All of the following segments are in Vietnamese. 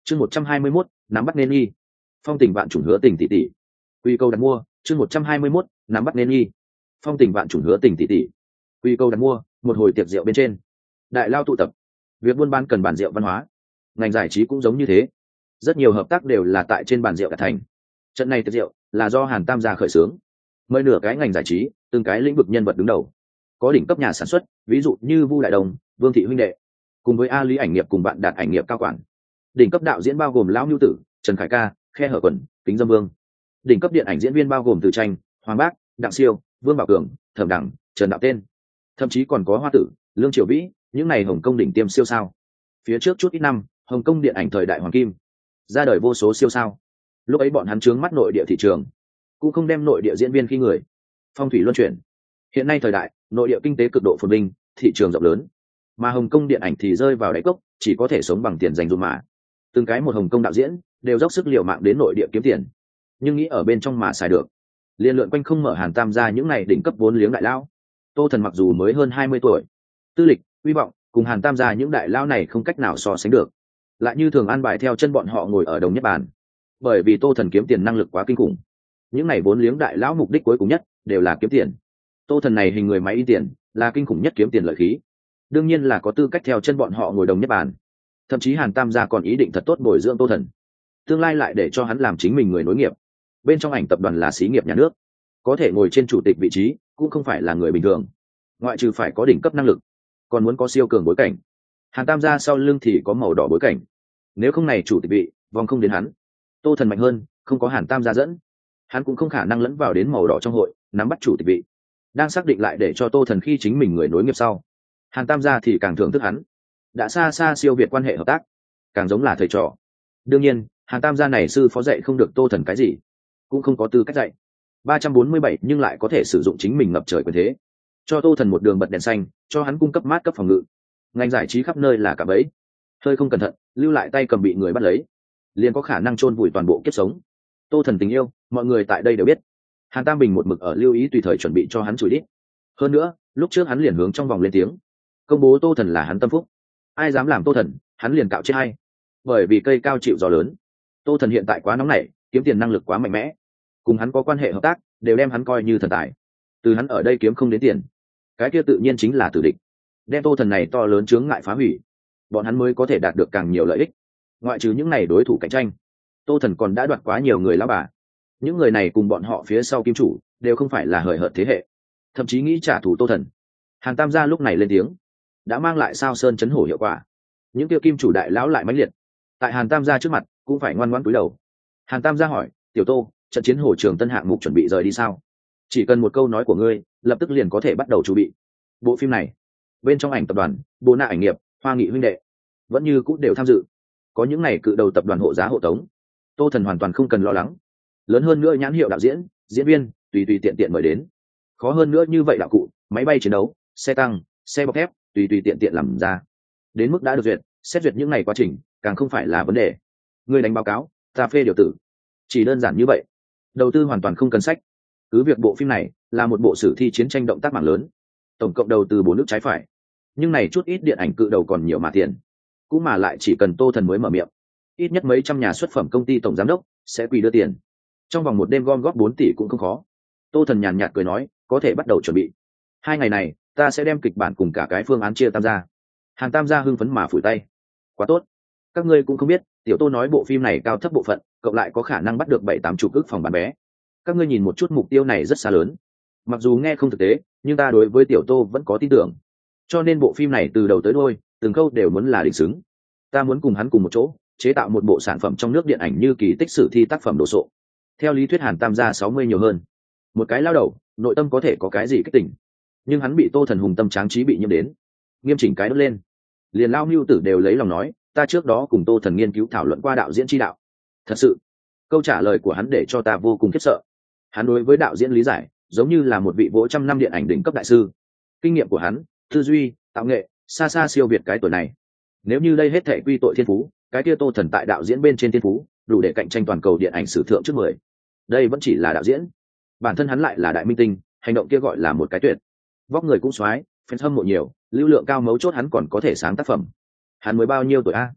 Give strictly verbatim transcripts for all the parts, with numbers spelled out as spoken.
chương một trăm hai mươi mốt nắm bắt nên nghi. Phong tình vạn chủng hứa tình tỷ tỷ. Quy câu đặt mua chương một trăm hai mươi mốt nắm bắt nên nghi. Phong tình vạn chủng hứa tình tỷ tỷ. Quy câu đặt mua. Một hồi tiệc rượu bên trên, đại lao tụ tập. Việc buôn bán cần bàn rượu văn hóa, ngành giải trí cũng giống như thế, rất nhiều hợp tác đều là tại trên bàn rượu đạt thành. Trận này tiệc rượu là do Hàn Tam gia khởi xướng, mời nửa cái ngành giải trí, từng cái lĩnh vực nhân vật đứng đầu, có đỉnh cấp nhà sản xuất, ví dụ như Vu Đại Đồng, Vương Thị huynh đệ, cùng với A Lý ảnh nghiệp cùng bạn đạt ảnh nghiệp cao quản. Đỉnh cấp đạo diễn bao gồm Lão Nưu Tử, Trần Khải Ca, Khe Hở Quần, Kính Dâm Vương. Đỉnh cấp điện ảnh diễn viên bao gồm Từ Tranh, Hoàng Bác, Đặng Siêu, Vương Bảo Cường, Thẩm Đẳng, Trần Đạo Tên, thậm chí còn có Hoa Tử, Lương Triều Vĩ, những này Hồng Kông đỉnh tiêm siêu sao. Phía trước chút ít năm, Hồng Kông điện ảnh thời đại hoàng kim, ra đời vô số siêu sao. Lúc ấy bọn hắn trướng mắt nội địa thị trường, cũng không đem nội địa diễn viên khi người. Phong thủy luân chuyển. Hiện nay thời đại, nội địa kinh tế cực độ phồn vinh, thị trường rộng lớn, mà Hồng Kông điện ảnh thì rơi vào đáy cốc, chỉ có thể sống bằng tiền dành dụm mà. Từng cái một Hồng Kông đạo diễn đều dốc sức liều mạng đến nội địa kiếm tiền, nhưng nghĩ ở bên trong mà xài được. Liên lượn quanh không mở Hàn Tam gia những này đỉnh cấp vốn liếng đại lao. Tô Thần mặc dù mới hơn hai mươi tuổi, tư lịch, uy vọng cùng Hàn Tam gia những đại lao này không cách nào so sánh được, lại như thường an bài theo chân bọn họ ngồi ở đồng nhất bàn. Bởi vì Tô Thần kiếm tiền năng lực quá kinh khủng, những này vốn liếng đại lão mục đích cuối cùng nhất đều là kiếm tiền. Tô Thần này hình người máy in tiền là kinh khủng nhất kiếm tiền lợi khí, đương nhiên là có tư cách theo chân bọn họ ngồi đồng nhất bàn. Thậm chí Hàn Tam gia còn ý định thật tốt bồi dưỡng Tô Thần, tương lai lại để cho hắn làm chính mình người nối nghiệp. Bên trong ảnh tập đoàn là xí nghiệp nhà nước, có thể ngồi trên chủ tịch vị trí cũng không phải là người bình thường, ngoại trừ phải có đỉnh cấp năng lực, còn muốn có siêu cường bối cảnh. Hàn Tam gia sau lưng thì có màu đỏ bối cảnh, nếu không này chủ tịch vị vòng không đến hắn. Tô Thần mạnh hơn, không có Hàn Tam gia dẫn, hắn cũng không khả năng lẫn vào đến màu đỏ trong hội nắm bắt chủ tịch vị. Đang xác định lại để cho Tô Thần khi chính mình người nối nghiệp sau, Hàn Tam gia thì càng thưởng thức hắn, đã xa xa siêu việt quan hệ hợp tác, càng giống là thầy trò. Đương nhiên Hàn Tam gia này sư phó dạy không được Tô Thần cái gì, cũng không có tư cách dạy. ba trăm bốn mươi bảy nhưng lại có thể sử dụng chính mình ngập trời quyền thế, cho Tô Thần một đường bật đèn xanh, cho hắn cung cấp mát cấp phòng ngự. Ngành giải trí khắp nơi là cả bẫy, hơi không cẩn thận lưu lại tay cầm bị người bắt lấy, liền có khả năng chôn vùi toàn bộ kiếp sống. Tô Thần tình yêu mọi người tại đây đều biết, Hàn Tam Bình một mực ở lưu ý, tùy thời chuẩn bị cho hắn chửi đít. Hơn nữa lúc trước hắn liền hướng trong vòng lên tiếng công bố Tô Thần là hắn tâm phúc, ai dám làm Tô Thần hắn liền cạo chết hay. Bởi vì cây cao chịu gió lớn, Tô Thần hiện tại quá nóng nảy, kiếm tiền năng lực quá mạnh mẽ, cùng hắn có quan hệ hợp tác đều đem hắn coi như thần tài. Từ hắn ở đây kiếm không đến tiền, cái kia tự nhiên chính là tử địch. Đem Tô Thần này to lớn chướng ngại phá hủy, bọn hắn mới có thể đạt được càng nhiều lợi ích. Ngoại trừ những này đối thủ cạnh tranh, Tô Thần còn đã đoạt quá nhiều người lão bà. Những người này cùng bọn họ phía sau kim chủ đều không phải là hời hợt thế hệ, thậm chí nghĩ trả thù Tô Thần. Hàn Tam gia lúc này lên tiếng, đã mang lại sao sơn chấn hổ hiệu quả. Những kia kim chủ đại lão lại mãnh liệt, tại Hàn Tam gia trước mặt cũng phải ngoan ngoãn cúi đầu. Hàn Tam gia hỏi, tiểu Tô, trận chiến Hồ Trường Tân hạng mục chuẩn bị rời đi sao? Chỉ cần một câu nói của ngươi, lập tức liền có thể bắt đầu chuẩn bị. Bộ phim này bên trong ảnh tập đoàn, Bồ Na ảnh nghiệp, Hoa Nghị huynh đệ vẫn như cũng đều tham dự, có những này cự đầu tập đoàn hộ giá hộ tống, Tô Thần hoàn toàn không cần lo lắng. Lớn hơn nữa nhãn hiệu đạo diễn, diễn viên tùy tùy tiện tiện mời đến, khó hơn nữa như vậy đạo cụ, máy bay chiến đấu, xe tăng, xe bọc thép tùy tùy tiện tiện làm ra. Đến mức đã được duyệt, xét duyệt những này quá trình càng không phải là vấn đề. Ngươi đánh báo cáo, ta phê điều tử, chỉ đơn giản như vậy. Đầu tư hoàn toàn không cần sách. Cứ việc bộ phim này là một bộ sử thi chiến tranh động tác mạng lớn, tổng cộng đầu tư bốn nước trái phải, nhưng này chút ít điện ảnh cự đầu còn nhiều mà tiền, cũng mà lại chỉ cần Tô Thần mới mở miệng, ít nhất mấy trăm nhà xuất phẩm công ty tổng giám đốc sẽ quỳ đưa tiền. Trong vòng một đêm gom góp bốn tỷ cũng không khó. Tô Thần nhàn nhạt cười nói, có thể bắt đầu chuẩn bị. Hai ngày này ta sẽ đem kịch bản cùng cả cái phương án chia tam gia. Hàn Tam gia hưng phấn mà phủi tay, quá tốt. Các ngươi cũng không biết, tiểu Tô nói bộ phim này cao thấp bộ phận cộng lại có khả năng bắt được bảy tám chục ức phòng bán vé. Các ngươi nhìn một chút, mục tiêu này rất xa lớn, mặc dù nghe không thực tế, nhưng ta đối với tiểu Tô vẫn có tin tưởng. Cho nên bộ phim này từ đầu tới đuôi từng câu đều muốn là đỉnh xứng. Ta muốn cùng hắn cùng một chỗ chế tạo một bộ sản phẩm trong nước điện ảnh như kỳ tích sử thi tác phẩm đồ sộ. Theo lý thuyết Hàn Tam gia sáu mươi nhiều hơn, một cái lao đầu nội tâm có thể có cái gì kích tỉnh, nhưng hắn bị Tô Thần hùng tâm tráng trí bị nhiễm đến, nghiêm chỉnh cái đốt lên. Liền Lao Mưu Tử đều lấy lòng nói, ta trước đó cùng Tô Thần nghiên cứu thảo luận qua đạo diễn chi đạo. Thật sự, câu trả lời của hắn để cho ta vô cùng khiếp sợ. Hắn đối với đạo diễn lý giải giống như là một vị vỗ trăm năm điện ảnh đỉnh cấp đại sư. Kinh nghiệm của hắn, tư duy, tạo nghệ xa xa siêu việt cái tuổi này. Nếu như đây hết thảy quy tội thiên phú, cái kia Tô Thần tại đạo diễn bên trên thiên phú đủ để cạnh tranh toàn cầu điện ảnh sử thượng trước mười. Đây vẫn chỉ là đạo diễn, bản thân hắn lại là đại minh tinh, hành động kia gọi là một cái tuyệt. Vóc người cũng soái, fan hâm mộ nhiều, lưu lượng cao, mấu chốt hắn còn có thể sáng tác phẩm. Hắn mới bao nhiêu tuổi a?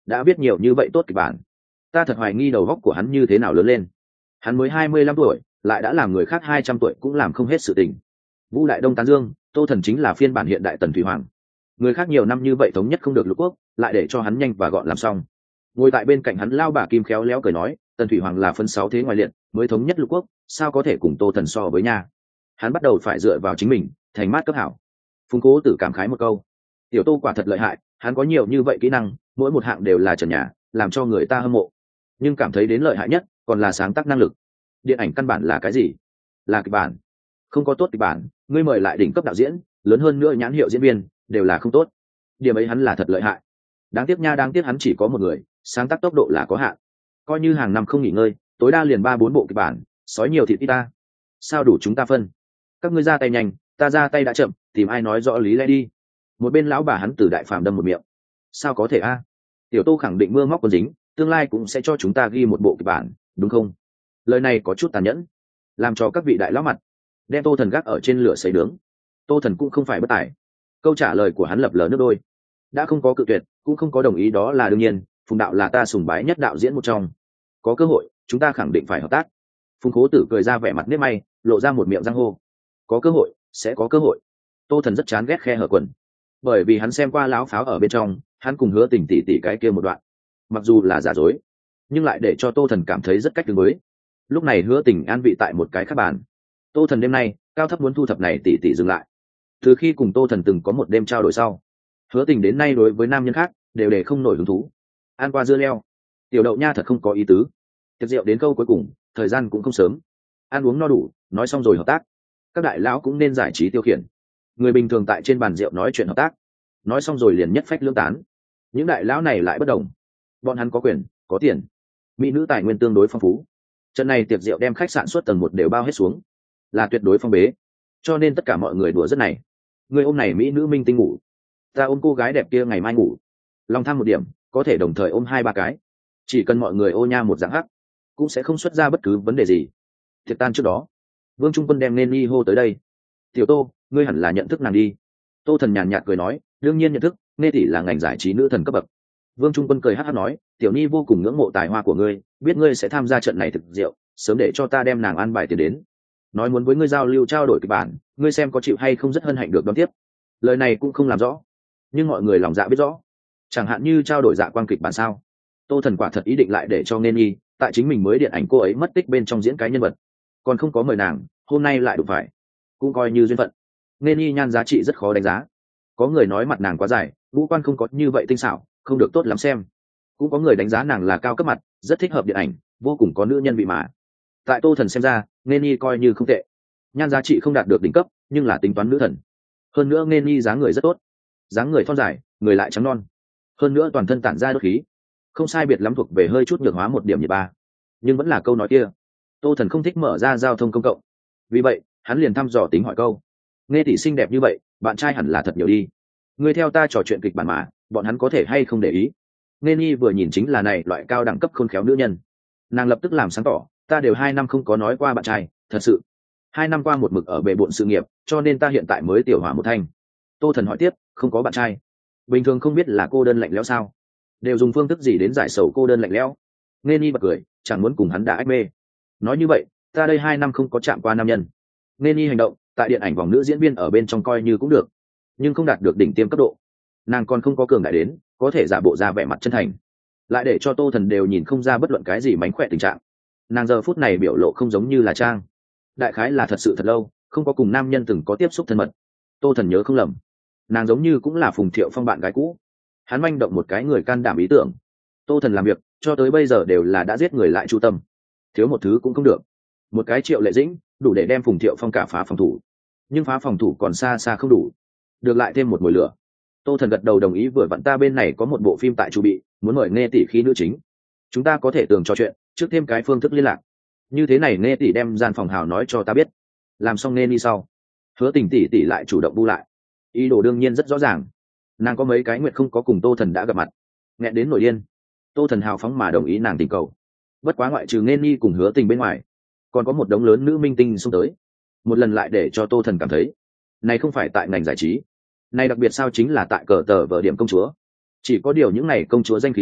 đã viết nhiều như vậy tốt kịch bản. Ta thật hoài nghi đầu góc của hắn như thế nào lớn lên. Hắn mới hai mươi lăm tuổi, lại đã làm người khác hai trăm tuổi cũng làm không hết sự tình. Vũ Đại Đông tán dương, Tô Thần chính là phiên bản hiện đại Tần Thủy Hoàng. Người khác nhiều năm như vậy thống nhất không được lục quốc, lại để cho hắn nhanh và gọn làm xong. Ngồi tại bên cạnh hắn lao bà Kim khéo léo cười nói, Tần Thủy Hoàng là phân sáu thế ngoài liệt, mới thống nhất lục quốc, sao có thể cùng Tô Thần so với nha. Hắn bắt đầu phải dựa vào chính mình, thành mát cấp hảo. Phùng Cố Tử cảm khái một câu, tiểu Tô quả thật lợi hại, hắn có nhiều như vậy kỹ năng, mỗi một hạng đều là trần nhà, làm cho người ta hâm mộ. Nhưng cảm thấy đến lợi hại nhất còn là sáng tác năng lực. Điện ảnh căn bản là cái gì? Là kịch bản. Không có tốt kịch bản, ngươi mời lại đỉnh cấp đạo diễn, lớn hơn nữa nhãn hiệu diễn viên, đều là không tốt. Điểm ấy hắn là thật lợi hại. Đáng tiếc nha, đáng tiếc hắn chỉ có một người, sáng tác tốc độ là có hạn. Coi như hàng năm không nghỉ ngơi, tối đa liền ba bốn bộ kịch bản, sói nhiều thịt ít ta. Sao đủ chúng ta phân? Các ngươi ra tay nhanh, ta ra tay đã chậm, tìm ai nói rõ lý lẽ đi. Một bên lão bà hắn từ đại phàm đâm một miệng. Sao có thể a? Tiểu Tô khẳng định mưa móc còn dính, tương lai cũng sẽ cho chúng ta ghi một bộ kịch bản, đúng không? Lời này có chút tàn nhẫn, làm cho các vị đại lão mặt, đem Tô Thần gác ở trên lửa sấy nướng. Tô Thần cũng không phải bất tài, câu trả lời của hắn lập lờ nước đôi, đã không có cự tuyệt, cũng không có đồng ý, đó là đương nhiên. Phùng đạo là ta sùng bái nhất đạo diễn một trong, có cơ hội chúng ta khẳng định phải hợp tác. Phùng Cố Tử cười ra vẻ mặt nếp may, lộ ra một miệng răng hô, có cơ hội sẽ có cơ hội. Tô Thần rất chán ghét khe hở quần, bởi vì hắn xem qua lão pháo ở bên trong, hắn cùng Hứa Tình tỷ tỷ cái kia một đoạn, mặc dù là giả dối, nhưng lại để cho Tô Thần cảm thấy rất cách đứng mới. Lúc này Hứa Tình an vị tại một cái khác bàn. Tô Thần đêm nay cao thấp muốn thu thập này tỷ tỷ dừng lại. Từ khi cùng Tô Thần từng có một đêm trao đổi sau, Hứa Tình đến nay đối với nam nhân khác đều để không nổi hứng thú. Ăn qua dưa leo, tiểu đậu nha thật không có ý tứ. Tiệc rượu đến câu cuối cùng, thời gian cũng không sớm, ăn uống no đủ, nói xong rồi hợp tác. Các đại lão cũng nên giải trí tiêu khiển. Người bình thường tại trên bàn rượu nói chuyện hợp tác, nói xong rồi liền nhất phách lưỡng tán. Những đại lão này lại bất đồng, bọn hắn có quyền, có tiền, mỹ nữ tài nguyên tương đối phong phú. Trận này tiệc rượu đem khách sạn suốt tầng một đều bao hết xuống, là tuyệt đối phong bế, cho nên tất cả mọi người đùa rất này. Người ôm này mỹ nữ minh tinh ngủ, ta ôm cô gái đẹp kia ngày mai ngủ. Lòng tham một điểm, có thể đồng thời ôm hai ba cái, chỉ cần mọi người ô nha một dạng hắc, cũng sẽ không xuất ra bất cứ vấn đề gì. Tiệc tan trước đó, Vương Trung Quân đem nên Nhi hô tới đây. Tiểu Tô, ngươi hẳn là nhận thức nàng đi. Tô Thần nhàn nhạt cười nói, đương nhiên nhận thức, Nghe tỷ là ngành giải trí nữ thần cấp bậc. Vương Trung Quân cười hát hát nói, tiểu Nhi vô cùng ngưỡng mộ tài hoa của ngươi, biết ngươi sẽ tham gia trận này thực rượu, sớm để cho ta đem nàng ăn bài tiền đến. Nói muốn với ngươi giao lưu trao đổi kịch bản, ngươi xem có chịu hay không, rất hân hạnh được đón tiếp. Lời này cũng không làm rõ, nhưng mọi người lòng dạ biết rõ. Chẳng hạn như trao đổi dạ quang kịch bản sao. Tô Thần quả thật ý định lại để cho Nên Nhi tại chính mình mới điện ảnh cô ấy mất tích bên trong diễn cái nhân vật, còn không có mời nàng, hôm nay lại đụng phải, cũng coi như duyên phận. Nên Nhi nhan giá trị rất khó đánh giá, có người nói mặt nàng quá dài, ngũ quan không có như vậy tinh xảo, không được tốt lắm xem. Cũng có người đánh giá nàng là cao cấp mặt, rất thích hợp điện ảnh, vô cùng có nữ nhân vị mà. Tại Tô Thần xem ra, Nên Nhi coi như không tệ, nhan giá trị không đạt được đỉnh cấp, nhưng là tính toán nữ thần. Hơn nữa Nên Nhi dáng người rất tốt, dáng người thon dài, người lại trắng non, hơn nữa toàn thân tản ra đốt khí, không sai biệt lắm, thuộc về hơi chút nhược hóa một điểm nhiệt ba. Nhưng vẫn là câu nói kia, Tô Thần không thích mở ra giao thông công cộng, vì vậy hắn liền thăm dò tính hỏi câu, Nghe tỷ xinh đẹp như vậy, bạn trai hẳn là thật nhiều đi, ngươi theo ta trò chuyện kịch bản mà, bọn hắn có thể hay không để ý. Nên Nhi vừa nhìn chính là này loại cao đẳng cấp khôn khéo nữ nhân, nàng lập tức làm sáng tỏ, ta đều hai năm không có nói qua bạn trai, thật sự hai năm qua một mực ở bề bộn sự nghiệp, cho nên ta hiện tại mới tiểu hỏa một thanh. Tô Thần hỏi tiếp, không có bạn trai, bình thường không biết là cô đơn lạnh lẽo sao, đều dùng phương thức gì đến giải sầu cô đơn lạnh lẽo? Nên Nhi bật cười, chẳng muốn cùng hắn đã ách mê. Nói như vậy, ta đây hai năm không có chạm qua nam nhân. Nên Nhi hành động tại điện ảnh vòng nữ diễn viên ở bên trong coi như cũng được, nhưng không đạt được đỉnh tiêm cấp độ. Nàng còn không có cường đại đến có thể giả bộ ra vẻ mặt chân thành, lại để cho Tô Thần đều nhìn không ra bất luận cái gì mánh khỏe tình trạng. Nàng giờ phút này biểu lộ không giống như là trang, đại khái là thật sự thật lâu không có cùng nam nhân từng có tiếp xúc thân mật. Tô Thần nhớ không lầm, nàng giống như cũng là Phùng Thiệu Phong bạn gái cũ. Hắn manh động một cái người can đảm ý tưởng. Tô Thần làm việc cho tới bây giờ đều là đã giết người lại chu tâm, thiếu một thứ cũng không được. Một cái Triệu Lệ Dĩnh đủ để đem Phùng Thiệu Phong cả phá phòng thủ, nhưng phá phòng thủ còn xa xa không đủ, được lại thêm một mùi lửa. Tô Thần gật đầu đồng ý, vừa vặn ta bên này có một bộ phim tại chu bị, muốn mời Nghe tỷ khí nữ chính, chúng ta có thể tường trò chuyện, trước thêm cái phương thức liên lạc. Như thế này Nghe tỷ đem gian phòng hào nói cho ta biết, làm xong nên đi sau. Hứa Tình tỷ tỷ lại chủ động bu lại, ý đồ đương nhiên rất rõ ràng, nàng có mấy cái nguyện không có cùng Tô Thần đã gặp mặt, nghẹn đến nổi điên. Tô Thần hào phóng mà đồng ý nàng tình cầu, bất quá ngoại trừ Nên Nhi cùng Hứa Tình bên ngoài, còn có một đống lớn nữ minh tinh xung tới. Một lần lại để cho Tô Thần cảm thấy, này không phải tại ngành giải trí, này đặc biệt sao chính là tại cờ tờ vở điểm công chúa. Chỉ có điều những này công chúa danh khí lớn,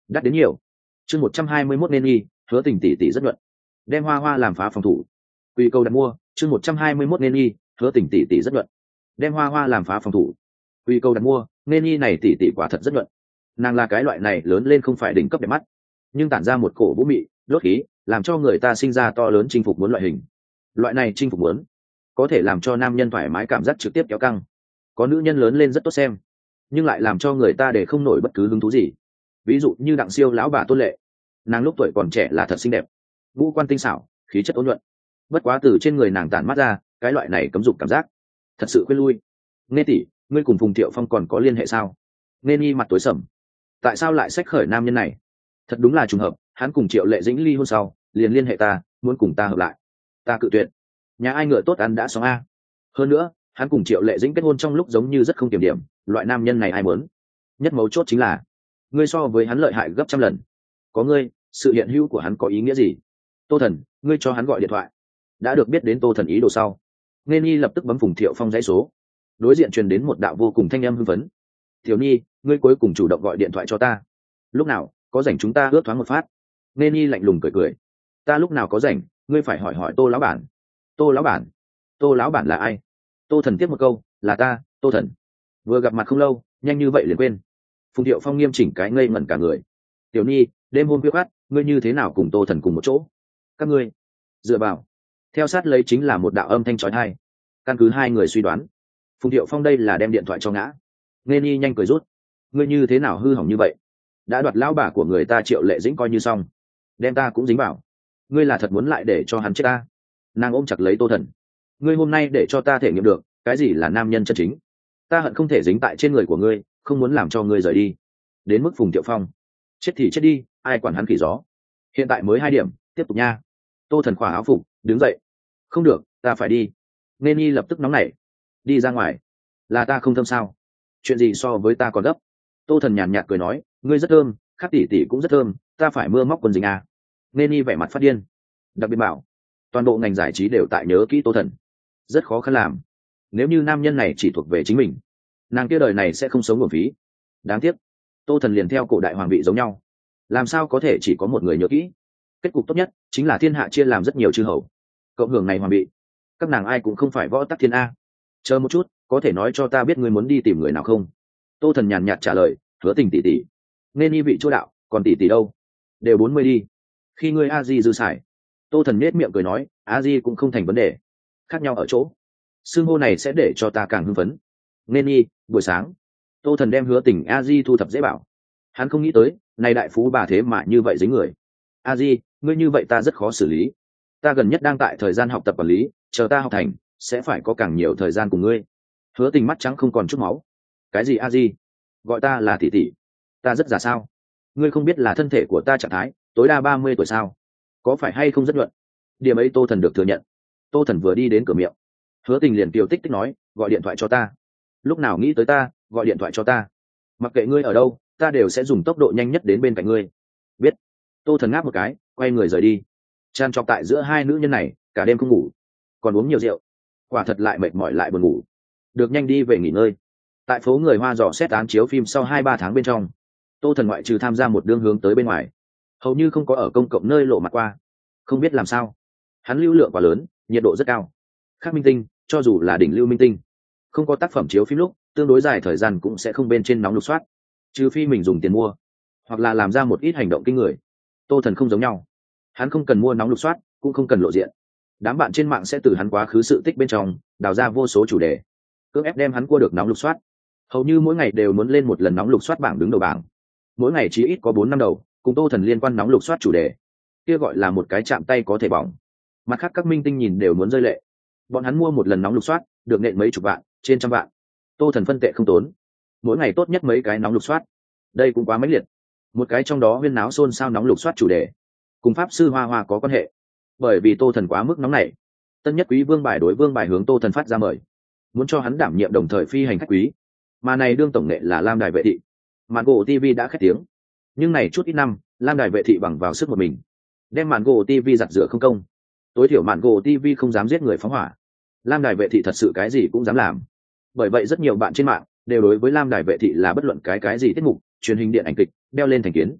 đắt đến nhiều. Chương một trăm hai mươi mốt nên y, hứa tình tỷ tỷ rất nhuận. Đem hoa hoa làm phá phòng thủ. Quy câu đặt mua, chương một trăm hai mươi mốt nên y, hứa tình tỷ tỷ rất nhuận. Đem hoa hoa làm phá phòng thủ. Quy câu đặt mua, nên y này tỷ tỷ quả thật rất nhuận. Nàng là cái loại này lớn lên không phải đỉnh cấp đẹp mắt, nhưng tản ra một cổ vũ mị, đốt khí, làm cho người ta sinh ra to lớn chinh phục muốn loại hình. Loại này chinh phục muốn, có thể làm cho nam nhân thoải mái cảm giác trực tiếp kéo căng. Có nữ nhân lớn lên rất tốt xem, nhưng lại làm cho người ta để không nổi bất cứ hứng thú gì. Ví dụ như Đặng Siêu lão bà Tôn Lệ, nàng lúc tuổi còn trẻ là thật xinh đẹp, ngũ quan tinh xảo, khí chất ôn nhuận. Bất quá từ trên người nàng tản mát ra cái loại này cấm dục cảm giác, thật sự khuyên lui. Nghe tỷ, ngươi cùng Phùng Thiệu Phong còn có liên hệ sao? Nên y mặt tối sầm. Tại sao lại xách khởi nam nhân này? Thật đúng là trùng hợp, hắn cùng Triệu Lệ Dĩnh ly hôn sau liền liên hệ ta, muốn cùng ta hợp lại. Ta cự tuyệt. Nhà ai ngựa tốt ăn đã xong a. Hơn nữa, hắn cùng Triệu Lệ Dĩnh kết hôn trong lúc giống như rất không kiểm điểm, loại nam nhân này ai muốn? Nhất mấu chốt chính là, ngươi so với hắn lợi hại gấp trăm lần. Có ngươi, sự hiện hữu của hắn có ý nghĩa gì? Tô Thần, ngươi cho hắn gọi điện thoại. Đã được biết đến Tô Thần ý đồ sau, nên y lập tức bấm Phùng Thiệu Phong dãy số. Đối diện truyền đến một đạo vô cùng thanh âm hưng phấn. Tiểu Nhi, ngươi cuối cùng chủ động gọi điện thoại cho ta. Lúc nào có rảnh chúng ta ước thoáng một phát. Nên y lạnh lùng cười cười. Ta lúc nào có rảnh, ngươi phải hỏi hỏi Tô lão bản. Tô lão bản? Tô lão bản là ai? Tô Thần tiếp một câu, là ta, Tô Thần. Vừa gặp mặt không lâu, nhanh như vậy liền quên. Phùng Thiệu Phong nghiêm chỉnh cái ngây ngẩn cả người. Tiểu Nhi, đêm hôm khuya khoắt, ngươi như thế nào cùng Tô Thần cùng một chỗ? Các ngươi dựa vào. Theo sát lấy chính là một đạo âm thanh chói tai. Căn cứ hai người suy đoán, Phùng Thiệu Phong đây là đem điện thoại cho ngã. Nên y nhanh cười rút. Ngươi như thế nào hư hỏng như vậy? Đã đoạt lão bà của người ta Triệu Lệ Dĩnh coi như xong, đem ta cũng dính vào. Ngươi là thật muốn lại để cho hắn chết ta? Nàng ôm chặt lấy Tô Thần. Ngươi hôm nay để cho ta thể nghiệm được cái gì là nam nhân chân chính. Ta hận không thể dính tại trên người của ngươi, không muốn làm cho ngươi rời đi. Đến mức Phùng Thiệu Phong, chết thì chết đi, ai quản hắn khỉ gió. Hiện tại mới hai điểm, tiếp tục nha. Tô Thần khỏa áo phục, đứng dậy. Không được, ta phải đi. Nên y lập tức nóng nảy. Đi ra ngoài? Là ta không thơm sao? Chuyện gì so với ta còn gấp? Tô Thần nhàn nhạt cười nói, ngươi rất thơm, khác tỷ tỷ cũng rất thơm, ta phải mưa móc quần dính à. Nên y vẻ mặt phát điên. Đặc biệt bảo, toàn bộ ngành giải trí đều tại nhớ kỹ Tô Thần. Rất khó khăn làm. Nếu như nam nhân này chỉ thuộc về chính mình, nàng kia đời này sẽ không sống nguồn phí. Đáng tiếc, Tô Thần liền theo cổ đại hoàng vị giống nhau, làm sao có thể chỉ có một người nhớ kỹ. Kết cục tốt nhất chính là thiên hạ chia làm rất nhiều chư hầu, cộng hưởng này hoàng vị. Các nàng ai cũng không phải võ tắc thiên a. Chờ một chút, có thể nói cho ta biết ngươi muốn đi tìm người nào không? Tô Thần nhàn nhạt trả lời, Hứa Tình tỷ tỷ. Nên y vị chỗ đạo, còn tỷ tỷ đâu? Đều bốn mươi đi. Khi ngươi a di dư xài. Tô Thần nết miệng cười nói, a di cũng không thành vấn đề. Khác nhau ở chỗ, xưng hô này sẽ để cho ta càng hưng phấn. Nên y, buổi sáng, Tô Thần đem Hứa Tình a di thu thập dễ bảo. Hắn không nghĩ tới, này đại phú bà thế mà như vậy dính người. A di, ngươi như vậy ta rất khó xử lý. Ta gần nhất đang tại thời gian học tập quản lý, chờ ta học thành sẽ phải có càng nhiều thời gian cùng ngươi. Hứa Tình mắt trắng không còn chút máu. Cái gì a di? Gọi ta là tỷ tỷ? Ta rất già sao? Ngươi không biết là thân thể của ta trạng thái tối đa ba mươi tuổi sao? Có phải hay không rất nhuận? Điểm ấy Tô Thần được thừa nhận. Tô Thần vừa đi đến cửa miệng, Hứa Tình liền kiều tích tích nói, gọi điện thoại cho ta. Lúc nào nghĩ tới ta, gọi điện thoại cho ta. Mặc kệ ngươi ở đâu, ta đều sẽ dùng tốc độ nhanh nhất đến bên cạnh ngươi. Biết. Tô Thần ngáp một cái, quay người rời đi. Tràn trọc tại giữa hai nữ nhân này, cả đêm không ngủ, còn uống nhiều rượu, quả thật lại mệt mỏi lại buồn ngủ. Được nhanh đi về nghỉ ngơi. Tại phố người Hoa dò xét án chiếu phim sau hai ba tháng bên trong, Tô Thần ngoại trừ tham gia một đương hướng tới bên ngoài, hầu như không có ở công cộng nơi lộ mặt qua. Không biết làm sao, hắn lưu lượng quá lớn, nhiệt độ rất cao. Khác minh tinh, cho dù là đỉnh lưu minh tinh, không có tác phẩm chiếu phim lúc tương đối dài thời gian cũng sẽ không bên trên nóng lục soát, trừ phi mình dùng tiền mua hoặc là làm ra một ít hành động kinh người. Tô Thần không giống nhau, hắn không cần mua nóng lục soát, cũng không cần lộ diện. Đám bạn trên mạng sẽ từ hắn quá khứ sự tích bên trong đào ra vô số chủ đề, cưỡng ép đem hắn cua được nóng lục soát. Hầu như mỗi ngày đều muốn lên một lần nóng lục soát bảng đứng đầu bảng, mỗi ngày chỉ ít có bốn năm đầu cùng Tô Thần liên quan nóng lục soát chủ đề, kia gọi là một cái chạm tay có thể bỏng. Mặt khác các minh tinh nhìn đều muốn rơi lệ. Bọn hắn mua một lần nóng lục soát được nện mấy chục vạn, trên trăm vạn. Tô Thần phân tệ không tốn, mỗi ngày tốt nhất mấy cái nóng lục soát, đây cũng quá mãnh liệt. Một cái trong đó huyên náo xôn xao nóng lục soát chủ đề cùng pháp sư Hoa Hoa có quan hệ, bởi vì Tô Thần quá mức nóng nảy. Tân Nhất Quý Vương Bài đối Vương Bài hướng Tô Thần phát ra mời, muốn cho hắn đảm nhiệm đồng thời phi hành khách quý, mà này đương tổng nghệ là Lam Đài Vệ Thị. Màn gỗ ti vi đã khét tiếng, nhưng này chút ít năm Lam Đài Vệ Thị bằng vào sức một mình đem màn gỗ ti vi giặt rửa không công. Tối thiểu màn gỗ ti vi không dám giết người phóng hỏa, Lam Đài Vệ Thị thật sự cái gì cũng dám làm. Bởi vậy rất nhiều bạn trên mạng đều đối với Lam Đài Vệ Thị là bất luận cái cái gì tiết mục truyền hình điện ảnh kịch đeo lên thành kiến.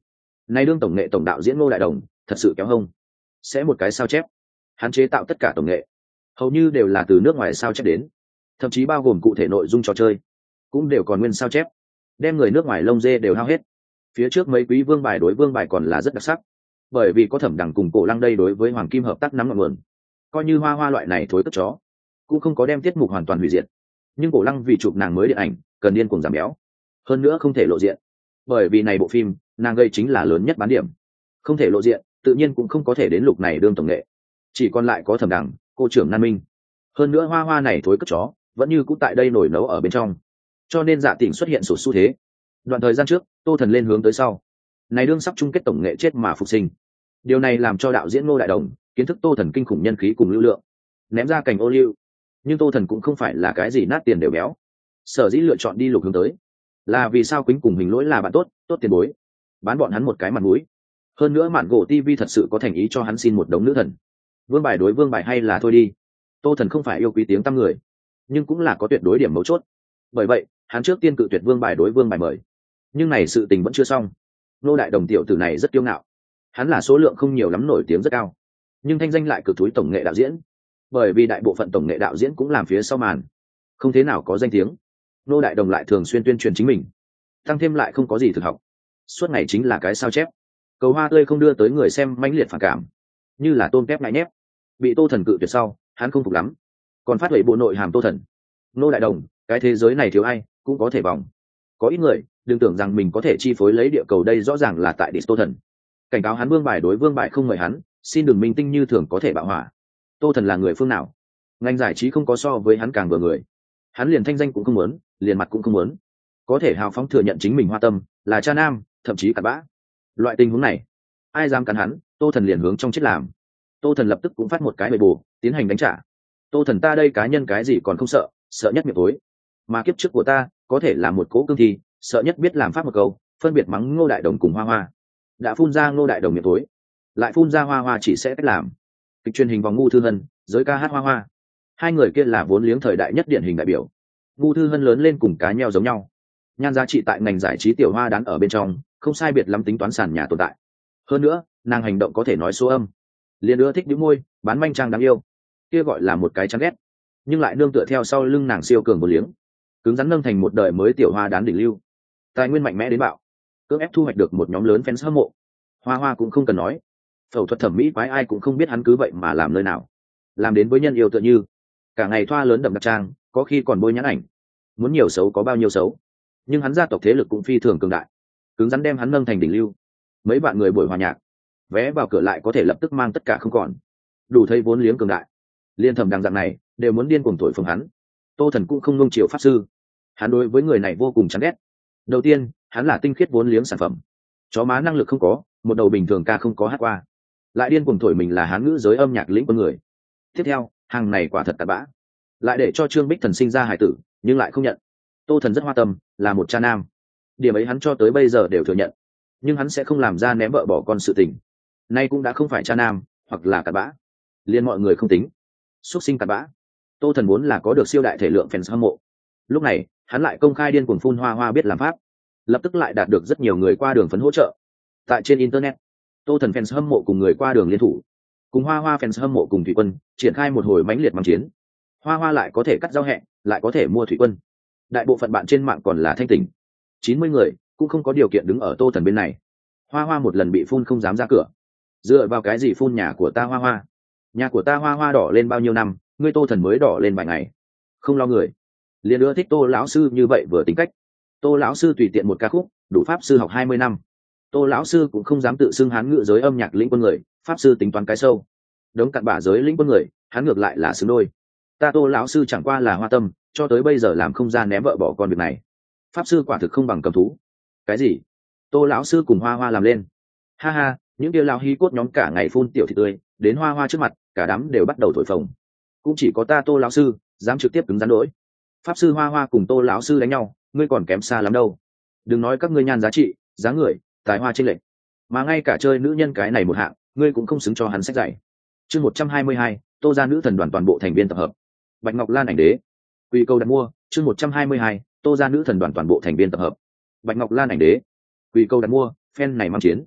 Này đương tổng nghệ tổng đạo diễn Ngô Đại Đồng thật sự kéo hông, sẽ một cái sao chép. Hắn chế tạo tất cả tổng nghệ hầu như đều là từ nước ngoài sao chép đến, thậm chí bao gồm cụ thể nội dung trò chơi cũng đều còn nguyên sao chép, đem người nước ngoài lông dê đều hao hết. Phía trước mấy quý vương bài đối vương bài còn là rất đặc sắc, bởi vì có Thẩm Đằng cùng Cổ Lăng đây đối với Hoàng Kim hợp tác nắm ngọn nguồn. Coi như Hoa Hoa loại này thối cất chó cũng không có đem tiết mục hoàn toàn hủy diệt, nhưng Cổ Lăng vì chụp nàng mới điện ảnh cần điên cuồng giảm béo, hơn nữa không thể lộ diện, bởi vì này bộ phim nàng gây chính là lớn nhất bán điểm, không thể lộ diện tự nhiên cũng không có thể đến lục này đương tổng nghệ, chỉ còn lại có Thẩm Đằng, cô trưởng Nan Minh, hơn nữa Hoa Hoa này thối cất chó vẫn như cũng tại đây nổi nấu ở bên trong, cho nên Dạ Tỉnh xuất hiện sụt xu thế. Đoạn thời gian trước Tô Thần lên hướng tới sau, này đương sắp chung kết tổng nghệ chết mà phục sinh, điều này làm cho đạo diễn Ngô Đại Đồng kiến thức Tô Thần kinh khủng nhân khí cùng lưu lượng, ném ra cành ô liu. Nhưng Tô Thần cũng không phải là cái gì nát tiền đều béo, sở dĩ lựa chọn đi lục hướng tới là vì sao Quýnh cùng Hình Lỗi là bạn tốt, tốt tiền bối, bán bọn hắn một cái mặt mũi. Hơn nữa Mạn Gỗ ti vi thật sự có thành ý cho hắn xin một đống nữ thần. Vương bài đối vương bài hay là thôi đi. Tô Thần không phải yêu quý tiếng tăm người, nhưng cũng là có tuyệt đối điểm mấu chốt. Bởi vậy, hắn trước tiên cự tuyệt vương bài đối vương bài mời. Nhưng này sự tình vẫn chưa xong. Ngô Đại Đồng tiểu tử này rất kiêu ngạo. Hắn là số lượng không nhiều lắm nổi tiếng rất cao, nhưng thanh danh lại cực túi tổng nghệ đạo diễn. Bởi vì đại bộ phận tổng nghệ đạo diễn cũng làm phía sau màn, không thế nào có danh tiếng. Ngô Đại Đồng lại thường xuyên tuyên truyền chính mình, tăng thêm lại không có gì thực học, suốt ngày chính là cái sao chép. Cầu hoa tươi không đưa tới người xem mãnh liệt phản cảm, như là tôm tép ngại nhép. Bị Tô Thần cự tuyệt sau, hắn không phục lắm, còn phát huệ bộ nội hàm Tô Thần. Ngô Đại Đồng, cái thế giới này thiếu ai cũng có thể vòng, có ít người đừng tưởng rằng mình có thể chi phối lấy địa cầu, đây rõ ràng là tại địch Tô Thần. Cảnh cáo hắn vương bài đối vương bài không mời hắn, xin đừng minh tinh như thường có thể bạo hỏa. Tô Thần là người phương nào? Ngành giải trí không có so với hắn càng vừa người. Hắn liền thanh danh cũng không muốn, liền mặt cũng không muốn, có thể hào phóng thừa nhận chính mình hoa tâm là cha nam, thậm chí cặn bã. Loại tình huống này ai dám cắn hắn, Tô Thần liền hướng trong chết làm. Tô Thần lập tức cũng phát một cái bề bù tiến hành đánh trả. Tô Thần ta đây cá nhân cái gì còn không sợ, sợ nhất miệng tối, mà kiếp trước của ta có thể là một cố cương thi, sợ nhất biết làm pháp một câu phân biệt mắng Ngô Đại Đồng cùng Hoa Hoa. Đã phun ra Ngô Đại Đồng miệng tối, lại phun ra Hoa Hoa chỉ sẽ cách làm. Kịch truyền hình vòng Ngu Thư Hân, giới ca hát Hoa Hoa, hai người kia là vốn liếng thời đại nhất điển hình đại biểu. Ngu Thư Hân lớn lên cùng cá nheo giống nhau, nhan giá trị tại ngành giải trí tiểu hoa đán ở bên trong không sai biệt lắm tính toán sàn nhà tồn tại. Hơn nữa nàng hành động có thể nói số âm, liền ưa thích đĩu môi bán manh trang đáng yêu, kia gọi là một cái chán ghét, nhưng lại nương tựa theo sau lưng nàng siêu cường một liếng, cứng rắn nâng thành một đời mới tiểu hoa đán đỉnh lưu, tài nguyên mạnh mẽ đến bạo, cưỡng ép thu hoạch được một nhóm lớn fans hâm mộ. Hoa Hoa cũng không cần nói, phẫu thuật thẩm mỹ quái ai cũng không biết hắn cứ vậy mà làm nơi nào, làm đến với nhân yêu tựa như cả ngày thoa lớn đậm đặc trang, có khi còn bôi nhãn ảnh, muốn nhiều xấu có bao nhiêu xấu. Nhưng hắn gia tộc thế lực cũng phi thường cường đại, cứng rắn đem hắn nâng thành đỉnh lưu. Mấy bạn người buổi hòa nhạc, vé vào cửa lại có thể lập tức mang tất cả không còn, đủ thấy vốn liếng cường đại. Liên Thẩm Đằng dạng này đều muốn điên cuồng thổi phồng hắn. Tô Thần cũng không nung chiều pháp sư, hắn đối với người này vô cùng chán ghét. Đầu tiên, hắn là tinh khiết vốn liếng sản phẩm, chó má năng lực không có, một đầu bình thường ca không có hát qua, lại điên cuồng thổi mình là hán ngữ giới âm nhạc lĩnh quân người. Tiếp theo, hàng này quả thật tạt bã, lại để cho Trương Bích Thần sinh ra hải tử nhưng lại không nhận. Tô Thần rất hoa tâm, là một cha nam, điểm ấy hắn cho tới bây giờ đều thừa nhận, nhưng hắn sẽ không làm ra ném vợ bỏ con sự tình. Nay cũng đã không phải cha nam, hoặc là cặn bã, liên mọi người không tính, xuất sinh cặn bã. Tô Thần muốn là có được siêu đại thể lượng fans hâm mộ, lúc này hắn lại công khai điên cuồng phun Hoa Hoa biết làm pháp, lập tức lại đạt được rất nhiều người qua đường phấn hỗ trợ. Tại trên internet, Tô Thần fans hâm mộ cùng người qua đường liên thủ, cùng Hoa Hoa fans hâm mộ cùng Thủy Quân triển khai một hồi mãnh liệt mắng chiến. Hoa Hoa lại có thể cắt giao hẹn, lại có thể mua Thủy Quân. Đại bộ phận bạn trên mạng còn là thanh tỉnh, chín mươi người cũng không có điều kiện đứng ở Tô Thần bên này. Hoa Hoa một lần bị phun không dám ra cửa. Dựa vào cái gì phun nhà của ta Hoa Hoa? Nhà của ta Hoa Hoa đỏ lên bao nhiêu năm, ngươi Tô Thần mới đỏ lên vài ngày. Không lo người, liền ưa thích Tô lão sư như vậy vừa tính cách. Tô lão sư tùy tiện một ca khúc đủ pháp sư học hai mươi năm. Tô lão sư cũng không dám tự xưng hán ngữ giới âm nhạc lĩnh quân người, pháp sư tính toán cái sâu. Đống cặn bã giới lĩnh quân người, hắn ngược lại là xứng đôi. Ta Tô lão sư chẳng qua là hoa tâm, cho tới bây giờ làm không ra ném vợ bỏ con việc này. Pháp sư quả thực không bằng cầm thú. Cái gì? Tô lão sư cùng Hoa Hoa làm lên? Ha ha, những kia lao hí cốt nhóm cả ngày phun tiểu thịt tươi, đến Hoa Hoa trước mặt, cả đám đều bắt đầu thổi phồng. Cũng chỉ có ta Tô lão sư dám trực tiếp cứng rắn đối. Pháp sư Hoa Hoa cùng Tô lão sư đánh nhau, ngươi còn kém xa lắm đâu. Đừng nói các ngươi nhan giá trị, giá người, tài hoa chênh lệch, mà ngay cả chơi nữ nhân cái này một hạng, ngươi cũng không xứng cho hắn sách dạy. Chương một trăm hai mươi hai, Tô gia nữ thần đoàn toàn bộ thành viên tập hợp. Bạch Ngọc Lan ảnh đế. Quy câu đặt mua, chương một trăm hai mươi hai, Tô gia nữ thần đoàn toàn bộ thành viên tập hợp. Bạch Ngọc Lan ảnh đế. Quy câu đặt mua, fan này mang chiến.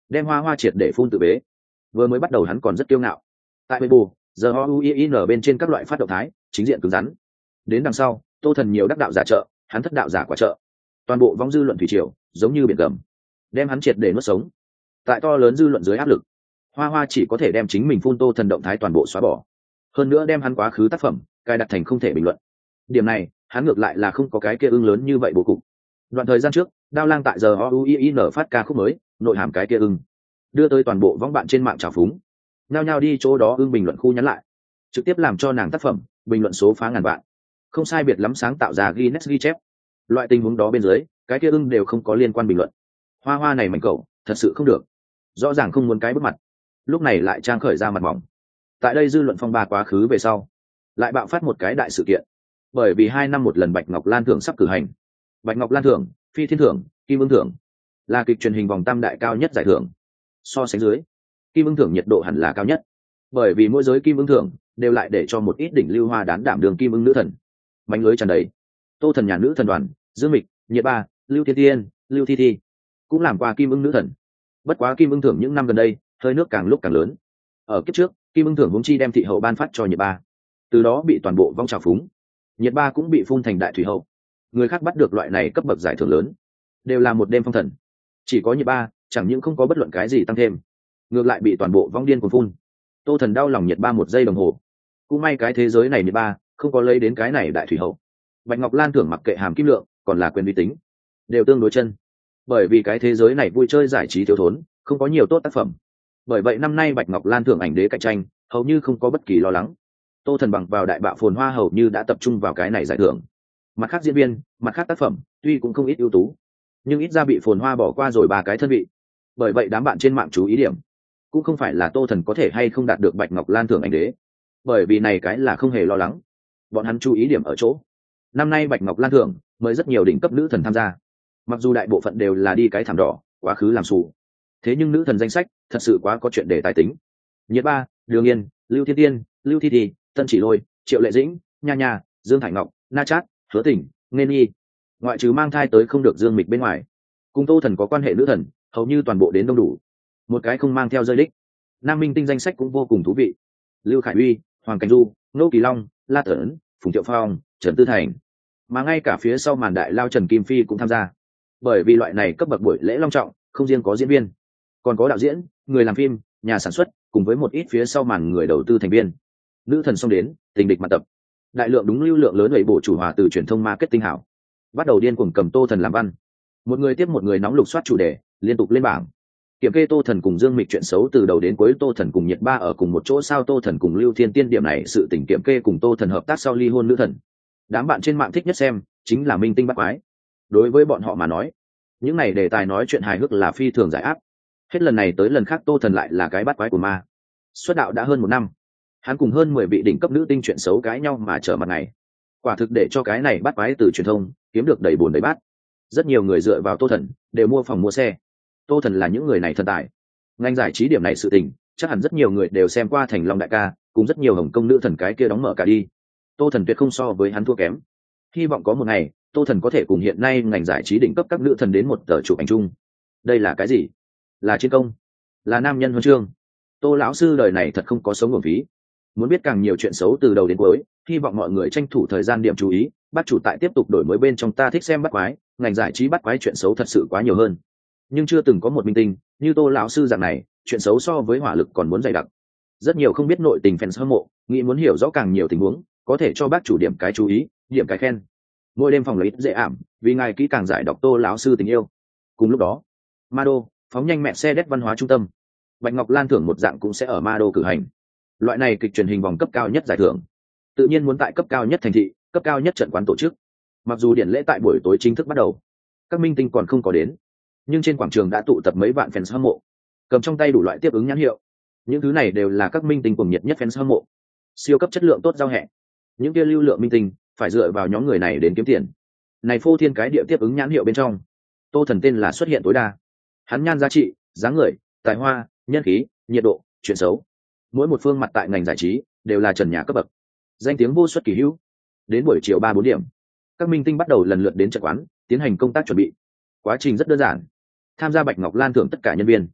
đem Hoa Hoa triệt để phun tự bế. Vừa mới bắt đầu hắn còn rất kiêu ngạo, tại Weibo giờ o u i n bên trên các loại phát động thái chính diện cứng rắn. Đến đằng sau Tô Thần nhiều đắc đạo giả trợ, hắn thất đạo giả quả trợ, toàn bộ vong dư luận thủy triều giống như biển gầm, đem hắn triệt để nuốt sống. Tại to lớn dư luận dưới áp lực, Hoa Hoa chỉ có thể đem chính mình phun Tô Thần động thái toàn bộ xóa bỏ, hơn nữa đem hắn quá khứ tác phẩm cài đặt thành không thể bình luận. Điểm này hắn ngược lại là không có cái kia ưng lớn như vậy bố cục. Đoạn thời gian trước Đao Lang tại giờ o u i n phát ca khúc mới nội hàm cái kia ưng, đưa tới toàn bộ võng bạn trên mạng trào phúng, nhao nhao đi chỗ đó ưng bình luận khu nhắn lại, trực tiếp làm cho nàng tác phẩm bình luận số phá ngàn vạn, không sai biệt lắm sáng tạo ra Guinness ghi chép. Loại tình huống đó bên dưới cái kia ưng đều không có liên quan bình luận. Hoa Hoa này mảnh cậu thật sự không được, rõ ràng không muốn cái bước mặt, lúc này lại trang khởi ra mặt mỏng. Tại đây dư luận phong ba quá khứ về sau, lại bạo phát một cái đại sự kiện, bởi vì hai năm một lần Bạch Ngọc Lan thưởng sắp cử hành. Bạch Ngọc Lan thưởng, Phi Thiên thưởng, Kim Ưng thưởng là kịch truyền hình vòng tam đại cao nhất giải thưởng. So sánh dưới, Kim Ưng thưởng nhiệt độ hẳn là cao nhất, bởi vì mỗi giới Kim Ưng thưởng đều lại để cho một ít đỉnh lưu hoa đán đảm đường Kim Ưng nữ thần. Mánh lưới tràn đầy, Tô Thần nhà nữ thần đoàn, Dương Mịch, Nhiệt Ba, Lưu Thiên Tiên, Lưu Thi Thi cũng làm qua Kim Ưng nữ thần. Bất quá Kim Ưng thưởng những năm gần đây hơi nước càng lúc càng lớn. Ở kiếp trước Kim Ưng thưởng vốn chi đem thị hậu ban phát cho Nhiệt Ba, từ đó bị toàn bộ vong trào phúng. Nhiệt Ba cũng bị phun thành đại thủy hậu. Người khác bắt được loại này cấp bậc giải thưởng lớn đều là một đêm phong thần, chỉ có Nhiệt Ba chẳng những không có bất luận cái gì tăng thêm, ngược lại bị toàn bộ vong điên cuồng phun. Tô Thần đau lòng Nhiệt Ba một giây đồng hồ. Cũng may cái thế giới này Nhiệt Ba không có lấy đến cái này đại thủy hậu. Bạch Ngọc Lan thưởng mặc kệ hàm kim lượng còn là quyền uy tín đều tương đối chân, bởi vì cái thế giới này vui chơi giải trí thiếu thốn, không có nhiều tốt tác phẩm. Bởi vậy năm nay Bạch Ngọc Lan thưởng ảnh đế cạnh tranh hầu như không có bất kỳ lo lắng. Tô Thần bằng vào đại bạo phồn hoa hầu như đã tập trung vào cái này giải thưởng. Mặt khác diễn viên, mặt khác tác phẩm tuy cũng không ít ưu tú, nhưng ít ra bị phồn hoa bỏ qua rồi ba cái thân vị. Bởi vậy đám bạn trên mạng chú ý điểm cũng không phải là Tô Thần có thể hay không đạt được Bạch Ngọc Lan thưởng ảnh đế, bởi vì này cái là không hề lo lắng. Bọn hắn chú ý điểm ở chỗ năm nay Bạch Ngọc Lan thưởng mới rất nhiều đỉnh cấp nữ thần tham gia, mặc dù đại bộ phận đều là đi cái thảm đỏ quá khứ làm xù, thế nhưng nữ thần danh sách thật sự quá có chuyện để tài tính. Nhiệt Ba, Đường Yên, Lưu Thiên Tiên, Lưu Thi Thi, Tân Chỉ Lôi, Triệu Lệ Dĩnh, Nha Nha, Dương Thải Ngọc, Na Chát, Hứa Tỉnh, Nên Nhi, ngoại trừ mang thai tới không được Dương Mịch bên ngoài, cùng Tô Thần có quan hệ nữ thần hầu như toàn bộ đến đông đủ, một cái không mang theo rơi đích. Nam minh tinh danh sách cũng vô cùng thú vị: Lưu Khải Uy, Hoàng Cảnh Du, Nô Kỳ Long, La Tấn, Phùng Thiệu Phong, Trần Tư Thành, mà ngay cả phía sau màn đại lao Trần Kim Phi cũng tham gia. Bởi vì loại này cấp bậc buổi lễ long trọng không riêng có diễn viên, còn có đạo diễn, người làm phim, nhà sản xuất cùng với một ít phía sau màn người đầu tư thành viên. Nữ thần xong đến tình địch mặt tập, đại lượng đúng lưu lượng lớn lẩy bổ chủ hòa từ truyền thông marketing hảo bắt đầu điên cuồng cầm Tô Thần làm văn, một người tiếp một người nóng lục soát chủ đề liên tục lên bảng. Kiểm kê Tô Thần cùng Dương Mịch chuyện xấu từ đầu đến cuối, Tô Thần cùng Nhiệt Ba ở cùng một chỗ sao, Tô Thần cùng Lưu Thiên Tiên điểm này sự tình kiểm kê, cùng Tô Thần hợp tác sau ly hôn nữ thần. Đám bạn trên mạng thích nhất xem chính là minh tinh bắt quái. Đối với bọn họ mà nói, những này đề tài nói chuyện hài hước là phi thường giải áp. Hết lần này tới lần khác Tô Thần lại là cái bắt quái của ma. Xuất đạo đã hơn một năm, hắn cùng hơn mười vị đỉnh cấp nữ tinh chuyện xấu cãi nhau mà trở mặt này, quả thực để cho cái này bắt quái từ truyền thông kiếm được đầy bồn đầy bát. Rất nhiều người dựa vào Tô Thần đều mua phòng mua xe. Tô Thần là những người này thần tài. Ngành giải trí điểm này sự tình chắc hẳn rất nhiều người đều xem qua Thành Long đại ca cùng rất nhiều hồng công nữ thần cái kia đóng mở cả đi. Tô Thần tuyệt không so với hắn thua kém. Hy vọng có một ngày Tô Thần có thể cùng hiện nay ngành giải trí đỉnh cấp các nữ thần đến một tờ chụp ảnh chung. Đây là cái gì? Là chiến công, là nam nhân huân chương. Tô lão sư đời này thật không có sống nguồn phí. Muốn biết càng nhiều chuyện xấu từ đầu đến cuối, hy vọng mọi người tranh thủ thời gian điểm chú ý. Bác chủ tại tiếp tục đổi mới bên trong ta thích xem bắt quái, ngành giải trí bắt quái chuyện xấu thật sự quá nhiều hơn, nhưng chưa từng có một minh tinh như Tô lão sư dạng này, chuyện xấu so với hỏa lực còn muốn dày đặc. Rất nhiều không biết nội tình fans hâm mộ nghĩ muốn hiểu rõ càng nhiều tình huống, có thể cho bác chủ điểm cái chú ý, điểm cái khen. Mỗi đêm phòng lấy dễ ảm, vì ngài kỹ càng giải đọc Tô lão sư tình yêu. Cùng lúc đó, Mado phóng nhanh mẹ xe đét văn hóa trung tâm, Bạch Ngọc Lan thưởng một dạng cũng sẽ ở Mado cử hành. Loại này kịch truyền hình vòng cấp cao nhất giải thưởng, tự nhiên muốn tại cấp cao nhất thành thị, cấp cao nhất trận quán tổ chức. Mặc dù điển lễ tại buổi tối chính thức bắt đầu, các minh tinh còn không có đến, nhưng trên quảng trường đã tụ tập mấy vạn fans hâm mộ, cầm trong tay đủ loại tiếp ứng nhãn hiệu. Những thứ này đều là các minh tinh cuồng nhiệt nhất fans hâm mộ, siêu cấp chất lượng tốt giao hẹ. Những kia lưu lượng minh tinh phải dựa vào nhóm người này đến kiếm tiền. Này phô thiên cái địa tiếp ứng nhãn hiệu bên trong, Tô Thần tên là xuất hiện tối đa. Hắn nhan giá trị, dáng người, tài hoa, nhân khí, nhiệt độ, chuyện xấu, mỗi một phương mặt tại ngành giải trí đều là trần nhà cấp bậc, danh tiếng vô suất kỳ hữu. Đến buổi chiều ba bốn điểm, các minh tinh bắt đầu lần lượt đến trận quán tiến hành công tác chuẩn bị. Quá trình rất đơn giản. Tham gia Bạch Ngọc Lan thưởng tất cả nhân viên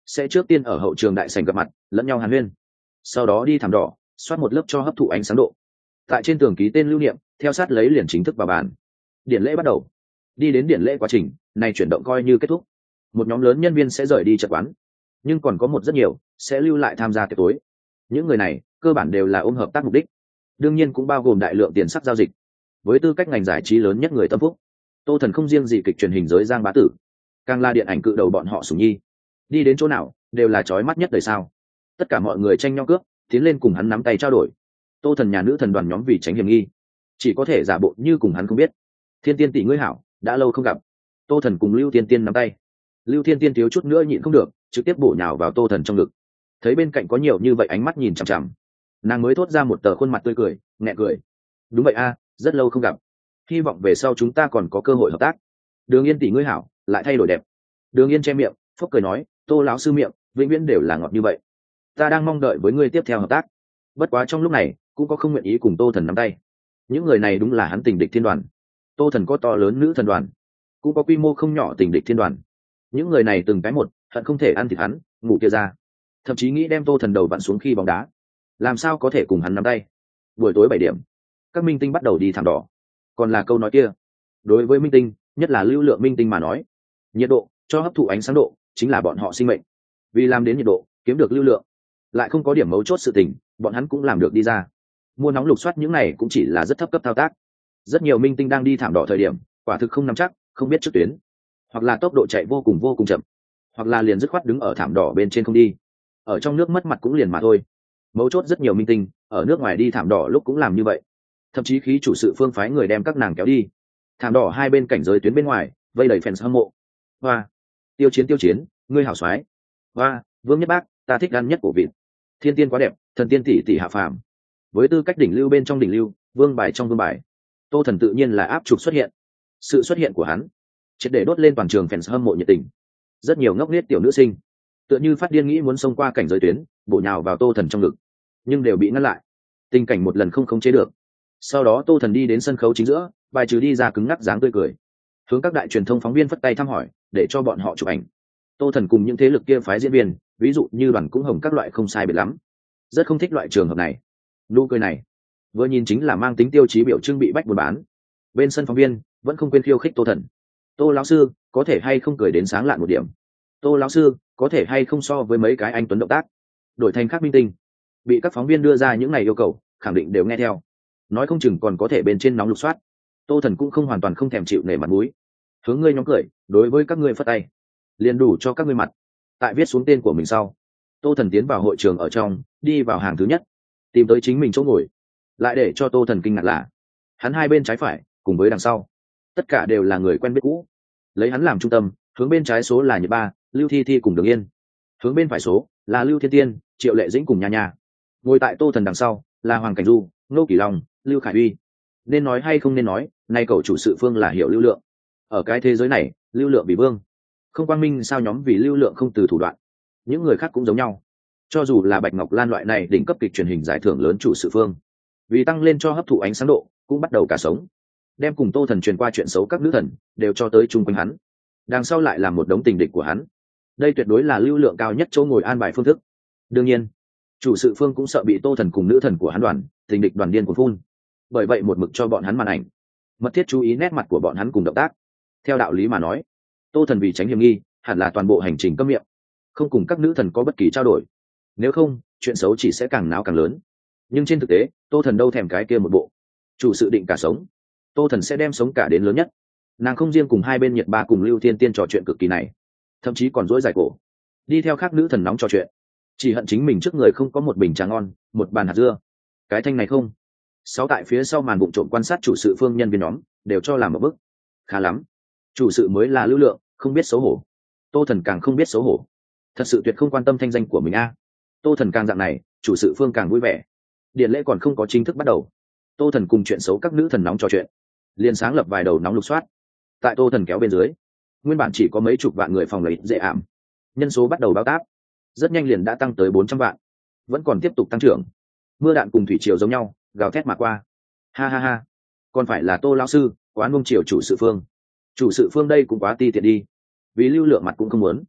sẽ trước tiên ở hậu trường đại sảnh gặp mặt, lẫn nhau hàn huyên, sau đó đi thảm đỏ soát một lớp cho hấp thụ ánh sáng độ, tại trên tường ký tên lưu niệm, theo sát lấy liền chính thức vào bàn. Điển lễ bắt đầu. Đi đến điển lễ quá trình này, chuyển động coi như kết thúc. Một nhóm lớn nhân viên sẽ rời đi chợ quán, nhưng còn có một rất nhiều sẽ lưu lại tham gia tiệc tối. Những người này cơ bản đều là ôm hợp tác mục đích, đương nhiên cũng bao gồm đại lượng tiền sắc giao dịch. Với tư cách ngành giải trí lớn nhất người tâm phúc, Tô Thần không riêng gì kịch truyền hình giới Giang Bá Tử, càng là điện ảnh cự đầu bọn họ Sùng Nhi. Đi đến chỗ nào đều là chói mắt nhất đời sao. Tất cả mọi người tranh nhau cướp, tiến lên cùng hắn nắm tay trao đổi. Tô Thần nhà nữ thần đoàn nhóm vì tránh hiểm nghi, chỉ có thể giả bộ như cùng hắn không biết. Thiên Tiên tỷ ngươi hảo, đã lâu không gặp. Tô Thần cùng Lưu Tiên Tiên nắm tay. Lưu Thiên Tiên thiếu chút nữa nhịn không được, trực tiếp bổ nhào vào Tô Thần trong ngực. Thấy bên cạnh có nhiều như vậy ánh mắt nhìn chằm chằm, nàng mới thốt ra một tờ khuôn mặt tươi cười, nhẹ cười. Đúng vậy a, rất lâu không gặp, hy vọng về sau chúng ta còn có cơ hội hợp tác. Đường Yên tỷ ngươi hảo, lại thay đổi đẹp. Đường Yên che miệng, phúc cười nói, Tô lão sư miệng vĩnh viễn đều là ngọt như vậy. Ta đang mong đợi với ngươi tiếp theo hợp tác. Bất quá trong lúc này cũng có không nguyện ý cùng Tô Thần nắm tay. Những người này đúng là hắn tình địch thiên đoàn. Tô Thần có to lớn nữ thần đoàn, cũng có quy mô không nhỏ tình địch thiên đoàn. Những người này từng cái một hận không thể ăn thịt hắn, ngủ kia ra, thậm chí nghĩ đem Tô Thần đầu vặn xuống khi bóng đá. Làm sao có thể cùng hắn nắm tay? Buổi tối bảy điểm, các minh tinh bắt đầu đi thảm đỏ. Còn là câu nói kia, đối với minh tinh, nhất là lưu lượng minh tinh mà nói, nhiệt độ cho hấp thụ ánh sáng độ chính là bọn họ sinh mệnh. Vì làm đến nhiệt độ, kiếm được lưu lượng, lại không có điểm mấu chốt sự tình, bọn hắn cũng làm được đi ra. Mua nóng lục soát những này cũng chỉ là rất thấp cấp thao tác. Rất nhiều minh tinh đang đi thảm đỏ thời điểm, quả thực không nắm chắc, không biết trước tuyến, hoặc là tốc độ chạy vô cùng vô cùng chậm, hoặc là liền dứt khoát đứng ở thảm đỏ bên trên không đi. Ở trong nước mất mặt cũng liền mà thôi. Mấu chốt rất nhiều minh tinh ở nước ngoài đi thảm đỏ lúc cũng làm như vậy, thậm chí khí chủ sự phương phái người đem các nàng kéo đi. Thảm đỏ hai bên cảnh giới tuyến bên ngoài vây đầy fans hâm mộ. Hoa, tiêu chiến tiêu chiến, ngươi hảo soái. Hoa, Vương Nhất Bác, ta thích ăn nhất của vịt. Thiên Tiên quá đẹp, thần tiên tỷ tỷ hạ phàm. Với tư cách đỉnh lưu bên trong đỉnh lưu, vương bài trong vương bài, Tô Thần tự nhiên là áp trục xuất hiện. Sự xuất hiện của hắn triệt để đốt lên toàn trường fans hâm mộ nhiệt tình. Rất nhiều ngốc nghếch tiểu nữ sinh tựa như phát điên nghĩ muốn xông qua cảnh giới tuyến, bổ nhào vào Tô Thần trong ngực, nhưng đều bị ngăn lại. Tình cảnh một lần không khống chế được. Sau đó Tô Thần đi đến sân khấu chính giữa, bài trừ đi ra cứng ngắc dáng tươi cười, hướng các đại truyền thông phóng viên phất tay thăm hỏi, để cho bọn họ chụp ảnh. Tô Thần cùng những thế lực kia phái diễn viên, ví dụ như Đoàn Cũng Hồng các loại không sai biệt lắm, rất không thích loại trường hợp này. Nụ cười này vừa nhìn chính là mang tính tiêu chí biểu trưng bị bách buôn bán. Bên sân phóng viên vẫn không quên khiêu khích Tô Thần. Tô lão sư có thể hay không cười đến sáng lạn một điểm? Tô lão sư có thể hay không so với mấy cái anh tuấn động tác đổi thành khác minh tinh? Bị các phóng viên đưa ra những ngày yêu cầu, khẳng định đều nghe theo, nói không chừng còn có thể bên trên nóng lục soát. Tô Thần cũng không hoàn toàn không thèm chịu nể mặt mũi, hướng ngươi nhóm cười, đối với các ngươi phất tay, liền đủ cho các ngươi mặt. Tại viết xuống tên của mình sau, Tô Thần tiến vào hội trường ở trong, đi vào hàng thứ nhất, tìm tới chính mình chỗ ngồi. Lại để cho Tô Thần kinh ngạc là, hắn hai bên trái phải cùng với đằng sau tất cả đều là người quen biết cũ. Lấy hắn làm trung tâm, hướng bên trái số là Nhật Ba, Lưu Thi Thi cùng Đường Yên, hướng bên phải số là Lưu Thiên Tiên, Triệu Lệ Dĩnh cùng Nha Nha. Ngồi tại Tô Thần đằng sau là Hoàng Cảnh Du, Ngô Kỳ Long, Lưu Khải Uy. Nên nói hay không nên nói, nay cậu chủ sự phương là hiểu lưu lượng. Ở cái thế giới này, lưu lượng vì vương, không quang minh sao nhóm vì lưu lượng không từ thủ đoạn. Những người khác cũng giống nhau, cho dù là Bạch Ngọc Lan loại này đỉnh cấp kịch truyền hình giải thưởng lớn chủ sự phương, vì tăng lên cho hấp thụ ánh sáng độ, cũng bắt đầu cả sống, đem cùng Tô Thần truyền qua chuyện xấu các nữ thần đều cho tới chung quanh hắn. Đằng sau lại là một đống tình địch của hắn. Đây tuyệt đối là lưu lượng cao nhất chỗ ngồi an bài phương thức. Đương nhiên, chủ sự phương cũng sợ bị Tô Thần cùng nữ thần của hắn đoàn tình địch đoàn điên cuồng phun, bởi vậy một mực cho bọn hắn màn ảnh, mật thiết chú ý nét mặt của bọn hắn cùng động tác. Theo đạo lý mà nói, Tô Thần vì tránh hiểm nghi, hẳn là toàn bộ hành trình câm miệng, không cùng các nữ thần có bất kỳ trao đổi. Nếu không, chuyện xấu chỉ sẽ càng náo càng lớn. Nhưng trên thực tế, Tô Thần đâu thèm cái kia một bộ. Chủ sự định cả sống, Tô Thần sẽ đem sống cả đến lớn nhất. Nàng không riêng cùng hai bên Nhật Ba cùng Lưu Thiên Tiên trò chuyện cực kỳ này, thậm chí còn dỗi dài cổ đi theo các nữ thần nóng trò chuyện, chỉ hận chính mình trước người không có một bình trà ngon, một bàn hạt dưa. Cái thanh này không sáu tại phía sau màn bụng trộm quan sát chủ sự phương nhân viên nhóm đều cho làm một bức. Khá lắm, chủ sự mới là lưu lượng, không biết xấu hổ. Tô Thần càng không biết xấu hổ, thật sự tuyệt không quan tâm thanh danh của mình a. À. Tô Thần càng dạng này, chủ sự phương càng vui vẻ. Điện lễ còn không có chính thức bắt đầu, Tô Thần cùng chuyện xấu các nữ thần nóng trò chuyện, liền sáng lập vài đầu nóng lục soát. Tại Tô Thần kéo bên dưới, nguyên bản chỉ có mấy chục vạn người phòng lấy dễ ảm, nhân số bắt đầu bao táp, rất nhanh liền đã tăng tới bốn trăm vạn, vẫn còn tiếp tục tăng trưởng. Mưa đạn cùng thủy triều giống nhau, gào thét mà qua. Ha ha ha, còn phải là Tô lão sư quá nuông chiều chủ sự phương. Chủ sự phương đây cũng quá ti tiện đi, vì lưu lượng mặt cũng không muốn.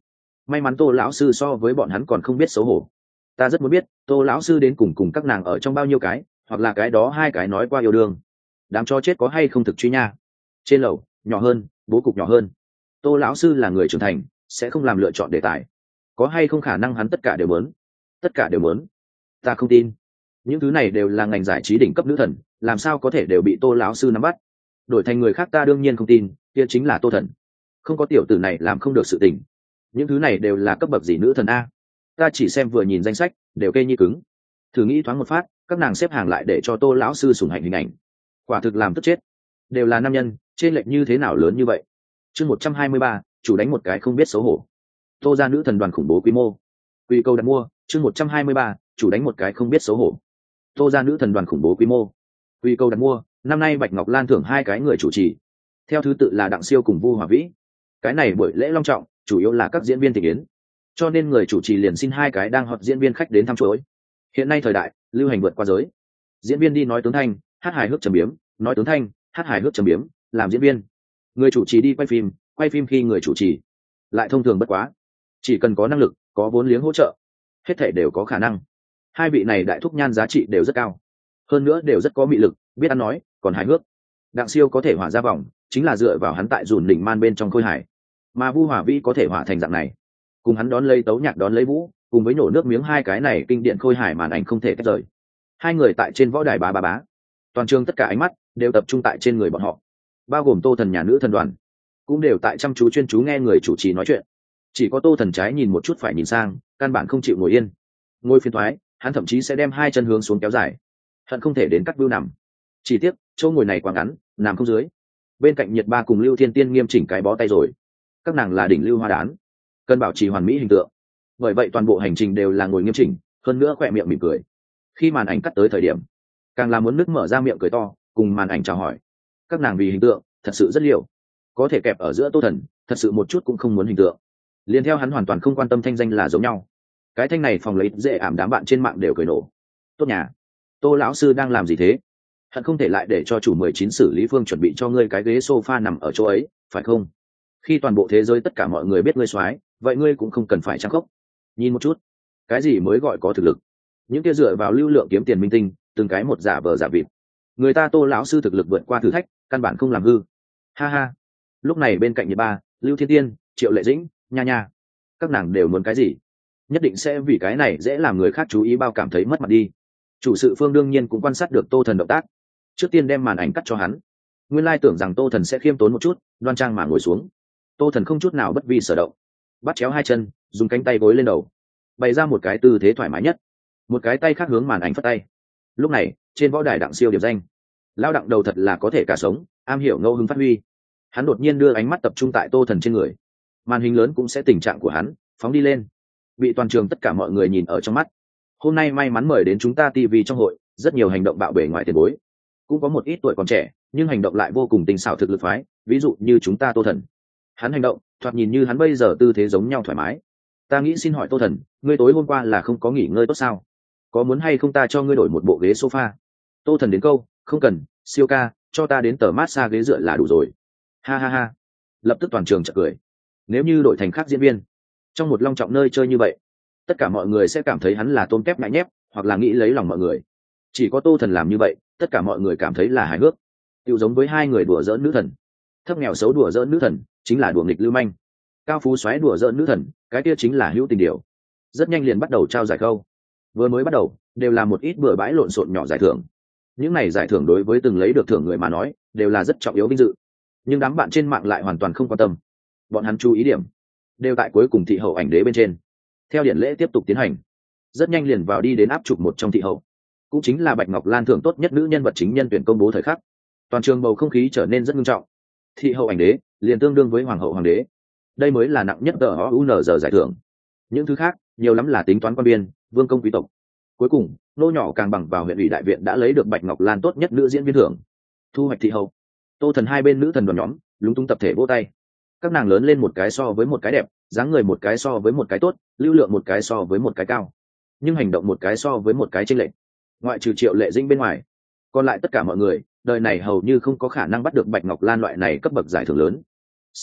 may mắn tô lão sư so với bọn hắn còn không biết xấu hổ. Ta rất muốn biết tô lão sư đến cùng cùng các nàng ở trong bao nhiêu cái, hoặc là cái đó hai cái nói qua yêu đương. Đám cho chết có hay không thực truy nha. Trên lầu nhỏ hơn, bố cục nhỏ hơn. Tô lão sư là người trưởng thành, sẽ không làm lựa chọn đề tài. Có hay không khả năng hắn tất cả đều muốn? Tất cả đều muốn. Ta không tin. Những thứ này đều là ngành giải trí đỉnh cấp nữ thần, làm sao có thể đều bị tô lão sư nắm bắt? Đổi thành người khác ta đương nhiên không tin, kia chính là tô thần. Không có tiểu tử này làm không được sự tình. Những thứ này đều là cấp bậc gì nữ thần a? Ta chỉ xem vừa nhìn danh sách đều kê như cứng. Thử nghĩ thoáng một phát, các nàng xếp hàng lại để cho tô lão sư sủng hạnh hình ảnh, quả thực làm tức chết. Đều là nam nhân, trên lệch như thế nào lớn như vậy? Chương một trăm hai mươi ba, chủ đánh một cái không biết xấu hổ. Tô gia nữ thần đoàn khủng bố quy mô. Quy câu đặt mua. Chương một trăm hai mươi ba, chủ đánh một cái không biết xấu hổ. Tô gia nữ thần đoàn khủng bố quy mô. Quy câu đặt mua. Năm nay Bạch Ngọc Lan thưởng hai cái người chủ trì, theo thứ tự là Đặng Siêu cùng Vu Hòa Vĩ. Cái này buổi lễ long trọng, chủ yếu là các diễn viên tình yến, cho nên người chủ trì liền xin hai cái đang hot diễn viên khách đến thăm chuỗi. Hiện nay thời đại lưu hành vượt qua giới, diễn viên đi nói tướng thanh, hát hài hước trầm biếm, nói tướng thanh, hát hài hước trầm biếm, làm diễn viên. Người chủ trì đi quay phim, quay phim khi người chủ trì lại thông thường bất quá, chỉ cần có năng lực, có vốn liếng hỗ trợ, hết thảy đều có khả năng. Hai vị này đại thúc nhan giá trị đều rất cao, hơn nữa đều rất có mị lực, biết ăn nói, còn hài hước. Đặng Siêu có thể hỏa ra vòng, chính là dựa vào hắn tại dùn đỉnh man bên trong khôi hài, mà Vu Hòa Vĩ có thể hỏa thành dạng này, cùng hắn đón lấy tấu nhạc đón lấy vũ, cùng với nổ nước miếng hai cái này kinh điển khôi hài màn ảnh không thể tách rời. Hai người tại trên võ đài bá bá bá, toàn trường tất cả ánh mắt đều tập trung tại trên người bọn họ, bao gồm Tô Thần nhà nữ thần đoàn cũng đều tại chăm chú chuyên chú nghe người chủ trì nói chuyện. Chỉ có Tô Thần trái nhìn một chút phải nhìn sang, căn bản không chịu ngồi yên, ngồi phiền thoái, hắn thậm chí sẽ đem hai chân hướng xuống kéo dài, hận không thể đến cắt view nằm. Chỉ tiếc chỗ ngồi này quá ngắn, nằm không dưới. Bên cạnh Nhiệt Ba cùng Lưu Thiên Tiên nghiêm chỉnh cái bó tay rồi, các nàng là đỉnh lưu hoa đán, cần bảo trì hoàn mỹ hình tượng, bởi vậy toàn bộ hành trình đều là ngồi nghiêm chỉnh, hơn nữa khỏe miệng mỉm cười. Khi màn ảnh cắt tới thời điểm, càng là muốn nứt mở ra miệng cười to, cùng màn ảnh chào hỏi. Các nàng vì hình tượng thật sự rất liều, có thể kẹp ở giữa Tô Thần, thật sự một chút cũng không muốn hình tượng. Liên theo hắn hoàn toàn không quan tâm thanh danh là giống nhau. Cái thanh này phòng lấy dễ ảm, đám bạn trên mạng đều cười nổ. Tốt nhà, Tô lão sư đang làm gì thế? Hận không thể lại để cho chủ mười chín xử lý phương chuẩn bị cho ngươi cái ghế sofa nằm ở chỗ ấy, phải không? Khi toàn bộ thế giới tất cả mọi người biết ngươi soái, vậy ngươi cũng không cần phải trang khốc. Nhìn một chút, cái gì mới gọi có thực lực? Những kia dựa vào lưu lượng kiếm tiền minh tinh, từng cái một giả vờ giả vịt. Người ta Tô lão sư thực lực vượt qua thử thách, căn bản không làm hư. Ha ha. Lúc này bên cạnh Nhiệt Ba, Lưu Thiên Tiên, Triệu Lệ Dĩnh, nha nha, các nàng đều muốn cái gì? Nhất định sẽ vì cái này dễ làm người khác chú ý bao cảm thấy mất mặt đi. Chủ sự Phương đương nhiên cũng quan sát được Tô Thần động tác, trước tiên đem màn ảnh cắt cho hắn. Nguyên lai tưởng rằng Tô Thần sẽ khiêm tốn một chút, đoan trang mà ngồi xuống. Tô Thần không chút nào bất vi sở động, bắt chéo hai chân, dùng cánh tay gối lên đầu, bày ra một cái tư thế thoải mái nhất, một cái tay khác hướng màn ảnh phất tay. Lúc này trên võ đài Đặng Siêu điểm danh, lao Đặng đầu thật là có thể cả sống, am hiểu ngẫu hứng phát huy. Hắn đột nhiên đưa ánh mắt tập trung tại Tô Thần trên người, màn hình lớn cũng sẽ tình trạng của hắn phóng đi lên, bị toàn trường tất cả mọi người nhìn ở trong mắt. Hôm nay may mắn mời đến chúng ta ti vi trong hội, rất nhiều hành động bạo bể ngoài tiền bối, cũng có một ít tuổi còn trẻ nhưng hành động lại vô cùng tinh xảo thực lực phái, ví dụ như chúng ta Tô Thần. Hắn hành động thoạt nhìn như hắn bây giờ tư thế giống nhau thoải mái. Ta nghĩ xin hỏi Tô Thần, ngươi tối hôm qua là không có nghỉ ngơi tốt sao? Có muốn hay không ta cho ngươi đổi một bộ ghế sofa? Tô Thần đến câu, không cần, Siêu ca, cho ta đến tờ massage ghế dựa là đủ rồi. Ha ha ha. Lập tức toàn trường chợt cười. Nếu như đổi thành khác diễn viên, trong một long trọng nơi chơi như vậy, tất cả mọi người sẽ cảm thấy hắn là tôm tép ngại nhép, hoặc là nghĩ lấy lòng mọi người. Chỉ có Tô Thần làm như vậy, tất cả mọi người cảm thấy là hài hước. Tiêu giống với hai người đùa giỡn nữ thần, thấp nghèo xấu đùa giỡn nữ thần chính là đùa nghịch lưu manh, cao phú xoáy đùa giỡn nữ thần, cái kia chính là hữu tình điều. Rất nhanh liền bắt đầu trao giải câu. Vừa mới bắt đầu đều là một ít bừa bãi lộn xộn nhỏ giải thưởng. Những này giải thưởng đối với từng lấy được thưởng người mà nói đều là rất trọng yếu vinh dự, nhưng đám bạn trên mạng lại hoàn toàn không quan tâm. Bọn hắn chú ý điểm đều tại cuối cùng thị hậu ảnh đế bên trên. Theo điển lễ tiếp tục tiến hành, rất nhanh liền vào đi đến áp chụp một trong thị hậu, cũng chính là Bạch Ngọc Lan thưởng tốt nhất nữ nhân vật chính nhân tuyển công bố thời khắc. Toàn trường bầu không khí trở nên rất nghiêm trọng. Thị hậu ảnh đế liền tương đương với hoàng hậu hoàng đế, đây mới là nặng nhất tờ o u n giờ giải thưởng. Những thứ khác nhiều lắm là tính toán quan biên, vương công quý tộc. Cuối cùng nô nhỏ càng bằng vào huyện ủy đại viện đã lấy được Bạch Ngọc Lan tốt nhất nữ diễn viên thưởng. Thu hoạch thị hậu, Tô Thần hai bên nữ thần đoàn nhóm lúng túng tập thể vỗ tay. Các nàng lớn lên một cái so với một cái đẹp, dáng người một cái so với một cái tốt, lưu lượng một cái so với một cái cao, nhưng hành động một cái so với một cái chênh lệch. Ngoại trừ Triệu Lệ Dĩnh bên ngoài, còn lại tất cả mọi người đời này hầu như không có khả năng bắt được Bạch Ngọc Lan loại này cấp bậc giải thưởng lớn. Sau đó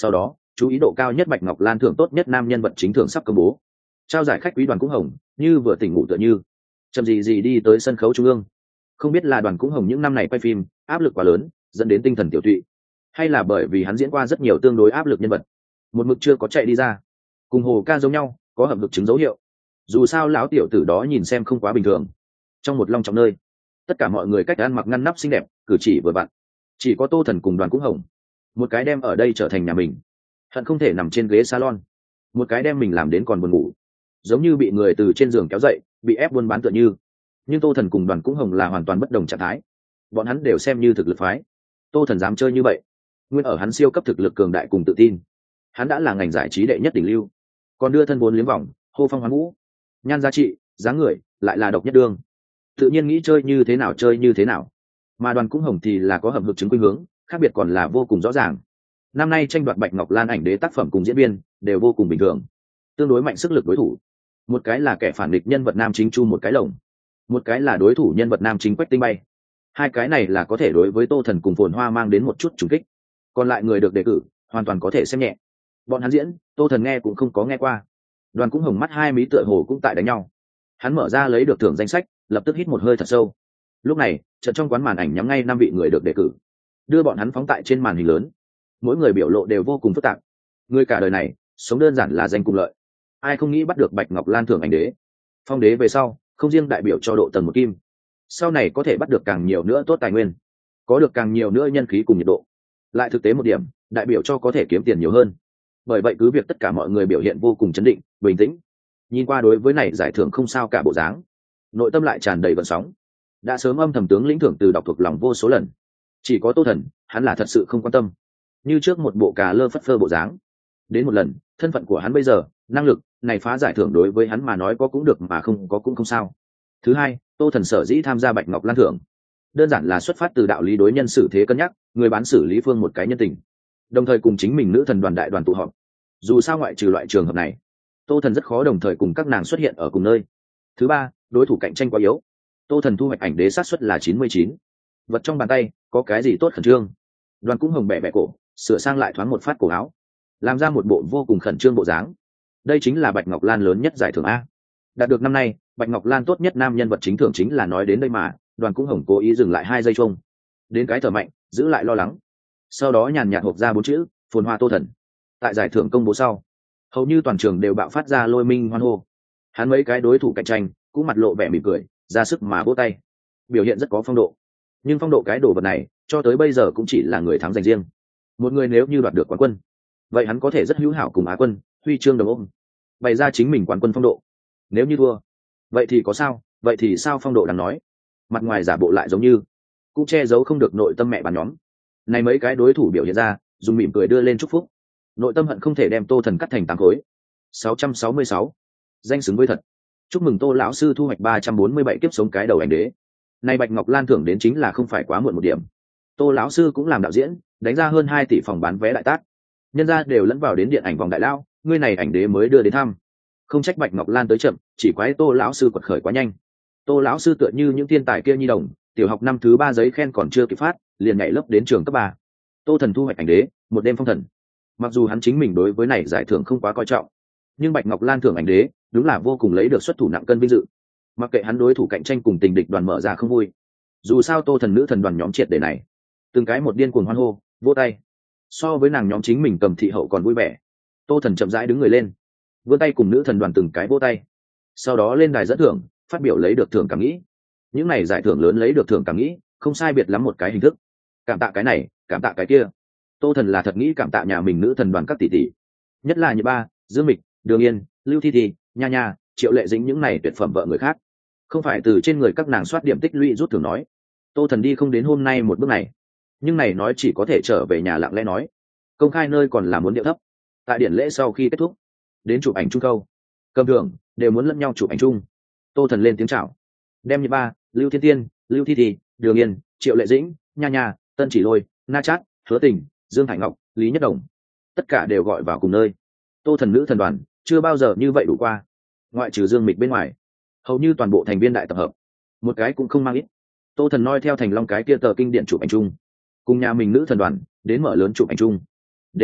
chú ý độ cao nhất Bạch Ngọc Lan thưởng tốt nhất nam nhân vật chính thưởng sắp công bố. Trao giải khách quý Đoàn Cũng Hồng như vừa tỉnh ngủ tựa như chậm gì gì đi tới sân khấu trung ương. Không biết là Đoàn Cũng Hồng những năm này quay phim áp lực quá lớn dẫn đến tinh thần tiểu tụy, hay là bởi vì hắn diễn qua rất nhiều tương đối áp lực nhân vật, một mực chưa có chạy đi ra. Cùng Hồ Ca giống nhau, có hợp lực chứng dấu hiệu. Dù sao lão tiểu tử đó nhìn xem không quá bình thường. Trong một long trọng nơi, tất cả mọi người cách ăn mặc ngăn nắp xinh đẹp, cử chỉ vừa vặn. Chỉ có Tô Thần cùng Đoàn Cũng Hồng, một cái đem ở đây trở thành nhà mình, hận không thể nằm trên ghế salon, một cái đem mình làm đến còn buồn ngủ, giống như bị người từ trên giường kéo dậy, bị ép buôn bán tựa như. Nhưng Tô Thần cùng Đoàn Cũng Hồng là hoàn toàn bất đồng trạng thái. Bọn hắn đều xem như thực lực phái. Tô Thần dám chơi như vậy, nguyên ở hắn siêu cấp thực lực cường đại cùng tự tin. Hắn đã là ngành giải trí đệ nhất đỉnh lưu, còn đưa thân vốn liếm vòng, hô phong hoán vũ, nhan giá trị, dáng người lại là độc nhất đương, tự nhiên nghĩ chơi như thế nào chơi như thế nào. Mà Đoàn Cũng Hồng thì là có hầm hực chứng quy hướng, khác biệt còn là vô cùng rõ ràng. Năm nay tranh đoạt Bạch Ngọc Lan ảnh đế tác phẩm cùng diễn viên đều vô cùng bình thường, tương đối mạnh sức lực đối thủ. Một cái là kẻ phản địch nhân vật nam chính Chu một cái lồng, một cái là đối thủ nhân vật nam chính Quách Tinh Bay. Hai cái này là có thể đối với Tô Thần cùng Phồn Hoa mang đến một chút trùng kích. Còn lại người được đề cử hoàn toàn có thể xem nhẹ. Bọn hắn diễn, Tô Thần nghe cũng không có nghe qua. Đoàn Cũng Hồng mắt hai mí tựa hồ cũng tại đánh nhau. Hắn mở ra lấy được thưởng danh sách, lập tức hít một hơi thật sâu. Lúc này, trận trong quán màn ảnh nhắm ngay năm vị người được đề cử, đưa bọn hắn phóng tại trên màn hình lớn. Mỗi người biểu lộ đều vô cùng phức tạp. Người cả đời này, sống đơn giản là danh cùng lợi. Ai không nghĩ bắt được Bạch Ngọc Lan thưởng ảnh đế. Phong đế về sau, không riêng đại biểu cho độ tầng một kim, sau này có thể bắt được càng nhiều nữa tốt tài nguyên, có được càng nhiều nữa nhân khí cùng nhiệt độ. Lại thực tế một điểm, đại biểu cho có thể kiếm tiền nhiều hơn. Bởi vậy cứ việc tất cả mọi người biểu hiện vô cùng chấn định, bình tĩnh, nhìn qua đối với này giải thưởng không sao cả bộ dáng, nội tâm lại tràn đầy vận sóng. Đã sớm âm thầm tướng lĩnh thưởng từ đọc thuộc lòng vô số lần, chỉ có Tô Thần, hắn là thật sự không quan tâm, như trước một bộ cà lơ phất phơ bộ dáng. Đến một lần, thân phận của hắn bây giờ, năng lực này phá giải thưởng đối với hắn mà nói có cũng được mà không có cũng không sao. Thứ hai, Tô Thần sở dĩ tham gia Bạch Ngọc Lan thưởng, đơn giản là xuất phát từ đạo lý đối nhân xử thế cân nhắc, người bán xử lý phương một cái nhân tình, đồng thời cùng chính mình nữ thần đoàn đại đoàn tụ họp. Dù sao ngoại trừ loại trường hợp này, Tô Thần rất khó đồng thời cùng các nàng xuất hiện ở cùng nơi. Thứ ba, đối thủ cạnh tranh quá yếu. Tô Thần thu hoạch ảnh đế xác suất là chín mươi chín. Vật trong bàn tay, có cái gì tốt khẩn trương. Đoàn Cũng Hồng bẻ bẻ cổ, sửa sang lại thoáng một phát cổ áo, làm ra một bộ vô cùng khẩn trương bộ dáng. Đây chính là Bạch Ngọc Lan lớn nhất giải thưởng a. Đạt được năm nay, Bạch Ngọc Lan tốt nhất nam nhân vật chính thưởng chính là nói đến đây mà, Đoàn Cũng Hồng cố ý dừng lại hai giây chung. Đến cái thở mạnh, giữ lại lo lắng. Sau đó nhàn nhạt hộp ra bốn chữ, Phồn Hoa Tô Thần. Tại giải thưởng công bố sau, hầu như toàn trường đều bạo phát ra lôi minh hoan hô. Hắn mấy cái đối thủ cạnh tranh cũng mặt lộ vẻ mỉm cười, ra sức mà vỗ tay, biểu hiện rất có phong độ. Nhưng phong độ cái đồ vật này cho tới bây giờ cũng chỉ là người thắng dành riêng. Một người nếu như đoạt được quán quân, vậy hắn có thể rất hữu hảo cùng Á quân huy chương đồng ôm, bày ra chính mình quán quân phong độ. Nếu như thua, vậy thì có sao, vậy thì sao phong độ đáng nói. Mặt ngoài giả bộ lại giống như cũng che giấu không được nội tâm mẹ bàn nhóm. Này mấy cái đối thủ biểu hiện ra, dùng mỉm cười đưa lên chúc phúc, nội tâm hận không thể đem Tô Thần cắt thành tám khối. sáu trăm sáu mươi sáu, danh xứng với thật. Chúc mừng Tô lão sư thu hoạch ba trăm bốn mươi bảy kiếp sống cái đầu ảnh đế. Này Bạch Ngọc Lan thưởng đến chính là không phải quá muộn một điểm. Tô lão sư cũng làm đạo diễn, đánh ra hơn hai tỷ phòng bán vé đại tác. Nhân ra đều lẫn vào đến điện ảnh vòng đại lao, ngươi này ảnh đế mới đưa đến thăm. Không trách Bạch Ngọc Lan tới chậm, chỉ quái Tô lão sư quật khởi quá nhanh. Tô lão sư tựa như những thiên tài kia nhi đồng, tiểu học năm thứ ba giấy khen còn chưa kịp phát, liền nhảy lớp đến trường cấp ba. Tô Thần thu hoạch ảnh đế, một đêm phong thần. Mặc dù hắn chính mình đối với này giải thưởng không quá coi trọng, nhưng Bạch Ngọc Lan thưởng ảnh đế đúng là vô cùng lấy được xuất thủ nặng cân vinh dự. Mặc kệ hắn đối thủ cạnh tranh cùng tình địch đoàn mở ra không vui, dù sao Tô Thần nữ thần đoàn nhóm triệt để này, từng cái một điên cuồng hoan hô, vỗ tay. So với nàng nhóm chính mình cầm thị hậu còn vui vẻ. Tô Thần chậm rãi đứng người lên, vươn tay cùng nữ thần đoàn từng cái vỗ tay, sau đó lên đài dẫn thưởng, phát biểu lấy được thưởng cảm nghĩ. Những này giải thưởng lớn lấy được thưởng cảm nghĩ, không sai biệt lắm một cái hình thức. Cảm tạ cái này, cảm tạ cái kia. Tô Thần là thật nghĩ cảm tạ nhà mình nữ thần đoàn các tỷ tỷ, nhất là như ba, Dương Mịch, Đường Yên, Lưu Thi Thi, Nha Nha, Triệu Lệ Dĩnh những này tuyệt phẩm vợ người khác, không phải từ trên người các nàng soát điểm tích lũy rút thưởng nói. Tô Thần đi không đến hôm nay một bước này, nhưng này nói chỉ có thể trở về nhà lặng lẽ nói, công khai nơi còn là muốn điệu thấp. Tại điển lễ sau khi kết thúc, đến chụp ảnh chung câu, cầm thưởng đều muốn lẫn nhau chụp ảnh chung. Tô Thần lên tiếng chào, đem như ba, Lưu Thiên Tiên, Lưu Thi Thi, Đường Yên, Triệu Lệ Dĩnh, Nha Nha, Tân Chỉ Lôi, Na Chát, Hứa Tình, Dương Hải Ngọc, Lý Nhất Đồng, tất cả đều gọi vào cùng nơi. Tô Thần nữ thần đoàn chưa bao giờ như vậy đủ qua, ngoại trừ Dương Mịch bên ngoài, hầu như toàn bộ thành viên đại tập hợp, một cái cũng không mang ít. Tô Thần noi theo Thành Long cái kia tờ kinh điển chụp ảnh chung, cùng nhà mình nữ thần đoàn đến mở lớn chụp ảnh chung. Đêm đó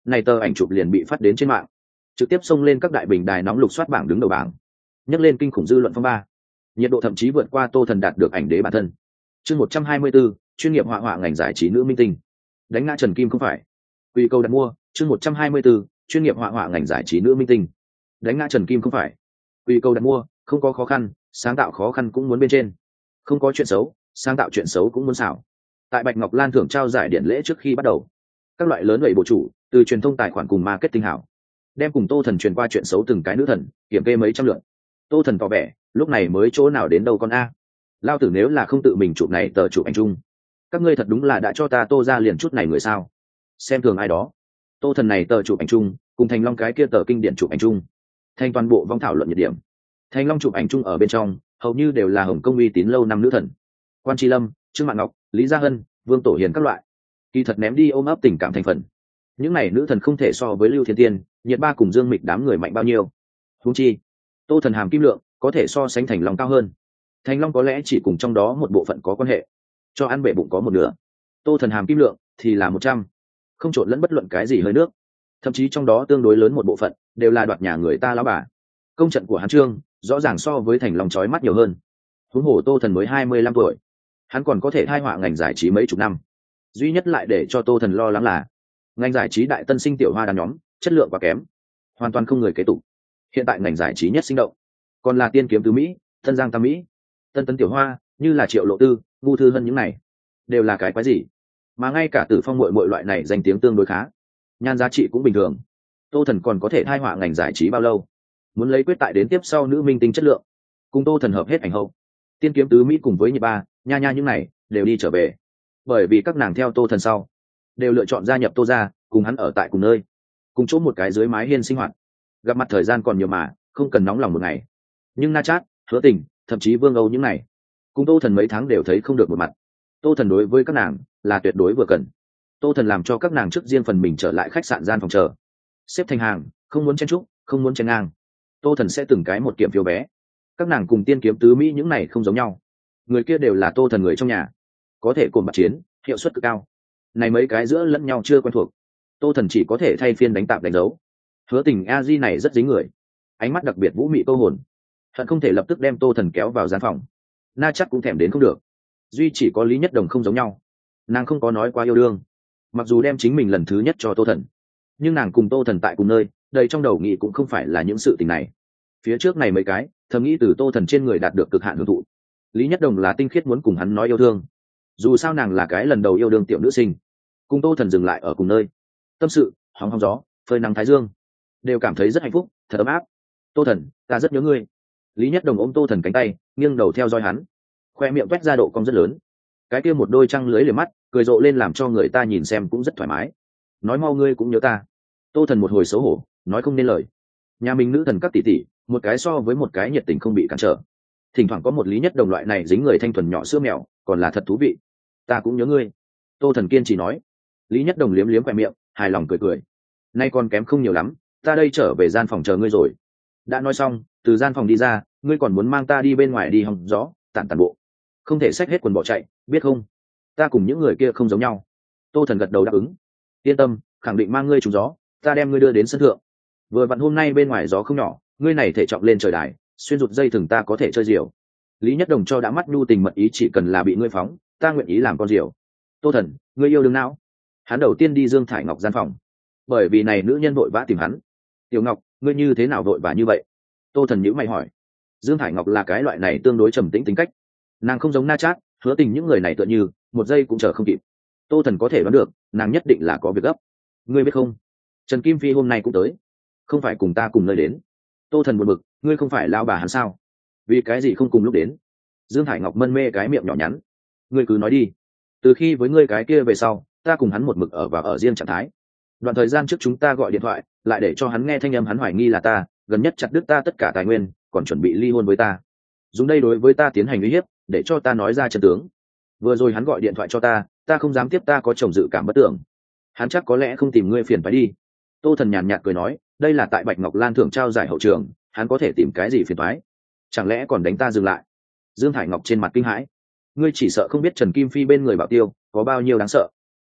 này tờ ảnh chụp liền bị phát đến trên mạng, trực tiếp xông lên các đại bình đài nóng lục soát bảng đứng đầu bảng, nhấc lên kinh khủng dư luận phong ba, nhiệt độ thậm chí vượt qua Tô Thần đạt được ảnh đế bản thân. Chương một trăm hai mươi 124, chuyên nghiệp họa họa ngành giải trí nữ minh tinh, đánh ngã Trần Kim không phải. Quy câu đặt mua, chương một trăm hai mươi 124, chuyên nghiệp họa họa ngành giải trí nữ minh tinh, đánh ngã Trần Kim không phải. Quy câu đặt mua, không có khó khăn, sáng tạo khó khăn cũng muốn bên trên. Không có chuyện xấu, sáng tạo chuyện xấu cũng muốn xảo. Tại Bạch Ngọc Lan thưởng trao giải điện lễ trước khi bắt đầu, các loại lớn vậy bộ chủ, từ truyền thông tài khoản cùng marketing hảo, đem cùng Tô Thần truyền qua chuyện xấu từng cái nữ thần, kiểm kê mấy trăm lượt. Tô Thần tỏ vẻ, lúc này mới chỗ nào đến đâu con a. Lao tử nếu là không tự mình chụp này tờ chụp ảnh chung, các ngươi thật đúng là đã cho ta Tô ra liền chút này người sao? Xem thường ai đó. Tô Thần này tờ chụp ảnh chung, cùng Thành Long cái kia tờ kinh điển chụp ảnh chung, thành toàn bộ vong thảo luận nhiệt điểm. Thành Long chụp ảnh chung ở bên trong, hầu như đều là Hồng Kông uy tín lâu năm nữ thần, Quan Chi Lâm, Trương Mạn Ngọc, Lý Gia Hân, Vương Tổ Hiền các loại. Kỳ thật ném đi ôm ấp tình cảm thành phần, những này nữ thần không thể so với Lưu Thiên Tiên, Nhiệt Ba cùng Dương Mịch đám người mạnh bao nhiêu. Huống chi, Tô Thần hàm kim lượng có thể so sánh Thành Long cao hơn. Thành Long có lẽ chỉ cùng trong đó một bộ phận có quan hệ, cho ăn bể bụng có một nửa. Tô Thần hàm kim lượng thì là một trăm, không trộn lẫn bất luận cái gì hơi nước. Thậm chí trong đó tương đối lớn một bộ phận đều là đoạt nhà người ta lão bà. Công trận của hắn Trương rõ ràng so với Thành Long chói mắt nhiều hơn. Huống hồ Tô Thần mới hai mươi lăm tuổi, hắn còn có thể thai họa ngành giải trí mấy chục năm. Duy nhất lại để cho Tô Thần lo lắng là ngành giải trí đại tân sinh tiểu hoa đàn nhóm chất lượng quá kém, hoàn toàn không người kế tục. Hiện tại ngành giải trí nhất sinh động còn là Tiên Kiếm Tứ Mỹ, Tân Giang Tam Mỹ, Tân Tân tiểu hoa, như là Triệu Lộ Tư, Vu Thư Hân, những này đều là cái quái gì. Mà ngay cả Tử Phong muội muội loại này danh tiếng tương đối khá, nhan giá trị cũng bình thường. Tô Thần còn có thể thai họa ngành giải trí bao lâu? Muốn lấy quyết tại đến tiếp sau nữ minh tinh chất lượng, cùng Tô Thần hợp hết ảnh hậu. Tiên Kiếm Tứ Mỹ cùng với Nhiệt Ba, nha nha những này đều đi trở về, bởi vì các nàng theo Tô Thần sau đều lựa chọn gia nhập Tô ra, cùng hắn ở tại cùng nơi, cùng chỗ một cái dưới mái hiên sinh hoạt. Gặp mặt thời gian còn nhiều mà, không cần nóng lòng một ngày. Nhưng Na Chát, Hứa Tình, thậm chí Vương Âu những này, cùng Tô Thần mấy tháng đều thấy không được một mặt. Tô Thần đối với các nàng là tuyệt đối vừa cần. Tô Thần làm cho các nàng trước riêng phần mình trở lại khách sạn gian phòng chờ, xếp thành hàng, không muốn chen trúc, không muốn chen ngang. Tô Thần sẽ từng cái một kiểm phiếu bé. Các nàng cùng Tiên Kiếm Tứ Mỹ những này không giống nhau, người kia đều là Tô Thần người trong nhà, có thể cùng bạc chiến, hiệu suất cực cao. Này mấy cái giữa lẫn nhau chưa quen thuộc, Tô Thần chỉ có thể thay phiên đánh tạm đánh dấu. Hứa Tình a di này rất dính người, ánh mắt đặc biệt vũ mị câu hồn, hận không thể lập tức đem Tô Thần kéo vào gian phòng. Na chắc cũng thèm đến không được. Duy chỉ có Lý Nhất Đồng không giống nhau, nàng không có nói qua yêu đương, mặc dù đem chính mình lần thứ nhất cho Tô Thần, nhưng nàng cùng Tô Thần tại cùng nơi, đầy trong đầu nghĩ cũng không phải là những sự tình này. Phía trước này mấy cái thầm nghĩ từ Tô Thần trên người đạt được cực hạn hưởng thụ. Lý Nhất Đồng là tinh khiết muốn cùng hắn nói yêu thương, dù sao nàng là cái lần đầu yêu đương tiểu nữ sinh, cùng Tô Thần dừng lại ở cùng nơi, tâm sự hóng hóng gió, phơi nắng thái dương, đều cảm thấy rất hạnh phúc, thật ấm áp. Tô Thần, ta rất nhớ ngươi. Lý Nhất Đồng ôm Tô Thần cánh tay, nghiêng đầu theo dõi hắn, khoe miệng toét ra độ cong rất lớn, cái kia một đôi trăng lưới liềm mắt cười rộ lên làm cho người ta nhìn xem cũng rất thoải mái. Nói mau ngươi cũng nhớ ta. Tô Thần một hồi xấu hổ, nói không nên lời. Nhà mình nữ thần các tỷ tỷ, một cái so với một cái nhiệt tình không bị cản trở. Thỉnh thoảng có một Lý Nhất Đồng loại này dính người thanh thuần nhỏ sữa mèo, còn là thật thú vị. Ta cũng nhớ ngươi. Tô Thần kiên trì nói. Lý Nhất Đồng liếm liếm khoe miệng, hài lòng cười cười. Nay còn kém không nhiều lắm, ta đây trở về gian phòng chờ ngươi rồi. Đã nói xong, từ gian phòng đi ra, ngươi còn muốn mang ta đi bên ngoài đi hòng gió, tản tản bộ, không thể xách hết quần bỏ chạy, biết không? Ta cùng những người kia không giống nhau. Tô Thần gật đầu đáp ứng. Yên tâm, khẳng định mang ngươi trúng gió, ta đem ngươi đưa đến sân thượng. Vừa vặn hôm nay bên ngoài gió không nhỏ, ngươi này thể trọng lên trời đài, xuyên rụt dây thừng ta có thể chơi diều. Lý Nhất Đồng cho đã mắt nhu tình mật ý, chỉ cần là bị ngươi phóng, ta nguyện ý làm con diều. Tô Thần, ngươi yêu đương não? Hắn đầu tiên đi Dương Thải Ngọc gian phòng, bởi vì này nữ nhân vội vã tìm hắn. Tiểu Ngọc, ngươi như thế nào vội vã như vậy? Tô Thần nhíu mày hỏi. Dương Thải Ngọc là cái loại này tương đối trầm tĩnh tính cách, nàng không giống Na Chát, Hứa Tình những người này tựa như một giây cũng chờ không kịp. Tô Thần có thể đoán được, nàng nhất định là có việc gấp. Ngươi biết không, Trần Kim Phi hôm nay cũng tới, không phải cùng ta cùng nơi đến. Tô Thần buồn bực, ngươi không phải lao bà hắn sao? Vì cái gì không cùng lúc đến? Dương Thải Ngọc mân mê cái miệng nhỏ nhắn. Ngươi cứ nói đi. Từ khi với ngươi cái kia về sau, ta cùng hắn một mực ở và ở riêng trạng thái. Đoạn thời gian trước chúng ta gọi điện thoại, lại để cho hắn nghe thanh âm, hắn hoài nghi là ta, gần nhất chặt đứt ta tất cả tài nguyên, còn chuẩn bị ly hôn với ta. Dùng đây đối với ta tiến hành uy hiếp, để cho ta nói ra chân tướng. Vừa rồi hắn gọi điện thoại cho ta, ta không dám tiếp, ta có chồng dự cảm bất tưởng. Hắn chắc có lẽ không tìm ngươi phiền phải đi. Tô Thần nhàn nhạt cười nói, đây là tại Bạch Ngọc Lan thưởng trao giải hậu trường, hắn có thể tìm cái gì phiền toái? Chẳng lẽ còn đánh ta dừng lại? Dương Thải Ngọc trên mặt kinh hãi. Ngươi chỉ sợ không biết Trần Kim Phi bên người Bảo Tiêu có bao nhiêu đáng sợ.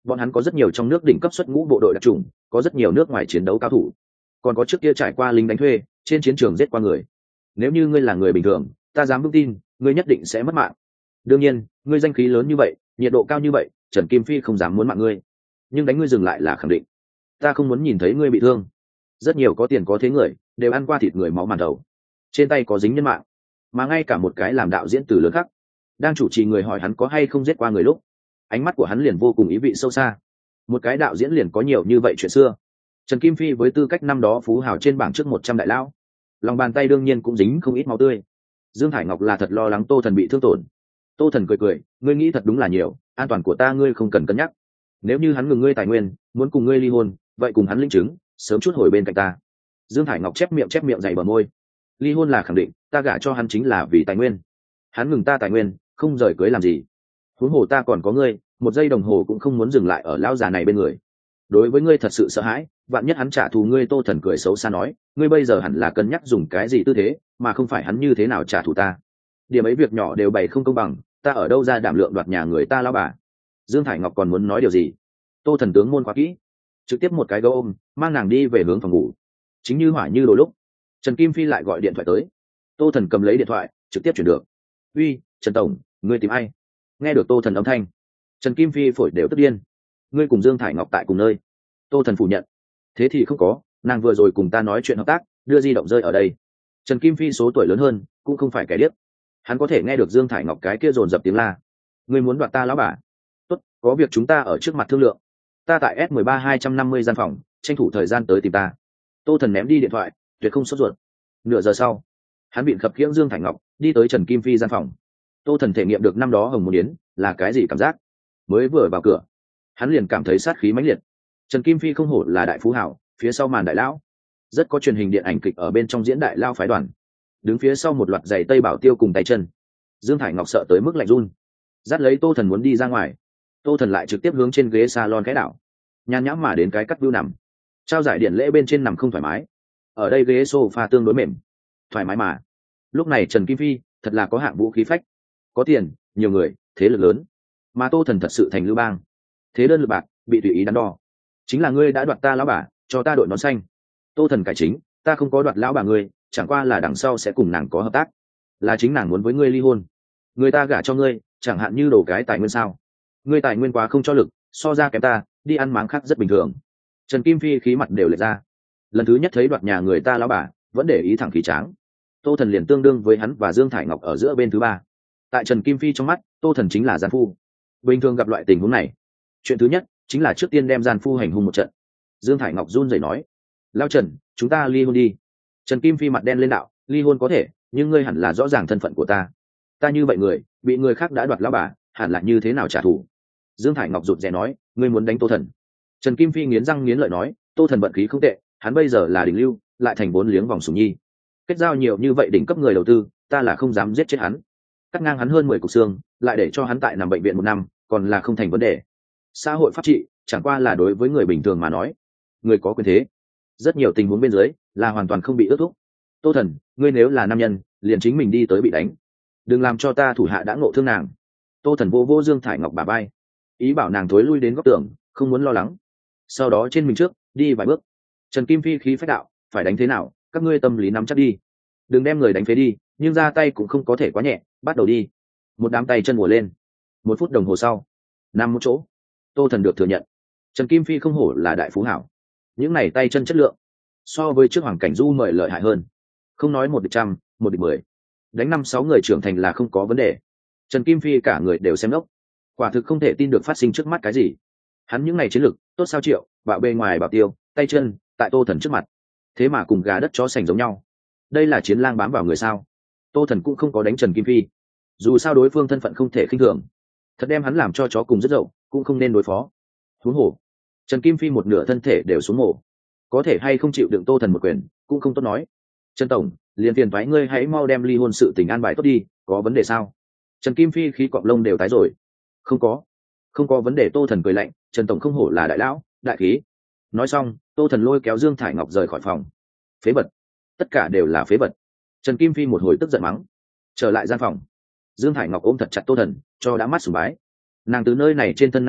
bọn hắn có rất nhiều trong nước đỉnh cấp xuất ngũ bộ đội đặc trùng, có rất nhiều nước ngoài chiến đấu cao thủ, còn có trước kia trải qua lính đánh thuê, trên chiến trường giết qua người. Nếu như ngươi là người bình thường, ta dám vững tin ngươi nhất định sẽ mất mạng. Đương nhiên, ngươi danh khí lớn như vậy, nhiệt độ cao như vậy, Trần Kim Phi không dám muốn mạng ngươi, nhưng đánh ngươi dừng lại là khẳng định. Ta không muốn nhìn thấy ngươi bị thương. Rất nhiều có tiền có thế người đều ăn qua thịt người máu màn đầu, trên tay có dính nhân mạng, mà ngay cả một cái làm đạo diễn từ lớn khác đang chủ trì người hỏi hắn có hay không giết qua người lúc, ánh mắt của hắn liền vô cùng ý vị sâu xa. Một cái đạo diễn liền có nhiều như vậy chuyện xưa. Trần Kim Phi với tư cách năm đó phú hào trên bảng trước một trăm đại lão, lòng bàn tay đương nhiên cũng dính không ít máu tươi. Dương Thải Ngọc là thật lo lắng Tô Thần bị thương tổn. Tô Thần cười cười, ngươi nghĩ thật đúng là nhiều, an toàn của ta ngươi không cần cân nhắc. Nếu như hắn ngừng ngươi tài nguyên, muốn cùng ngươi ly hôn, vậy cùng hắn linh chứng, sớm chút hồi bên cạnh ta. Dương Thải Ngọc chép miệng chép miệng dày bờ môi. Ly hôn là khẳng định, ta gả cho hắn chính là vì tài nguyên. Hắn ngừng ta tài nguyên, không rời cưới làm gì? Huống hồ ta còn có ngươi, một giây đồng hồ cũng không muốn dừng lại ở lão già này bên người. Đối với ngươi thật sự sợ hãi, vạn nhất hắn trả thù ngươi. Tô Thần cười xấu xa nói, ngươi bây giờ hẳn là cân nhắc dùng cái gì tư thế, mà không phải hắn như thế nào trả thù ta. Điểm ấy việc nhỏ đều bày không công bằng, ta ở đâu ra đảm lượng đoạt nhà người ta lão bà? Dương Thải Ngọc còn muốn nói điều gì? Tô Thần tướng môn quá kỹ, trực tiếp một cái gấu ôm, mang nàng đi về hướng phòng ngủ. Chính như hỏa như đôi lúc, Trần Kim Phi lại gọi điện thoại tới. Tô Thần cầm lấy điện thoại, trực tiếp chuyển được. Uy, Trần tổng, ngươi tìm ai? Nghe được Tô Thần âm thanh, Trần Kim Phi phổi đều tức điên. Ngươi cùng Dương Thải Ngọc tại cùng nơi? Tô Thần phủ nhận. Thế thì không có, nàng vừa rồi cùng ta nói chuyện hợp tác, đưa di động rơi ở đây. Trần Kim Phi số tuổi lớn hơn, cũng không phải kẻ điếc, hắn có thể nghe được Dương Thải Ngọc cái kia dồn dập tiếng la. Ngươi muốn đoạt ta lão bà? Tốt, có việc chúng ta ở trước mặt thương lượng. Ta tại S mười ba hai trăm năm mươi gian phòng, tranh thủ thời gian tới tìm ta. Tô Thần ném đi điện thoại, tuyệt không sốt ruột. Nửa giờ sau, hắn bị khập khiễng Dương Thải Ngọc đi tới Trần Kim Phi gian phòng. Tô Thần thể nghiệm được năm đó hồng môn yến là cái gì cảm giác. Mới vừa vào cửa, hắn liền cảm thấy sát khí mãnh liệt. Trần Kim Phi không hổ là đại phú hảo, phía sau màn đại lão, rất có truyền hình điện ảnh kịch ở bên trong diễn đại lao phái đoàn, đứng phía sau một loạt giày tây bảo tiêu cùng tay chân. Dương Thải Ngọc sợ tới mức lạnh run, dắt lấy Tô Thần muốn đi ra ngoài. Tô Thần lại trực tiếp hướng trên ghế salon cái đảo, nhàn nhãm mà đến cái cắt view nằm. Trao giải điện lễ bên trên nằm không thoải mái, ở đây ghế sofa tương đối mềm, thoải mái mà. Lúc này Trần Kim Phi thật là có hạng vũ khí phách, có tiền, nhiều người, thế lực lớn, mà Tô Thần thật sự thành lưu bang, thế đơn lực bạc, bị tùy ý đắn đo. Chính là ngươi đã đoạt ta lão bà, cho ta đội nón xanh. Tô Thần cải chính, ta không có đoạt lão bà ngươi, chẳng qua là đằng sau sẽ cùng nàng có hợp tác, là chính nàng muốn với ngươi ly hôn, người ta gả cho ngươi, chẳng hạn như đổ cái tài nguyên sao? Ngươi tài nguyên quá không cho lực, so ra kém ta, đi ăn máng khác rất bình thường. Trần Kim Phi khí mặt đều lệch ra. Lần thứ nhất thấy đoạt nhà người ta lão bà, vẫn để ý thẳng khí tráng. Tô Thần liền tương đương với hắn và Dương Thải Ngọc ở giữa bên thứ ba. Tại Trần Kim Phi trong mắt, Tô Thần chính là gian phu. Bình thường gặp loại tình huống này, chuyện thứ nhất chính là trước tiên đem gian phu hành hung một trận. Dương Thải Ngọc run rẩy nói, lao Trần, chúng ta ly hôn đi. Trần Kim Phi mặt đen lên đạo, ly hôn có thể, nhưng ngươi hẳn là rõ ràng thân phận của ta. Ta như vậy người, bị người khác đã đoạt lão bà, hẳn là như thế nào trả thù? Dương Thải Ngọc rụt rè nói, ngươi muốn đánh Tô Thần? Trần Kim Phi nghiến răng nghiến lợi nói, Tô Thần vận khí không tệ, hắn bây giờ là đỉnh lưu, lại thành vốn liếng vòng sủng nhi, kết giao nhiều như vậy đỉnh cấp người đầu tư, ta là không dám giết chết hắn. Cắt ngang hắn hơn mười cục xương, lại để cho hắn tại nằm bệnh viện một năm, còn là không thành vấn đề. Xã hội pháp trị chẳng qua là đối với người bình thường mà nói, người có quyền thế, rất nhiều tình huống bên dưới là hoàn toàn không bị ước thúc. Tô Thần, ngươi nếu là nam nhân, liền chính mình đi tới bị đánh, đừng làm cho ta thủ hạ đã ngộ thương nàng. Tô Thần vô vô Dương Thải Ngọc bà bay, ý bảo nàng thối lui đến góc tường, không muốn lo lắng. Sau đó trên mình trước đi vài bước. Trần Kim Phi khí phách đạo, phải đánh thế nào, các ngươi tâm lý nắm chắc đi, đừng đem người đánh phế đi, nhưng ra tay cũng không có thể quá nhẹ, bắt đầu đi. Một đám tay chân mùa lên. Một phút đồng hồ sau, nằm một chỗ. Tô Thần được thừa nhận, Trần Kim Phi không hổ là đại phú hảo, những này tay chân chất lượng so với trước Hoàng Cảnh Du mời lợi hại hơn. Không nói một địch trăm, một địch mười, đánh năm sáu người trưởng thành là không có vấn đề. Trần Kim Phi cả người đều xem lốc, quả thực không thể tin được phát sinh trước mắt cái gì. Hắn những ngày chiến lực tốt sao triệu, bạo bề ngoài bảo tiêu, tay chân tại Tô Thần trước mặt, thế mà cùng gà đất chó sành giống nhau. Đây là chiến lang bám vào người sao? Tô Thần cũng không có đánh Trần Kim Phi, dù sao đối phương thân phận không thể khinh thường, thật đem hắn làm cho chó cùng rất dậu, cũng không nên đối phó. Huống hồ Trần Kim Phi một nửa thân thể đều xuống mổ, có thể hay không chịu đựng Tô Thần một quyền cũng không tốt nói. Trần tổng, liền tiền thoái ngươi hãy mau đem ly hôn sự tình an bài tốt đi, có vấn đề sao? Trần Kim Phi khí cọp lông đều tái rồi. Không có, không có vấn đề. Tô Thần cười lạnh, Trần tổng không hổ là đại lão, đại khí. Nói xong, Tô Thần lôi kéo Dương Thải Ngọc rời khỏi phòng. Phế vật, tất cả đều là phế vật. Trần Kim Phi một hồi tức giận mắng. Trở lại gian phòng, Dương Thải Ngọc ôm thật chặt Tô Thần, cho đã mắt sùng bái. Nàng từ nơi này trên thân nam nhân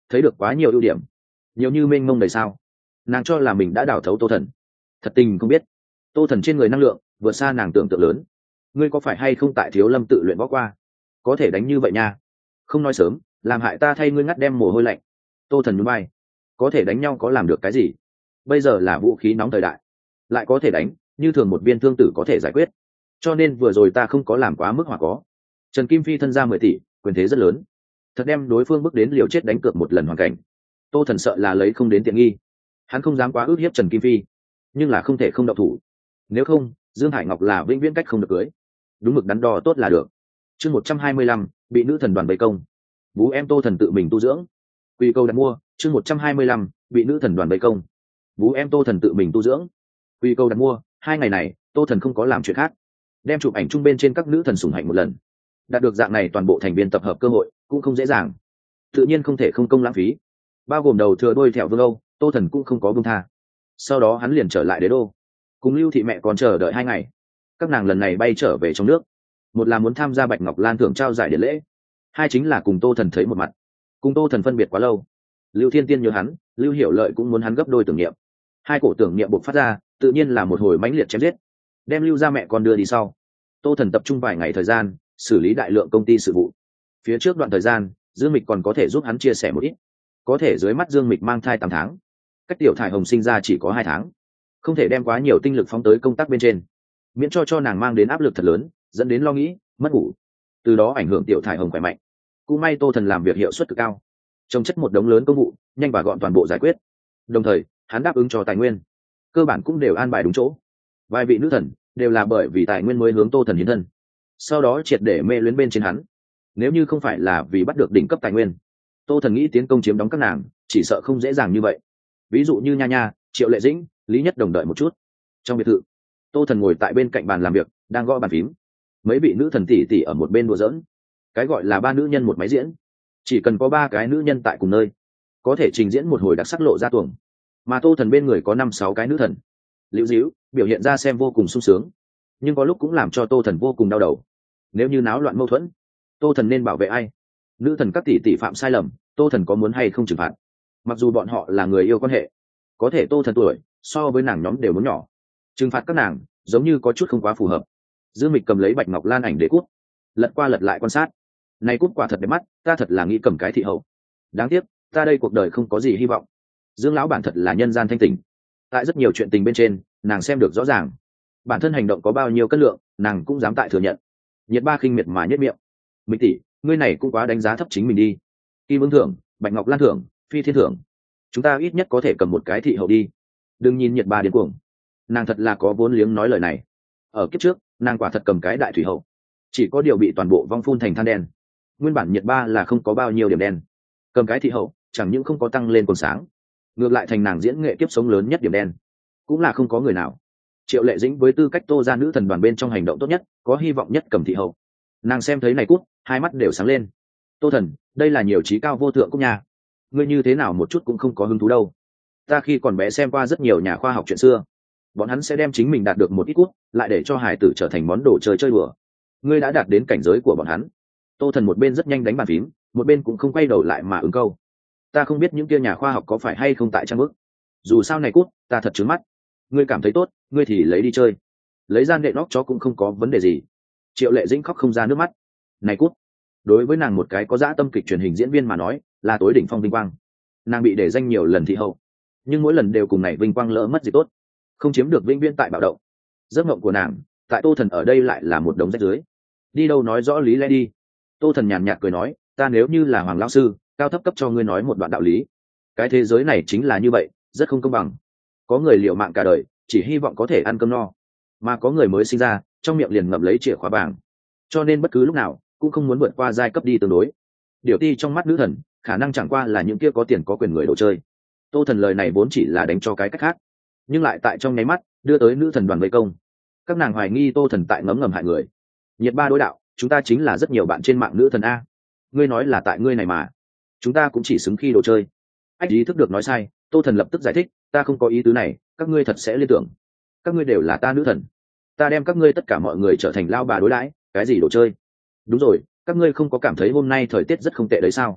thấy được quá nhiều ưu điểm, nhiều như mênh mông đầy sao. Nàng cho là mình đã đào thấu Tô Thần, thật tình không biết Tô Thần trên người năng lượng vượt xa nàng tưởng tượng lớn. Ngươi có phải hay không tại Thiếu Lâm tự luyện võ qua, có thể đánh như vậy nha? Không nói sớm, làm hại ta thay ngươi ngắt đem mồ hôi lạnh. Tô Thần nhún vai, có thể đánh nhau có làm được cái gì? Bây giờ là vũ khí nóng thời đại, lại có thể đánh, như thường một viên thương tử có thể giải quyết. Cho nên vừa rồi ta không có làm quá mức hoặc có. Trần Kim Phi thân ra mười tỷ, quyền thế rất lớn, thật đem đối phương bước đến liều chết đánh cược một lần hoàn cảnh. Tô Thần sợ là lấy không đến tiện nghi, hắn không dám quá ước hiếp Trần Kim Phi, nhưng là không thể không động thủ. Nếu không, Dương Hải Ngọc là vĩnh viễn cách không được cưới. Đúng mực đắn đo tốt là được. Chương một trăm hai mươi lăm, bị nữ thần đoàn vây công. Vũ em Tô Thần tự mình tu dưỡng. Quy câu đặt mua. Chương một trăm hai mươi lăm, bị nữ thần đoàn vây công. Vũ em Tô Thần tự mình tu dưỡng. Quy câu đặt mua. Hai ngày này, Tô Thần không có làm chuyện khác, đem chụp ảnh chung bên trên các nữ thần sủng hạnh một lần. Đạt được dạng này toàn bộ thành viên tập hợp cơ hội cũng không dễ dàng, tự nhiên không thể không công lãng phí. Bao gồm đầu thừa đôi thẹo Vương Âu, Tô Thần cũng không có buông tha. Sau đó hắn liền trở lại đế đô, cùng Lưu thị mẹ còn chờ đợi hai ngày. Các nàng lần này bay trở về trong nước, một là muốn tham gia Bạch Ngọc Lan thưởng trao giải điện lễ, hai chính là cùng Tô Thần thấy một mặt. Cùng Tô Thần phân biệt quá lâu, Lưu Thiên Tiên nhớ hắn, Lưu Hiểu Lợi cũng muốn hắn gấp đôi tưởng niệm. Hai cổ tưởng niệm bộc phát ra, tự nhiên là một hồi mãnh liệt chém giết. Đem Lưu ra mẹ con đưa đi sau, Tô Thần tập trung vài ngày thời gian xử lý đại lượng công ty sự vụ. Phía trước đoạn thời gian, Dương Mịch còn có thể giúp hắn chia sẻ một ít. Có thể dưới mắt Dương Mịch mang thai tám tháng, cách Tiểu Thải Hồng sinh ra chỉ có hai tháng, không thể đem quá nhiều tinh lực phóng tới công tác bên trên, miễn cho cho nàng mang đến áp lực thật lớn, dẫn đến lo nghĩ, mất ngủ, từ đó ảnh hưởng Tiểu Thải Hồng khỏe mạnh. Cũng may Tô Thần làm việc hiệu suất cực cao, trồng chất một đống lớn công vụ, nhanh và gọn toàn bộ giải quyết. Đồng thời, hắn đáp ứng cho tài nguyên, cơ bản cũng đều an bài đúng chỗ. Vài vị nữ thần đều là bởi vì tài nguyên mới hướng Tô Thần hiến thân, sau đó triệt để mê luyến bên trên hắn. Nếu như không phải là vì bắt được đỉnh cấp tài nguyên, Tô Thần nghĩ tiến công chiếm đóng các nàng chỉ sợ không dễ dàng như vậy. Ví dụ như Nha Nha, Triệu Lệ Dĩnh, Lý Nhất Đồng đợi một chút. Trong biệt thự, Tô Thần ngồi tại bên cạnh bàn làm việc, đang gõ bàn phím. Mấy vị nữ thần tỷ tỷ ở một bên đùa giỡn. Cái gọi là ba nữ nhân một máy diễn, chỉ cần có ba cái nữ nhân tại cùng nơi, có thể trình diễn một hồi đặc sắc lộ ra tuồng. Mà Tô Thần bên người có năm sáu cái nữ thần, liễu díu biểu hiện ra xem vô cùng sung sướng, nhưng có lúc cũng làm cho Tô Thần vô cùng đau đầu. Nếu như náo loạn mâu thuẫn, Tô Thần nên bảo vệ ai? Nữ thần các tỷ tỷ phạm sai lầm, Tô Thần có muốn hay không trừng phạt? Mặc dù bọn họ là người yêu quan hệ, có thể Tô Thần tuổi so với nàng nhóm đều muốn nhỏ, trừng phạt các nàng giống như có chút không quá phù hợp. Dương Mịch cầm lấy Bạch Ngọc Lan ảnh để cút, lật qua lật lại quan sát. Này cút quả thật đẹp mắt, ta thật là nghĩ cầm cái thị hậu. Đáng tiếc, ta đây cuộc đời không có gì hy vọng. Dương lão bản thật là nhân gian thanh tỉnh, tại rất nhiều chuyện tình bên trên, nàng xem được rõ ràng. Bản thân hành động có bao nhiêu cân lượng, nàng cũng dám tại thừa nhận. Nhiệt Ba khinh miệt mà nhất miệng. Mịch tỷ, ngươi này cũng quá đánh giá thấp chính mình đi. Kim Vương thưởng, Bạch Ngọc Lan thưởng, Phi Thiên thưởng, chúng ta ít nhất có thể cầm một cái thị hậu đi. Đừng nhìn Nhiệt Ba điên cuồng, nàng thật là có vốn liếng nói lời này. Ở kiếp trước, nàng quả thật cầm cái đại thủy hậu, chỉ có điều bị toàn bộ vong phun thành than đen. Nguyên bản Nhiệt Ba là không có bao nhiêu điểm đen, cầm cái thị hậu chẳng những không có tăng lên còn sáng, ngược lại thành nàng diễn nghệ kiếp sống lớn nhất điểm đen. Cũng là không có người nào. Triệu Lệ Dĩnh với tư cách Tô ra nữ thần đoàn bên trong hành động tốt nhất, có hy vọng nhất cầm thị hậu. Nàng xem thấy này cút, hai mắt đều sáng lên. Tô Thần, đây là nhiều trí cao vô thượng cũng nha. Ngươi như thế nào một chút cũng không có hứng thú đâu. Ta khi còn bé xem qua rất nhiều nhà khoa học chuyện xưa, bọn hắn sẽ đem chính mình đạt được một ít cút, lại để cho hải tử trở thành món đồ chơi chơi đùa. Ngươi đã đạt đến cảnh giới của bọn hắn. Tô Thần một bên rất nhanh đánh bàn phím, một bên cũng không quay đầu lại mà ứng câu. Ta không biết những kia nhà khoa học có phải hay không tại trang bức. Dù sao này cút, ta thật trướng mắt. Ngươi cảm thấy tốt, ngươi thì lấy đi chơi, lấy ra nệ nóc chó cũng không có vấn đề gì. Triệu Lệ Dĩnh khóc không ra nước mắt. Này cút, đối với nàng một cái có dã tâm kịch truyền hình diễn viên mà nói, là tối đỉnh phong vinh quang. Nàng bị để danh nhiều lần thị hậu, nhưng mỗi lần đều cùng này vinh quang lỡ mất gì tốt, không chiếm được vinh viên tại bạo động. Giấc mộng của nàng tại Tô Thần ở đây lại là một đống rách dưới. Đi đâu nói rõ lý lẽ đi. Tô Thần nhàn nhạt cười nói, ta nếu như là Hoàng lão sư, cao thấp cấp cho ngươi nói một đoạn đạo lý. Cái thế giới này chính là như vậy, rất không công bằng. Có người liều mạng cả đời chỉ hy vọng có thể ăn cơm no, mà có người mới sinh ra trong miệng liền ngậm lấy chìa khóa vàng, cho nên bất cứ lúc nào cũng không muốn vượt qua giai cấp đi tương đối. Điều ti trong mắt nữ thần khả năng chẳng qua là những kia có tiền có quyền người đồ chơi. Tô Thần lời này vốn chỉ là đánh cho cái cách khác, nhưng lại tại trong nháy mắt đưa tới nữ thần đoàn vây công. Các nàng hoài nghi Tô Thần tại ngấm ngầm hại người. Nhiệt Ba đối đạo, chúng ta chính là rất nhiều bạn trên mạng nữ thần a. Ngươi nói là tại ngươi này mà, chúng ta cũng chỉ xứng khi đồ chơi. Ách ý thức được nói sai, Tô Thần lập tức giải thích, ta không có ý tứ này, các ngươi thật sẽ liên tưởng, các ngươi đều là ta nữ thần, ta đem các ngươi tất cả mọi người trở thành lao bà đối đãi, cái gì đồ chơi. Đúng rồi, các ngươi không có cảm thấy hôm nay thời tiết rất không tệ đấy sao?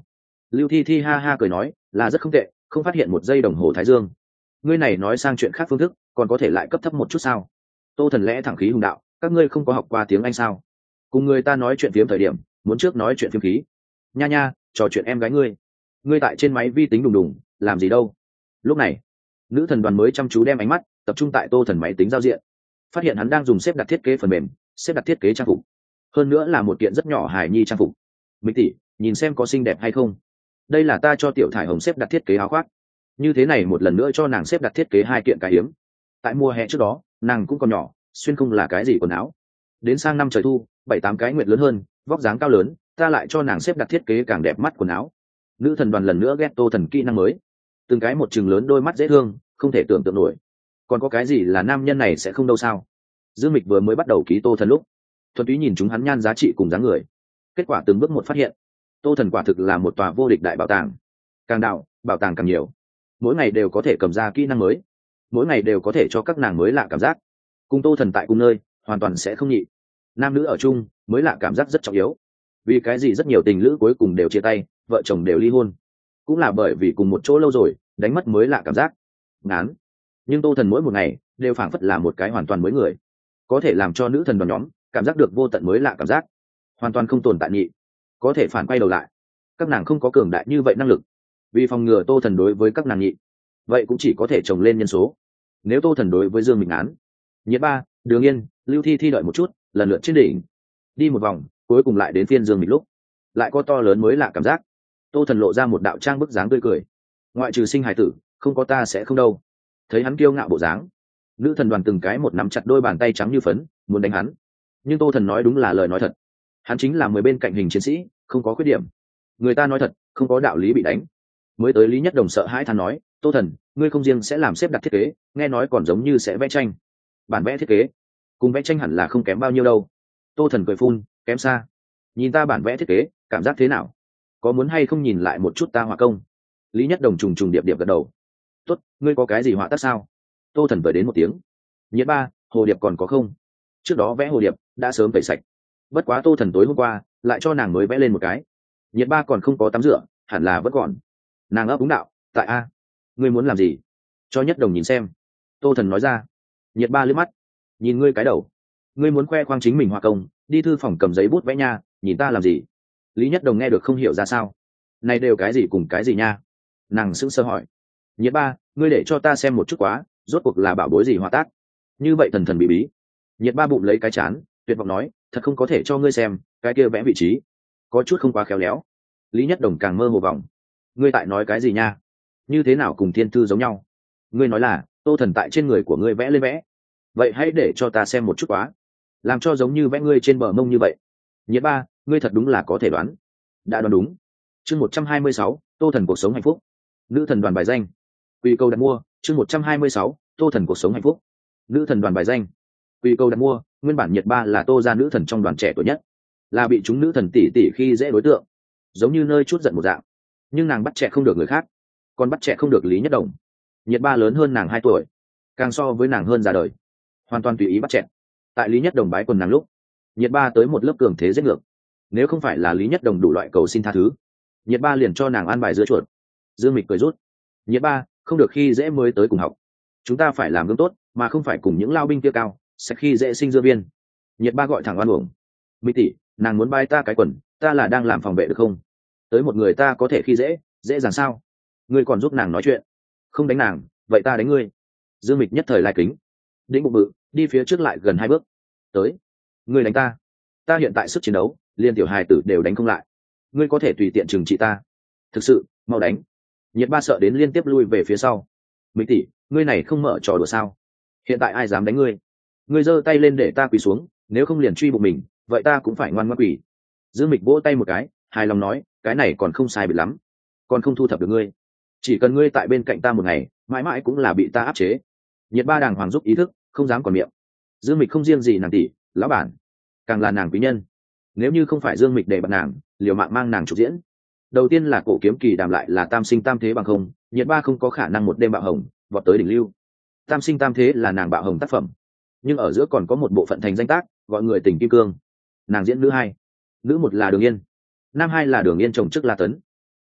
Lưu Thi Thi ha ha cười nói, là rất không tệ, không phát hiện một giây đồng hồ thái dương. Ngươi này nói sang chuyện khác phương thức, còn có thể lại cấp thấp một chút sao? Tô Thần lẽ thẳng khí hùng đạo, các ngươi không có học qua tiếng Anh sao? Cùng người ta nói chuyện phiếm thời điểm, muốn trước nói chuyện phiếm khí. Nha nha, trò chuyện em gái ngươi. Ngươi tại trên máy vi tính đùng đùng, làm gì đâu? Lúc này, nữ thần đoàn mới chăm chú đem ánh mắt tập trung tại Tô Thần máy tính giao diện, phát hiện hắn đang dùng xếp đặt thiết kế phần mềm, xếp đặt thiết kế trang phục. Hơn nữa là một kiện rất nhỏ hài nhi trang phục. Mỹ tỷ, nhìn xem có xinh đẹp hay không? Đây là ta cho Tiểu Thải Hồng xếp đặt thiết kế áo khoác. Như thế này một lần nữa cho nàng xếp đặt thiết kế hai kiện cái hiếm. Tại mùa hè trước đó, nàng cũng còn nhỏ, xuyên không là cái gì quần áo. Đến sang năm trời thu, bảy tám cái nguyệt lớn hơn, vóc dáng cao lớn, ta lại cho nàng xếp đặt thiết kế càng đẹp mắt quần áo. Nữ thần đoàn lần nữa ghét Tô Thần kỹ năng mới. Từng cái một chừng lớn đôi mắt dễ thương, không thể tưởng tượng nổi. Còn có cái gì là nam nhân này sẽ không đâu sao? Dương Mịch vừa mới bắt đầu ký Tô Thần lúc, thuần túy nhìn chúng hắn nhan giá trị cùng dáng người. Kết quả từng bước một phát hiện, Tô Thần quả thực là một tòa vô địch đại bảo tàng. Càng đạo, bảo tàng càng nhiều. Mỗi ngày đều có thể cầm ra kỹ năng mới, mỗi ngày đều có thể cho các nàng mới lạ cảm giác. Cùng Tô Thần tại cùng nơi, hoàn toàn sẽ không nhị. Nam nữ ở chung, mới lạ cảm giác rất trọng yếu. Vì cái gì rất nhiều tình lữ cuối cùng đều chia tay, vợ chồng đều ly hôn, cũng là bởi vì cùng một chỗ lâu rồi, đánh mất mới lạ cảm giác. Ngán. Nhưng Tô Thần mỗi một ngày đều phảng phất là một cái hoàn toàn mới người, có thể làm cho nữ thần đoàn nhóm cảm giác được vô tận mới lạ cảm giác, hoàn toàn không tồn tại nhị, có thể phản quay đầu lại. Các nàng không có cường đại như vậy năng lực, vì phòng ngừa Tô Thần đối với các nàng nhị, vậy cũng chỉ có thể chồng lên nhân số. Nếu Tô Thần đối với Dương Mịch Án, Nhiệt Ba, Đường Yên, Lưu Thi Thi đợi một chút, lần lượt trên đỉnh đi một vòng, cuối cùng lại đến phiên Dương Mịch lúc, lại có to lớn mới lạ cảm giác. Tô Thần lộ ra một đạo trang bức dáng tươi cười, ngoại trừ sinh hài tử, không có ta sẽ không đâu. Thấy hắn kiêu ngạo bộ dáng, nữ thần đoàn từng cái một nắm chặt đôi bàn tay trắng như phấn, muốn đánh hắn. Nhưng Tô Thần nói đúng là lời nói thật, hắn chính là mười bên cạnh hình chiến sĩ, không có khuyết điểm. Người ta nói thật, không có đạo lý bị đánh. Mới tới Lý Nhất Đồng sợ hãi than nói, Tô Thần, ngươi không riêng sẽ làm xếp đặt thiết kế, nghe nói còn giống như sẽ vẽ tranh. Bản vẽ thiết kế cùng vẽ tranh hẳn là không kém bao nhiêu đâu. Tô Thần cười phun, kém xa. Nhìn ta bản vẽ thiết kế, cảm giác thế nào? Có muốn hay không nhìn lại một chút ta họa công? Lý Nhất Đồng trùng trùng điệp điệp gật đầu. Tốt, ngươi có cái gì họa tác sao? Tô Thần vừa đến một tiếng. Nhiệt Ba, hồ điệp còn có không? Trước đó vẽ hồ điệp đã sớm tẩy sạch, bất quá Tô Thần tối hôm qua lại cho nàng mới vẽ lên một cái. Nhiệt Ba còn không có tắm rửa, hẳn là vẫn còn. Nàng ấp úng đạo, tại a, ngươi muốn làm gì? Cho Nhất Đồng nhìn xem. Tô Thần nói ra. Nhiệt Ba liếc mắt, nhìn ngươi cái đầu, ngươi muốn khoe khoang chính mình họa công, đi thư phòng cầm giấy bút vẽ nha, nhìn ta làm gì? Lý Nhất Đồng nghe được không hiểu ra sao, này đều cái gì cùng cái gì nha? Nàng sững sờ hỏi. Nhiệt Ba, ngươi để cho ta xem một chút quá, rốt cuộc là bảo bối gì họa tác? Như vậy thần thần bí bí. Nhiệt Ba bụng lấy cái chán, tuyệt vọng nói, thật không có thể cho ngươi xem, cái kia vẽ vị trí có chút không quá khéo léo. Lý Nhất Đồng càng mơ hồ vòng. Ngươi tại nói cái gì nha? Như thế nào cùng thiên thư giống nhau? Ngươi nói là Tô Thần tại trên người của ngươi vẽ lên vẽ, vậy hãy để cho ta xem một chút quá, làm cho giống như vẽ ngươi trên bờ mông như vậy. Nhiệt Ba, ngươi thật đúng là có thể đoán. Đã đoán đúng. Chương một trăm hai mươi sáu, Tô Thần cuộc sống hạnh phúc. Nữ thần đoàn bài danh. Quy câu đặt mua, chương một trăm hai mươi sáu, Tô Thần cuộc sống hạnh phúc. Nữ thần đoàn bài danh. Quy câu đặt mua, nguyên bản Nhiệt Ba là Tô gia nữ thần trong đoàn trẻ tuổi nhất, là bị chúng nữ thần tỷ tỷ khi dễ đối tượng, giống như nơi chút giận một dạng. Nhưng nàng bắt trẻ không được người khác, còn bắt trẻ không được Lý Nhất Đồng. Nhiệt Ba lớn hơn nàng hai tuổi, càng so với nàng hơn già đời, hoàn toàn tùy ý bắt trẻ. Tại Lý Nhất Đồng bái quần nàng lúc, Nhiệt Ba tới một lớp cường thế giết ngược. Nếu không phải là Lý Nhất Đồng đủ loại cầu xin tha thứ, Nhiệt Ba liền cho nàng an bài giữa chuột. Dương Mịch cười rút. Nhiệt Ba, không được khi dễ mới tới cùng học, chúng ta phải làm gương tốt, mà không phải cùng những lao binh kia cao sẽ khi dễ sinh dưa viên. Nhiệt Ba gọi thẳng oan uổng. Mỹ tỷ, nàng muốn bay ta cái quần, ta là đang làm phòng vệ được không? Tới một người ta có thể khi dễ, dễ dàng sao? Ngươi còn giúp nàng nói chuyện, không đánh nàng, vậy ta đánh ngươi. Dương Mịch nhất thời lai kính, đĩnh bụng bự, đi phía trước lại gần hai bước. Tới, ngươi đánh ta, ta hiện tại sức chiến đấu liên tiểu hài tử đều đánh không lại, ngươi có thể tùy tiện trừng trị ta. Thực sự, mau đánh. Nhiệt Ba sợ đến liên tiếp lui về phía sau. Mỹ tỷ, ngươi này không mở trò đùa sao? Hiện tại ai dám đánh ngươi? Ngươi giơ tay lên để ta quỳ xuống, nếu không liền truy bụng mình, vậy ta cũng phải ngoan ngoãn quỳ. Dương Mịch vỗ tay một cái, hài lòng nói, cái này còn không sai biệt lắm, còn không thu thập được ngươi. Chỉ cần ngươi tại bên cạnh ta một ngày, mãi mãi cũng là bị ta áp chế. Nhiệt Ba đàng hoàng giúp ý thức, không dám còn miệng. Dương Mịch không riêng gì nàng tỷ, lão bản, càng là nàng quý nhân. Nếu như không phải Dương Mịch để bật nàng, liều mạng mang nàng trục diễn. Đầu tiên là Cổ Kiếm Kỳ đàm lại là tam sinh tam thế bằng không, Nhiệt Ba không có khả năng một đêm bạo hồng vọt tới đỉnh lưu. Tam sinh tam thế là nàng bạo hồng tác phẩm, nhưng ở giữa còn có một bộ phận thành danh tác, gọi người tình kim cương. Nàng diễn nữ hai, nữ một là Đường Yên, nam hai là Đường Yên chồng trước La Tấn.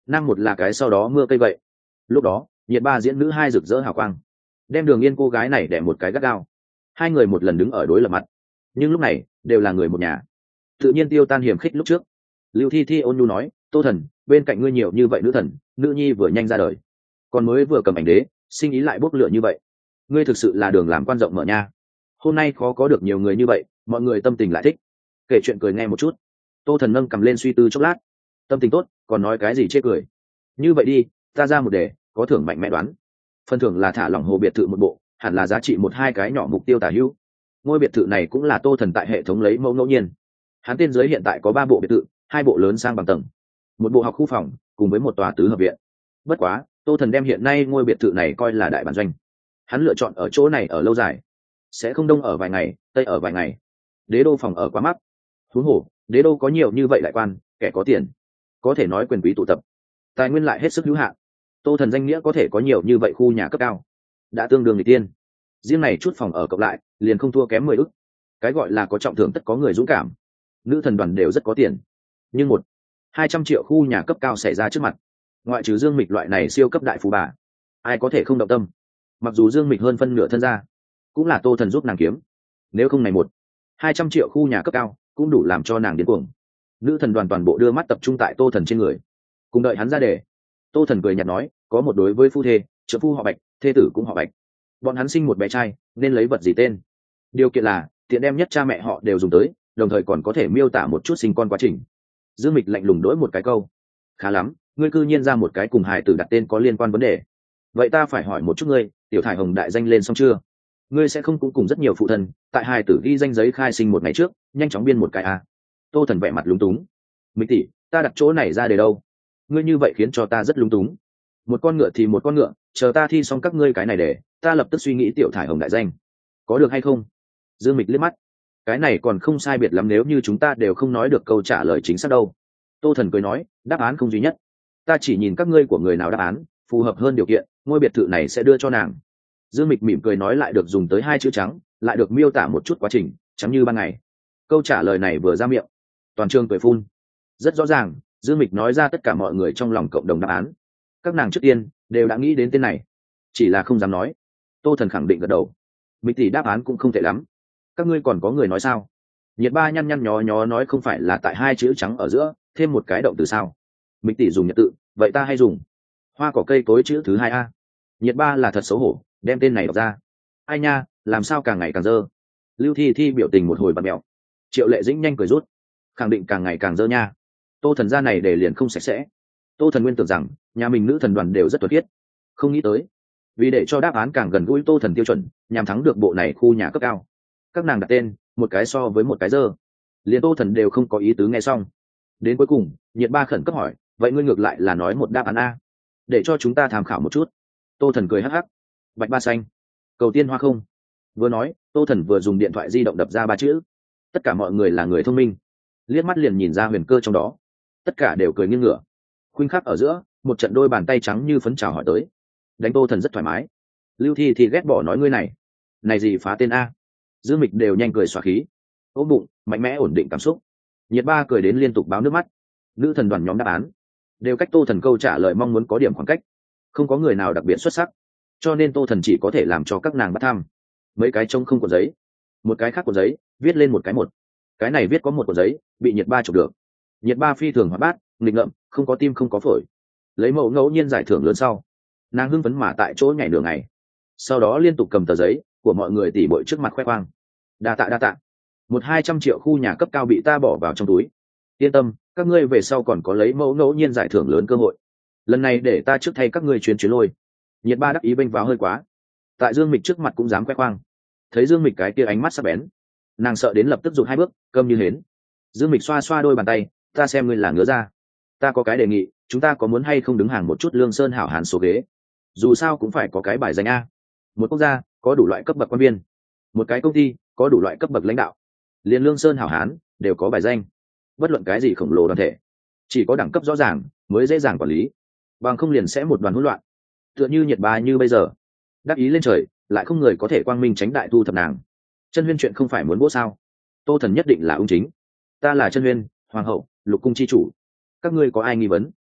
Nam một là cái sau đó mưa cây vậy. Lúc đó nhiệt ba diễn nữ hai rực rỡ hào quang, đem Đường Yên cô gái này đẻ một cái gắt gao. Hai người một lần đứng ở đối lập mặt, nhưng lúc này đều là người một nhà, tự nhiên tiêu tan hiểm khích lúc trước. Lưu Thi Thi ôn nhu nói, Tô Thần, bên cạnh ngươi nhiều như vậy nữ thần, nữ nhi vừa nhanh ra đời, còn mới vừa cầm ảnh đế, sinh ý lại bốc lửa như vậy, ngươi thực sự là đường làm quan rộng mở nha. Hôm nay khó có được nhiều người như vậy, mọi người tâm tình lại thích, kể chuyện cười nghe một chút. Tô Thần nâng cầm lên suy tư chốc lát, tâm tình tốt còn nói cái gì chê cười. Như vậy đi, ta ra một đề, có thưởng mạnh mẽ đoán. Phần thưởng là thả lỏng hồ biệt thự một bộ, hẳn là giá trị một hai cái nhỏ mục tiêu tả hữu. Ngôi biệt thự này cũng là Tô Thần tại hệ thống lấy mẫu ngẫu nhiên. Hắn tên giới hiện tại có ba bộ biệt thự, hai bộ lớn sang bằng tầng, một bộ học khu phòng cùng với một tòa tứ hợp viện. Bất quá Tô Thần đem hiện nay ngôi biệt thự này coi là đại bản doanh, hắn lựa chọn ở chỗ này ở lâu dài, sẽ không đông ở vài ngày tây ở vài ngày. Đế đô phòng ở quá mắc, huống hồ đế đô có nhiều như vậy đại quan, kẻ có tiền, có thể nói quyền quý tụ tập, tài nguyên lại hết sức hữu hạn. Tô Thần danh nghĩa có thể có nhiều như vậy khu nhà cấp cao, đã tương đương người tiên. Riêng này chút phòng ở cộng lại liền không thua kém mười ức. Cái gọi là có trọng thưởng tất có người dũng cảm, nữ thần đoàn đều rất có tiền, nhưng một hai trăm triệu khu nhà cấp cao xảy ra trước mặt, ngoại trừ Dương Mịch loại này siêu cấp đại phú bà, ai có thể không động tâm. Mặc dù Dương Mịch hơn phân nửa thân ra, cũng là Tô Thần giúp nàng kiếm, nếu không này một hai trăm triệu khu nhà cấp cao cũng đủ làm cho nàng điên cuồng. Nữ thần đoàn toàn bộ đưa mắt tập trung tại Tô Thần trên người, cùng đợi hắn ra đề. Tô Thần cười nhạt nói, có một đối với phu thê, trợ phu họ Bạch, thê tử cũng họ Bạch, bọn hắn sinh một bé trai, nên lấy vật gì tên? Điều kiện là tiện đem nhất cha mẹ họ đều dùng tới, đồng thời còn có thể miêu tả một chút sinh con quá trình. Dương Mịch lạnh lùng đổi một cái câu, khá lắm, ngươi cư nhiên ra một cái cùng hài tử đặt tên có liên quan vấn đề. Vậy ta phải hỏi một chút ngươi, Tiểu Thải Hồng đại danh lên xong chưa? Ngươi sẽ không cũng cùng rất nhiều phụ thân tại hài tử ghi danh giấy khai sinh một ngày trước nhanh chóng biên một cái à? Tô Thần vẻ mặt lúng túng, Mịch tỷ, ta đặt chỗ này ra để đâu? Ngươi như vậy khiến cho ta rất lúng túng. Một con ngựa thì một con ngựa, chờ ta thi xong các ngươi cái này để ta lập tức suy nghĩ Tiểu Thải Hồng đại danh, có được hay không? Dương Mịch liếc mắt, cái này còn không sai biệt lắm, nếu như chúng ta đều không nói được câu trả lời chính xác đâu. Tô Thần cười nói, đáp án không duy nhất, ta chỉ nhìn các ngươi của người nào đáp án phù hợp hơn điều kiện, ngôi biệt thự này sẽ đưa cho nàng. Dương Mịch mỉm cười nói, lại được dùng tới hai chữ trắng, lại được miêu tả một chút quá trình trắng như ban ngày. Câu trả lời này vừa ra miệng, toàn trường cười phun. Rất rõ ràng, Dương Mịch nói ra tất cả mọi người trong lòng cộng đồng đáp án. Các nàng trước tiên đều đã nghĩ đến tên này, chỉ là không dám nói. Tô Thần khẳng định gật đầu, Mịch tỷ đáp án cũng không tệ lắm. Các ngươi còn có người nói sao? Nhiệt ba nhăn nhăn nhó nhó nói, không phải là tại hai chữ trắng ở giữa thêm một cái động từ sao? Mịch tỷ dùng nhật tự, vậy ta hay dùng hoa cỏ cây cối chữ thứ hai a. Nhiệt ba là thật xấu hổ, đem tên này đọc ra. Ai nha, làm sao càng ngày càng dơ. Lưu Thi Thi biểu tình một hồi bật mẹo. Triệu Lệ Dĩnh nhanh cười rút, khẳng định càng ngày càng dơ nha. Tô Thần ra này để liền không sạch sẽ. Tô Thần nguyên tưởng rằng nhà mình nữ thần đoàn đều rất thuật khiết, không nghĩ tới vì để cho đáp án càng gần gũi Tô Thần tiêu chuẩn, nhằm thắng được bộ này khu nhà cấp cao, các nàng đặt tên một cái so với một cái dơ, liền Tô Thần đều không có ý tứ nghe xong. Đến cuối cùng Nhiệt ba khẩn cấp hỏi, vậy ngươi ngược lại là nói một đáp án a, để cho chúng ta tham khảo một chút. Tô Thần cười hắc hắc, bạch ba xanh, cầu tiên hoa không. Vừa nói Tô Thần vừa dùng điện thoại di động đập ra ba chữ. Tất cả mọi người là người thông minh, liếc mắt liền nhìn ra huyền cơ trong đó, tất cả đều cười nghiêng ngửa. Khuynh khắc ở giữa một trận đôi bàn tay trắng như phấn chào hỏi tới, đánh Tô Thần rất thoải mái. Lưu Thi thì ghét bỏ nói, ngươi này này gì phá tên a. Dương Mịch đều nhanh cười xóa khí, ôm bụng mạnh mẽ ổn định cảm xúc. Nhiệt ba cười đến liên tục báo nước mắt. Nữ thần đoàn nhóm đáp án đều cách Tô Thần câu trả lời mong muốn có điểm khoảng cách, không có người nào đặc biệt xuất sắc, cho nên Tô Thần chỉ có thể làm cho các nàng bắt thăm. Mấy cái trông không có giấy, một cái khác của giấy viết lên một cái một, cái này viết có một của giấy bị Nhiệt ba chụp được. Nhiệt ba phi thường hoạt bát, nghịch ngợm, không có tim không có phổi. Lấy mẫu ngẫu nhiên giải thưởng lớn sau, nàng hưng phấn mà tại chỗ nhảy nửa ngày, sau đó liên tục cầm tờ giấy của mọi người tỉ bội trước mặt khoe khoang, đa tạ đa tạ, một hai trăm triệu khu nhà cấp cao bị ta bỏ vào trong túi. Yên tâm, các ngươi về sau còn có lấy mẫu ngẫu nhiên giải thưởng lớn cơ hội, lần này để ta trước thay các ngươi chuyến chuyến lôi. Nhiệt ba đắc ý bênh vào hơi quá, tại Dương Mịch trước mặt cũng dám khoe khoang. Thấy Dương Mịch cái kia ánh mắt sắc bén, nàng sợ đến lập tức rụt hai bước, câm như hến. Dương Mịch xoa xoa đôi bàn tay, ta xem ngươi là ngứa ra. Ta có cái đề nghị, chúng ta có muốn hay không đứng hàng một chút Lương Sơn hảo hán số ghế, dù sao cũng phải có cái bài danh a. Một quốc gia có đủ loại cấp bậc quan viên, một cái công ty có đủ loại cấp bậc lãnh đạo, liền Lương Sơn hảo hán đều có bài danh. Bất luận cái gì khổng lồ đoàn thể, chỉ có đẳng cấp rõ ràng mới dễ dàng quản lý, bằng không liền sẽ một đoàn hỗn loạn. Tựa như Nhiệt ba như bây giờ, đắc ý lên trời, lại không người có thể quang minh tránh đại thu thập nàng. Chân Huyên chuyện không phải muốn bố sao? Tô Thần nhất định là ung chính. Ta là Chân Huyên, hoàng hậu, lục cung chi chủ, các ngươi có ai nghi vấn?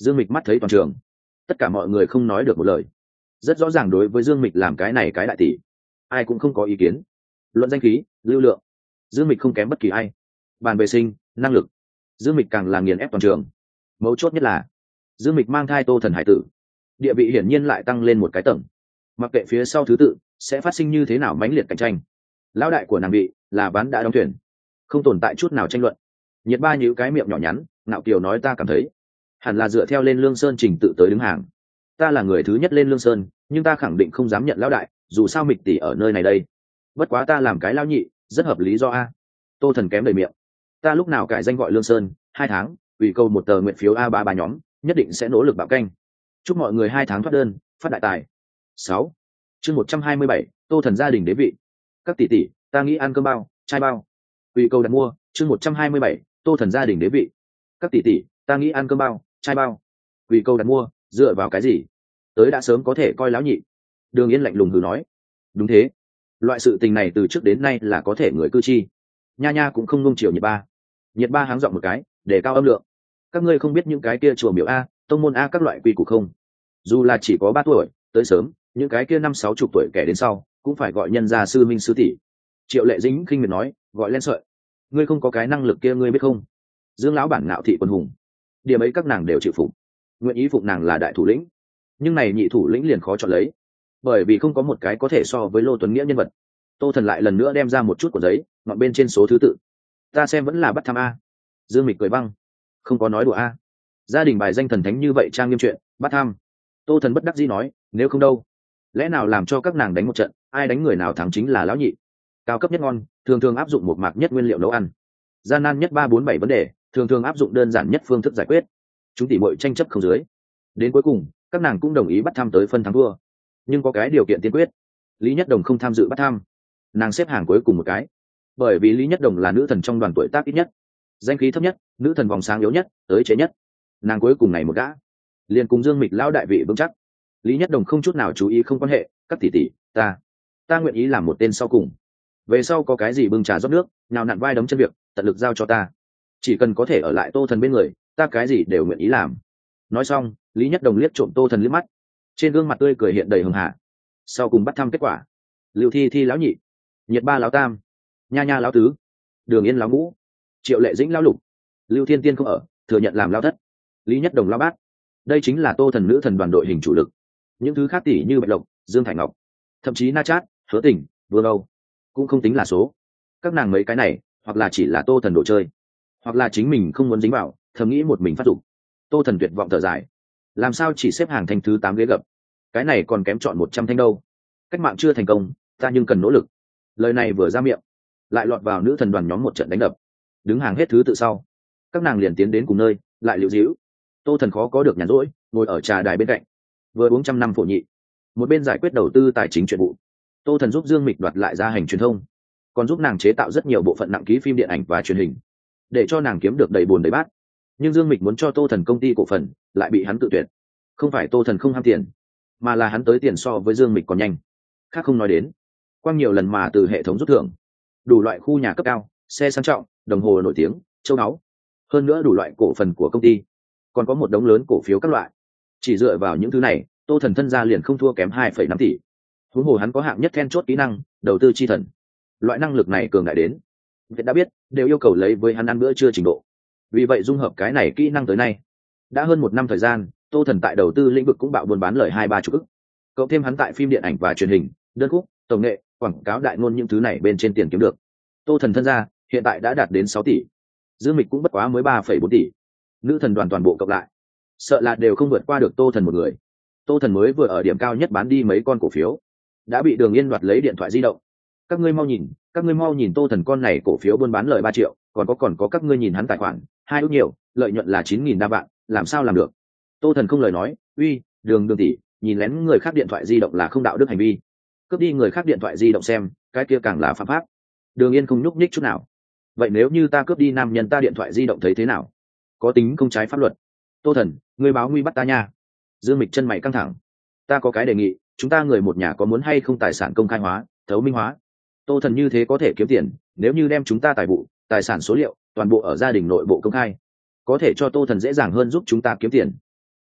Dương Mịch mắt thấy toàn trường, tất cả mọi người không nói được một lời. Rất rõ ràng đối với Dương Mịch làm cái này cái đại tỷ, ai cũng không có ý kiến. Luận danh khí, lưu lượng, Dương Mịch không kém bất kỳ ai. Bàn vệ sinh, năng lực, Dương Mịch càng là nghiền ép toàn trường. Mấu chốt nhất là Dương Mịch mang thai Tô Thần hải tử, địa vị hiển nhiên lại tăng lên một cái tầng. Mặc kệ phía sau thứ tự sẽ phát sinh như thế nào mãnh liệt cạnh tranh, lão đại của nàng vị là ván đã đóng thuyền, không tồn tại chút nào tranh luận. Nhiệt Ba nhíu cái miệng nhỏ nhắn, ngạo kiều nói ta cảm thấy hẳn là dựa theo lên Lương Sơn trình tự tới đứng hàng. Ta là người thứ nhất lên Lương Sơn, nhưng ta khẳng định không dám nhận lão đại, dù sao Mịch tỷ ở nơi này đây. Bất quá ta làm cái lão nhị, rất hợp lý do a. Tô Thần kém đầy miệng. Ta lúc nào cải danh gọi Lương Sơn, hai tháng, ủy câu một tờ nguyện phiếu a ba ba nhóm, nhất định sẽ nỗ lực bạo canh. Chúc mọi người hai tháng thoát đơn, phát đại tài. Sáu, chương một trăm hai mươi bảy, Tô Thần gia đình đế vị. Các tỷ tỷ, ta nghĩ ăn cơm bao, chai bao. Ủy câu đặt mua, chương một trăm hai mươi bảy, Tô Thần gia đình đế vị. Các tỷ tỷ, ta nghĩ ăn cơm bao, chai bao. Ủy câu đặt mua, dựa vào cái gì? Tới đã sớm có thể coi lão nhị. Đường Yên lạnh lùng hừ nói. Đúng thế, loại sự tình này từ trước đến nay là có thể người cư chi. Nha nha cũng không nung chiều Nhiệt Ba. Nhiệt Ba háng giọng một cái, để cao âm lượng. Các ngươi không biết những cái kia chùa miếu a, tông môn a các loại quy củ không? Dù là chỉ có ba tuổi, tới sớm, những cái kia năm sáu chục tuổi kẻ đến sau, cũng phải gọi nhân gia sư minh sư tỷ. Triệu Lệ Dĩnh khinh miệt nói, gọi lên sợi. Ngươi không có cái năng lực kia ngươi biết không? Dương lão bản ngạo thị quân hùng, điểm ấy các nàng đều chịu phục, nguyện ý phục nàng là đại thủ lĩnh. Nhưng này nhị thủ lĩnh liền khó chọn lấy, bởi vì không có một cái có thể so với Lô Tuấn Nghĩa nhân vật. Tô Thần lại lần nữa đem ra một chút của giấy, ngọn bên trên số thứ tự. Ta xem vẫn là bắt tham a. Dương Mịch cười băng, không có nói đùa a. Gia đình bài danh thần thánh như vậy trang nghiêm chuyện, bắt tham. Tô Thần bất đắc dĩ nói, nếu không đâu, lẽ nào làm cho các nàng đánh một trận, ai đánh người nào thắng chính là lão nhị. Cao cấp nhất ngon, thường thường áp dụng một mạc nhất nguyên liệu nấu ăn. Gian nan nhất ba bốn bảy vấn đề, thường thường áp dụng đơn giản nhất phương thức giải quyết. Chúng tỷ muội tranh chấp không dưới, đến cuối cùng các nàng cũng đồng ý bắt tham tới phân thắng thua. Nhưng có cái điều kiện tiên quyết, Lý Nhất Đồng không tham dự bắt tham. Nàng xếp hàng cuối cùng một cái, bởi vì Lý Nhất Đồng là nữ thần trong đoàn tuổi tác ít nhất, danh khí thấp nhất, nữ thần vòng sáng yếu nhất, tới chế nhất. Nàng cuối cùng này một gã, liền cùng Dương Mịch lão đại vị vững chắc. Lý Nhất Đồng không chút nào chú ý không quan hệ, các tỷ tỷ, ta ta nguyện ý làm một tên sau cùng. Về sau có cái gì bưng trà rót nước, nào nặn vai đấm chân việc, tận lực giao cho ta. Chỉ cần có thể ở lại Tô Thần bên người, ta cái gì đều nguyện ý làm. Nói xong, Lý Nhất Đồng liếc trộm Tô Thần liếc mắt, trên gương mặt tươi cười hiện đầy hưng hạ. Sau cùng bắt thăm kết quả, Lưu Thi Thi lão nhị, Nhiệt Ba lão tam, Nha Nha lão tứ, Đường Yên lão ngũ, Triệu Lệ Dĩnh lão lục, Lưu Thiên Tiên không ở, thừa nhận làm lão thất, Lý Nhất Đồng lão bát. Đây chính là Tô Thần nữ thần đoàn đội hình chủ lực. Những thứ khác tỷ như Bạch Lộc, Dương Thải Ngọc, thậm chí Na Chát, Hứa Tình, Vương Âu, cũng không tính là số. Các nàng mấy cái này, hoặc là chỉ là Tô Thần đồ chơi, hoặc là chính mình không muốn dính vào, thầm nghĩ một mình phát dụng. Tô Thần tuyệt vọng thở dài, làm sao chỉ xếp hàng thành thứ tám ghế gập, cái này còn kém chọn một trăm thanh đâu. Cách mạng chưa thành công, ta nhưng cần nỗ lực. Lời này vừa ra miệng, lại lọt vào nữ thần đoàn nhóm một trận đánh đập. Đứng hàng hết thứ tự sau, các nàng liền tiến đến cùng nơi, lại liễu díu. Tô Thần khó có được nhàn rỗi, ngồi ở trà đài bên cạnh, vừa uống trăm năm phổ nhị, một bên giải quyết đầu tư tài chính chuyện vụ. Tô Thần giúp Dương Mịch đoạt lại gia hành truyền thông, còn giúp nàng chế tạo rất nhiều bộ phận nặng ký phim điện ảnh và truyền hình, để cho nàng kiếm được đầy bồn đầy bát. Nhưng Dương Mịch muốn cho Tô Thần công ty cổ phần, lại bị hắn tự tuyệt. Không phải Tô Thần không ham tiền, mà là hắn tới tiền so với Dương Mịch còn nhanh. Khác không nói đến, quang nhiều lần mà từ hệ thống rút thưởng, đủ loại khu nhà cấp cao, xe sang trọng, đồng hồ nổi tiếng, châu báu, hơn nữa đủ loại cổ phần của công ty, còn có một đống lớn cổ phiếu các loại. Chỉ dựa vào những thứ này, Tô Thần thân gia liền không thua kém hai phẩy năm tỷ. Huống hồ hắn có hạng nhất then chốt kỹ năng, đầu tư chi thần. Loại năng lực này cường đại đến, Việt đã biết, đều yêu cầu lấy với hắn ăn bữa trưa trình độ. Vì vậy dung hợp cái này kỹ năng tới nay, đã hơn một năm thời gian, Tô Thần tại đầu tư lĩnh vực cũng bạo buôn bán lời hai ba chục ức. Cộng thêm hắn tại phim điện ảnh và truyền hình, đơn khúc, tổng nghệ, quảng cáo đại ngôn những thứ này bên trên tiền kiếm được, Tô Thần thân gia hiện tại đã đạt đến sáu tỷ. Dương Mịch cũng bất quá mới ba phẩy bốn tỷ. Nữ thần đoàn toàn bộ cộng lại, sợ là đều không vượt qua được Tô Thần một người. Tô Thần mới vừa ở điểm cao nhất bán đi mấy con cổ phiếu, đã bị Đường Yên đoạt lấy điện thoại di động. Các ngươi mau nhìn, các ngươi mau nhìn Tô Thần con này cổ phiếu buôn bán lời ba triệu, còn có còn có các ngươi nhìn hắn tài khoản, hai ước nhiều, lợi nhuận là chín nghìn đa vạn, làm sao làm được? Tô Thần không lời nói, uy, Đường Đường tỷ, nhìn lén người khác điện thoại di động là không đạo đức hành vi. Cướp đi người khác điện thoại di động xem, cái kia càng là phạm pháp. Đường Yên không nhúc nhích chút nào. Vậy nếu như ta cướp đi nam nhân ta điện thoại di động thấy thế nào? Có tính không trái pháp luật? Tô Thần, ngươi báo nguy bắt ta nha. Dương Mịch chân mày căng thẳng. Ta có cái đề nghị, chúng ta người một nhà có muốn hay không tài sản công khai hóa, thấu minh hóa? Tô Thần như thế có thể kiếm tiền, nếu như đem chúng ta tài vụ, tài sản số liệu toàn bộ ở gia đình nội bộ công khai, có thể cho Tô Thần dễ dàng hơn giúp chúng ta kiếm tiền.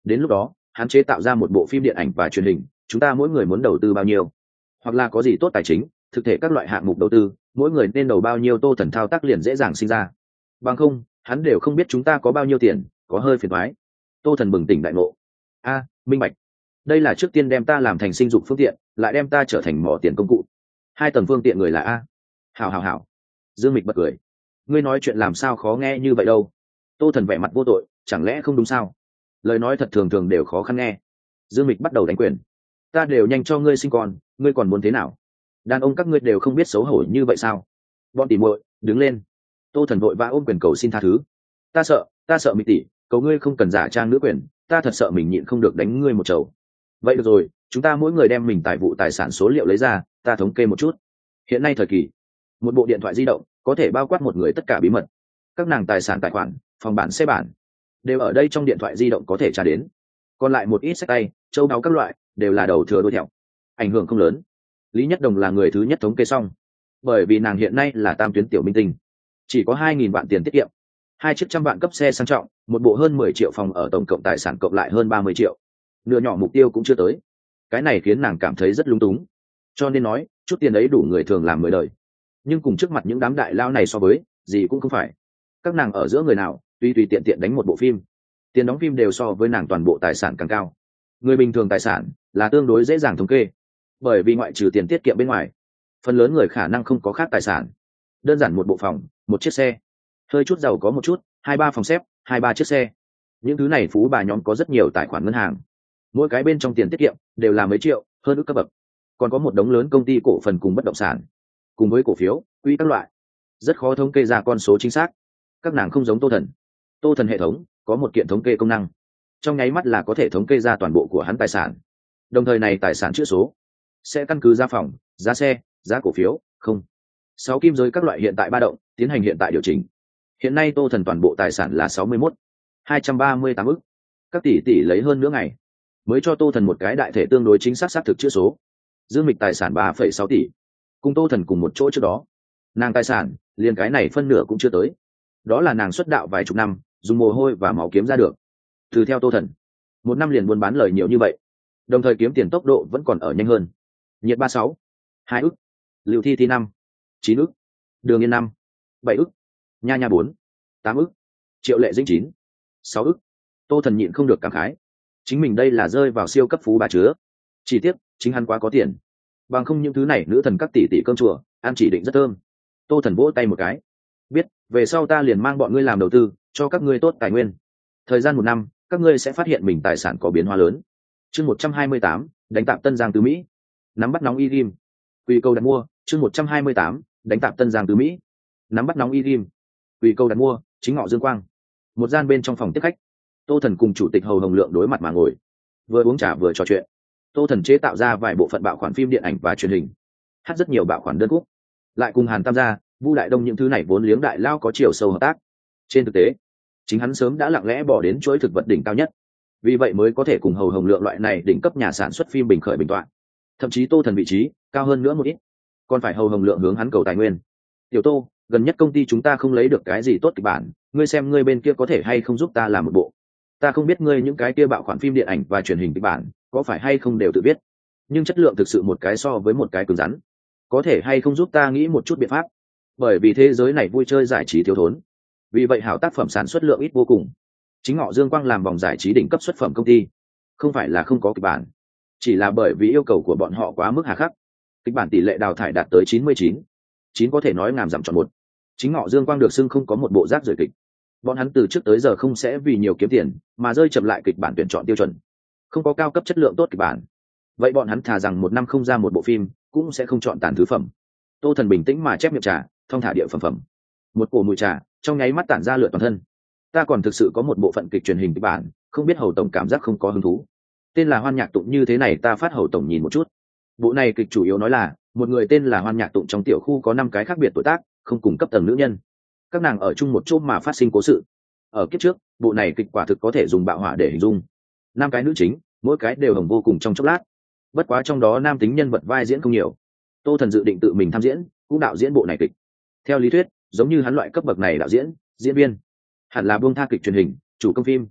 Đến lúc đó hắn chế tạo ra một bộ phim điện ảnh và truyền hình, chúng ta mỗi người muốn đầu tư bao nhiêu, hoặc là có gì tốt tài chính thực thể các loại hạng mục đầu tư, mỗi người nên đầu bao nhiêu, Tô Thần thao tác liền dễ dàng sinh ra. Bằng không hắn đều không biết chúng ta có bao nhiêu tiền, có hơi phiền toái. Tô Thần bừng tỉnh đại ngộ. A, minh bạch. Đây là trước tiên đem ta làm thành sinh dục phương tiện, lại đem ta trở thành mỏ tiền công cụ. Hai tầng phương tiện người là a. Hảo hảo hảo. Dương Mịch bật cười. Ngươi nói chuyện làm sao khó nghe như vậy đâu? Tô Thần vẻ mặt vô tội, chẳng lẽ không đúng sao? Lời nói thật thường thường đều khó khăn nghe. Dương Mịch bắt đầu đánh quyền. Ta đều nhanh cho ngươi sinh con, ngươi còn muốn thế nào? Đàn ông các ngươi đều không biết xấu hổ như vậy sao? Bọn tỉ muội, đứng lên. Tô Thần vội vã ôm quyền cầu xin tha thứ. Ta sợ, ta sợ Mịch tỷ, cầu ngươi không cần giả trang nữ quyền, ta thật sợ mình nhịn không được đánh ngươi một chầu. Vậy được rồi, chúng ta mỗi người đem mình tài vụ tài sản số liệu lấy ra, ta thống kê một chút. Hiện nay thời kỳ, một bộ điện thoại di động có thể bao quát một người tất cả bí mật. Các nàng tài sản tài khoản, phòng bản xe bản đều ở đây trong điện thoại di động có thể tra đến. Còn lại một ít sách tay, châu báu các loại đều là đầu thừa đuôi thẹo, ảnh hưởng không lớn. Lý Nhất Đồng là người thứ nhất thống kê xong, bởi vì nàng hiện nay là tam tuyến tiểu minh tinh, chỉ có hai nghìn vạn tiền tiết kiệm, hai chiếc trăm vạn cấp xe sang trọng, một bộ hơn mười triệu phòng ở, tổng cộng tài sản cộng lại hơn ba mươi triệu. Nửa nhỏ mục tiêu cũng chưa tới. Cái này khiến nàng cảm thấy rất lung túng. Cho nên nói, chút tiền ấy đủ người thường làm mười đời. Nhưng cùng trước mặt những đám đại lao này so với, gì cũng không phải. Các nàng ở giữa người nào, tùy tùy tiện tiện đánh một bộ phim, tiền đóng phim đều so với nàng toàn bộ tài sản càng cao. Người bình thường tài sản là tương đối dễ dàng thống kê, bởi vì ngoại trừ tiền tiết kiệm bên ngoài, phần lớn người khả năng không có khác tài sản. Đơn giản một bộ phòng, một chiếc xe, hơi chút giàu có một chút, hai ba phòng xếp, hai ba chiếc xe. Những thứ này phú bà nhóm có rất nhiều tài khoản ngân hàng, mỗi cái bên trong tiền tiết kiệm đều là mấy triệu, hơn ước cấp bậc. Còn có một đống lớn công ty cổ phần cùng bất động sản, cùng với cổ phiếu, quỹ các loại, rất khó thống kê ra con số chính xác. Các nàng không giống Tô Thần. Tô Thần hệ thống có một kiện thống kê công năng, trong nháy mắt là có thể thống kê ra toàn bộ của hắn tài sản. Đồng thời này tài sản chữ số sẽ căn cứ giá phòng, giá xe, giá cổ phiếu, không sáu kim giới các loại hiện tại ba động, tiến hành hiện tại điều chỉnh. Hiện nay Tô Thần toàn bộ tài sản là sáu mươi mốt hai trăm ba mươi tám ức. Các tỷ tỷ lấy hơn nữa ngày mới cho Tô Thần một cái đại thể tương đối chính xác xác thực chữ số. Dương Mịch tài sản ba phẩy sáu tỷ, cùng Tô Thần cùng một chỗ trước đó, nàng tài sản liền cái này phân nửa cũng chưa tới. Đó là nàng xuất đạo vài chục năm, dùng mồ hôi và máu kiếm ra được. Từ theo Tô Thần, một năm liền buôn bán lời nhiều như vậy, đồng thời kiếm tiền tốc độ vẫn còn ở nhanh hơn. Nhiệt ba sáu hai ức, Lưu Thi Thi năm chín ức, Đường Yên năm bảy ức, Nha Nha bốn tám ức, Triệu Lệ Dĩnh chín sáu ức. Tô Thần nhịn không được cảm khái, chính mình đây là rơi vào siêu cấp phú bà chứa. Chỉ tiếc chính hắn quá có tiền, bằng không những thứ này nữ thần các tỷ tỷ cơm chùa ăn chỉ định rất thơm. Tô Thần vỗ tay một cái, biết về sau ta liền mang bọn ngươi làm đầu tư, cho các ngươi tốt tài nguyên. Thời gian một năm, các ngươi sẽ phát hiện mình tài sản có biến hóa lớn. Chương một trăm hai mươi tám, đánh tạp Tân Giang Tứ Mỹ. Nắm bắt nóng y ghim. Quy câu đặt mua. Chương một trăm hai mươi tám, đánh tạp Tân Giang Tứ Mỹ. Nắm bắt nóng y ghim. Quy câu đặt mua. Chính ngọ dương quang. Một gian bên trong phòng tiếp khách, Tô Thần cùng chủ tịch Hầu Hồng Lượng đối mặt mà ngồi, vừa uống trà vừa trò chuyện. Tô Thần chế tạo ra vài bộ phận bạo khoản phim điện ảnh và truyền hình, hát rất nhiều bạo khoản đơn khúc, lại cùng Hàn Tam gia, Vu Đại Đông những thứ này vốn liếng đại lao có chiều sâu hợp tác. Trên thực tế, chính hắn sớm đã lặng lẽ bỏ đến chuỗi thực vật đỉnh cao nhất, vì vậy mới có thể cùng Hầu Hồng Lượng loại này đỉnh cấp nhà sản xuất phim bình khởi bình toạn. Thậm chí Tô Thần vị trí cao hơn nữa một ít, còn phải Hầu Hồng Lượng hướng hắn cầu tài nguyên. Tiểu Tô, gần nhất công ty chúng ta không lấy được cái gì tốt kịch bản, ngươi xem ngươi bên kia có thể hay không giúp ta làm một bộ. Ta không biết ngươi những cái kia bạo khoản phim điện ảnh và truyền hình kịch bản có phải hay không đều tự viết, nhưng chất lượng thực sự một cái so với một cái cứng rắn, có thể hay không giúp ta nghĩ một chút biện pháp, bởi vì thế giới này vui chơi giải trí thiếu thốn, vì vậy hảo tác phẩm sản xuất lượng ít vô cùng. Chính Ngọ Dương Quang làm vòng giải trí đỉnh cấp xuất phẩm công ty, không phải là không có kịch bản, chỉ là bởi vì yêu cầu của bọn họ quá mức hà khắc, kịch bản tỷ lệ đào thải đạt tới chín mươi chín chín, có thể nói ngàm giảm chọn một. Chính Ngọ Dương Quang được xưng không có một bộ rác rưởi kịch. Bọn hắn từ trước tới giờ không sẽ vì nhiều kiếm tiền mà rơi chậm lại kịch bản tuyển chọn tiêu chuẩn, không có cao cấp chất lượng tốt kịch bản, vậy bọn hắn thà rằng một năm không ra một bộ phim cũng sẽ không chọn tàn thứ phẩm. Tô Thần bình tĩnh mà chép miệng trà, thong thả địa phẩm phẩm, một cổ mùi trà trong nháy mắt tản ra lượn toàn thân. Ta còn thực sự có một bộ phận kịch truyền hình kịch bản, không biết Hầu tổng cảm giác không có hứng thú. Tên là Hoan Nhạc Tụng như thế này, ta phát Hầu tổng nhìn một chút. Bộ này kịch chủ yếu nói là một người tên là Hoan Nhạc Tụng trong tiểu khu có năm cái khác biệt tuổi tác, không cùng cấp tầng nữ nhân, các nàng ở chung một chỗ mà phát sinh cố sự. Ở kiếp trước, bộ này kịch quả thực có thể dùng bạo hỏa để hình dung. Năm cái nữ chính, mỗi cái đều hồng vô cùng trong chốc lát, bất quá trong đó nam tính nhân vật vai diễn không nhiều. Tô Thần dự định tự mình tham diễn, cũng đạo diễn bộ này kịch. Theo lý thuyết, giống như hắn loại cấp bậc này đạo diễn, diễn viên, hẳn là buông tha kịch truyền hình, chủ công phim.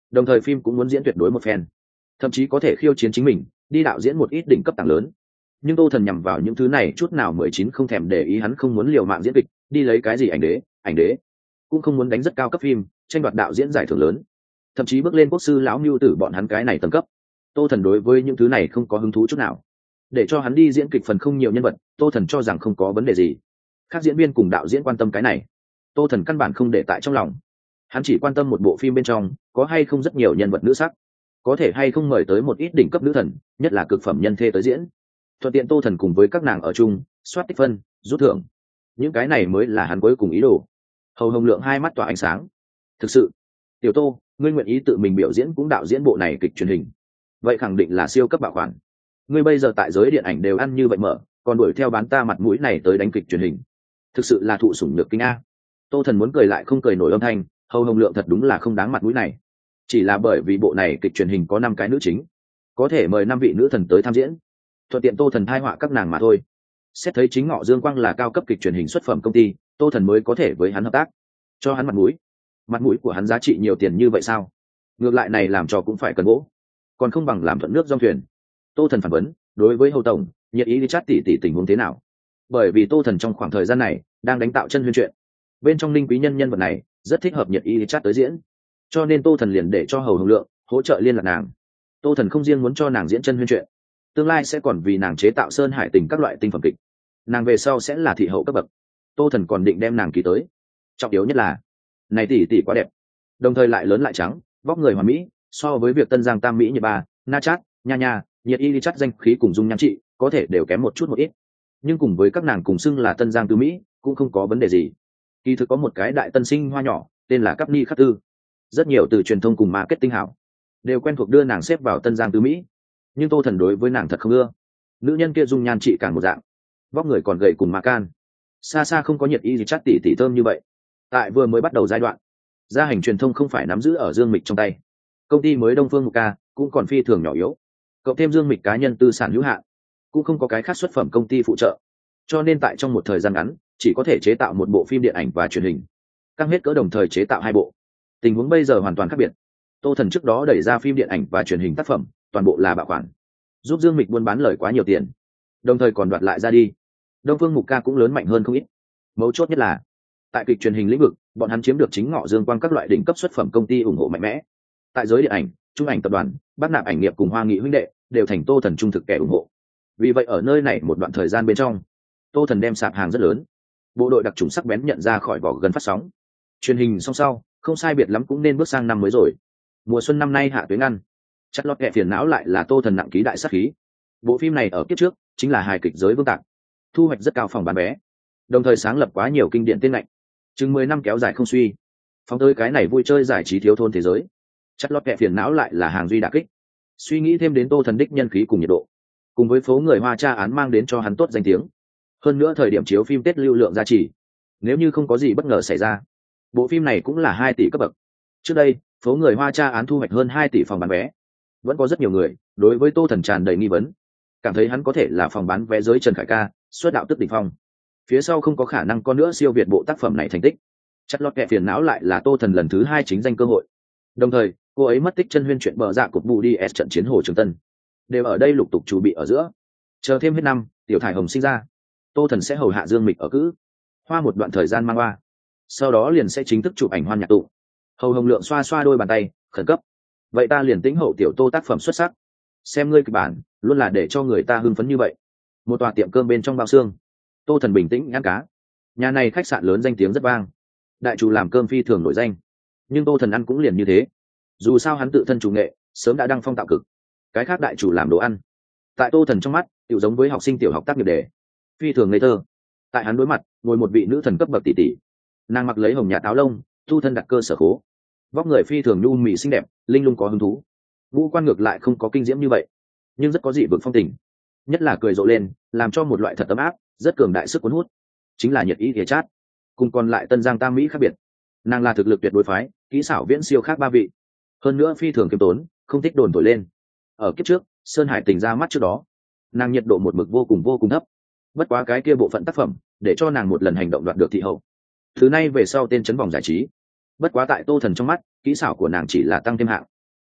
đồng thời phim cũng muốn diễn tuyệt đối một phen, thậm chí có thể khiêu chiến chính mình đi đạo diễn một ít đỉnh cấp tảng lớn. Nhưng Tô Thần nhằm vào những thứ này chút nào mười chín không thèm để ý, hắn không muốn liều mạng diễn kịch đi lấy cái gì ảnh đế ảnh đế cũng không muốn đánh rất cao cấp phim tranh đoạt đạo diễn giải thưởng lớn, thậm chí bước lên quốc sư lão mưu tử bọn hắn cái này tầng cấp. Tô Thần đối với những thứ này không có hứng thú chút nào. Để cho hắn đi diễn kịch phần không nhiều nhân vật, Tô Thần cho rằng không có vấn đề gì. Các diễn viên cùng đạo diễn quan tâm cái này, Tô Thần căn bản không để tại trong lòng. Hắn chỉ quan tâm một bộ phim bên trong có hay không rất nhiều nhân vật nữ sắc, có thể hay không mời tới một ít đỉnh cấp nữ thần, nhất là cực phẩm nhân thê tới diễn, thuận tiện Tô Thần cùng với các nàng ở chung soát tích phân rút thưởng. Những cái này mới là hắn cuối cùng ý đồ. Hầu Hồng Lượng hai mắt tỏa ánh sáng. Thực sự, Tiểu Tô, ngươi nguyện ý tự mình biểu diễn cũng đạo diễn bộ này kịch truyền hình, vậy khẳng định là siêu cấp bảo khoản. Ngươi bây giờ tại giới điện ảnh đều ăn như vậy mở, còn đuổi theo bán ta mặt mũi này tới đánh kịch truyền hình, thực sự là thụ sủng nhược kinh a. Tô Thần muốn cười lại không cười nổi âm thanh. Hầu Hồng Lượng thật đúng là không đáng mặt mũi này. Chỉ là bởi vì bộ này kịch truyền hình có năm cái nữ chính, có thể mời năm vị nữ thần tới tham diễn, thuận tiện Tô Thần thai họa các nàng mà thôi. Xét thấy chính Ngọ Dương Quang là cao cấp kịch truyền hình xuất phẩm công ty, Tô Thần mới có thể với hắn hợp tác, cho hắn mặt mũi. Mặt mũi của hắn giá trị nhiều tiền như vậy sao? Ngược lại này làm trò cũng phải cần gỗ, còn không bằng làm thuận nước dòng thuyền. Tô Thần phản vấn, đối với Hầu tổng, nhiệt ý đi chat tỷ tỷ tình huống thế nào? Bởi vì Tô Thần trong khoảng thời gian này đang đánh tạo chân huyên chuyện, bên trong Ninh Quý Nhân nhân vật này rất thích hợp nhiệt ý đi chat tới diễn, cho nên Tô Thần liền để cho Hầu Hồng Lượng hỗ trợ liên lạc nàng. Tô Thần không riêng muốn cho nàng diễn chân huyên chuyện, tương lai sẽ còn vì nàng chế tạo Sơn Hải Tình các loại tinh phẩm kịch, nàng về sau sẽ là thị hậu cấp bậc. Tô Thần còn định đem nàng ký tới. Trọng yếu nhất là này tỷ tỷ quá đẹp, đồng thời lại lớn lại trắng, vóc người hoàn mỹ, so với việc Tân Giang Tam Mỹ như ba Na Chát, Nha Nha, nhiệt y đi chắt danh khí cùng dung nhan trị có thể đều kém một chút một ít, nhưng cùng với các nàng cùng xưng là Tân Giang Tư Mỹ cũng không có vấn đề gì. Kỳ thực có một cái đại tân sinh hoa nhỏ tên là Cáp Ni Khắc Tư, rất nhiều từ truyền thông cùng marketing hảo đều quen thuộc đưa nàng xếp vào Tân Giang Tư Mỹ, nhưng Tô Thần đối với nàng thật không ưa. Nữ nhân kia dung nhan trị càng một dạng, vóc người còn gầy cùng ma can, xa xa không có nhiệt y gì chắt tỷ tỷ thơm như vậy. Tại vừa mới bắt đầu giai đoạn, gia hành truyền thông không phải nắm giữ ở Dương Mịch trong tay, công ty mới Đông Phương Mục Ca cũng còn phi thường nhỏ yếu, cộng thêm Dương Mịch cá nhân tư sản hữu hạn, cũng không có cái khác xuất phẩm công ty phụ trợ, cho nên tại trong một thời gian ngắn chỉ có thể chế tạo một bộ phim điện ảnh và truyền hình, căng hết cỡ đồng thời chế tạo hai bộ. Tình huống bây giờ hoàn toàn khác biệt. Tô Thần trước đó đẩy ra phim điện ảnh và truyền hình tác phẩm toàn bộ là bảo khoản, giúp Dương Mịch buôn bán lời quá nhiều tiền, đồng thời còn đoạt lại ra đi. Đông Phương Mục Ca cũng lớn mạnh hơn không ít. Mấu chốt nhất là tại kịch truyền hình lĩnh vực, bọn hắn chiếm được chính Ngọ Dương Quang các loại đỉnh cấp xuất phẩm công ty ủng hộ mạnh mẽ. Tại giới điện ảnh, Trung ảnh tập đoàn, Bác Nạp ảnh nghiệp cùng Hoa Nghị huynh đệ đều thành Tô Thần trung thực kẻ ủng hộ. Vì vậy ở nơi này một đoạn thời gian bên trong, Tô Thần đem sạp hàng rất lớn. Bộ đội đặc trùng sắc bén nhận ra khỏi vỏ gần phát sóng. Truyền hình xong sau, không sai biệt lắm cũng nên bước sang năm mới rồi. Mùa xuân năm nay hạ tuyến ăn, chất lót kẹ phiền não lại là Tô Thần nặng ký đại sát khí. Bộ phim này ở kiếp trước chính là hài kịch giới vương tạc, thu hoạch rất cao phòng bán vé, đồng thời sáng lập quá nhiều kinh điển tên lạnh, chừng mười năm kéo dài không suy. Phóng tới cái này vui chơi giải trí thiếu thốn thế giới, chất lót kẹ phiền não lại là hàng duy đả kích. Suy nghĩ thêm đến Tô Thần đích nhân khí cùng nhiệt độ, cùng với phố người Hoa tra án mang đến cho hắn tốt danh tiếng. Hơn nữa thời điểm chiếu phim Tết lưu lượng giá trị, nếu như không có gì bất ngờ xảy ra, bộ phim này cũng là hai tỷ cấp bậc. Trước đây phố người Hoa tra án thu hoạch hơn hai tỷ phòng bán vé, vẫn có rất nhiều người đối với Tô Thần tràn đầy nghi vấn, cảm thấy hắn có thể là phòng bán vé giới Trần Khải Ca xuất đạo tức đỉnh phong, phía sau không có khả năng có nữa siêu việt bộ tác phẩm này thành tích. Chất lót kẹ phiền não lại là Tô Thần lần thứ hai chính danh cơ hội. Đồng thời cô ấy mất tích chân huyên chuyện bờ dạ cục bù đi s trận chiến Hồ Trường Tân đều ở đây lục tục chuẩn bị ở giữa. Chờ thêm hết năm, tiểu thải hồng sinh ra, Tô Thần sẽ hầu hạ Dương Mịch ở cữ hoa một đoạn thời gian mang hoa, sau đó liền sẽ chính thức chụp ảnh hoan nhạc tụ. Hầu Hồng Lượng xoa xoa đôi bàn tay khẩn cấp, vậy ta liền tĩnh hậu tiểu Tô tác phẩm xuất sắc, xem ngươi kịch bản luôn là để cho người ta hưng phấn như vậy. Một tòa tiệm cơm bên trong bao xương, Tô Thần bình tĩnh ăn cá. Nhà này khách sạn lớn danh tiếng rất vang, đại chủ làm cơm phi thường nổi danh, nhưng Tô Thần ăn cũng liền như thế. Dù sao hắn tự thân chủ nghệ sớm đã đăng phong tạo cực, cái khác đại chủ làm đồ ăn tại Tô Thần trong mắt tự giống với học sinh tiểu học tác nghiệp đề, phi thường ngây thơ. Tại hắn đối mặt ngồi một vị nữ thần cấp bậc tỷ tỷ, nàng mặc lấy hồng nhạt áo lông, thu thân đặt cơ sở khố, vóc người phi thường nhu mì xinh đẹp, linh lung có hứng thú. Ngũ quan ngược lại không có kinh diễm như vậy, nhưng rất có dị vực phong tình, nhất là cười rộ lên làm cho một loại thật ấm áp, rất cường đại sức cuốn hút. Chính là nhiệt ý thìa chát, cùng còn lại Tân Giang Tam Mỹ khác biệt, nàng là thực lực tuyệt đối phái, kỹ xảo viễn siêu khác ba vị, hơn nữa phi thường kiêm tốn, không thích đồn thổi lên. Ở kiếp trước Sơn Hải Tình ra mắt trước đó, nàng nhiệt độ một mực vô cùng vô cùng thấp, bất quá cái kia bộ phận tác phẩm để cho nàng một lần hành động đoạt được thị hậu. Thứ này về sau tên chấn vòng giải trí, bất quá tại Tô Thần trong mắt kỹ xảo của nàng chỉ là tăng thêm hạng,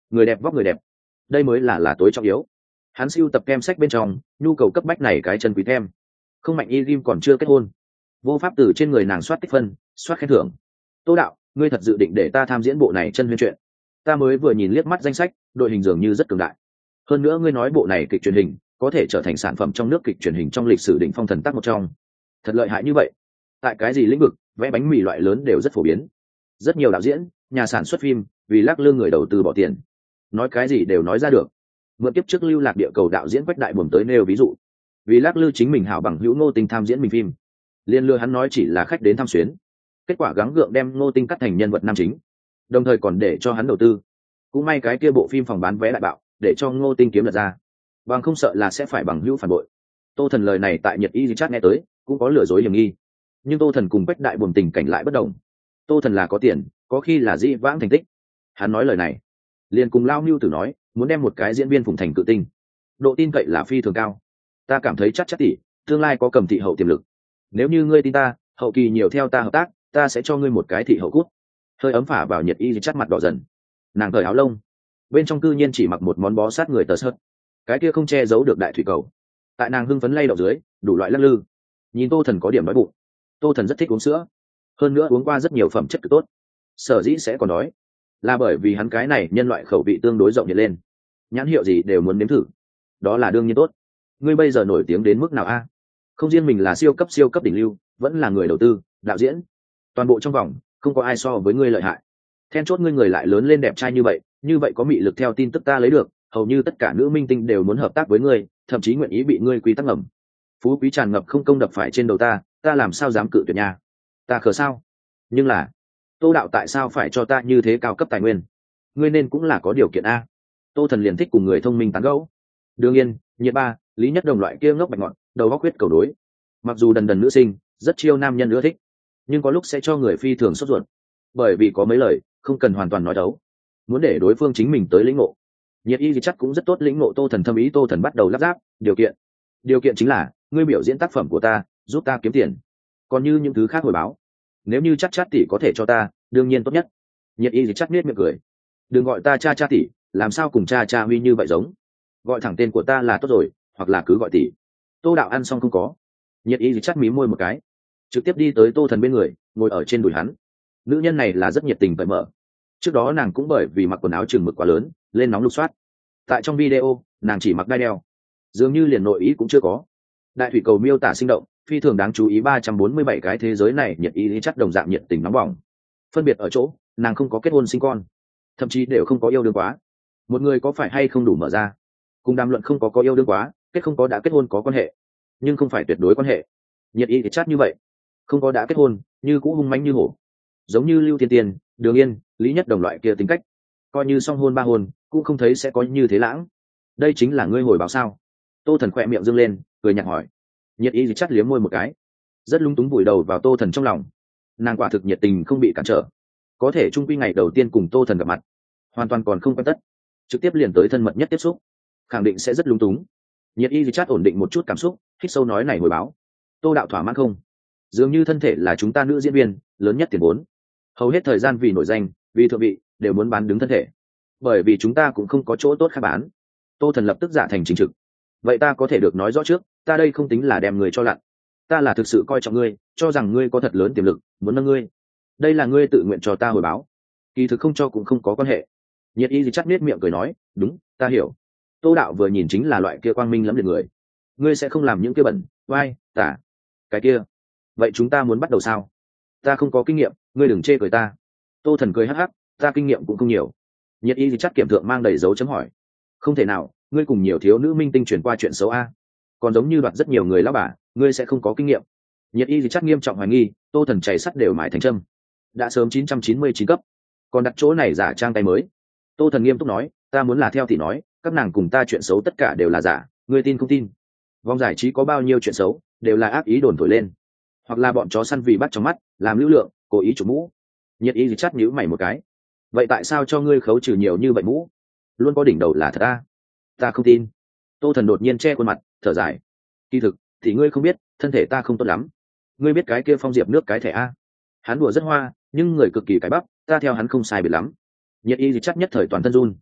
người đẹp vóc người đẹp, đây mới là là tối trọng yếu. Hắn siêu tập kem sách bên trong nhu cầu cấp bách này cái chân quý kem. Không Mạnh Y Lim còn chưa kết hôn, vô pháp từ trên người nàng soát tích phân, soát khen thưởng. Tô đạo, ngươi thật dự định để ta tham diễn bộ này chân huyên chuyện? Ta mới vừa nhìn liếc mắt danh sách, đội hình dường như rất cường đại. Hơn nữa ngươi nói bộ này kịch truyền hình có thể trở thành sản phẩm trong nước kịch truyền hình trong lịch sử đỉnh phong thần tác một trong. Thật lợi hại như vậy. Tại cái gì lĩnh vực, vẽ bánh mì loại lớn đều rất phổ biến. Rất nhiều đạo diễn, nhà sản xuất phim vì lắc lư người đầu tư bỏ tiền, nói cái gì đều nói ra được. Mượn kiếp trước Lưu Lạc Địa Cầu đạo diễn Quách Đại Buồm tới nêu ví dụ, vì lắc lư chính mình hảo bằng hữu Ngô Tinh tham diễn mình phim, liên lừa hắn nói chỉ là khách đến thăm xuyến, kết quả gắng gượng đem Ngô Tinh cắt thành nhân vật nam chính, đồng thời còn để cho hắn đầu tư. Cũng may cái kia bộ phim phòng bán vé đại bạo, để cho Ngô Tinh kiếm được ra, bằng không sợ là sẽ phải bằng hữu phản bội. Tô Thần lời này tại Nhật Y Chat nghe tới cũng có lừa dối hiểm nghi, nhưng Tô Thần cùng Quách Đại Buồm tình cảnh lại bất đồng. Tô Thần là có tiền, có khi là dĩ vãng thành tích. Hắn nói lời này liền cùng Lao Nưu Tử nói muốn đem một cái diễn viên phụng thành cự tinh, độ tin cậy là phi thường cao. Ta cảm thấy chắc chắc tỷ tương lai có cầm thị hậu tiềm lực. Nếu như ngươi tin ta, hậu kỳ nhiều theo ta hợp tác, ta sẽ cho ngươi một cái thị hậu cút. Hơi ấm phả vào Nhật Y Chat mặt đỏ dần. Nàng cởi áo lông, bên trong cư nhiên chỉ mặc một món bó sát người tờ sợt, cái kia không che giấu được đại thủy cầu. Tại nàng hưng phấn lay động dưới đủ loại lắc lư. Nhìn Tô Thần có điểm đói bụng. Tô Thần rất thích uống sữa, hơn nữa uống qua rất nhiều phẩm chất cực tốt. Sở dĩ sẽ còn đói là bởi vì hắn cái này nhân loại khẩu vị tương đối rộng nhiệt lên, nhãn hiệu gì đều muốn nếm thử. Đó là đương nhiên tốt. Ngươi bây giờ nổi tiếng đến mức nào a? Không riêng mình là siêu cấp siêu cấp đỉnh lưu, vẫn là người đầu tư, đạo diễn, toàn bộ trong vòng không có ai so với ngươi lợi hại. Then chốt ngươi người lại lớn lên đẹp trai như vậy, như vậy có mị lực, theo tin tức ta lấy được, hầu như tất cả nữ minh tinh đều muốn hợp tác với ngươi, thậm chí nguyện ý bị ngươi quy tắc ngầm. Phú quý tràn ngập không công đập phải trên đầu ta, ta làm sao dám cự tuyệt nhà? Ta khờ sao? Nhưng là Tô đạo tại sao phải cho ta như thế cao cấp tài nguyên? Ngươi nên cũng là có điều kiện a. Tô Thần liền thích cùng người thông minh tán gẫu. Đương nhiên, Nhiệt Ba, Lý Nhất Đồng loại kia ngốc bạch ngọn, đầu góc huyết cầu đối. Mặc dù đần đần nữ sinh, rất chiêu nam nhân ưa thích, nhưng có lúc sẽ cho người phi thường sốt ruột, bởi vì có mấy lời không cần hoàn toàn nói đấu, muốn để đối phương chính mình tới lĩnh ngộ. Nhiệt Y thì chắc cũng rất tốt lĩnh ngộ Tô Thần thâm ý. Tô Thần bắt đầu lắp ráp điều kiện. Điều kiện chính là ngươi biểu diễn tác phẩm của ta, giúp ta kiếm tiền. Còn như những thứ khác hồi báo, nếu như chắc chắc tỷ có thể cho ta, đương nhiên tốt nhất. Nhiệt Y thì chắc nết miệng cười. Đừng gọi ta cha cha tỷ, làm sao cùng cha cha Huy như vậy giống? Gọi thẳng tên của ta là tốt rồi, hoặc là cứ gọi tỷ. Tô đạo ăn xong không có. Nhiệt Y thì chắc mí môi một cái, trực tiếp đi tới Tô Thần bên người, ngồi ở trên đùi hắn. Nữ nhân này là rất nhiệt tình cởi mở. Trước đó nàng cũng bởi vì mặc quần áo chừng mực quá lớn, lên nóng lục soát. Tại trong video, nàng chỉ mặc đai đeo, dường như liền nội ý cũng chưa có. Đại thủy cầu miêu tả sinh động, phi thường đáng chú ý. Ba trăm bốn mươi bảy cái thế giới này Nhiệt Y chắc đồng dạng nhiệt tình nóng bỏng. Phân biệt ở chỗ, nàng không có kết hôn sinh con, thậm chí đều không có yêu đương quá. Một người có phải hay không đủ mở ra, cùng đàm luận không có có yêu đương quá, kết không có đã kết hôn có quan hệ, nhưng không phải tuyệt đối quan hệ. Nhiệt Y chắc như vậy, không có đã kết hôn, như cũ hung mãnh như hổ, giống như Lưu Thiên Tiên, Đường Yên, Lý Nhất Đồng loại kia tính cách, coi như song hôn ba hôn cũng không thấy sẽ có như thế lãng. Đây chính là ngươi hồi báo sao? Tô Thần khỏe miệng dương lên, cười nhạt hỏi. Nhiệt Y thì chắt liếm môi một cái, rất lung túng vùi đầu vào Tô Thần trong lòng. Nàng quả thực nhiệt tình không bị cản trở, có thể trung quy ngày đầu tiên cùng Tô Thần gặp mặt, hoàn toàn còn không quen tất, trực tiếp liền tới thân mật nhất tiếp xúc, khẳng định sẽ rất lung túng. Nhiệt Y thì chắt ổn định một chút cảm xúc, hít sâu nói này hồi báo. Tô đạo thỏa mãn không? Dường như thân thể là chúng ta nữ diễn viên lớn nhất tiền vốn, hầu hết thời gian vì nổi danh, vì thượng vị, đều muốn bán đứng thân thể, bởi vì chúng ta cũng không có chỗ tốt khác bán. Tô Thần lập tức giả thành chính trực. Vậy ta có thể được nói rõ trước, ta đây không tính là đem người cho lặn, ta là thực sự coi trọng ngươi, cho rằng ngươi có thật lớn tiềm lực, muốn nâng ngươi. Đây là ngươi tự nguyện cho ta hồi báo, kỳ thực không cho cũng không có quan hệ. Nhiệt Y thì chắc nết miệng cười nói, đúng, ta hiểu. Tô đạo vừa nhìn chính là loại kia quang minh lẫm liệt người, ngươi sẽ không làm những kia bẩn, vai, tả, cái kia. Vậy chúng ta muốn bắt đầu sao? Ta không có kinh nghiệm, ngươi đừng chê cười ta. Tô Thần cười hắc hắc, ta kinh nghiệm cũng không nhiều. Nhiệt Y thì chắc kiểm thượng mang đầy dấu chấm hỏi. Không thể nào, ngươi cùng nhiều thiếu nữ minh tinh truyền qua chuyện xấu a, còn giống như đoạt rất nhiều người lão bà, ngươi sẽ không có kinh nghiệm. Nhiệt Y thì chắc nghiêm trọng hoài nghi, Tô Thần chảy sắt đều mãi thành châm, đã sớm chín trăm chín mươi chín cấp, còn đặt chỗ này giả trang tay mới. Tô Thần nghiêm túc nói, ta muốn là theo thì nói, các nàng cùng ta chuyện xấu tất cả đều là giả, ngươi tin không tin? Vòng giải trí có bao nhiêu chuyện xấu, đều là ác ý đồn thổi lên, hoặc là bọn chó săn vì bắt trong mắt, làm lưu lượng, cố ý chủ mũ. Nhiệt Y thì chắt nhíu mày một cái, vậy tại sao cho ngươi khấu trừ nhiều như vậy mũ? Luôn có đỉnh đầu là thật a? Ta không tin. Tô Thần đột nhiên che khuôn mặt, thở dài. Kỳ thực thì ngươi không biết, thân thể ta không tốt lắm. Ngươi biết cái kia Phong Diệp nước cái thẻ a? Hắn đùa rất hoa, nhưng người cực kỳ cái bắp, ta theo hắn không sai biệt lắm. Nhiệt Y thì chắc nhất thời toàn thân run.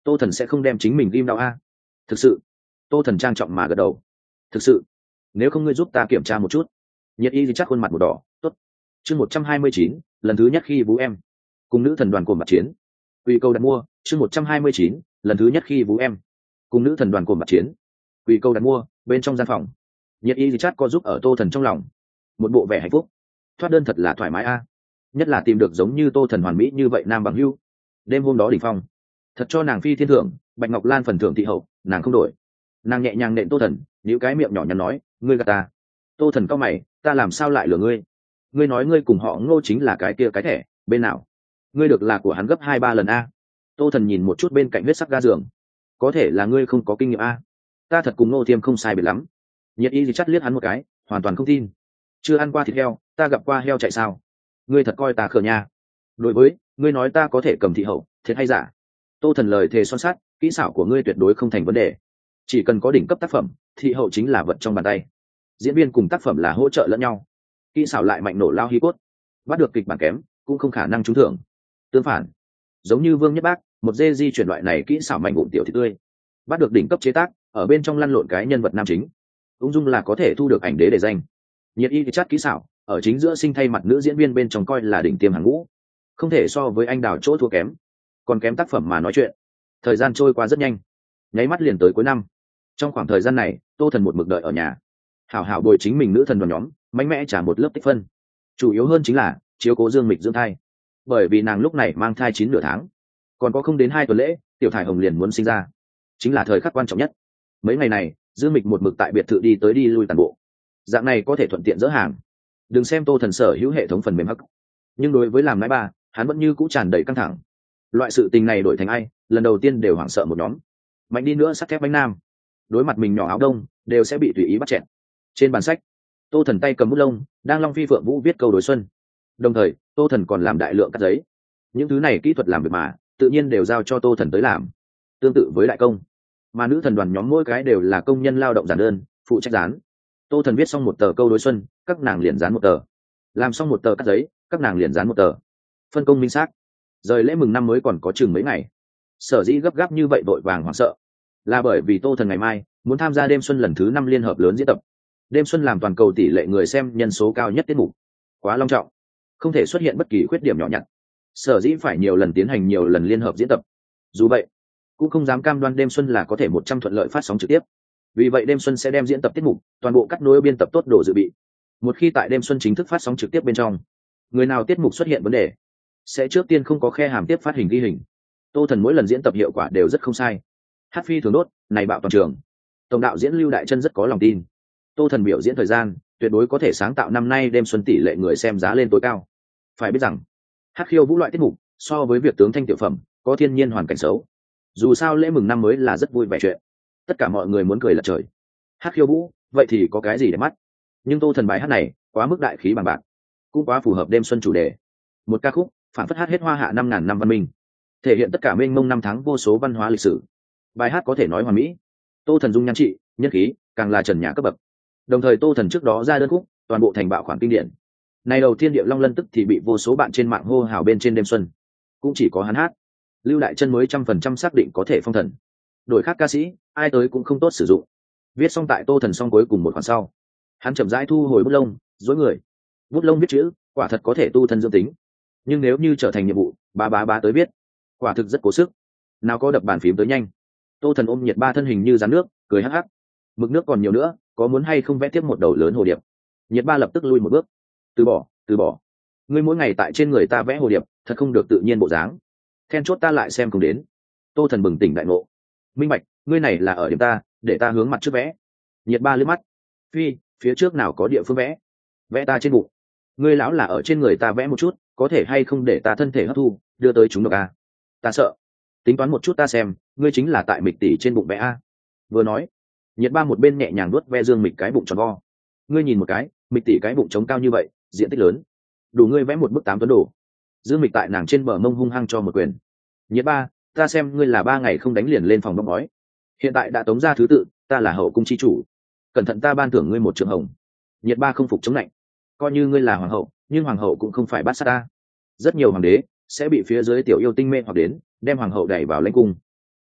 Tô Thần sẽ không đem chính mình ghim đau a? Thực sự. Tô Thần trang trọng mà gật đầu. Thực sự. Nếu không ngươi giúp ta kiểm tra một chút. Nhiệt Y thì chắc khuôn mặt một đỏ. Tốt. Chương một trăm hai mươi chín, lần thứ nhất khi vú em. Cùng nữ thần đoàn cồn bạc chiến. Quy câu đặt mua. Chương một trăm hai mươi chín, lần thứ nhất khi vú em. Cùng nữ thần đoàn cồn bạc chiến. Quy câu đặt mua. Bên trong gian phòng, Nhiệt Y thì chắc có giúp ở Tô Thần trong lòng. Một bộ vẻ hạnh phúc. Thoát đơn thật là thoải mái a. Nhất là tìm được giống như Tô Thần hoàn mỹ như vậy nam bằng hữu. Đêm hôm đó đỉnh phong, thật cho nàng phi thiên thưởng, Bạch Ngọc Lan phần thưởng thị hậu, nàng không đổi. Nàng nhẹ nhàng nện Tô Thần, níu cái miệng nhỏ nhắn nói, ngươi gạt ta. Tô Thần cau mày, ta làm sao lại lừa ngươi? Ngươi nói ngươi cùng họ Ngô chính là cái kia cái thẻ, bên nào? Ngươi được là của hắn gấp hai ba lần a. Tô Thần nhìn một chút bên cạnh huyết sắc ga giường, có thể là ngươi không có kinh nghiệm a. Ta thật cùng Ngô Thiêm không sai biệt lắm. Nhiệt Y thì chắt liếc hắn một cái, hoàn toàn không tin. Chưa ăn qua thịt heo, ta gặp qua heo chạy sao? Ngươi thật coi ta khờ nha. Đối với ngươi nói ta có thể cầm thị hậu, thiệt hay giả? Tô Thần lời thề son sắt, kỹ xảo của ngươi tuyệt đối không thành vấn đề. Chỉ cần có đỉnh cấp tác phẩm, thị hậu chính là vật trong bàn tay. Diễn viên cùng tác phẩm là hỗ trợ lẫn nhau, kỹ xảo lại mạnh nổ lao hí cốt. Bắt được kịch bản kém cũng không khả năng trúng thưởng. Tương phản, giống như Vương Nhất Bác, một dê di chuyển loại này kỹ xảo mạnh vụn tiểu thị tươi, bắt được đỉnh cấp chế tác, ở bên trong lăn lộn cái nhân vật nam chính, ung dung là có thể thu được ảnh đế để danh. Nhiệt Y thì chát kỹ xảo ở chính giữa sinh thay mặt nữ diễn viên bên trong coi là đỉnh tiêm hàng ngũ, không thể so với anh Đào chỗ thua kém. Còn kém tác phẩm mà nói chuyện. Thời gian trôi qua rất nhanh, nháy mắt liền tới cuối năm. Trong khoảng thời gian này, Tô Thần một mực đợi ở nhà, hảo hảo bồi chính mình nữ thần đoàn nhóm, mạnh mẽ trả một lớp tích phân. Chủ yếu hơn chính là chiếu cố Dương Mịch dưỡng thai, bởi vì nàng lúc này mang thai chín nửa tháng, còn có không đến hai tuần lễ, tiểu thải hồng liền muốn sinh ra, chính là thời khắc quan trọng nhất. Mấy ngày này, Dương Mịch một mực tại biệt thự đi tới đi lui toàn bộ, dạng này có thể thuận tiện dỡ hàng. Đừng xem Tô Thần sở hữu hệ thống phần mềm hắc, nhưng đối với làm nãi ba, hắn vẫn như cũ tràn đầy căng thẳng. Loại sự tình này đổi thành ai, lần đầu tiên đều hoảng sợ một nhóm. Mạnh đi nữa sắt thép bánh nam, đối mặt mình nhỏ áo đông đều sẽ bị tùy ý bắt chẹn. Trên bàn sách, Tô Thần tay cầm bút lông, đang long phi phượng vũ viết câu đối xuân. Đồng thời, Tô Thần còn làm đại lượng cắt giấy. Những thứ này kỹ thuật làm việc mà, tự nhiên đều giao cho Tô Thần tới làm. Tương tự với đại công, mà nữ thần đoàn nhóm mỗi cái đều là công nhân lao động giản đơn, phụ trách dán. Tô Thần viết xong một tờ câu đối xuân, các nàng liền dán một tờ. Làm xong một tờ cắt giấy, các nàng liền dán một tờ. Phân công minh xác. Rời lễ mừng năm mới còn có chừng mấy ngày. Sở dĩ gấp gáp như vậy vội vàng hoảng sợ, là bởi vì Tô Thần ngày mai muốn tham gia đêm xuân lần thứ năm liên hợp lớn diễn tập. Đêm xuân làm toàn cầu tỷ lệ người xem nhân số cao nhất tiết mục, quá long trọng, không thể xuất hiện bất kỳ khuyết điểm nhỏ nhặt. Sở dĩ phải nhiều lần tiến hành nhiều lần liên hợp diễn tập. Dù vậy, cũng không dám cam đoan đêm xuân là có thể một trăm thuận lợi phát sóng trực tiếp. Vì vậy đêm xuân sẽ đem diễn tập tiết mục toàn bộ cắt nối biên tập tốt đồ dự bị. Một khi tại đêm xuân chính thức phát sóng trực tiếp bên trong, người nào tiết mục xuất hiện vấn đề, sẽ trước tiên không có khe hàm tiếp phát hình ghi hình. Tô Thần mỗi lần diễn tập hiệu quả đều rất không sai. Hát phi thường đốt, này bạo toàn trường. Tổng đạo diễn Lưu Đại Chân rất có lòng tin. Tô Thần biểu diễn thời gian, tuyệt đối có thể sáng tạo năm nay đêm xuân tỷ lệ người xem giá lên tối cao. Phải biết rằng, hát khiêu vũ loại tiết mục, so với việc tướng thanh tiểu phẩm, có thiên nhiên hoàn cảnh xấu. Dù sao lễ mừng năm mới là rất vui vẻ chuyện. Tất cả mọi người muốn cười lật trời. Hát khiêu vũ, vậy thì có cái gì để mắt. Nhưng Tô Thần bài hát này, quá mức đại khí bằng bạc, cũng quá phù hợp đêm xuân chủ đề. Một ca khúc, phản phất hát hết hoa hạ năm ngàn năm văn minh, thể hiện tất cả mênh mông năm tháng vô số văn hóa lịch sử. Bài hát có thể nói hoàn mỹ. Tô Thần dung nhan trị, nhân khí, càng là trần nhã cấp bậc. Đồng thời Tô Thần trước đó ra đơn khúc, toàn bộ thành bạo khoản kinh điển. Này đầu tiên điệu long lân tức thì bị vô số bạn trên mạng hô hào bên trên đêm xuân. Cũng chỉ có hắn hát. Lưu Đại Chân mới trăm phần trăm xác định có thể phong thần. Đổi khác ca sĩ, ai tới cũng không tốt sử dụng. Viết xong tại Tô Thần xong cuối cùng một khoản sau, hắn chậm rãi thu hồi bút lông, dối người. Bút lông viết chữ, quả thật có thể tu thân dưỡng tính. Nhưng nếu như trở thành nhiệm vụ, ba ba ba tới viết, quả thực rất cố sức. Nào có đập bàn phím tới nhanh. Tô Thần ôm Nhiệt Ba thân hình như rắn nước, cười hắc hắc. Mực nước còn nhiều nữa, có muốn hay không vẽ tiếp một đầu lớn hồ điệp? Nhiệt Ba lập tức lui một bước. Từ bỏ, từ bỏ. Ngươi mỗi ngày tại trên người ta vẽ hồ điệp, thật không được tự nhiên bộ dáng. Then chốt ta lại xem cùng đến. Tô Thần bừng tỉnh đại ngộ. Minh bạch, ngươi này là ở điểm ta, để ta hướng mặt trước vẽ. Nhiệt Ba liếc mắt. Phi, phía trước nào có địa phương vẽ? Vẽ ta trên bụng. Ngươi lão là ở trên người ta vẽ một chút, có thể hay không để ta thân thể hấp thu, đưa tới chúng độc a? Ta sợ. Tính toán một chút ta xem, ngươi chính là tại Mịch tỷ trên bụng vẽ a. Vừa nói, Nhiệt Ba một bên nhẹ nhàng nuốt ve Dương Mịch cái bụng tròn vo. Ngươi nhìn một cái, Mịch tỷ cái bụng trống cao như vậy, diện tích lớn, đủ ngươi vẽ một bức tám tuấn đồ. Dương Mịch tại nàng trên bờ mông hung hăng cho một quyền. Nhiệt Ba, ta xem ngươi là ba ngày không đánh liền lên phòng bóng bói. Hiện tại đã tống ra thứ tự, ta là hậu cung chi chủ, cẩn thận ta ban thưởng ngươi một trường hồng. Nhiệt Ba không phục chống lạnh. Coi như ngươi là hoàng hậu, nhưng hoàng hậu cũng không phải bắt sát ta. Rất nhiều hoàng đế sẽ bị phía dưới tiểu yêu tinh mê hoặc đến, đem hoàng hậu đẩy vào lãnh cung.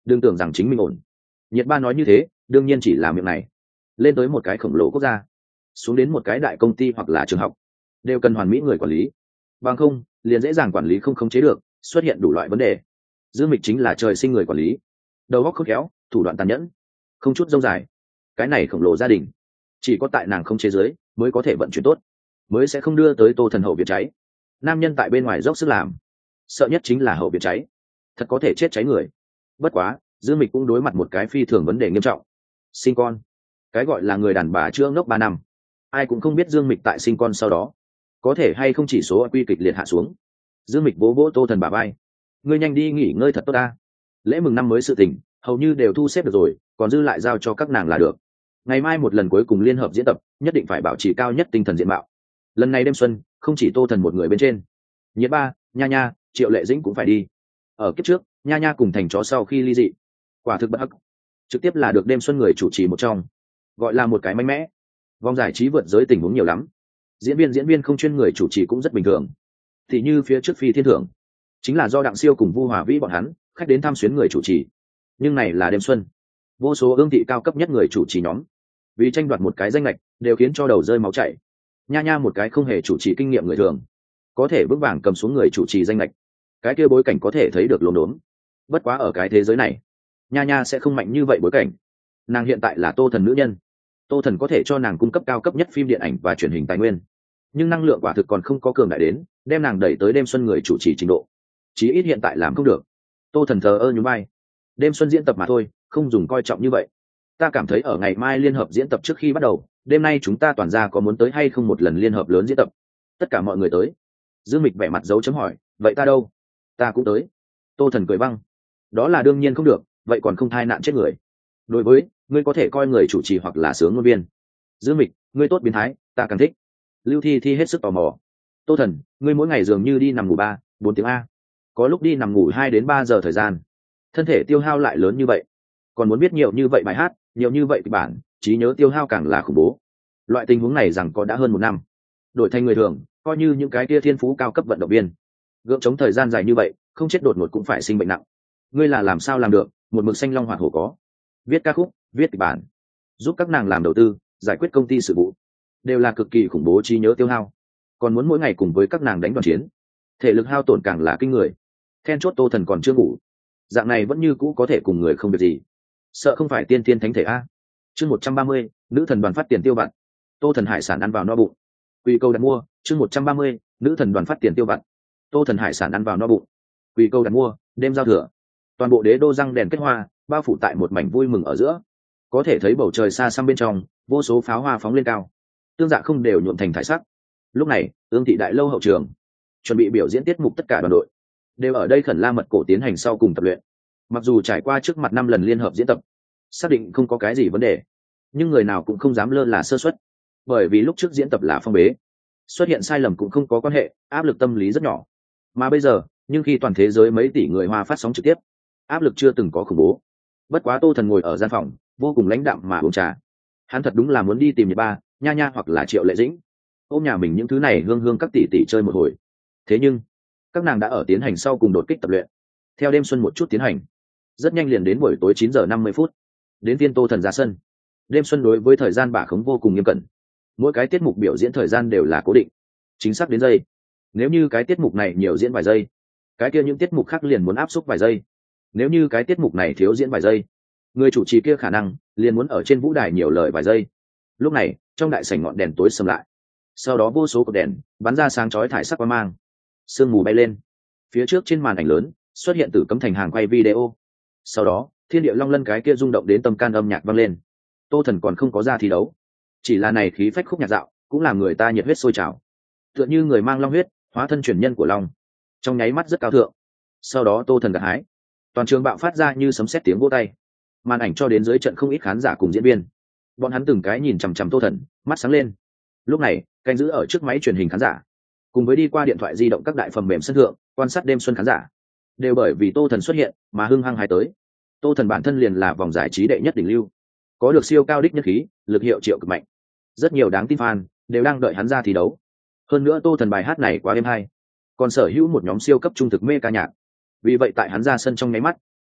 đừng tưởng rằng chính mình ổn. Nhiệt Ba nói như thế đương nhiên chỉ là miệng này, lên tới một cái khổng lồ quốc gia, xuống đến một cái đại công ty hoặc là trường học, đều cần hoàn mỹ người quản lý, bằng không liền dễ dàng quản lý không khống chế được, xuất hiện đủ loại vấn đề. Dương Mịch chính là trời sinh người quản lý, đầu óc khôn khéo, thủ đoạn tàn nhẫn, không chút dông dài. Cái này khổng lồ gia đình chỉ có tại nàng không chế giới mới có thể vận chuyển tốt, mới sẽ không đưa tới Tô Thần hậu viện cháy. Nam nhân tại bên ngoài dốc sức làm, sợ nhất chính là hậu viện cháy, thật có thể chết cháy người. Bất quá Dương Mịch cũng đối mặt một cái phi thường vấn đề nghiêm trọng, sinh con. Cái gọi là người đàn bà chưa ngốc ba năm, ai cũng không biết Dương Mịch tại sinh con sau đó có thể hay không chỉ số quy kịch liệt hạ xuống. Dương Mịch vỗ vỗ Tô Thần bả vai, ngươi nhanh đi nghỉ ngơi thật tốt ta, lễ mừng năm mới sự tình hầu như đều thu xếp được rồi, còn dư lại giao cho các nàng là được. Ngày mai một lần cuối cùng liên hợp diễn tập, nhất định phải bảo trì cao nhất tinh thần diện mạo. Lần này đêm xuân không chỉ Tô Thần một người bên trên, Nhiệt Ba, Nha Nha, Triệu Lệ Dĩnh cũng phải đi. Ở kiếp trước Nha Nha cùng thành chó sau khi ly dị, quả thực bất hắc, trực tiếp là được đêm xuân người chủ trì một trong, gọi là một cái mạnh mẽ. Vòng giải trí vượt giới tình huống nhiều lắm, diễn viên diễn viên không chuyên người chủ trì cũng rất bình thường. Thì như phía trước Phi Thiên Thưởng, chính là do Đặng Siêu cùng Vu Hòa Vĩ bọn hắn khách đến tham xuyến người chủ trì. Nhưng này là đêm xuân, vô số ương thị cao cấp nhất người chủ trì nhóm vì tranh đoạt một cái danh lệch đều khiến cho đầu rơi máu chảy. Nha Nha một cái không hề chủ trì kinh nghiệm người thường, có thể vững vàng cầm xuống người chủ trì danh lệch, cái kia bối cảnh có thể thấy được lồn đốn. Bất quá ở cái thế giới này, Nha Nha sẽ không mạnh như vậy bối cảnh. Nàng hiện tại là Tô Thần nữ nhân, Tô Thần có thể cho nàng cung cấp cao cấp nhất phim điện ảnh và truyền hình tài nguyên, nhưng năng lượng quả thực còn không có cường đại đến đem nàng đẩy tới đêm xuân người chủ trì trình độ. Chí ít hiện tại làm không được. Tô Thần thờ ơ nhún vai, đêm xuân diễn tập mà thôi, không dùng coi trọng như vậy. Ta cảm thấy ở ngày mai liên hợp diễn tập trước khi bắt đầu, đêm nay chúng ta toàn ra có muốn tới hay không một lần liên hợp lớn diễn tập? Tất cả mọi người tới. Dương Mịch vẻ mặt dấu chấm hỏi, vậy ta đâu? Ta cũng tới. Tô Thần cười băng, đó là đương nhiên không được, vậy còn không thai nạn chết người. Đối với ngươi có thể coi người chủ trì hoặc là sướng ngôn viên. Dương Mịch, ngươi tốt biến thái, ta càng thích. Lưu Thi Thi hết sức tò mò. Tô Thần, ngươi mỗi ngày dường như đi nằm ngủ ba bốn tiếng a, có lúc đi nằm ngủ hai đến ba giờ thời gian, thân thể tiêu hao lại lớn như vậy, còn muốn biết nhiều như vậy bài hát, nhiều như vậy kịch bản, trí nhớ tiêu hao càng là khủng bố. Loại tình huống này rằng có đã hơn một năm, đổi thành người thường coi như những cái kia thiên phú cao cấp vận động viên, gượng chống thời gian dài như vậy không chết đột ngột cũng phải sinh bệnh nặng. Ngươi là làm sao làm được một mực xanh long hoạt hổ có, viết ca khúc, viết kịch bản, giúp các nàng làm đầu tư, giải quyết công ty sự vụ, đều là cực kỳ khủng bố trí nhớ tiêu hao, còn muốn mỗi ngày cùng với các nàng đánh đoàn chiến, thể lực hao tổn càng là kinh người. Then chốt Tô Thần còn chưa ngủ, dạng này vẫn như cũ có thể cùng người không việc gì, sợ không phải tiên tiên thánh thể a. Chương một trăm ba mươi, nữ thần đoàn phát tiền tiêu vặt. Tô Thần hải sản ăn vào no bụng. Quy câu đặt mua. Chương một trăm ba mươi, nữ thần đoàn phát tiền tiêu vặt. Tô Thần hải sản ăn vào no bụng. Quy câu đặt mua. Đêm giao thừa, toàn bộ đế đô răng đèn kết hoa, bao phủ tại một mảnh vui mừng ở giữa. Có thể thấy bầu trời xa xăm bên trong, vô số pháo hoa phóng lên cao, tương dạ không đều nhuộm thành thải sắc. Lúc này, Ương thị đại lâu hậu trường, chuẩn bị biểu diễn tiết mục, tất cả đoàn đội đều ở đây khẩn la mật cổ tiến hành sau cùng tập luyện. Mặc dù trải qua trước mặt năm lần liên hợp diễn tập, xác định không có cái gì vấn đề, nhưng người nào cũng không dám lơ là sơ suất, bởi vì lúc trước diễn tập là phong bế, xuất hiện sai lầm cũng không có quan hệ, áp lực tâm lý rất nhỏ. Mà bây giờ, nhưng khi toàn thế giới mấy tỷ người Hoa phát sóng trực tiếp, áp lực chưa từng có khủng bố. Bất quá Tô Thần ngồi ở gian phòng, vô cùng lãnh đạm mà uống trà. Hắn thật đúng là muốn đi tìm Nhiệt Ba, Nha Nha hoặc là Triệu Lệ Dĩnh, ôm nhà mình những thứ này hương hương các tỷ tỷ chơi một hồi. Thế nhưng các nàng đã ở tiến hành sau cùng đột kích tập luyện, theo đêm xuân một chút tiến hành, rất nhanh liền đến buổi tối chín giờ năm mươi phút, đến viên Tô Thần ra sân. Đêm xuân đối với thời gian bả khống vô cùng nghiêm cẩn, mỗi cái tiết mục biểu diễn thời gian đều là cố định, chính xác đến giây. Nếu như cái tiết mục này nhiều diễn vài giây, cái kia những tiết mục khác liền muốn áp suất vài giây. Nếu như cái tiết mục này thiếu diễn vài giây, người chủ trì kia khả năng liền muốn ở trên vũ đài nhiều lời vài giây. Lúc này trong đại sảnh ngọn đèn tối sầm lại, sau đó vô số cột đèn bắn ra sáng chói thải sắc quang mang, sương mù bay lên, phía trước trên màn ảnh lớn xuất hiện Tử Cấm Thành hàng quay video. Sau đó thiên địa long lân cái kia rung động đến tâm can âm nhạc vang lên. Tô Thần còn không có ra thi đấu, chỉ là này khí phách khúc nhạc dạo cũng làm người ta nhiệt huyết sôi trào, tựa như người mang long huyết, hóa thân truyền nhân của long, trong nháy mắt rất cao thượng. Sau đó Tô Thần gặt hái, toàn trường bạo phát ra như sấm sét tiếng vỗ tay, màn ảnh cho đến dưới trận không ít khán giả cùng diễn viên, bọn hắn từng cái nhìn chằm chằm Tô Thần, mắt sáng lên. Lúc này canh giữ ở trước máy truyền hình khán giả, cùng với đi qua điện thoại di động các đại phần mềm sân thượng quan sát đêm xuân khán giả, đều bởi vì Tô Thần xuất hiện mà hưng hăng hái tới. Tô Thần bản thân liền là vòng giải trí đệ nhất đỉnh lưu, có được siêu cao đích nhất khí, lực hiệu triệu cực mạnh, rất nhiều đáng tin fan đều đang đợi hắn ra thi đấu. Hơn nữa Tô Thần bài hát này quá êm hay, còn sở hữu một nhóm siêu cấp trung thực mê ca nhạc, vì vậy tại hắn ra sân trong nháy mắt,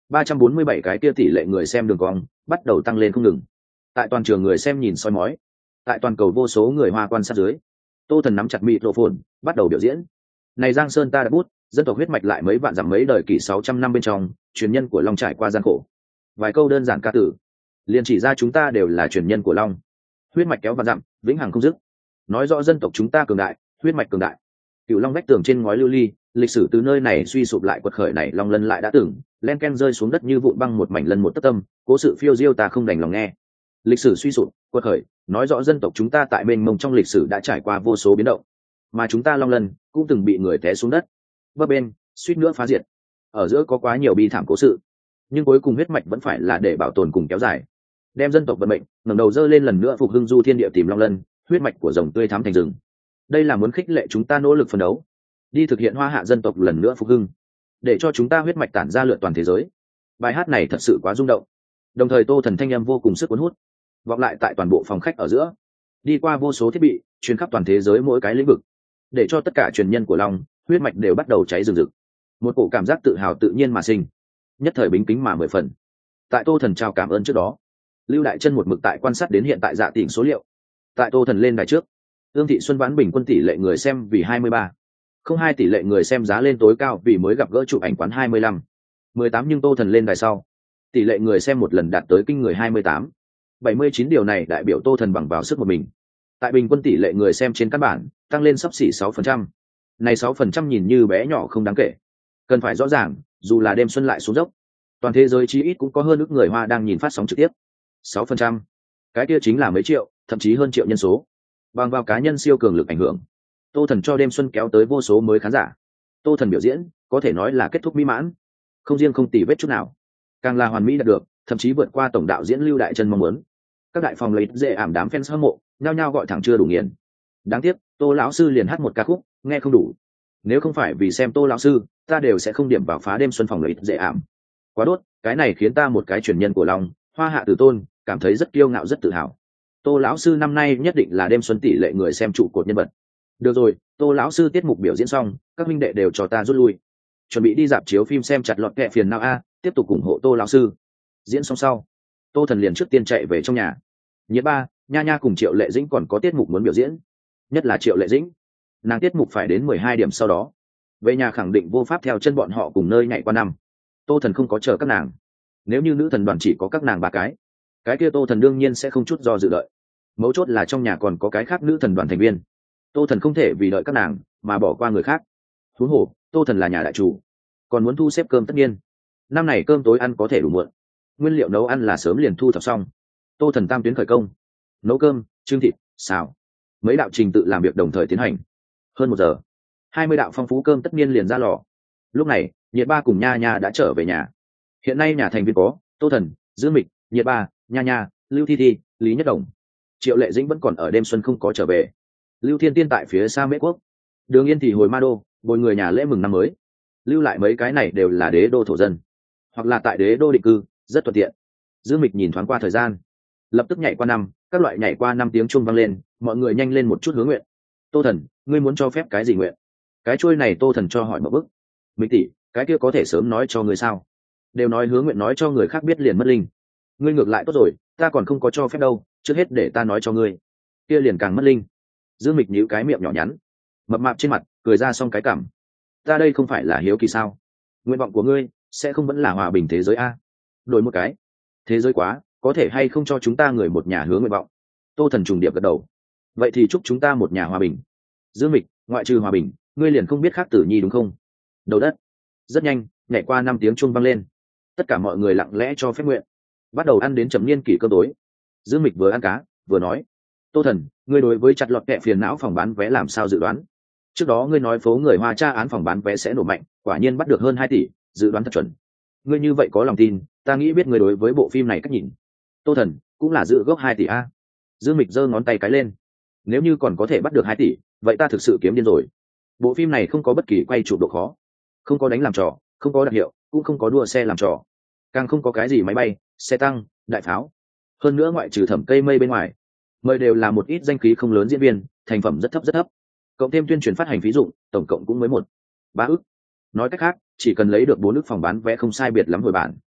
ba trăm bốn mươi bảy cái kia tỷ lệ người xem đường cong bắt đầu tăng lên không ngừng. Tại toàn trường người xem nhìn soi mói, tại toàn cầu vô số người Hoa quan sát dưới, Tô Thần nắm chặt microphone, bắt đầu biểu diễn. Này Giang Sơn ta đã bút, dân tộc huyết mạch lại mấy vạn dặm mấy đời kỷ sáu trăm năm bên trong, truyền nhân của Long trải qua gian khổ. Vài câu đơn giản ca tử, liền chỉ ra chúng ta đều là truyền nhân của Long. Huyết mạch kéo vạn dặm, vĩnh hằng không dứt. Nói rõ dân tộc chúng ta cường đại, huyết mạch cường đại. Cựu Long vách tường trên ngói lưu ly, lịch sử từ nơi này suy sụp lại quật khởi này Long lân lại đã từng, len ken rơi xuống đất như vụn băng một mảnh lân một tấc tâm, cố sự phiêu diêu ta không đành lòng nghe. Lịch sử suy sụp, quật khởi, nói rõ dân tộc chúng ta tại mênh mông trong lịch sử đã trải qua vô số biến động, mà chúng ta Long lân cũng từng bị người té xuống đất, bấp bên, suýt nữa phá diệt. Ở giữa có quá nhiều bi thảm cố sự, nhưng cuối cùng huyết mạch vẫn phải là để bảo tồn cùng kéo dài, đem dân tộc vận mệnh ngẩng đầu dơ lên lần nữa phục hưng du thiên địa tìm Long lân, huyết mạch của rồng tươi thắm thành rừng. Đây là muốn khích lệ chúng ta nỗ lực phấn đấu, đi thực hiện Hoa hạ dân tộc lần nữa phục hưng, để cho chúng ta huyết mạch tản ra lượn toàn thế giới. Bài hát này thật sự quá rung động, đồng thời Tô Thần thanh âm vô cùng sức cuốn hút, vọng lại tại toàn bộ phòng khách ở giữa, đi qua vô số thiết bị truyền khắp toàn thế giới mỗi cái lĩnh vực, để cho tất cả truyền nhân của Long huyết mạch đều bắt đầu cháy rừng rực. Một cổ cảm giác tự hào tự nhiên mà sinh, nhất thời bính kính mà mười phần. Tại Tô Thần chào cảm ơn trước đó, Lưu Đại Chân một mực tại quan sát đến hiện tại dạ tỉnh số liệu. Tại Tô Thần lên đài trước, Ương Thị Xuân vãn bình quân tỷ lệ người xem vì hai mươi ba không hai tỷ lệ người xem giá lên tối cao vì mới gặp gỡ chụp ảnh quán hai mươi lăm mười tám, nhưng Tô Thần lên đài sau, tỷ lệ người xem một lần đạt tới kinh người hai mươi tám bảy mươi chín. Điều này đại biểu Tô Thần bằng vào sức một mình, tại bình quân tỷ lệ người xem trên căn bản tăng lên xấp xỉ sáu phần trăm. Này sáu phần trăm nhìn như bé nhỏ không đáng kể, cần phải rõ ràng, dù là đêm xuân lại xuống dốc, toàn thế giới chí ít cũng có hơn ước người Hoa đang nhìn phát sóng trực tiếp. sáu phần trăm, cái kia chính là mấy triệu, thậm chí hơn triệu nhân số. Bằng vào cá nhân siêu cường lực ảnh hưởng, Tô Thần cho đêm xuân kéo tới vô số mới khán giả. Tô Thần biểu diễn có thể nói là kết thúc mỹ mãn, không riêng không tì vết chút nào, càng là hoàn mỹ đạt được, thậm chí vượt qua tổng đạo diễn Lưu Đại Chân mong muốn. Các đại phòng lấy dễ ảm đám fans hâm mộ nhao nhao gọi thẳng chưa đủ nghiền. Đáng tiếc Tô lão sư liền hát một ca khúc nghe không đủ, nếu không phải vì xem Tô lão sư, ta đều sẽ không điểm vào phá đêm xuân phòng lấy dễ ảm. Quá đốt, cái này khiến ta một cái truyền nhân của Long Hoa hạ Tử Tôn cảm thấy rất kiêu ngạo rất tự hào. Tô lão sư năm nay nhất định là đêm xuân tỷ lệ người xem trụ cột nhân vật. Được rồi, Tô lão sư tiết mục biểu diễn xong, các minh đệ đều cho ta rút lui, chuẩn bị đi dạp chiếu phim xem chặt lọt kẹ phiền nào a, tiếp tục ủng hộ Tô lão sư. Diễn xong sau, Tô Thần liền trước tiên chạy về trong nhà. Nhiệt ba, Nha Nha cùng Triệu Lệ Dĩnh còn có tiết mục muốn biểu diễn, nhất là Triệu Lệ Dĩnh, nàng tiết mục phải đến mười hai điểm sau đó về nhà khẳng định vô pháp theo chân bọn họ cùng nơi nhảy qua năm. Tô Thần không có chờ các nàng, nếu như nữ thần đoàn chỉ có các nàng ba cái, cái kia Tô Thần đương nhiên sẽ không chút do dự đợi. Mấu chốt là trong nhà còn có cái khác nữ thần đoàn thành viên, Tô Thần không thể vì đợi các nàng mà bỏ qua người khác. Huống hồ Tô Thần là nhà đại chủ, còn muốn thu xếp cơm tất nhiên. Năm này cơm tối ăn có thể đủ muộn, nguyên liệu nấu ăn là sớm liền thu thập xong. Tô Thần tam tuyến khởi công, nấu cơm, trưng thịt, xào, mấy đạo trình tự làm việc đồng thời tiến hành. Hơn một giờ, hai mươi đạo phong phú cơm tất nhiên liền ra lò. Lúc này Nhiệt ba cùng Nha Nha đã trở về nhà. Hiện nay nhà thành viên có Tô Thần, Dương Mịch, Nhiệt ba, Nha Nha, Lưu Thi Thi, Lý Nhất Đồng. Triệu Lệ Dĩnh vẫn còn ở đêm xuân không có trở về. Lưu Thiên Tiên tại phía xa Mễ Quốc, Đường Yên thì hồi Ma Đô bồi người nhà lễ mừng năm mới. Lưu lại mấy cái này đều là đế đô thổ dân, hoặc là tại đế đô định cư, rất thuận tiện. Dương Mịch nhìn thoáng qua thời gian, lập tức nhảy qua năm, các loại nhảy qua năm tiếng chuông vang lên, mọi người nhanh lên một chút hướng nguyện. Tô Thần, ngươi muốn cho phép cái gì nguyện? Cái chuôi này Tô Thần cho hỏi một bức. Mịch tỷ, cái kia có thể sớm nói cho người sao? Đều nói hướng nguyện nói cho người khác biết liền mất linh. Ngươi ngược lại tốt rồi, ta còn không có cho phép đâu, trước hết để ta nói cho ngươi, kia liền càng mất linh. Dương Mịch nhíu cái miệng nhỏ nhắn, mập mạp trên mặt cười ra xong cái cảm. Ta đây không phải là hiếu kỳ sao? Nguyện vọng của ngươi sẽ không vẫn là hòa bình thế giới a? Đổi một cái, thế giới quá, có thể hay không cho chúng ta người một nhà hướng nguyện vọng? Tô Thần trùng điệp gật đầu. Vậy thì chúc chúng ta một nhà hòa bình. Dương Mịch, ngoại trừ hòa bình, ngươi liền không biết khác tử nhi đúng không? Đầu đất. Rất nhanh, nhảy qua năm tiếng chuông vang lên, tất cả mọi người lặng lẽ cho phép nguyện, bắt đầu ăn đến chậm niên kỷ cơm tối. Dương Mịch vừa ăn cá vừa nói, Tô Thần, ngươi đối với chặt lọt kẹ phiền não phòng bán vé làm sao dự đoán? Trước đó ngươi nói phố người Hoa tra án phòng bán vé sẽ nổ mạnh, quả nhiên bắt được hơn hai tỷ, dự đoán thật chuẩn. Ngươi như vậy có lòng tin, ta nghĩ biết ngươi đối với bộ phim này cách nhìn. Tô Thần, cũng là dự gốc hai tỷ a. Dương Mịch giơ ngón tay cái lên, nếu như còn có thể bắt được hai tỷ, vậy ta thực sự kiếm điên rồi. Bộ phim này không có bất kỳ quay chụp độ khó, không có đánh làm trò, không có đặc hiệu, cũng không có đua xe làm trò, càng không có cái gì máy bay, xe tăng, đại pháo. Hơn nữa ngoại trừ Thẩm Cây Mây bên ngoài, mời đều là một ít danh khí không lớn diễn viên, thành phẩm rất thấp rất thấp. Cộng thêm tuyên truyền phát hành phí dụng, tổng cộng cũng mới một ba ức. Nói cách khác, chỉ cần lấy được bốn ức phòng bán vé không sai biệt lắm hồi bản,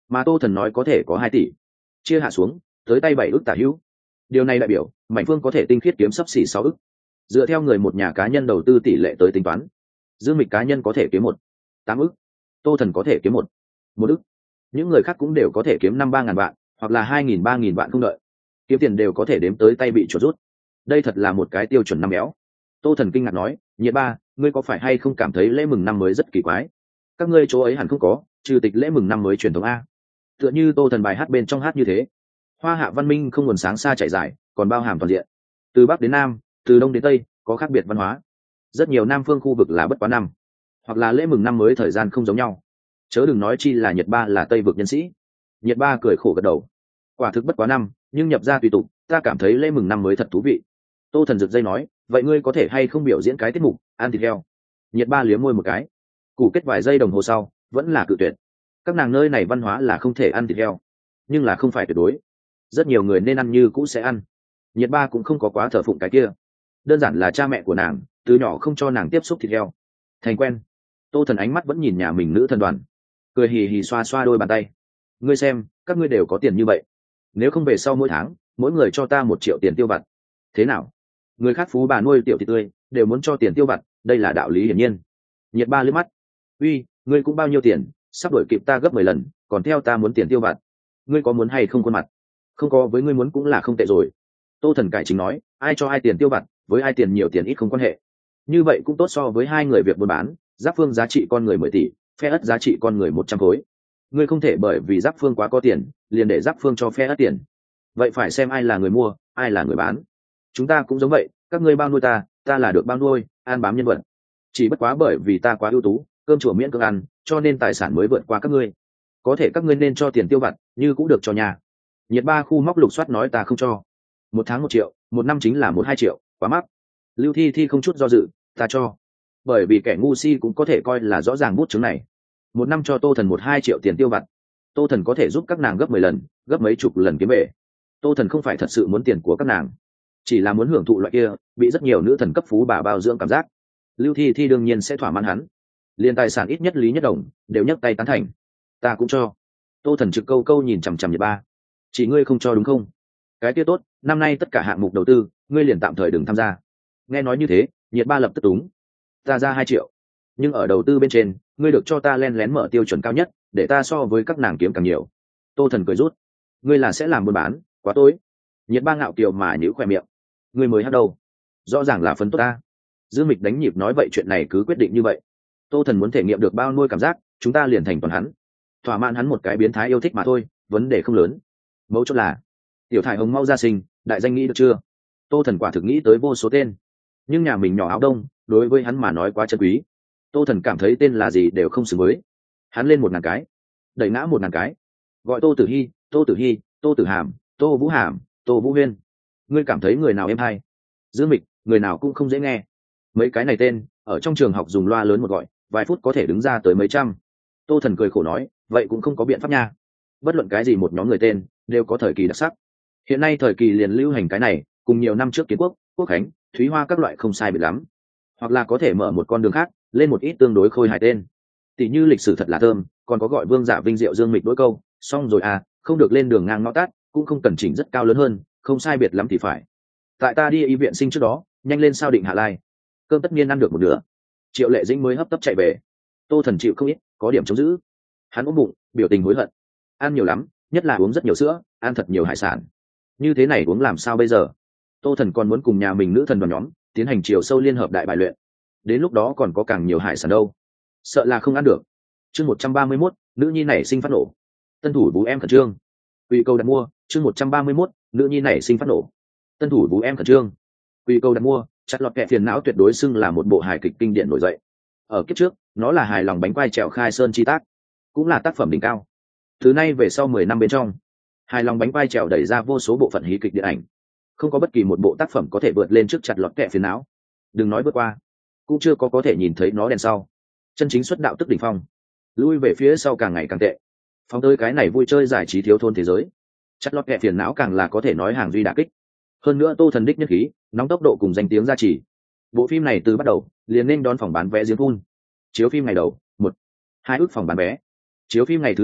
mà Tô Thần nói có thể có hai tỷ, chia hạ xuống tới tay bảy ức tả hữu. Điều này đại biểu Mạnh Phương có thể tinh khiết kiếm sấp xỉ sáu ức. Dựa theo người một nhà cá nhân đầu tư tỷ lệ tới tính toán, Dương Mịch cá nhân có thể kiếm một tám ức, Tô Thần có thể kiếm một một ức, những người khác cũng đều có thể kiếm năm ba ngàn vạn hoặc là hai nghìn ba nghìn vạn không đợi, kiếm tiền đều có thể đếm tới tay bị chuột rút. Đây thật là một cái tiêu chuẩn năm béo. Tô Thần kinh ngạc nói, Nhiệt Ba, ngươi có phải hay không cảm thấy lễ mừng năm mới rất kỳ quái? Các ngươi chỗ ấy hẳn không có trừ tịch lễ mừng năm mới truyền thống a. Tựa như Tô Thần bài hát bên trong hát như thế, hoa hạ văn minh không nguồn sáng xa trải dài, còn bao hàm toàn diện, từ bắc đến nam, từ đông đến tây, có khác biệt văn hóa. Rất nhiều nam phương khu vực là bất quá năm, hoặc là lễ mừng năm mới thời gian không giống nhau, chớ đừng nói chi là Nhiệt Ba là tây vực nhân sĩ. Nhiệt Ba cười khổ gật đầu, quả thực bất quá năm, nhưng nhập ra tùy tục, ta cảm thấy lễ mừng năm mới thật thú vị. Tô Thần rực dây nói, vậy ngươi có thể hay không biểu diễn cái tiết mục ăn thịt heo? Nhiệt Ba liếm môi một cái, củ kết vài giây đồng hồ sau vẫn là cự tuyệt. Các nàng nơi này văn hóa là không thể ăn thịt heo, nhưng là không phải tuyệt đối, rất nhiều người nên ăn như cũ sẽ ăn. Nhiệt Ba cũng không có quá thờ phụng cái kia, đơn giản là cha mẹ của nàng từ nhỏ không cho nàng tiếp xúc thịt heo, thành quen. Tô Thần ánh mắt vẫn nhìn nhà mình nữ thần đoàn, cười hì hì xoa xoa đôi bàn tay. Ngươi xem, các ngươi đều có tiền như vậy, nếu không về sau mỗi tháng mỗi người cho ta một triệu tiền tiêu vặt, thế nào? Người khác phú bà nuôi tiểu thịt tươi đều muốn cho tiền tiêu vặt, đây là đạo lý hiển nhiên. Nhiệt Ba liếc mắt, uy, ngươi cũng bao nhiêu tiền, sắp đổi kịp ta gấp mười lần, còn theo ta muốn tiền tiêu vặt, ngươi có muốn hay không khuôn mặt? Không có với ngươi muốn cũng là không tệ rồi. Tô Thần cải chính nói, ai cho ai tiền tiêu vặt, với ai tiền nhiều tiền ít không quan hệ, như vậy cũng tốt so với hai người việc buôn bán. Giáp Phương giá trị con người mười tỷ, Phe Ất giá trị con người một trăm khối. Ngươi không thể bởi vì Giáp Phương quá có tiền liền để Giáp Phương cho Phe Ất tiền, vậy phải xem ai là người mua ai là người bán. Chúng ta cũng giống vậy, các ngươi bao nuôi ta, ta là được bao nuôi, an bám nhân vật. Chỉ bất quá bởi vì ta quá ưu tú, cơm chùa miễn cưỡng ăn, cho nên tài sản mới vượt qua các ngươi. Có thể các ngươi nên cho tiền tiêu vặt, như cũng được cho nhà. Nhiệt Ba khu móc lục soát nói ta không cho. Một tháng một triệu, một năm chính là một hai triệu, quá mắc. Lưu Thi Thi không chút do dự, ta cho. Bởi vì kẻ ngu si cũng có thể coi là rõ ràng bút chứng này. Một năm cho Tô Thần một hai triệu tiền tiêu vặt, Tô Thần có thể giúp các nàng gấp mười lần, gấp mấy chục lần kiếm về. Tô Thần không phải thật sự muốn tiền của các nàng, chỉ là muốn hưởng thụ loại kia bị rất nhiều nữ thần cấp phú bà bao dưỡng cảm giác. Lưu Thi Thi đương nhiên sẽ thỏa mãn hắn, liền tài sản ít nhất Lý Nhất Đồng đều nhấc tay tán thành. Ta cũng cho. Tô Thần trực câu câu nhìn chằm chằm Nhiệt Ba, chỉ ngươi không cho đúng không? Cái kia tốt, năm nay tất cả hạng mục đầu tư ngươi liền tạm thời đừng tham gia. Nghe nói như thế, Nhiệt Ba lập tức túng. Ta ra hai triệu, nhưng ở đầu tư bên trên ngươi được cho ta len lén mở tiêu chuẩn cao nhất, để ta so với các nàng kiếm càng nhiều. Tô Thần cười rút, ngươi là sẽ làm buôn bán, quá tối. Nhiệt Ba ngạo kiều mà nhíu khoe miệng, ngươi mới hát đâu, rõ ràng là phấn tốt ta. Dương Mịch đánh nhịp nói vậy chuyện này cứ quyết định như vậy. Tô Thần muốn thể nghiệm được bao nuôi cảm giác, chúng ta liền thành toàn hắn, thỏa mãn hắn một cái biến thái yêu thích mà thôi, vấn đề không lớn. Mấu chốt là tiểu thải hồng mau ra sinh, đại danh nghĩ được chưa? Tô Thần quả thực nghĩ tới vô số tên, nhưng nhà mình nhỏ áo đông đối với hắn mà nói quá chân quý. Tô Thần cảm thấy tên là gì đều không xứng với. Hắn lên một ngàn cái, đẩy ngã một ngàn cái, gọi Tô Tử Hi, Tô Tử Hi, Tô Tử Hàm, Tô Vũ Hàm, Tô Vũ Huyên. Ngươi cảm thấy người nào êm hay? Dương Mịch, người nào cũng không dễ nghe. Mấy cái này tên ở trong trường học dùng loa lớn một gọi, vài phút có thể đứng ra tới mấy trăm. Tô Thần cười khổ nói, vậy cũng không có biện pháp nha. Bất luận cái gì một nhóm người tên đều có thời kỳ đặc sắc. Hiện nay thời kỳ liền lưu hành cái này, cùng nhiều năm trước Kiến Quốc, Quốc Khánh, Thúy Hoa các loại không sai biệt lắm. Hoặc là có thể mở một con đường khác, lên một ít tương đối khôi hài tên. Tỷ như lịch sử thật là thơm, còn có gọi Vương Giả Vinh Diệu Dương Mịch đối câu, xong rồi à, không được lên đường ngang ngõ tát, cũng không cần chỉnh rất cao lớn hơn, không sai biệt lắm thì phải. Tại ta đi y viện sinh trước đó, nhanh lên sao định hạ lai. Cơm tất nhiên ăn được một nửa. Triệu Lệ Dĩnh mới hấp tấp chạy về. Tô Thần chịu không ít, có điểm chống giữ. Hắn ôm bụng, biểu tình hối hận. Ăn nhiều lắm, nhất là uống rất nhiều sữa, ăn thật nhiều hải sản. Như thế này uống làm sao bây giờ? Tô Thần còn muốn cùng nhà mình nữ thần đoàn nhóm tiến hành chiều sâu liên hợp đại bài luyện. Đến lúc đó còn có càng nhiều hải sản đâu, sợ là không ăn được. Chương một trăm ba mươi mốt, nữ nhi này sinh phát nổ. Tân thủ bú em khẩn trương. Quy câu đặt mua, chương một trăm ba mươi mốt, nữ nhi này sinh phát nổ. Tân thủ bú em khẩn trương. Quy câu đặt mua, chặt lọt kẹ phiền não tuyệt đối xưng là một bộ hài kịch kinh điển nổi dậy. Ở kiếp trước, nó là hài lòng bánh quai trèo khai sơn chi tác, cũng là tác phẩm đỉnh cao. Từ nay về sau mười năm bên trong, hài lòng bánh quai trèo đẩy ra vô số bộ phận hí kịch điện ảnh, không có bất kỳ một bộ tác phẩm có thể vượt lên trước chặt lọt kẹ phiền não. Đừng nói vượt qua, cũng chưa có có thể nhìn thấy nó đèn sau. Chân chính xuất đạo tức đỉnh phong, lui về phía sau càng ngày càng tệ. Phóng tới cái này vui chơi giải trí thiếu thốn thế giới, chặt lọt kẹ phiền não càng là có thể nói hàng duy đả kích. Hơn nữa Tô Thần đích nhất khí, nóng tốc độ cùng danh tiếng gia trì. Bộ phim này từ bắt đầu liền nên đón phòng bán vé giếng phun. Chiếu phim ngày đầu, một hai ước phòng bán vé. Chiếu phim ngày thứ hai,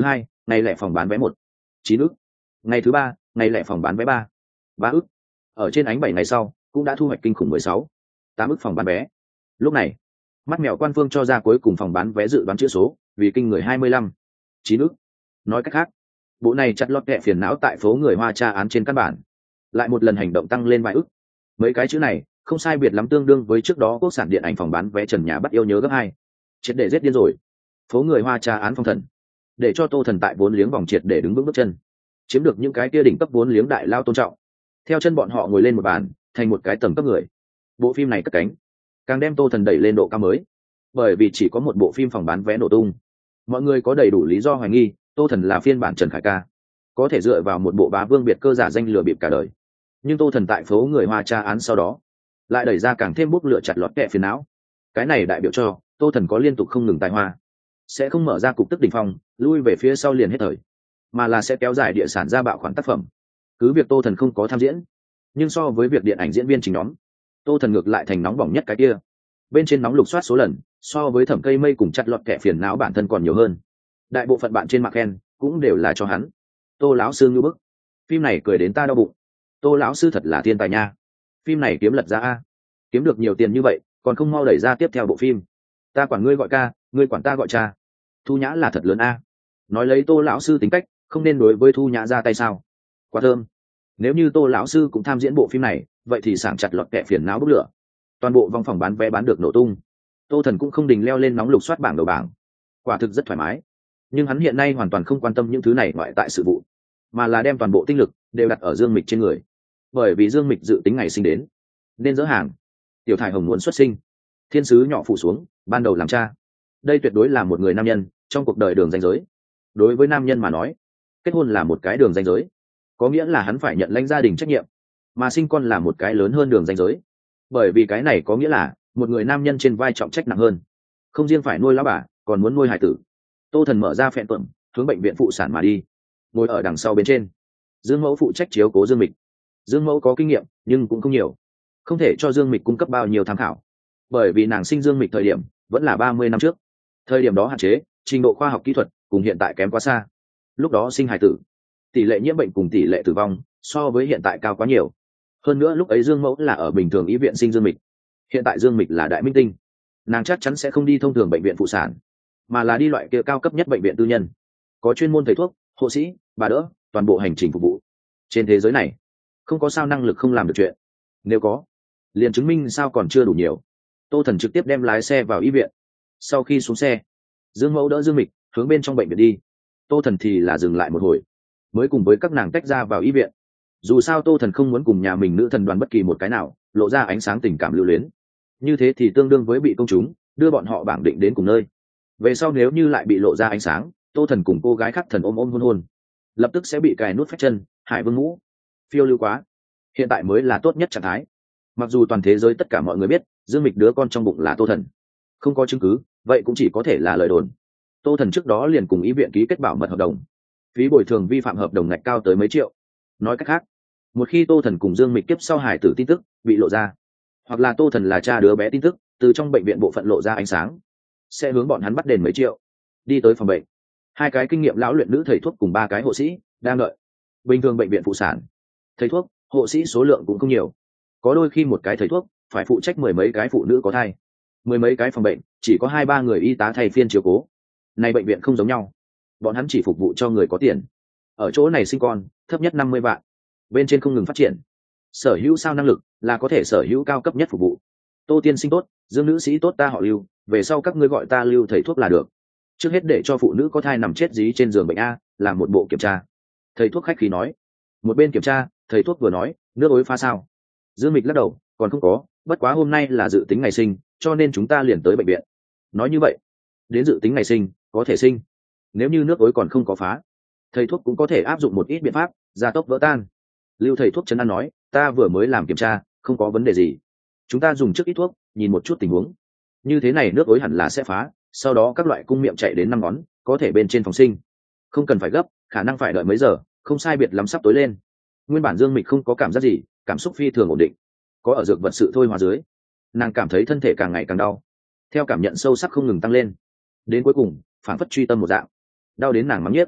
ngày lẻ phòng bán vé một chín ức. Ngày thứ ba, ngày lẻ phòng bán vé ba ba ức. Ở trên ánh bảy ngày sau cũng đã thu hoạch kinh khủng mười sáu tám ức phòng bán vé. Lúc này mắt mèo quan phương cho ra cuối cùng phòng bán vé dự đoán chữ số vì kinh người hai mươi lăm chín ức. Nói cách khác, bộ này chặt lọt kẹ phiền não tại phố người Hoa tra án trên căn bản lại một lần hành động tăng lên vài ức. Mấy cái chữ này không sai biệt lắm tương đương với trước đó quốc sản điện ảnh phòng bán vé trần nhà bắt yêu nhớ gấp hai. Triệt để giết điên rồi. Phố người Hoa tra án phong thần, để cho Tô Thần tại vốn liếng vòng triệt để đứng vững bước chân, chiếm được những cái kia đỉnh cấp vốn liếng đại lao tôn trọng. Theo chân bọn họ ngồi lên một bàn, thành một cái tầm cấp người. Bộ phim này cất cánh, càng đem Tô Thần đẩy lên độ cao mới. Bởi vì chỉ có một bộ phim phòng bán vé nổ tung, mọi người có đầy đủ lý do hoài nghi Tô Thần là phiên bản Trần Khải Ca, có thể dựa vào một bộ bá vương biệt cơ giả danh lừa bịp cả đời. Nhưng Tô Thần tại phố người Hoa tra án sau đó lại đẩy ra càng thêm bút lửa chặt lọt kẹ phiền não. Cái này đại biểu cho Tô Thần có liên tục không ngừng tài hoa, sẽ không mở ra cục tức đỉnh phong lui về phía sau liền hết thời, mà là sẽ kéo dài địa sản ra bạo khoản tác phẩm. Cứ việc Tô Thần không có tham diễn, nhưng so với việc điện ảnh diễn viên chính nhóm, Tô Thần ngược lại thành nóng bỏng nhất cái kia. Bên trên nóng lục soát số lần so với Thẩm Cây Mây cùng chặt lọt kẹ phiền não bản thân còn nhiều hơn. Đại bộ phận bạn trên mạng khen cũng đều là cho hắn. Tô lão sư ngưu bức, phim này cười đến ta đau bụng. Tô lão sư thật là thiên tài nha, phim này kiếm lật ra a, kiếm được nhiều tiền như vậy còn không mau đẩy ra tiếp theo bộ phim. Ta quản ngươi gọi ca, ngươi quản ta gọi cha. Thu Nhã là thật lớn a. Nói lấy Tô lão sư tính cách, không nên đối với Thu Nhã ra tay sao? Quá thơm. Nếu như Tô lão sư cũng tham diễn bộ phim này, vậy thì sảng chặt lọt kẹ phiền não bốc lửa. Toàn bộ vòng phòng bán vé bán được nổ tung. Tô Thần cũng không đình leo lên nóng lục soát bảng đầu bảng, quả thực rất thoải mái. Nhưng hắn hiện nay hoàn toàn không quan tâm những thứ này ngoại tại sự vụ, mà là đem toàn bộ tinh lực đều đặt ở Dương Mịch trên người. Bởi vì Dương Mịch dự tính ngày sinh đến, nên dỡ hàng. Tiểu Thải Hồng muốn xuất sinh, thiên sứ nhỏ phủ xuống, ban đầu làm cha. Đây tuyệt đối là một người nam nhân trong cuộc đời đường ranh giới. Đối với nam nhân mà nói, kết hôn là một cái đường ranh giới, có nghĩa là hắn phải nhận lãnh gia đình trách nhiệm, mà sinh con là một cái lớn hơn đường ranh giới. Bởi vì cái này có nghĩa là một người nam nhân trên vai trọng trách nặng hơn, không riêng phải nuôi lão bà, còn muốn nuôi hải tử. Tô Thần mở ra phẹn tuẩm, hướng bệnh viện phụ sản mà đi. Ngồi ở đằng sau bên trên, Dương Mẫu phụ trách chiếu cố Dương Mịch. Dương Mẫu có kinh nghiệm nhưng cũng không nhiều, không thể cho Dương Mịch cung cấp bao nhiêu tham khảo, bởi vì nàng sinh Dương Mịch thời điểm vẫn là ba mươi năm trước. Thời điểm đó hạn chế, trình độ khoa học kỹ thuật cùng hiện tại kém quá xa. Lúc đó sinh hài tử, tỷ lệ nhiễm bệnh cùng tỷ lệ tử vong so với hiện tại cao quá nhiều. Hơn nữa lúc ấy Dương Mẫu là ở bình thường y viện sinh Dương Mịch. Hiện tại Dương Mịch là đại minh tinh, nàng chắc chắn sẽ không đi thông thường bệnh viện phụ sản, mà là đi loại kia cao cấp nhất bệnh viện tư nhân, có chuyên môn thầy thuốc, hộ sĩ, bà đỡ, toàn bộ hành trình phục vụ. Trên thế giới này không có sao năng lực không làm được chuyện, nếu có liền chứng minh sao còn chưa đủ nhiều. Tô Thần trực tiếp đem lái xe vào y viện. Sau khi xuống xe, Dương Mẫu đỡ Dương Mịch hướng bên trong bệnh viện đi. Tô Thần thì là dừng lại một hồi, mới cùng với các nàng tách ra vào y viện. Dù sao Tô Thần không muốn cùng nhà mình nữ thần đoàn bất kỳ một cái nào lộ ra ánh sáng tình cảm lưu luyến, như thế thì tương đương với bị công chúng đưa bọn họ bảng định đến cùng nơi. Về sau nếu như lại bị lộ ra ánh sáng, Tô Thần cùng cô gái khác thần ôm ôm hôn hôn, lập tức sẽ bị cài nút phách chân, Hải Vương mũ. Phiêu lưu quá. Hiện tại mới là tốt nhất trạng thái. Mặc dù toàn thế giới tất cả mọi người biết Dương Mịch đứa con trong bụng là Tô Thần, không có chứng cứ, vậy cũng chỉ có thể là lời đồn. Tô Thần trước đó liền cùng y viện ký kết bảo mật hợp đồng, phí bồi thường vi phạm hợp đồng ngạch cao tới mấy triệu. Nói cách khác, một khi Tô Thần cùng Dương Mịch kiếp sau hải tử tin tức bị lộ ra, hoặc là Tô Thần là cha đứa bé tin tức từ trong bệnh viện bộ phận lộ ra ánh sáng, sẽ hướng bọn hắn bắt đền mấy triệu. Đi tới phòng bệnh, hai cái kinh nghiệm lão luyện nữ thầy thuốc cùng ba cái hộ sĩ đang đợi. Bình thường bệnh viện phụ sản, thầy thuốc, hộ sĩ số lượng cũng không nhiều, có đôi khi một cái thầy thuốc phải phụ trách mười mấy cái phụ nữ có thai, mười mấy cái phòng bệnh chỉ có hai ba người y tá thay phiên chiếu cố. Này bệnh viện không giống nhau, bọn hắn chỉ phục vụ cho người có tiền. Ở chỗ này sinh con thấp nhất năm mươi vạn, bên trên không ngừng phát triển, sở hữu sao năng lực là có thể sở hữu cao cấp nhất phục vụ. Tô tiên sinh tốt, Dương nữ sĩ tốt, ta họ Lưu, về sau các ngươi gọi ta Lưu thầy thuốc là được. Trước hết để cho phụ nữ có thai nằm chết dí trên giường bệnh a làm một bộ kiểm tra. Thầy thuốc khách khí nói. Một bên kiểm tra, thầy thuốc vừa nói, nước ối pha sao? Dương Mịch lắc đầu, còn không có, bất quá hôm nay là dự tính ngày sinh, cho nên chúng ta liền tới bệnh viện. Nói như vậy, đến dự tính ngày sinh có thể sinh, nếu như nước ối còn không có phá, thầy thuốc cũng có thể áp dụng một ít biện pháp gia tốc vỡ tan. Lưu thầy thuốc trấn an nói, ta vừa mới làm kiểm tra, không có vấn đề gì, chúng ta dùng trước ít thuốc nhìn một chút tình huống, như thế này nước ối hẳn là sẽ phá, sau đó các loại cung miệng chạy đến năm ngón, có thể bên trên phòng sinh, không cần phải gấp, khả năng phải đợi mấy giờ, không sai biệt lắm sắp tối lên. Nguyên bản Dương Mịch không có cảm giác gì, cảm xúc phi thường ổn định, có ở dược vật sự thôi hòa dưới, nàng cảm thấy thân thể càng ngày càng đau, theo cảm nhận sâu sắc không ngừng tăng lên, đến cuối cùng phản phất truy tâm một dạng, đau đến nàng mắng nhiếc.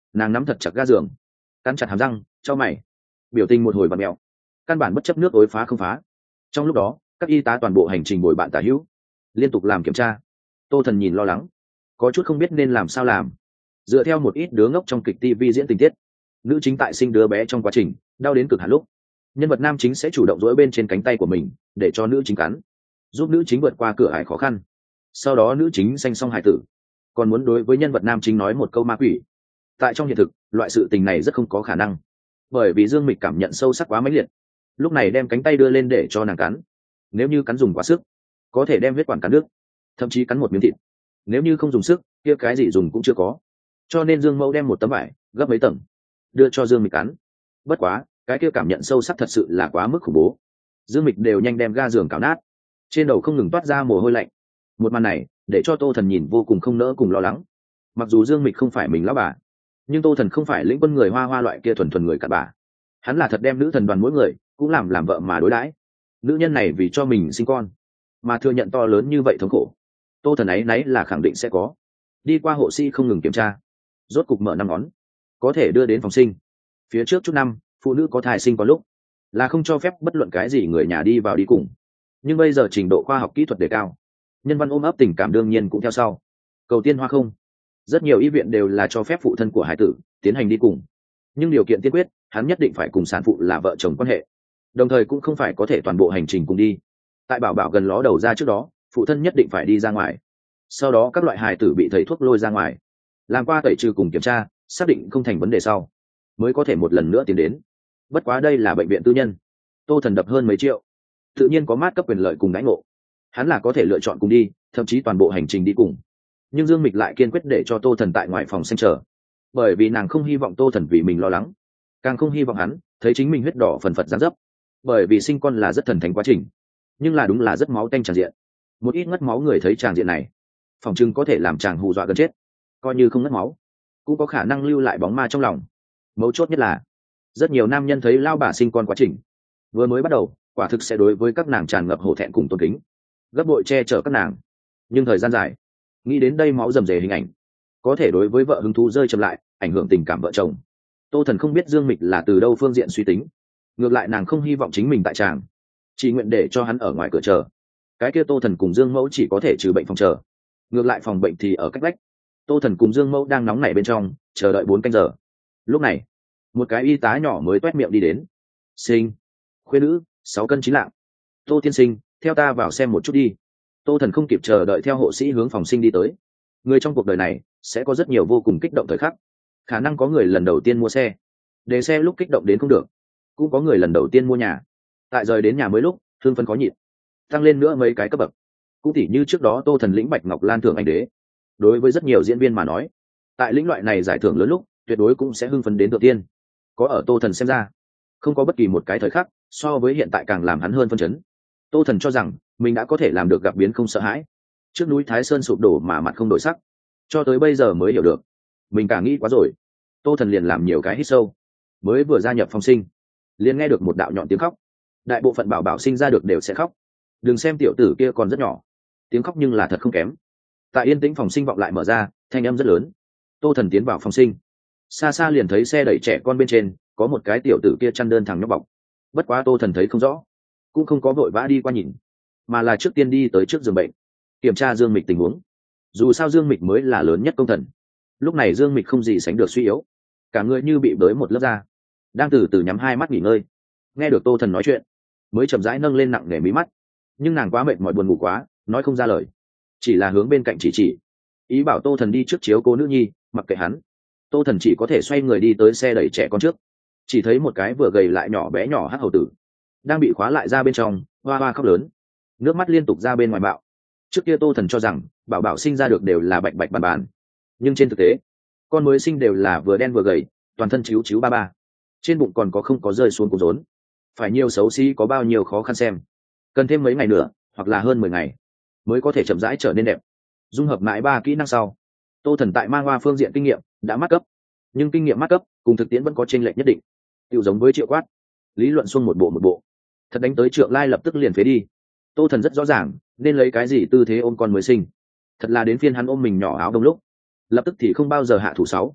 nàng nắm thật chặt ga giường, cắn chặt hàm răng cho mày, biểu tình một hồi và mẹo, căn bản bất chấp nước ối phá không phá. Trong lúc đó các y tá toàn bộ hành trình bồi bạn tả hữu liên tục làm kiểm tra. Tô Thần nhìn lo lắng, có chút không biết nên làm sao làm. Dựa theo một ít đứa ngốc trong kịch ti vi diễn tình tiết, nữ chính tại sinh đứa bé trong quá trình đau đến cực hạn lúc, nhân vật nam chính sẽ chủ động dỗi bên trên cánh tay của mình để cho nữ chính cắn, giúp nữ chính vượt qua cửa ải khó khăn. Sau đó nữ chính sanh xong hài tử, còn muốn đối với nhân vật nam chính nói một câu ma quỷ. Tại trong hiện thực, loại sự tình này rất không có khả năng, bởi vì Dương Mịch cảm nhận sâu sắc quá mãnh liệt, lúc này đem cánh tay đưa lên để cho nàng cắn. Nếu như cắn dùng quá sức, có thể đem huyết quản cắn đứt, thậm chí cắn một miếng thịt. Nếu như không dùng sức, kia cái gì dùng cũng chưa có. Cho nên Dương Mẫu đem một tấm vải gấp mấy tầng đưa cho Dương Mịch cắn. Bất quá cái kia cảm nhận sâu sắc thật sự là quá mức khủng bố. Dương Mịch đều nhanh đem ga giường cào nát, trên đầu không ngừng toát ra mồ hôi lạnh. Một màn này để cho Tô Thần nhìn vô cùng không nỡ cùng lo lắng. Mặc dù Dương Mịch không phải mình lão bà, nhưng Tô Thần không phải lĩnh quân người hoa hoa loại kia thuần thuần người cặn bã. Hắn là thật đem nữ thần đoàn mỗi người cũng làm làm vợ mà đối đãi. Nữ nhân này vì cho mình sinh con mà thừa nhận to lớn như vậy thống khổ, Tô Thần ấy nấy là khẳng định sẽ có. Đi qua hộ sĩ không ngừng kiểm tra, rốt cục mở năm ngón, có thể đưa đến phòng sinh. Phía trước chút năm phụ nữ có thai sinh có lúc là không cho phép bất luận cái gì người nhà đi vào đi cùng, nhưng bây giờ trình độ khoa học kỹ thuật đề cao, nhân văn ôm ấp tình cảm đương nhiên cũng theo sau. Cầu tiên hoa không, rất nhiều y viện đều là cho phép phụ thân của hải tử tiến hành đi cùng, nhưng điều kiện tiên quyết hắn nhất định phải cùng sản phụ là vợ chồng quan hệ, đồng thời cũng không phải có thể toàn bộ hành trình cùng đi. Tại bảo bảo gần ló đầu ra trước đó, phụ thân nhất định phải đi ra ngoài, sau đó các loại hài tử bị thầy thuốc lôi ra ngoài, làm qua tẩy trừ cùng kiểm tra, xác định không thành vấn đề sau mới có thể một lần nữa tiến đến. Bất quá đây là bệnh viện tư nhân, Tô Thần đập hơn mấy triệu, tự nhiên có mát cấp quyền lợi cùng đãi ngộ, hắn là có thể lựa chọn cùng đi, thậm chí toàn bộ hành trình đi cùng. Nhưng Dương Mịch lại kiên quyết để cho Tô Thần tại ngoài phòng sinh chờ, bởi vì nàng không hy vọng Tô Thần vì mình lo lắng, càng không hy vọng hắn thấy chính mình huyết đỏ phần phật gián dấp. Bởi vì sinh con là rất thần thánh quá trình, nhưng là đúng là rất máu tanh tràn diện. Một ít ngất máu người thấy tràn diện này, phòng trưng có thể làm chàng hù dọa gần chết. Coi như không ngất máu, cũng có khả năng lưu lại bóng ma trong lòng. Mấu chốt nhất là rất nhiều nam nhân thấy lao bà sinh con quá trình vừa mới bắt đầu, quả thực sẽ đối với các nàng tràn ngập hổ thẹn cùng tôn kính, gấp bội che chở các nàng. Nhưng thời gian dài, nghĩ đến đây máu rầm rề hình ảnh, có thể đối với vợ hứng thú rơi chậm lại, ảnh hưởng tình cảm vợ chồng. Tô Thần không biết Dương Mịch là từ đâu phương diện suy tính, ngược lại nàng không hy vọng chính mình tại tràng, chỉ nguyện để cho hắn ở ngoài cửa chờ. Cái kia Tô Thần cùng Dương Mẫu chỉ có thể trừ bệnh phòng chờ, ngược lại phòng bệnh thì ở cách vách. Tô Thần cùng Dương Mẫu đang nóng nảy bên trong chờ đợi bốn canh giờ. Lúc này một cái y tá nhỏ mới toét miệng đi đến. Sinh khuyên nữ sáu cân chín lạng, Tô tiên sinh theo ta vào xem một chút đi. Tô Thần không kịp chờ đợi theo hộ sĩ hướng phòng sinh đi tới. Người trong cuộc đời này sẽ có rất nhiều vô cùng kích động thời khắc, khả năng có người lần đầu tiên mua xe, để xe lúc kích động đến không được, cũng có người lần đầu tiên mua nhà, tại rời đến nhà mới lúc thương phân khó nhịn, tăng lên nữa mấy cái cấp bậc. Cũng tỉ như trước đó Tô Thần lĩnh Bạch Ngọc Lan thưởng anh đế, đối với rất nhiều diễn viên mà nói, tại lĩnh loại này giải thưởng lớn lúc tuyệt đối cũng sẽ hưng phấn đến đầu tiên. Có ở Tô Thần xem ra, không có bất kỳ một cái thời khắc so với hiện tại càng làm hắn hơn phân chấn. Tô Thần cho rằng mình đã có thể làm được gặp biến không sợ hãi, trước núi Thái Sơn sụp đổ mà mặt không đổi sắc, cho tới bây giờ mới hiểu được mình càng nghĩ quá rồi. Tô Thần liền làm nhiều cái hít sâu, mới vừa gia nhập phòng sinh liền nghe được một đạo nhọn tiếng khóc. Đại bộ phận bảo bảo sinh ra được đều sẽ khóc, đừng xem tiểu tử kia còn rất nhỏ, tiếng khóc nhưng là thật không kém. Tại yên tĩnh phòng sinh vọng lại mở ra, thanh âm rất lớn. Tô Thần tiến vào phòng sinh, xa xa liền thấy xe đẩy trẻ con bên trên có một cái tiểu tử kia chăn đơn thằng nhóc bọc. Bất quá Tô Thần thấy không rõ, cũng không có vội vã đi qua nhìn, mà là trước tiên đi tới trước giường bệnh kiểm tra Dương Mịch tình huống. Dù sao Dương Mịch mới là lớn nhất công thần, lúc này Dương Mịch không gì sánh được suy yếu, cả người như bị bới một lớp da, đang từ từ nhắm hai mắt nghỉ ngơi. Nghe được Tô Thần nói chuyện, mới chậm rãi nâng lên nặng nề mí mắt, nhưng nàng quá mệt mỏi buồn ngủ quá, nói không ra lời, chỉ là hướng bên cạnh chỉ chỉ, ý bảo Tô Thần đi trước chiếu cô nữ nhi. Mặc kệ hắn, Tô Thần chỉ có thể xoay người đi tới xe đẩy trẻ con trước, chỉ thấy một cái vừa gầy lại nhỏ bé nhỏ hắc hầu tử đang bị khóa lại ra bên trong, hoa hoa khóc lớn, nước mắt liên tục ra bên ngoài bạo. Trước kia Tô Thần cho rằng bảo bảo sinh ra được đều là bạch bạch bàn bàn, nhưng trên thực tế con mới sinh đều là vừa đen vừa gầy, toàn thân chíu chíu ba ba, trên bụng còn có không có rơi xuống cục rốn. Phải nhiều xấu xí có bao nhiêu khó khăn xem, cần thêm mấy ngày nữa hoặc là hơn mười ngày mới có thể chậm rãi trở nên đẹp. Dung hợp mãi ba kỹ năng sau, Tô Thần tại mang hoa phương diện kinh nghiệm đã mắc cấp, nhưng kinh nghiệm mắc cấp cùng thực tiễn vẫn có chênh lệch nhất định. Tiêu giống với Triệu Quát, lý luận xuông một bộ một bộ, thật đánh tới Trượng Lai lập tức liền phế đi. Tô Thần rất rõ ràng nên lấy cái gì tư thế ôm con mới sinh, thật là đến phiên hắn ôm mình nhỏ áo đông lúc, lập tức thì không bao giờ hạ thủ sáu.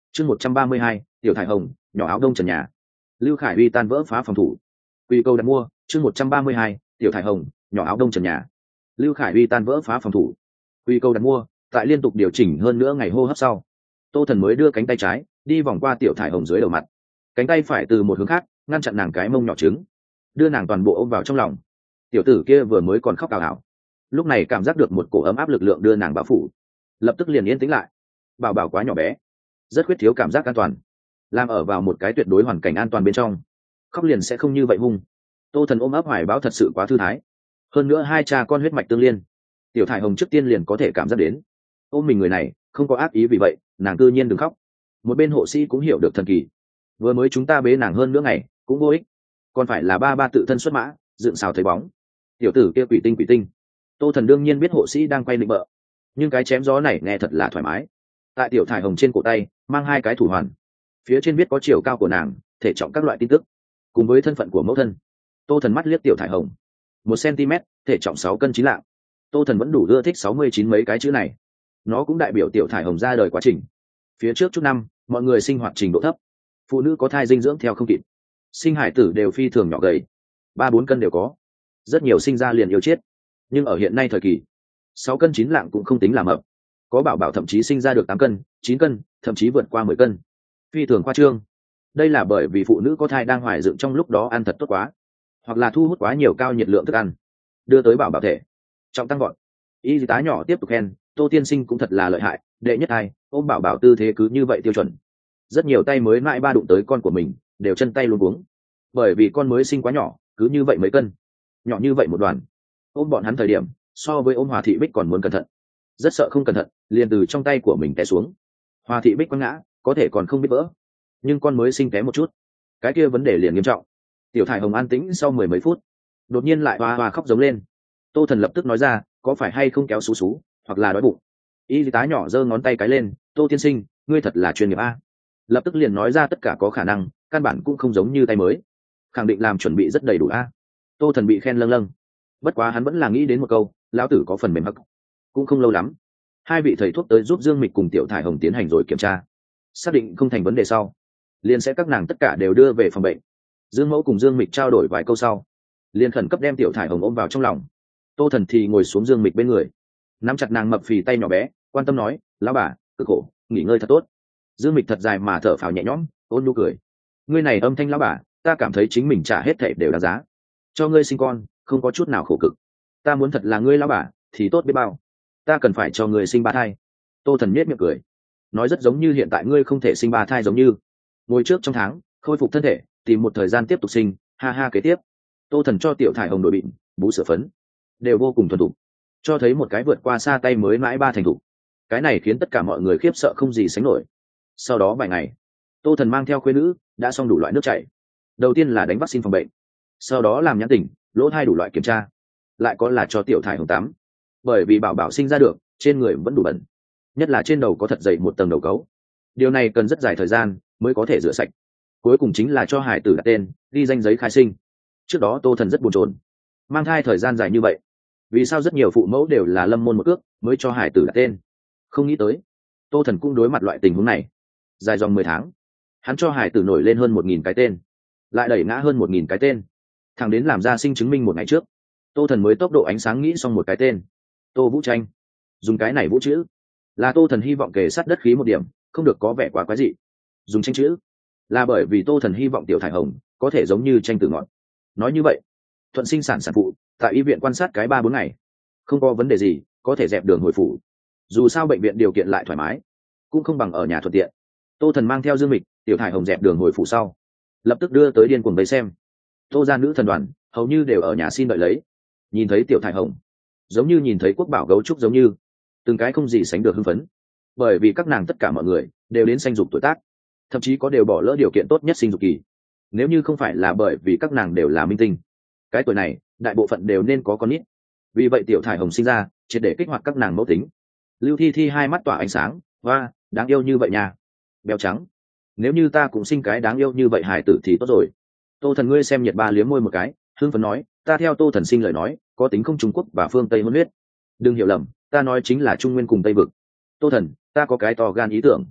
chương một trăm ba mươi hai, tiểu thải hồng nhỏ áo đông trần nhà. Lưu Khải Uy tan vỡ phá phòng thủ. Quy câu đặt mua chương một trăm ba mươi hai, tiểu thải hồng nhỏ áo đông trần nhà. Lưu Khải Uy tan vỡ phá phòng thủ. Quy câu đặt mua tại liên tục điều chỉnh hơn nữa ngày hô hấp sau, Tô Thần mới đưa cánh tay trái đi vòng qua tiểu thải hồng dưới đầu mặt, cánh tay phải từ một hướng khác ngăn chặn nàng cái mông nhỏ trứng, đưa nàng toàn bộ ôm vào trong lòng. Tiểu tử kia vừa mới còn khóc ảo ảo, lúc này cảm giác được một cổ ấm áp lực lượng đưa nàng bao phủ, lập tức liền yên tĩnh lại. Bảo bảo quá nhỏ bé, rất khuyết thiếu cảm giác an toàn, làm ở vào một cái tuyệt đối hoàn cảnh an toàn bên trong, khóc liền sẽ không như vậy hung. Tô Thần ôm ấp hoài báo thật sự quá thư thái, hơn nữa hai cha con huyết mạch tương liên, tiểu thải hồng trước tiên liền có thể cảm giác đến ôm mình người này không có ác ý, vì vậy nàng tự nhiên đừng khóc. Một bên hộ sĩ cũng hiểu được thần kỳ, vừa mới chúng ta bế nàng hơn nữa ngày cũng vô ích, còn phải là ba ba tự thân xuất mã dựng xào thấy bóng. Tiểu tử kia quỷ tinh quỷ tinh. Tô Thần đương nhiên biết hộ sĩ đang quay định bợ, nhưng cái chém gió này nghe thật là thoải mái. Tại tiểu thải hồng trên cổ tay mang hai cái thủ hoàn, phía trên viết có chiều cao của nàng, thể trọng các loại tin tức, cùng với thân phận của mẫu thân. Tô Thần mắt liếc tiểu thải hồng, một cm, thể trọng sáu cân chín lạng. Tô Thần vẫn đủ ưa thích sáu mươi chín mấy cái chữ này, nó cũng đại biểu tiểu thải hồng ra đời quá trình. Phía trước chút năm mọi người sinh hoạt trình độ thấp, phụ nữ có thai dinh dưỡng theo không kịp, sinh hải tử đều phi thường nhỏ gầy, ba bốn cân đều có, rất nhiều sinh ra liền yêu chết. Nhưng ở hiện nay thời kỳ, sáu cân chín lạng cũng không tính là mập, có bảo bảo thậm chí sinh ra được tám cân chín cân, thậm chí vượt qua mười cân, phi thường khoa trương. Đây là bởi vì phụ nữ có thai đang hoài dựng trong lúc đó ăn thật tốt quá, hoặc là thu hút quá nhiều cao nhiệt lượng thức ăn, đưa tới bảo bảo thể trọng tăng gọn. Y tá nhỏ tiếp tục khen Tô tiên sinh cũng thật là lợi hại, đệ nhất ai ôm bảo bảo tư thế cứ như vậy tiêu chuẩn. Rất nhiều tay mới mãi ba đụng tới con của mình đều chân tay luôn uống, bởi vì con mới sinh quá nhỏ, cứ như vậy mấy cân, nhỏ như vậy một đoàn. Ôm bọn hắn thời điểm so với ôm Hòa Thị Bích còn muốn cẩn thận, rất sợ không cẩn thận liền từ trong tay của mình té xuống. Hòa Thị Bích quăng ngã có thể còn không biết vỡ, nhưng con mới sinh té một chút, cái kia vấn đề liền nghiêm trọng. Tiểu thải hồng an tĩnh sau mười mấy phút, đột nhiên lại hoa hoa khóc giống lên. Tô Thần lập tức nói ra, có phải hay không kéo xú xú hoặc là đói bụng. Y tá nhỏ giơ ngón tay cái lên, Tô tiên sinh ngươi thật là chuyên nghiệp a. Lập tức liền nói ra tất cả có khả năng, căn bản cũng không giống như tay mới, khẳng định làm chuẩn bị rất đầy đủ a. Tô Thần bị khen lâng lâng, bất quá hắn vẫn là nghĩ đến một câu, lão tử có phần mềm hắc. Cũng không lâu lắm, hai vị thầy thuốc tới giúp Dương Mịch cùng tiểu thải hồng tiến hành rồi kiểm tra, xác định không thành vấn đề sau, liền sẽ các nàng tất cả đều đưa về phòng bệnh. Dương Mẫu cùng Dương Mịch trao đổi vài câu sau, liền khẩn cấp đem tiểu thải hồng ôm vào trong lòng. Tô Thần thì ngồi xuống Dương Mịch bên người, nắm chặt nàng mập phì tay nhỏ bé, quan tâm nói, lão bà cực khổ, nghỉ ngơi thật tốt. Dương Mịch thật dài mà thở phào nhẹ nhõm, ôn nhu cười, ngươi này âm thanh lão bà, ta cảm thấy chính mình trả hết thảy đều đáng giá, cho ngươi sinh con không có chút nào khổ cực. Ta muốn thật là ngươi lão bà thì tốt biết bao, ta cần phải cho ngươi sinh ba thai. Tô Thần nhếch miệng cười, nói rất giống như hiện tại ngươi không thể sinh ba thai giống như. Ngồi trước trong tháng khôi phục thân thể, tìm một thời gian tiếp tục sinh, ha ha. Kế tiếp Tô Thần cho tiểu thải hồng đổi bịm, bú sữa phấn, đều vô cùng thuần thục, cho thấy một cái vượt qua xa tay mới mãi ba thành thục. Cái này khiến tất cả mọi người khiếp sợ không gì sánh nổi. Sau đó vài ngày, Tô Thần mang theo khuê nữ đã xong đủ loại nước chảy. Đầu tiên là đánh vaccine phòng bệnh, sau đó làm nhãn tỉnh, lỗ thai đủ loại kiểm tra, lại có là cho tiểu thải hồng tắm. Bởi vì bảo bảo sinh ra được trên người vẫn đủ bẩn, nhất là trên đầu có thật dày một tầng đầu cấu, điều này cần rất dài thời gian mới có thể rửa sạch. Cuối cùng chính là cho hải tử đặt tên, ghi danh giấy khai sinh. Trước đó Tô Thần rất buồn chồn, mang thai thời gian dài như vậy, vì sao rất nhiều phụ mẫu đều là lâm môn một cước mới cho hải tử đặt tên. Không nghĩ tới Tô Thần cũng đối mặt loại tình huống này. Dài dòng mười tháng, hắn cho hải tử nổi lên hơn một nghìn cái tên, lại đẩy ngã hơn một nghìn cái tên, thằng đến làm ra sinh chứng minh một ngày trước, Tô Thần mới tốc độ ánh sáng nghĩ xong một cái tên, Tô Vũ Tranh. Dùng cái này vũ chữ là Tô Thần hy vọng kề sát đất khí một điểm, không được có vẻ quá quái dị. Dùng tranh chữ là bởi vì Tô Thần hy vọng tiểu thải hồng có thể giống như tranh tử ngọn. Nói như vậy, thuận sinh sản sản phụ tại y viện quan sát cái ba bốn ngày, không có vấn đề gì, có thể dẹp đường hồi phủ. Dù sao bệnh viện điều kiện lại thoải mái, cũng không bằng ở nhà thuận tiện. Tô Thần mang theo Dương Mịch, tiểu thải hồng dẹp đường hồi phủ sau, lập tức đưa tới điên cuồng vây xem. Tô gia nữ thần đoàn hầu như đều ở nhà xin đợi lấy, nhìn thấy tiểu thải hồng giống như nhìn thấy quốc bảo gấu trúc giống như, từng cái không gì sánh được hưng phấn. Bởi vì các nàng tất cả mọi người đều đến sanh dục tuổi tác, thậm chí có đều bỏ lỡ điều kiện tốt nhất sinh dục kỳ. Nếu như không phải là bởi vì các nàng đều là minh tinh, cái tuổi này đại bộ phận đều nên có con nít. Vì vậy tiểu thải hồng sinh ra triệt để kích hoạt các nàng mẫu tính. Lưu Thi Thi hai mắt tỏa ánh sáng, hoa đáng yêu như vậy nha, béo trắng. Nếu như ta cũng sinh cái đáng yêu như vậy hải tử thì tốt rồi. Tô Thần ngươi xem nhiệt ba liếm môi một cái, hưng phấn nói, ta theo Tô Thần sinh lời nói có tính không Trung Quốc và phương Tây hôn huyết. Đừng hiểu lầm, ta nói chính là Trung Nguyên cùng Tây vực. Tô Thần, ta có cái to gan ý tưởng.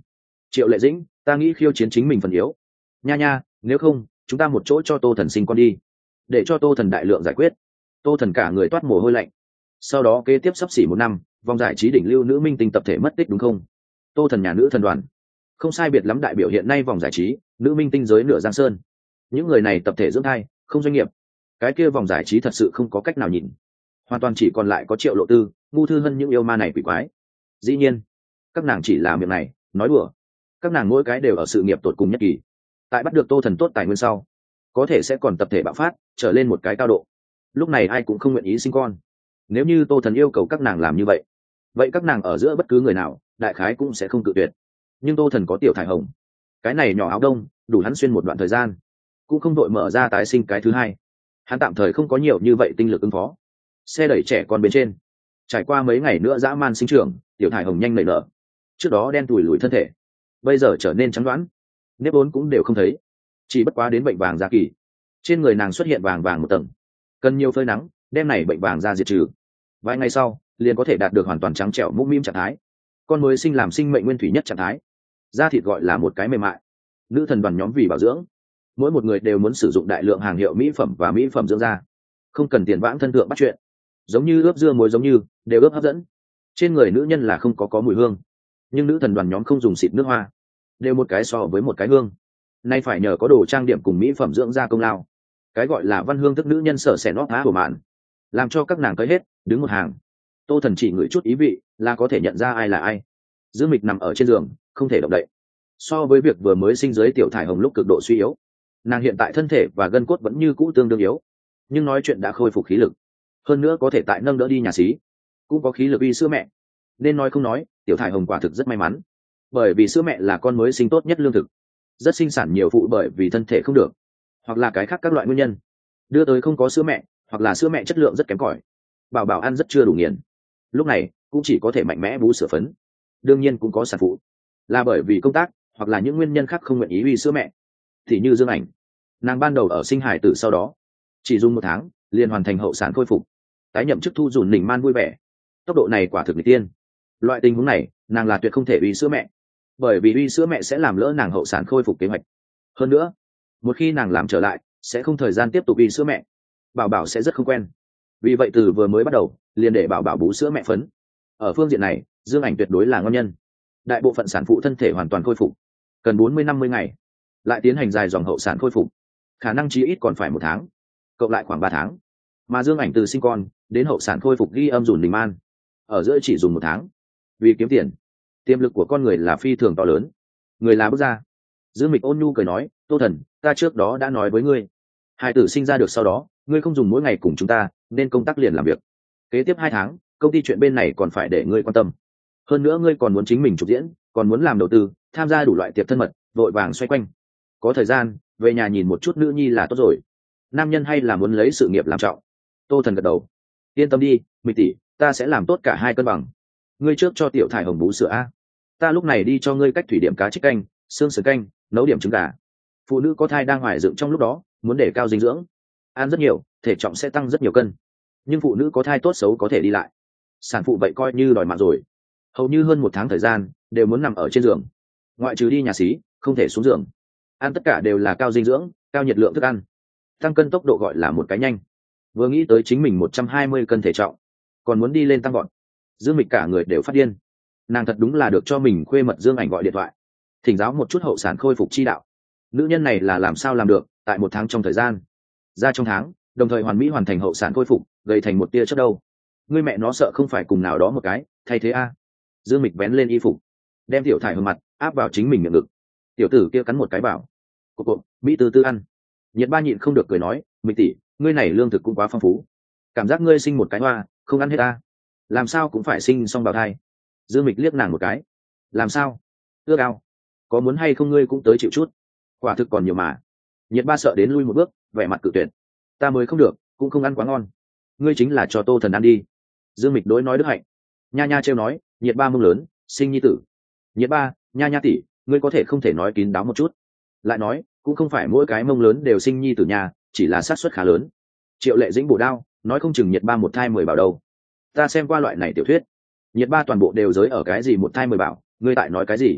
Triệu Lệ Dĩnh, ta nghĩ khiêu chiến chính mình phần yếu. Nha nha, nếu không chúng ta một chỗ cho Tô Thần sinh con đi, để cho Tô Thần đại lượng giải quyết. Tô Thần cả người toát mồ hôi lạnh. Sau đó kế tiếp sắp xỉ một năm, vòng giải trí đỉnh lưu nữ minh tinh tập thể mất tích đúng không? Tô Thần nhà nữ thần đoàn, không sai biệt lắm đại biểu hiện nay vòng giải trí nữ minh tinh giới nửa giang sơn. Những người này tập thể dưỡng thai, không doanh nghiệp. Cái kia vòng giải trí thật sự không có cách nào nhìn, hoàn toàn chỉ còn lại có Triệu Lộ Tư, Ngu Thư Hân những yêu ma này quỷ quái. Dĩ nhiên các nàng chỉ là miệng này nói đùa, các nàng mỗi cái đều ở sự nghiệp tột cùng nhất kỳ. Tại bắt được Tô Thần tốt tài nguyên sau, có thể sẽ còn tập thể bạo phát trở lên một cái cao độ. Lúc này ai cũng không nguyện ý sinh con. Nếu như Tô Thần yêu cầu các nàng làm như vậy, vậy các nàng ở giữa bất cứ người nào đại khái cũng sẽ không cự tuyệt. Nhưng Tô Thần có Tiểu Thải Hồng, cái này nhỏ áo đông đủ hắn xuyên một đoạn thời gian, cũng không đội mở ra tái sinh cái thứ hai. Hắn tạm thời không có nhiều như vậy tinh lực ứng phó. Xe đẩy trẻ con bên trên, trải qua mấy ngày nữa dã man sinh trưởng, Tiểu Thải Hồng nhanh nảy nở. Trước đó đen tủi lùi thân thể, bây giờ trở nên trắng đoán, nếp vốn cũng đều không thấy. Chỉ bất quá đến bệnh vàng da kỳ, trên người nàng xuất hiện vàng vàng một tầng, cần nhiều phơi nắng đem này bệnh vàng da diệt trừ. Vài ngày sau liền có thể đạt được hoàn toàn trắng trẻo mũm mĩm trạng thái, con mới sinh làm sinh mệnh nguyên thủy nhất trạng thái. Da thịt gọi là một cái mềm mại. Nữ thần đoàn nhóm vì bảo dưỡng, mỗi một người đều muốn sử dụng đại lượng hàng hiệu mỹ phẩm và mỹ phẩm dưỡng da, không cần tiền vãng thân thượng bắt chuyện, giống như ướp dưa muối giống như đều ướp hấp dẫn. Trên người nữ nhân là không có có mùi hương, nhưng nữ thần đoàn nhóm không dùng xịt nước hoa, đều một cái so với một cái hương. Nay phải nhờ có đồ trang điểm cùng mỹ phẩm dưỡng da công lao. Cái gọi là văn hương thức nữ nhân sở sẻ nót á của mạn, làm cho các nàng tới hết đứng một hàng. Tô Thần chỉ ngửi chút ý vị là có thể nhận ra ai là ai. Dương Mịch nằm ở trên giường không thể động đậy. So với việc vừa mới sinh dưới Tiểu Thải Hồng lúc cực độ suy yếu, nàng hiện tại thân thể và gân cốt vẫn như cũ tương đương yếu, nhưng nói chuyện đã khôi phục khí lực, hơn nữa có thể tại nâng đỡ đi nhà xí, cũng có khí lực uy sữa mẹ. Nên nói không nói, Tiểu Thải Hồng quả thực rất may mắn, bởi vì sữa mẹ là con mới sinh tốt nhất lương thực, rất sinh sản nhiều phụ bởi vì thân thể không được, hoặc là cái khác các loại nguyên nhân đưa tới không có sữa mẹ, hoặc là sữa mẹ chất lượng rất kém cỏi, bảo bảo ăn rất chưa đủ nghiền, lúc này cũng chỉ có thể mạnh mẽ bú sữa phấn. Đương nhiên cũng có sản phụ là bởi vì công tác hoặc là những nguyên nhân khác không nguyện ý uy sữa mẹ, thì như Dương Ảnh, nàng ban đầu ở sinh hải tử sau đó chỉ dùng một tháng liền hoàn thành hậu sản khôi phục, tái nhậm chức thu dùn nỉnh man vui vẻ. Tốc độ này quả thực n tiên. Loại tình huống này nàng là tuyệt không thể uy sữa mẹ, bởi vì uy sữa mẹ sẽ làm lỡ nàng hậu sản khôi phục kế hoạch. Hơn nữa một khi nàng làm trở lại sẽ không thời gian tiếp tục uy sữa mẹ, bảo bảo sẽ rất không quen. Vì vậy từ vừa mới bắt đầu liền để bảo bảo bú sữa mẹ phấn. Ở phương diện này Dương Ảnh tuyệt đối là ngon nhân. Đại bộ phận sản phụ thân thể hoàn toàn khôi phục cần bốn mươi năm mươi ngày, lại tiến hành dài dòng hậu sản khôi phục khả năng chí ít còn phải một tháng, cộng lại khoảng ba tháng. Mà Dương Ảnh từ sinh con đến hậu sản khôi phục ghi âm dùn đình man ở giữa chỉ dùng một tháng. Vì kiếm tiền, tiềm lực của con người là phi thường to lớn. Người là bước ra. Dương Mịch ôn nhu cười nói, Tô Thần, ta trước đó đã nói với ngươi, hai tử sinh ra được sau đó ngươi không dùng mỗi ngày cùng chúng ta, nên công tác liền làm việc. Kế tiếp hai tháng công ty chuyện bên này còn phải để ngươi quan tâm. Hơn nữa ngươi còn muốn chính mình chụp diễn, còn muốn làm đầu tư, tham gia đủ loại tiệc thân mật, vội vàng xoay quanh. Có thời gian về nhà nhìn một chút nữ nhi là tốt rồi. Nam nhân hay là muốn lấy sự nghiệp làm trọng. Tô Thần gật đầu. Yên tâm đi Mịch tỷ, ta sẽ làm tốt cả hai cân bằng. Ngươi trước cho Tiểu Thải Hồng bú sữa a, ta lúc này đi cho ngươi cách thủy điểm cá trích canh, xương sườn canh, nấu điểm trứng gà. Phụ nữ có thai đang hoài dựng trong lúc đó muốn để cao dinh dưỡng, ăn rất nhiều thể trọng sẽ tăng rất nhiều cân. Nhưng phụ nữ có thai tốt xấu có thể đi lại, sản phụ vậy coi như đòi mạng rồi. Hầu như hơn một tháng thời gian đều muốn nằm ở trên giường, ngoại trừ đi nhà xí không thể xuống giường. Ăn tất cả đều là cao dinh dưỡng, cao nhiệt lượng thức ăn, tăng cân tốc độ gọi là một cái nhanh. Vừa nghĩ tới chính mình một trăm hai mươi cân thể trọng, còn muốn đi lên tăng gọn, Dương Mịch cả người đều phát điên. Nàng thật đúng là được cho mình khuê mật Dương Ảnh gọi điện thoại thỉnh giáo một chút hậu sản khôi phục chi đạo. Nữ nhân này là làm sao làm được tại một tháng trong thời gian ra trong tháng đồng thời hoàn mỹ hoàn thành hậu sản khôi phục, gây thành một tia chớp đâu. Ngươi mẹ nó sợ không phải cùng nào đó một cái thay thế a? Dương Mịch vén lên y phục, đem Tiểu Thải Hồng mặt áp vào chính mình miệng ngực. Tiểu tử kia cắn một cái bảo, cộp cộp mỹ tư tư ăn. Nhiệt Ba nhịn không được cười nói, Mịch tỷ, ngươi này lương thực cũng quá phong phú, cảm giác ngươi sinh một cái hoa không ăn hết ta, làm sao cũng phải sinh xong bào thai. Dương Mịch liếc nàng một cái, làm sao ưa cao, có muốn hay không ngươi cũng tới chịu chút, quả thực còn nhiều mà. Nhiệt Ba sợ đến lui một bước, vẻ mặt cự tuyệt, ta mới không được, cũng không ăn quá ngon, ngươi chính là cho Tô Thần ăn đi. Dương Mịch đối nói đức hạnh. Nha nha trêu nói, Nhiệt Ba mông lớn sinh nhi tử. Nhiệt Ba, nha nha tỷ, ngươi có thể không thể nói kín đáo một chút. Lại nói cũng không phải mỗi cái mông lớn đều sinh nhi tử nhà, chỉ là xác suất khá lớn. Triệu Lệ Dĩnh bổ đao, nói không chừng Nhiệt Ba một thai mười bảo đâu. Ta xem qua loại này tiểu thuyết, Nhiệt Ba toàn bộ đều giới ở cái gì một thai mười bảo, ngươi tại nói cái gì?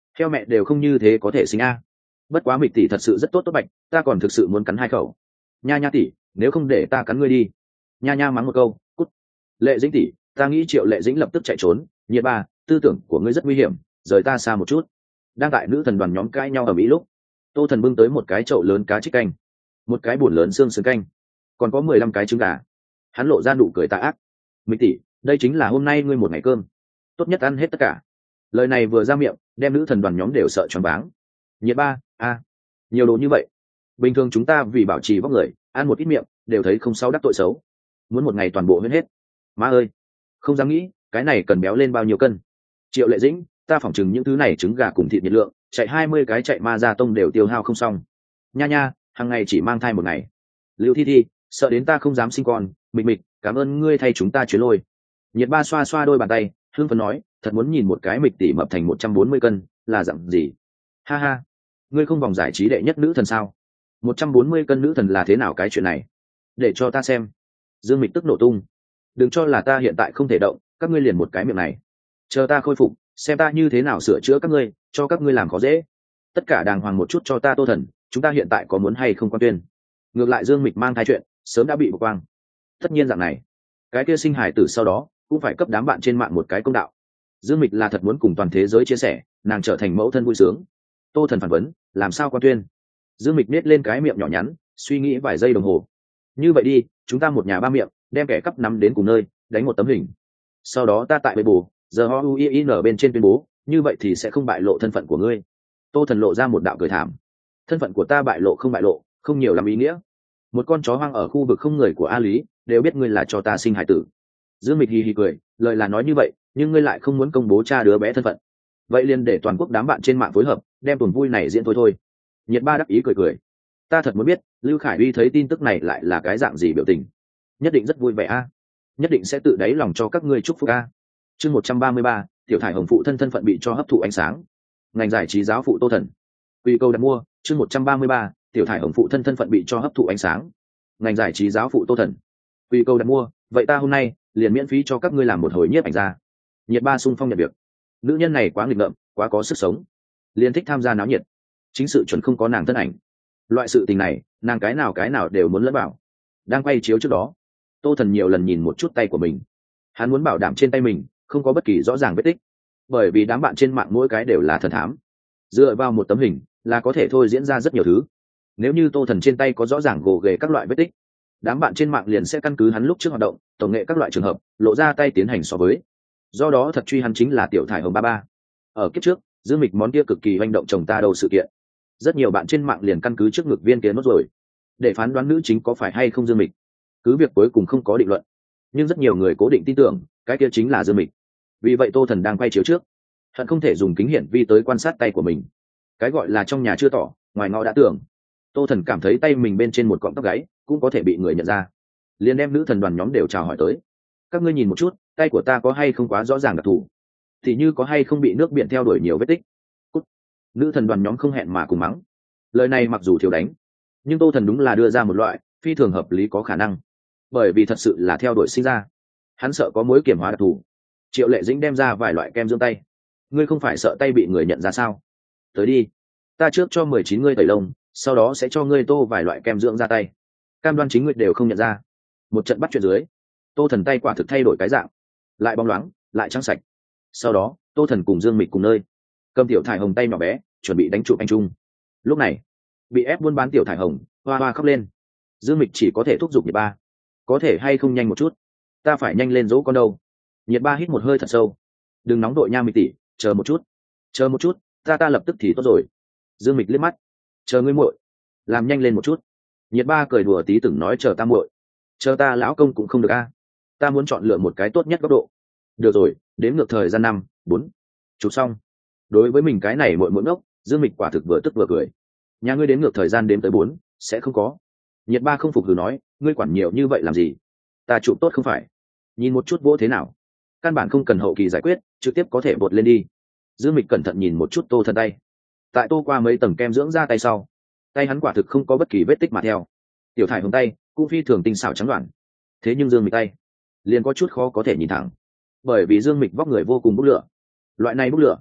theo mẹ đều không như thế có thể sinh a. Bất quá Mịch tỷ thật sự rất tốt tốt bạch, ta còn thực sự muốn cắn hai khẩu. Nha nha tỷ, nếu không để ta cắn ngươi đi. Nha nha mắng một câu, cút. Lệ Dĩnh tỷ, ta nghĩ Triệu Lệ Dĩnh lập tức chạy trốn. Nhiệt ba, tư tưởng của ngươi rất nguy hiểm, rời ta xa một chút. Đang tại nữ thần đoàn nhóm cãi nhau ở mỹ lúc, Tô Thần bưng tới một cái chậu lớn cá trích canh, một cái bồn lớn xương sườn canh, còn có mười lăm cái trứng gà. Hắn lộ ra nụ cười tà ác. Mịch tỷ, đây chính là hôm nay ngươi một ngày cơm, tốt nhất ăn hết tất cả. Lời này vừa ra miệng, đem nữ thần đoàn nhóm đều sợ choáng váng. Nhiệt ba, a, nhiều đồ như vậy. Bình thường chúng ta vì bảo trì vóc người, ăn một ít miệng đều thấy không sao đắc tội xấu. Muốn một ngày toàn bộ hết hết. Má ơi, không dám nghĩ, cái này cần béo lên bao nhiêu cân. Triệu Lệ Dĩnh, ta phỏng chừng những thứ này trứng gà cùng thịt nhiệt lượng, chạy hai mươi cái chạy ma ra tông đều tiêu hao không xong. Nha nha, hàng ngày chỉ mang thai một ngày. Lưu Thi Thi, sợ đến ta không dám sinh con. Mịch Mịch, cảm ơn ngươi thay chúng ta chuyến lôi. Nhiệt ba xoa xoa đôi bàn tay, hưng phấn nói, thật muốn nhìn một cái Mịch tỷ mập thành một trăm bốn mươi cân, là dặn gì? Ha ha, ngươi không vòng giải trí đệ nhất nữ thần sao? Một trăm bốn mươi cân nữ thần là thế nào cái chuyện này? Để cho ta xem. Dương Mịch tức nổ tung. Đừng cho là ta hiện tại không thể động, các ngươi liền một cái miệng này. Chờ ta khôi phục, xem ta như thế nào sửa chữa các ngươi, cho các ngươi làm khó dễ. Tất cả đàng hoàng một chút cho ta Tô Thần, chúng ta hiện tại có muốn hay không quan tuyên? Ngược lại Dương Mịch mang thai chuyện, sớm đã bị bỏ quang. Tất nhiên dạng này, cái kia sinh hài tử sau đó cũng phải cấp đám bạn trên mạng một cái công đạo. Dương Mịch là thật muốn cùng toàn thế giới chia sẻ, nàng trở thành mẫu thân vui sướng. Tô Thần phản vấn, làm sao quan tuyên? Dương Mịch nết lên cái miệng nhỏ nhắn, suy nghĩ vài giây đồng hồ. Như vậy đi, chúng ta một nhà ba miệng, đem kẻ cắp nắm đến cùng nơi, đánh một tấm hình. Sau đó ta tại bề bù, giờ ho u i n bên trên tuyên bố, như vậy thì sẽ không bại lộ thân phận của ngươi. Tô Thần lộ ra một đạo cười thảm. Thân phận của ta bại lộ không bại lộ, không nhiều lắm ý nghĩa. Một con chó hoang ở khu vực không người của A Lý, đều biết ngươi là cho ta sinh hải tử. Dương Mịch hì hì cười, lời là nói như vậy, nhưng ngươi lại không muốn công bố cha đứa bé thân phận. Vậy liền để toàn quốc đám bạn trên mạng phối hợp, đem tuần vui này diễn thôi thôi. Nhiệt ba đắc ý cười cười. Ta thật muốn biết, Lưu Khải Uy thấy tin tức này lại là cái dạng gì biểu tình. Nhất định rất vui vẻ a. Nhất định sẽ tự đáy lòng cho các ngươi chúc phúc a. Chương một trăm ba mươi ba, Tiểu Thải Hồng phụ thân thân phận bị cho hấp thụ ánh sáng. Ngành giải trí giáo phụ Tô Thần. Quy câu đặt mua, chương một trăm ba mươi ba, Tiểu Thải Hồng phụ thân thân phận bị cho hấp thụ ánh sáng. Ngành giải trí giáo phụ Tô Thần. Quy câu đặt mua, vậy ta hôm nay liền miễn phí cho các ngươi làm một hồi nhiếp ảnh ra. Nhiệt ba sung phong nhận việc. Nữ nhân này quá nghịch ngợm, quá có sức sống, liền thích tham gia náo nhiệt. Chính sự chuẩn không có nàng thân ảnh, loại sự tình này nàng cái nào cái nào đều muốn lẫn vào. Đang quay chiếu trước đó, Tô Thần nhiều lần nhìn một chút tay của mình, hắn muốn bảo đảm trên tay mình không có bất kỳ rõ ràng vết tích, bởi vì đám bạn trên mạng mỗi cái đều là thần thám, dựa vào một tấm hình là có thể thôi diễn ra rất nhiều thứ. Nếu như Tô Thần trên tay có rõ ràng gồ ghề các loại vết tích, đám bạn trên mạng liền sẽ căn cứ hắn lúc trước hoạt động tổng nghệ các loại trường hợp lộ ra tay tiến hành so với. Do đó thật truy hắn chính là Tiểu Thải Hồng ba ba. Ở kiếp trước, Dương Mịch món kia cực kỳ manh động chồng ta đầu sự kiện, rất nhiều bạn trên mạng liền căn cứ trước ngực viên kia nốt rồi để phán đoán nữ chính có phải hay không Dương Mịch. Cứ việc cuối cùng không có định luận, nhưng rất nhiều người cố định tin tưởng cái kia chính là Dương Mịch. Vì vậy Tô Thần đang quay chiếu trước, hận không thể dùng kính hiển vi tới quan sát tay của mình. Cái gọi là trong nhà chưa tỏ, ngoài ngõ đã tưởng. Tô Thần cảm thấy tay mình bên trên một cọng tóc gáy cũng có thể bị người nhận ra, liền đem nữ thần đoàn nhóm đều chào hỏi tới. Các ngươi nhìn một chút, tay của ta có hay không quá rõ ràng đặc thù, thì như có hay không bị nước biển theo đuổi nhiều vết tích. Cút. Nữ thần đoàn nhóm không hẹn mà cùng mắng. Lời này mặc dù thiếu đánh, nhưng Tô Thần đúng là đưa ra một loại phi thường hợp lý có khả năng, bởi vì thật sự là theo đuổi sinh ra, hắn sợ có mối kiểm hóa đặc thù. Triệu Lệ Dĩnh đem ra vài loại kem dưỡng tay. Ngươi không phải sợ tay bị người nhận ra sao? Tới đi, ta trước cho mười chín ngươi tẩy lông, sau đó sẽ cho ngươi tô vài loại kem dưỡng ra tay, cam đoan chính ngươi đều không nhận ra. Một trận bắt chuyện dưới, Tô Thần tay quả thực thay đổi cái dạng, lại bóng loáng lại trắng sạch. Sau đó Tô Thần cùng Dương Mịch cùng nơi, cầm Tiểu Thải Hồng tay nhỏ bé chuẩn bị đánh chụp anh trung. Lúc này bị ép buôn bán Tiểu Thải Hồng hoa hoa khóc lên. Dương Mịch chỉ có thể thúc giục Nhiệt ba, có thể hay không nhanh một chút, ta phải nhanh lên dỗ con đâu. Nhiệt ba hít một hơi thật sâu, đừng nóng đội nha Mịch tỷ, chờ một chút chờ một chút ta ta lập tức thì tốt rồi. Dương Mịch liếc mắt, chờ ngươi muội, làm nhanh lên một chút. Nhiệt ba cười đùa tí từng nói chờ ta muội, chờ ta lão công cũng không được a, ta muốn chọn lựa một cái tốt nhất góc độ. Được rồi, đến ngược thời gian năm bốn, chụp xong. Đối với mình cái này muội muội ngốc, Dương Mịch quả thực vừa tức vừa cười. Nhà ngươi đến ngược thời gian đếm tới bốn sẽ không có. Nhiệt ba không phục hừ nói, ngươi quản nhiều như vậy làm gì, ta chụp tốt không phải, nhìn một chút vỗ thế nào, căn bản không cần hậu kỳ giải quyết, trực tiếp có thể bột lên đi. Dương Mịch cẩn thận nhìn một chút Tô Thần tay, tại tô qua mấy tầng kem dưỡng ra tay sau, tay hắn quả thực không có bất kỳ vết tích mà theo. Tiểu Thải Hồng tay cũng phi thường tinh xảo trắng đoản, thế nhưng Dương Mịch tay liền có chút khó có thể nhìn thẳng, bởi vì Dương Mịch vóc người vô cùng bốc lửa. Loại này bốc lửa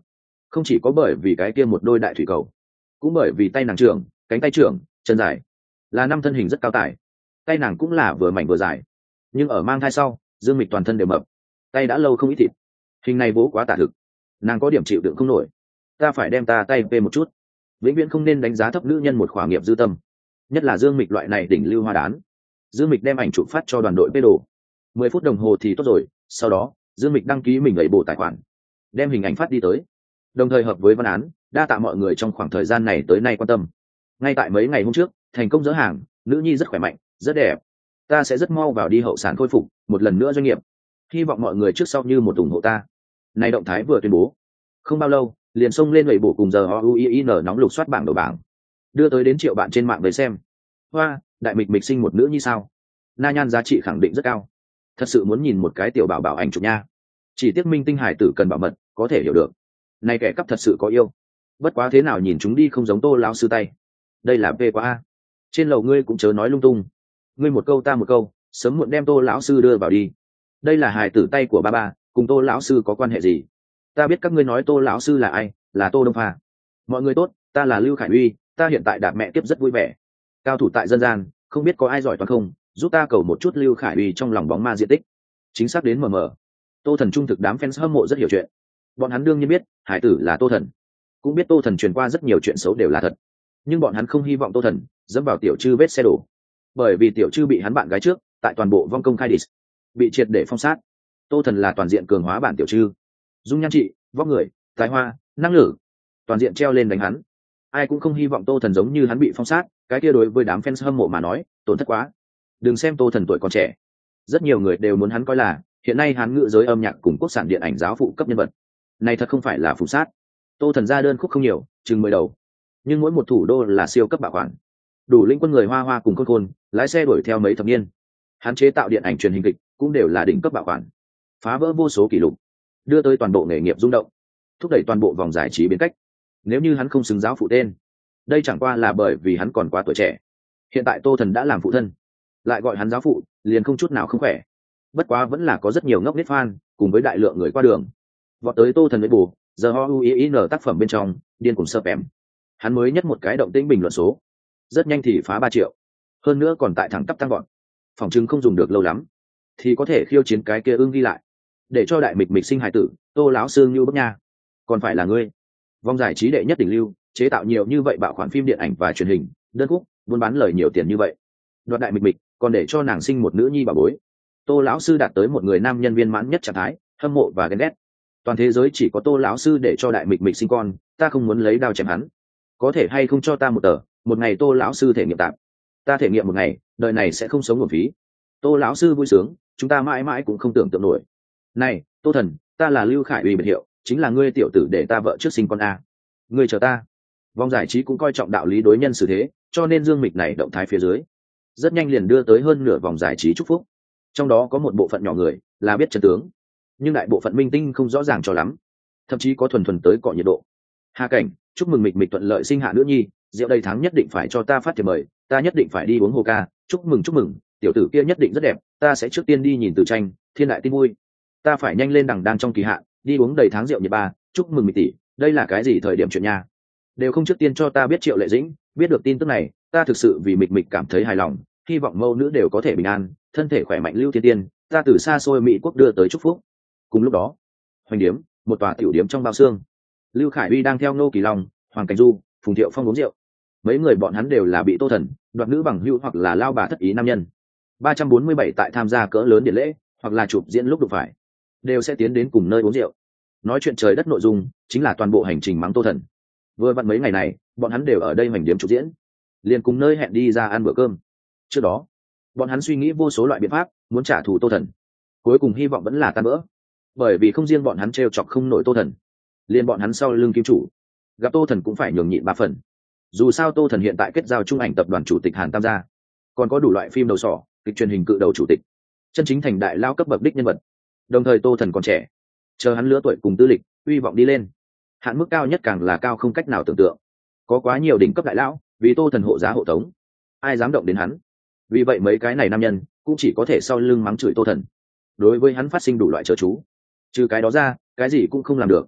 không chỉ có bởi vì cái kia một đôi đại thủy cầu, cũng bởi vì tay nàng trưởng, cánh tay trưởng, chân dài, là năm thân hình rất cao tải, tay nàng cũng là vừa mảnh vừa dài. Nhưng ở mang thai sau, Dương Mịch toàn thân đều mập, tay đã lâu không ít thịt, hình này bố quá tả thực, nàng có điểm chịu đựng không nổi. Ta phải đem ta tay về một chút, vĩnh viễn không nên đánh giá thấp nữ nhân một khỏa nghiệp dư tâm, nhất là Dương Mịch loại này đỉnh lưu hoa đán. Dương Mịch đem ảnh chụp phát cho đoàn đội bê đồ, mười phút đồng hồ thì tốt rồi. Sau đó Dương Mịch đăng ký mình lấy bộ tài khoản, đem hình ảnh phát đi tới, đồng thời hợp với văn án đa tạ mọi người trong khoảng thời gian này tới nay quan tâm. Ngay tại mấy ngày hôm trước thành công dỡ hàng, nữ nhi rất khỏe mạnh, rất đẹp, ta sẽ rất mau vào đi hậu sản khôi phục một lần nữa doanh nghiệp, hy vọng mọi người trước sau như một ủng hộ ta. Này động thái vừa tuyên bố không bao lâu liền xông lên lẩy bổ cùng giờ o u i n nóng lục soát bảng đầu bảng, đưa tới đến triệu bạn trên mạng với xem. Hoa, đại mịch mịch sinh một nữ như sao, na nhan giá trị khẳng định rất cao, thật sự muốn nhìn một cái tiểu bảo bảo ảnh chụp nha. Chỉ tiếc minh tinh hải tử cần bảo mật, có thể hiểu được. Này kẻ cắp thật sự có yêu, bất quá thế nào nhìn chúng đi không giống Tô lão sư tay, đây là p quá a. Trên lầu ngươi cũng chớ nói lung tung, ngươi một câu ta một câu, sớm muộn đem Tô lão sư đưa vào đi. Đây là hài tử tay của ba ba, cùng Tô lão sư có quan hệ gì? Ta biết các ngươi nói Tô lão sư là ai, là Tô Đông Pha. Mọi người tốt, ta là Lưu Khải Uy, ta hiện tại đạp mẹ tiếp rất vui vẻ. Cao thủ tại dân gian, không biết có ai giỏi toán không, giúp ta cầu một chút Lưu Khải Uy trong lòng bóng ma diện tích. Chính xác đến mờ mờ. Tô Thần trung thực đám fans hâm mộ rất hiểu chuyện. Bọn hắn đương nhiên biết, hải tử là Tô Thần, cũng biết Tô Thần truyền qua rất nhiều chuyện xấu đều là thật. Nhưng bọn hắn không hy vọng Tô Thần dẫm vào tiểu chư vết xe đổ, bởi vì tiểu chư bị hắn bạn gái trước, tại toàn bộ vong công khai dis, bị triệt để phong sát. Tô Thần là toàn diện cường hóa bản tiểu chư, dung nhan trị, vóc người, tài hoa, năng lực, toàn diện treo lên đánh hắn. Ai cũng không hy vọng Tô Thần giống như hắn bị phong sát, cái kia đối với đám fans hâm mộ mà nói, tổn thất quá. Đừng xem Tô Thần tuổi còn trẻ, rất nhiều người đều muốn hắn coi là hiện nay hán ngữ giới âm nhạc cùng quốc sản điện ảnh giáo phụ cấp nhân vật. Này thật không phải là phủ sát. Tô Thần ra đơn khúc không nhiều, chừng mười đầu, nhưng mỗi một thủ đô là siêu cấp bảo khoản, đủ lĩnh quân người hoa hoa cùng khôn khôn lái xe đuổi theo mấy thập niên. Hắn chế tạo điện ảnh truyền hình kịch cũng đều là đỉnh cấp bảo khoản, phá vỡ vô số kỷ lục, đưa tới toàn bộ nghề nghiệp rung động, thúc đẩy toàn bộ vòng giải trí biến cách. Nếu như hắn không xứng giáo phụ tên, đây chẳng qua là bởi vì hắn còn quá tuổi trẻ. Hiện tại Tô Thần đã làm phụ thân, lại gọi hắn giáo phụ, liền không chút nào không khỏe. Bất quá vẫn là có rất nhiều ngốc nghếch fan cùng với đại lượng người qua đường vọt tới Tô Thần với bù giờ ho u i n tác phẩm bên trong điên cùng sơ pém. Hắn mới nhất một cái động tĩnh bình luận số rất nhanh thì phá ba triệu, hơn nữa còn tại thẳng tắp tăng gọn, phòng chứng không dùng được lâu lắm thì có thể khiêu chiến cái kia ưng ghi lại, để cho đại mịch mịch sinh hài tử Tô lão sư như bức nha. Còn phải là ngươi, vòng giải trí đệ nhất đỉnh lưu, chế tạo nhiều như vậy bạo khoản phim điện ảnh và truyền hình, đơn khúc buôn bán lời nhiều tiền như vậy, đoạt đại mịch mịch còn để cho nàng sinh một nữ nhi bà bối. Tô lão sư đạt tới một người nam nhân viên mãn nhất trạng thái, hâm mộ và ghen ghét. Toàn thế giới chỉ có Tô lão sư để cho đại mịch mịch sinh con, ta không muốn lấy đao chém hắn. Có thể hay không cho ta một tờ, một ngày Tô lão sư thể nghiệm tạm, ta thể nghiệm một ngày, đời này sẽ không sống nguồn phí. Tô lão sư vui sướng, chúng ta mãi mãi cũng không tưởng tượng nổi. Này, Tô Thần, ta là Lưu Khải Uy biệt hiệu, chính là ngươi tiểu tử để ta vợ trước sinh con a. Ngươi chờ ta. Vòng giải trí cũng coi trọng đạo lý đối nhân xử thế, cho nên Dương Mịch này động thái phía dưới, rất nhanh liền đưa tới hơn nửa vòng giải trí chúc phúc. Trong đó có một bộ phận nhỏ người là biết chân tướng, nhưng đại bộ phận minh tinh không rõ ràng cho lắm, thậm chí có thuần thuần tới cọ nhiệt độ. Hà Cảnh, chúc mừng Mịch Mịch thuận lợi sinh hạ nữ nhi, rượu đầy tháng nhất định phải cho ta phát thiệp mời, ta nhất định phải đi uống hồ ca, chúc mừng chúc mừng, tiểu tử kia nhất định rất đẹp, ta sẽ trước tiên đi nhìn từ tranh, thiên đại tin vui, ta phải nhanh lên đằng đang trong kỳ hạn, đi uống đầy tháng rượu nhiệt ba, chúc mừng Mịch tỷ, đây là cái gì thời điểm chuyện nha, đều không trước tiên cho ta biết Triệu Lệ Dĩnh. Biết được tin tức này, ta thực sự vì Mịch Mịch cảm thấy hài lòng, hy vọng mâu nữ đều có thể bình an, thân thể khỏe mạnh. Lưu Thiên Tiên, ta từ xa xôi Mỹ quốc đưa tới chúc phúc. Cùng lúc đó, hoành điếm, một tòa tiểu điếm trong bao xương, Lưu Khải Uy đang theo Nô Kỳ Long, Hoàng Cảnh Du, Phùng Thiệu Phong uống rượu. Mấy người bọn hắn đều là bị Tô Thần đoạt nữ bằng hữu hoặc là lao bà thất ý nam nhân. ba trăm bốn mươi bảy tại tham gia cỡ lớn điện lễ hoặc là chụp diễn lúc đụng phải, đều sẽ tiến đến cùng nơi uống rượu, nói chuyện trời đất. Nội dung chính là toàn bộ hành trình mắng Tô Thần. Vừa vặn mấy ngày này, bọn hắn đều ở đây hoành điếm chụp diễn, liền cùng nơi hẹn đi ra ăn bữa cơm. Trước đó, bọn hắn suy nghĩ vô số loại biện pháp muốn trả thù Tô Thần, cuối cùng hy vọng vẫn là tan vỡ, bởi vì không riêng bọn hắn trêu chọc không nổi Tô Thần, liền bọn hắn sau lưng kim chủ gặp Tô Thần cũng phải nhường nhịn ba phần. Dù sao Tô Thần hiện tại kết giao trung ảnh tập đoàn chủ tịch Hàn Tam gia, còn có đủ loại phim đầu sỏ, kịch truyền hình cự đầu chủ tịch, chân chính thành đại lao cấp bậc đích nhân vật. Đồng thời Tô Thần còn trẻ, chờ hắn lứa tuổi cùng tư lịch, uy vọng đi lên, hạn mức cao nhất càng là cao không cách nào tưởng tượng. Có quá nhiều đỉnh cấp đại lão vì Tô Thần hộ giá hộ tống, ai dám động đến hắn. Vì vậy mấy cái này nam nhân cũng chỉ có thể sau lưng mắng chửi Tô Thần, đối với hắn phát sinh đủ loại chớ chú. Trừ cái đó ra, cái gì cũng không làm được.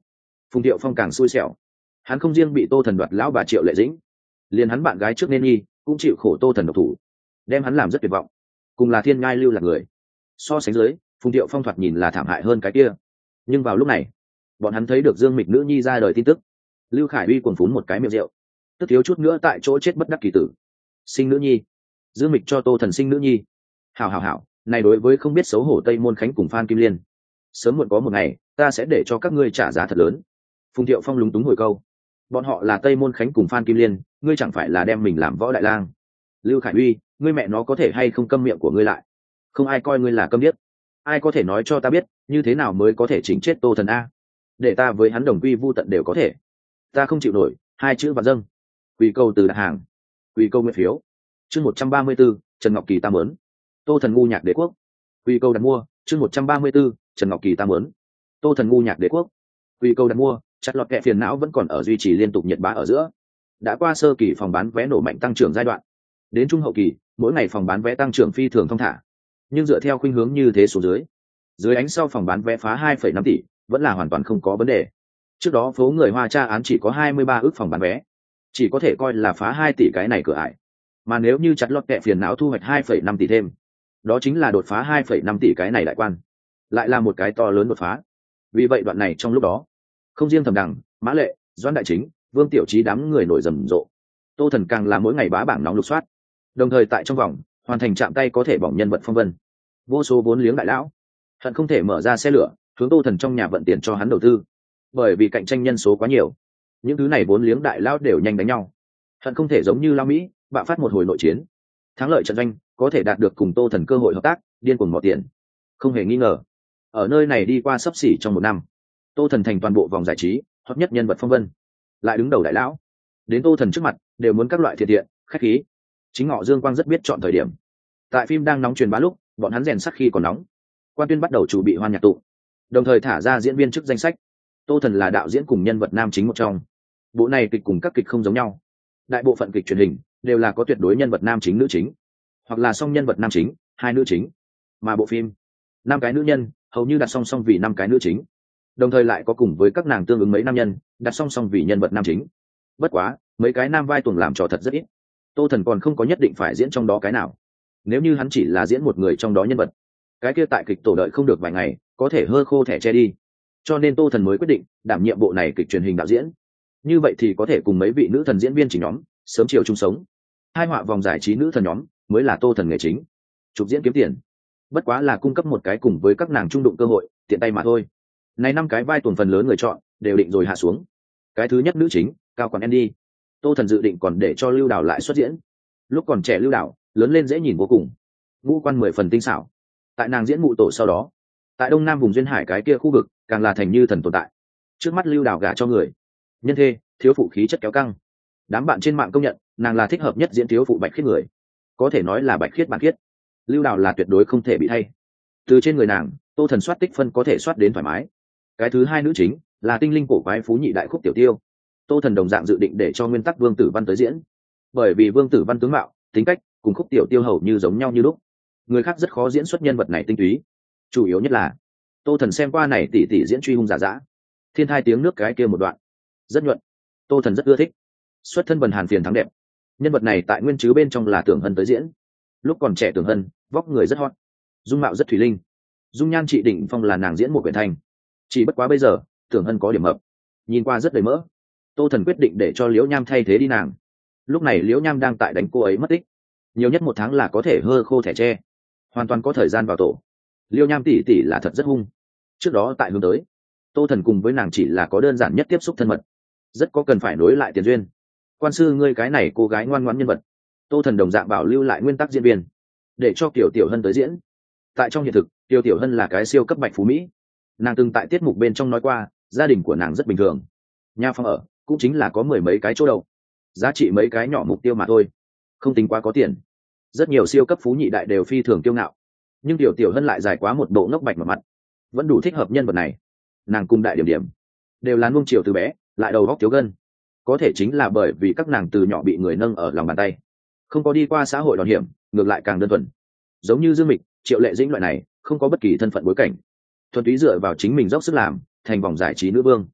Phùng Thiệu Phong càng xui xẻo, hắn không riêng bị Tô Thần đoạt lão bà Triệu Lệ Dĩnh, liền hắn bạn gái trước nên nhi cũng chịu khổ Tô Thần độc thủ, đem hắn làm rất tuyệt vọng. Cùng là thiên ngai lưu là người, so sánh dưới Phùng Thiệu Phong thoạt nhìn là thảm hại hơn cái kia. Nhưng vào lúc này bọn hắn thấy được Dương Mịch nữ nhi ra đời tin tức, Lưu Khải Uy cuồng phún một cái miệng rượu, tức thiếu chút nữa tại chỗ chết bất đắc kỳ tử. Sinh nữ nhi, Dương Mịch cho Tô Thần sinh nữ nhi. Hảo hảo hảo, này đối với không biết xấu hổ Tây Môn Khánh cùng Phan Kim Liên, sớm muộn có một ngày ta sẽ để cho các ngươi trả giá thật lớn. Phùng Thiệu Phong lúng túng hồi câu, bọn họ là Tây Môn Khánh cùng Phan Kim Liên, ngươi chẳng phải là đem mình làm võ đại lang. Lưu Khải Uy, ngươi mẹ nó có thể hay không câm miệng của ngươi lại, không ai coi ngươi là câm điếc. Ai có thể nói cho ta biết như thế nào mới có thể chỉnh chết Tô Thần a, để ta với hắn đồng quy vu tận đều có thể. Ta không chịu nổi hai chữ và dâng. Quỳ câu từ đặt hàng, quỳ câu nguyện phiếu. Chương một trăm ba mươi 134, Trần Ngọc Kỳ ta mớn. Tô Thần ngu nhạc đế quốc. Quỳ câu đặt mua. Chương một trăm ba mươi 134, Trần Ngọc Kỳ ta mớn. Tô Thần ngu nhạc đế quốc. Quỳ câu đặt mua. Chặt lọt kẹ phiền não vẫn còn ở duy trì liên tục nhiệt bá ở giữa. Đã qua sơ kỳ phòng bán vé nổ mạnh tăng trưởng giai đoạn, đến trung hậu kỳ mỗi ngày phòng bán vé tăng trưởng phi thường thong thả, nhưng dựa theo khuynh hướng như thế xuống dưới, dưới ánh sau phòng bán vé phá hai phẩy năm tỷ vẫn là hoàn toàn không có vấn đề. Trước đó phố người Hoa tra án chỉ có hai mươi ba ước phòng bán vé, chỉ có thể coi là phá hai tỷ cái này cửa ải, mà nếu như chặt lọt kẹ phiền não thu hoạch hai phẩy năm tỷ thêm, đó chính là đột phá hai phẩy năm tỷ cái này đại quan, lại là một cái to lớn đột phá. Vì vậy đoạn này trong lúc đó, không riêng Thẩm Đằng, Mã Lệ, Doãn Đại Chính, Vương Tiểu Trí đám người nổi rầm rộ, Tô Thần càng là mỗi ngày bá bảng nóng lục soát, đồng thời tại trong vòng hoàn thành chạm tay có thể bỏng nhân vật phong vân. Vô số vốn liếng đại lão hận không thể mở ra xe lửa hướng Tô Thần trong nhà vận tiền cho hắn đầu tư, bởi vì cạnh tranh nhân số quá nhiều, những thứ này vốn liếng đại lão đều nhanh đánh nhau, hận không thể giống như Lao Mỹ bạo phát một hồi nội chiến, thắng lợi trận doanh có thể đạt được cùng Tô Thần cơ hội hợp tác, điên cuồng bỏ tiền. Không hề nghi ngờ, ở nơi này đi qua sấp xỉ trong một năm, Tô Thần thành toàn bộ vòng giải trí hot nhất nhân vật phong vân, lại đứng đầu đại lão, đến Tô Thần trước mặt đều muốn các loại thiệt thiện khách khí. Chính Ngọ Dương Quang rất biết chọn thời điểm, tại phim đang nóng truyền bá lúc bọn hắn rèn sắc khi còn nóng, Quan Tuyên bắt đầu chuẩn bị hoan nhạc tụ, đồng thời thả ra diễn viên chức danh sách. Tô Thần là đạo diễn cùng nhân vật nam chính một trong. Bộ này kịch cùng các kịch không giống nhau, đại bộ phận kịch truyền hình đều là có tuyệt đối nhân vật nam chính nữ chính, hoặc là song nhân vật nam chính hai nữ chính, mà bộ phim năm cái nữ nhân hầu như đặt song song vì năm cái nữ chính, đồng thời lại có cùng với các nàng tương ứng mấy nam nhân đặt song song vì nhân vật nam chính. Bất quá mấy cái nam vai tuồng làm trò thật rất ít, Tô Thần còn không có nhất định phải diễn trong đó cái nào. Nếu như hắn chỉ là diễn một người trong đó nhân vật, cái kia tại kịch tổ đợi không được vài ngày có thể hơ khô thẻ che đi, cho nên Tô Thần mới quyết định đảm nhiệm bộ này kịch truyền hình đạo diễn. Như vậy thì có thể cùng mấy vị nữ thần diễn viên chỉ nhóm sớm chiều chung sống. Hai họa vòng giải trí nữ thần nhóm mới là Tô Thần nghề chính, chụp diễn kiếm tiền bất quá là cung cấp một cái cùng với các nàng trung đụng cơ hội tiện tay mà thôi. Này năm cái vai tuồng phần lớn người chọn đều định rồi hạ xuống. Cái thứ nhất nữ chính Cao Quản Andy, Tô Thần dự định còn để cho Lưu Đào lại xuất diễn. Lúc còn trẻ Lưu Đào lớn lên dễ nhìn vô cùng, ngũ quan mười phần tinh xảo. Tại nàng diễn mụ tổ sau đó, tại đông nam vùng duyên hải cái kia khu vực càng là thành như thần tồn tại. Trước mắt Lưu Đào gả cho người nhân thê, thiếu phụ khí chất kéo căng, đám bạn trên mạng công nhận nàng là thích hợp nhất diễn thiếu phụ bạch khiết người, có thể nói là bạch khiết bản khiết. Lưu Đào là tuyệt đối không thể bị thay. Từ trên người nàng, Tô Thần soát tích phân có thể soát đến thoải mái. Cái thứ hai nữ chính là tinh linh cổ quái phú nhị đại Khúc Tiểu Tiêu. Tô Thần đồng dạng dự định để cho nguyên tắc Vương Tử Văn tới diễn, bởi vì Vương Tử Văn tướng mạo, tính cách cùng Khúc Tiểu Tiêu hầu như giống nhau như lúc, người khác rất khó diễn xuất nhân vật này tinh túy. Chủ yếu nhất là Tô Thần xem qua này tỷ tỷ diễn truy hung giả dã, thiên thai tiếng nước cái kia một đoạn rất nhuận, Tô Thần rất ưa thích. Xuất thân bần hàn phiền thắng đẹp, nhân vật này tại nguyên chứ bên trong là Tưởng Hân tới diễn. Lúc còn trẻ Tưởng Hân vóc người rất hot, dung mạo rất thủy linh, dung nhan trị đỉnh phong là nàng diễn một quyển thành. Chỉ bất quá bây giờ Tưởng Hân có điểm mập, nhìn qua rất đầy mỡ. Tô Thần quyết định để cho Liễu Nham thay thế đi nàng. Lúc này Liễu Nham đang tại đánh cô ấy mất tích, nhiều nhất một tháng là có thể hơ khô thẻ tre, hoàn toàn có thời gian vào tổ. Liễu Nham tỷ tỷ là thật rất hung. Trước đó tại hướng tới, Tô Thần cùng với nàng chỉ là có đơn giản nhất tiếp xúc thân mật, rất có cần phải nối lại tiền duyên. Quan sư ngươi cái này cô gái ngoan ngoãn nhân vật, Tô Thần đồng dạng bảo lưu lại nguyên tắc diễn viên, để cho Kiều Tiểu Hân tới diễn. Tại trong hiện thực, Kiều Tiểu Hân là cái siêu cấp bạch phú mỹ. Nàng từng tại tiết mục bên trong nói qua, gia đình của nàng rất bình thường, nhà phòng ở cũng chính là có mười mấy cái chỗ đầu, giá trị mấy cái nhỏ mục tiêu mà thôi, không tính quá có tiền. Rất nhiều siêu cấp phú nhị đại đều phi thường kiêu ngạo, nhưng Tiểu Tiểu Hân lại dài quá một bộ ngốc bạch mà mặt, vẫn đủ thích hợp nhân vật này. Nàng cùng Đại Điểm Điểm đều là nuông chiều từ bé, lại đầu góc thiếu gân, có thể chính là bởi vì các nàng từ nhỏ bị người nâng ở lòng bàn tay, không có đi qua xã hội đòn hiểm, ngược lại càng đơn thuần. Giống như Dương Mịch, Triệu Lệ Dĩnh loại này không có bất kỳ thân phận bối cảnh, thuần túy dựa vào chính mình dốc sức làm, thành vòng giải trí nữ vương.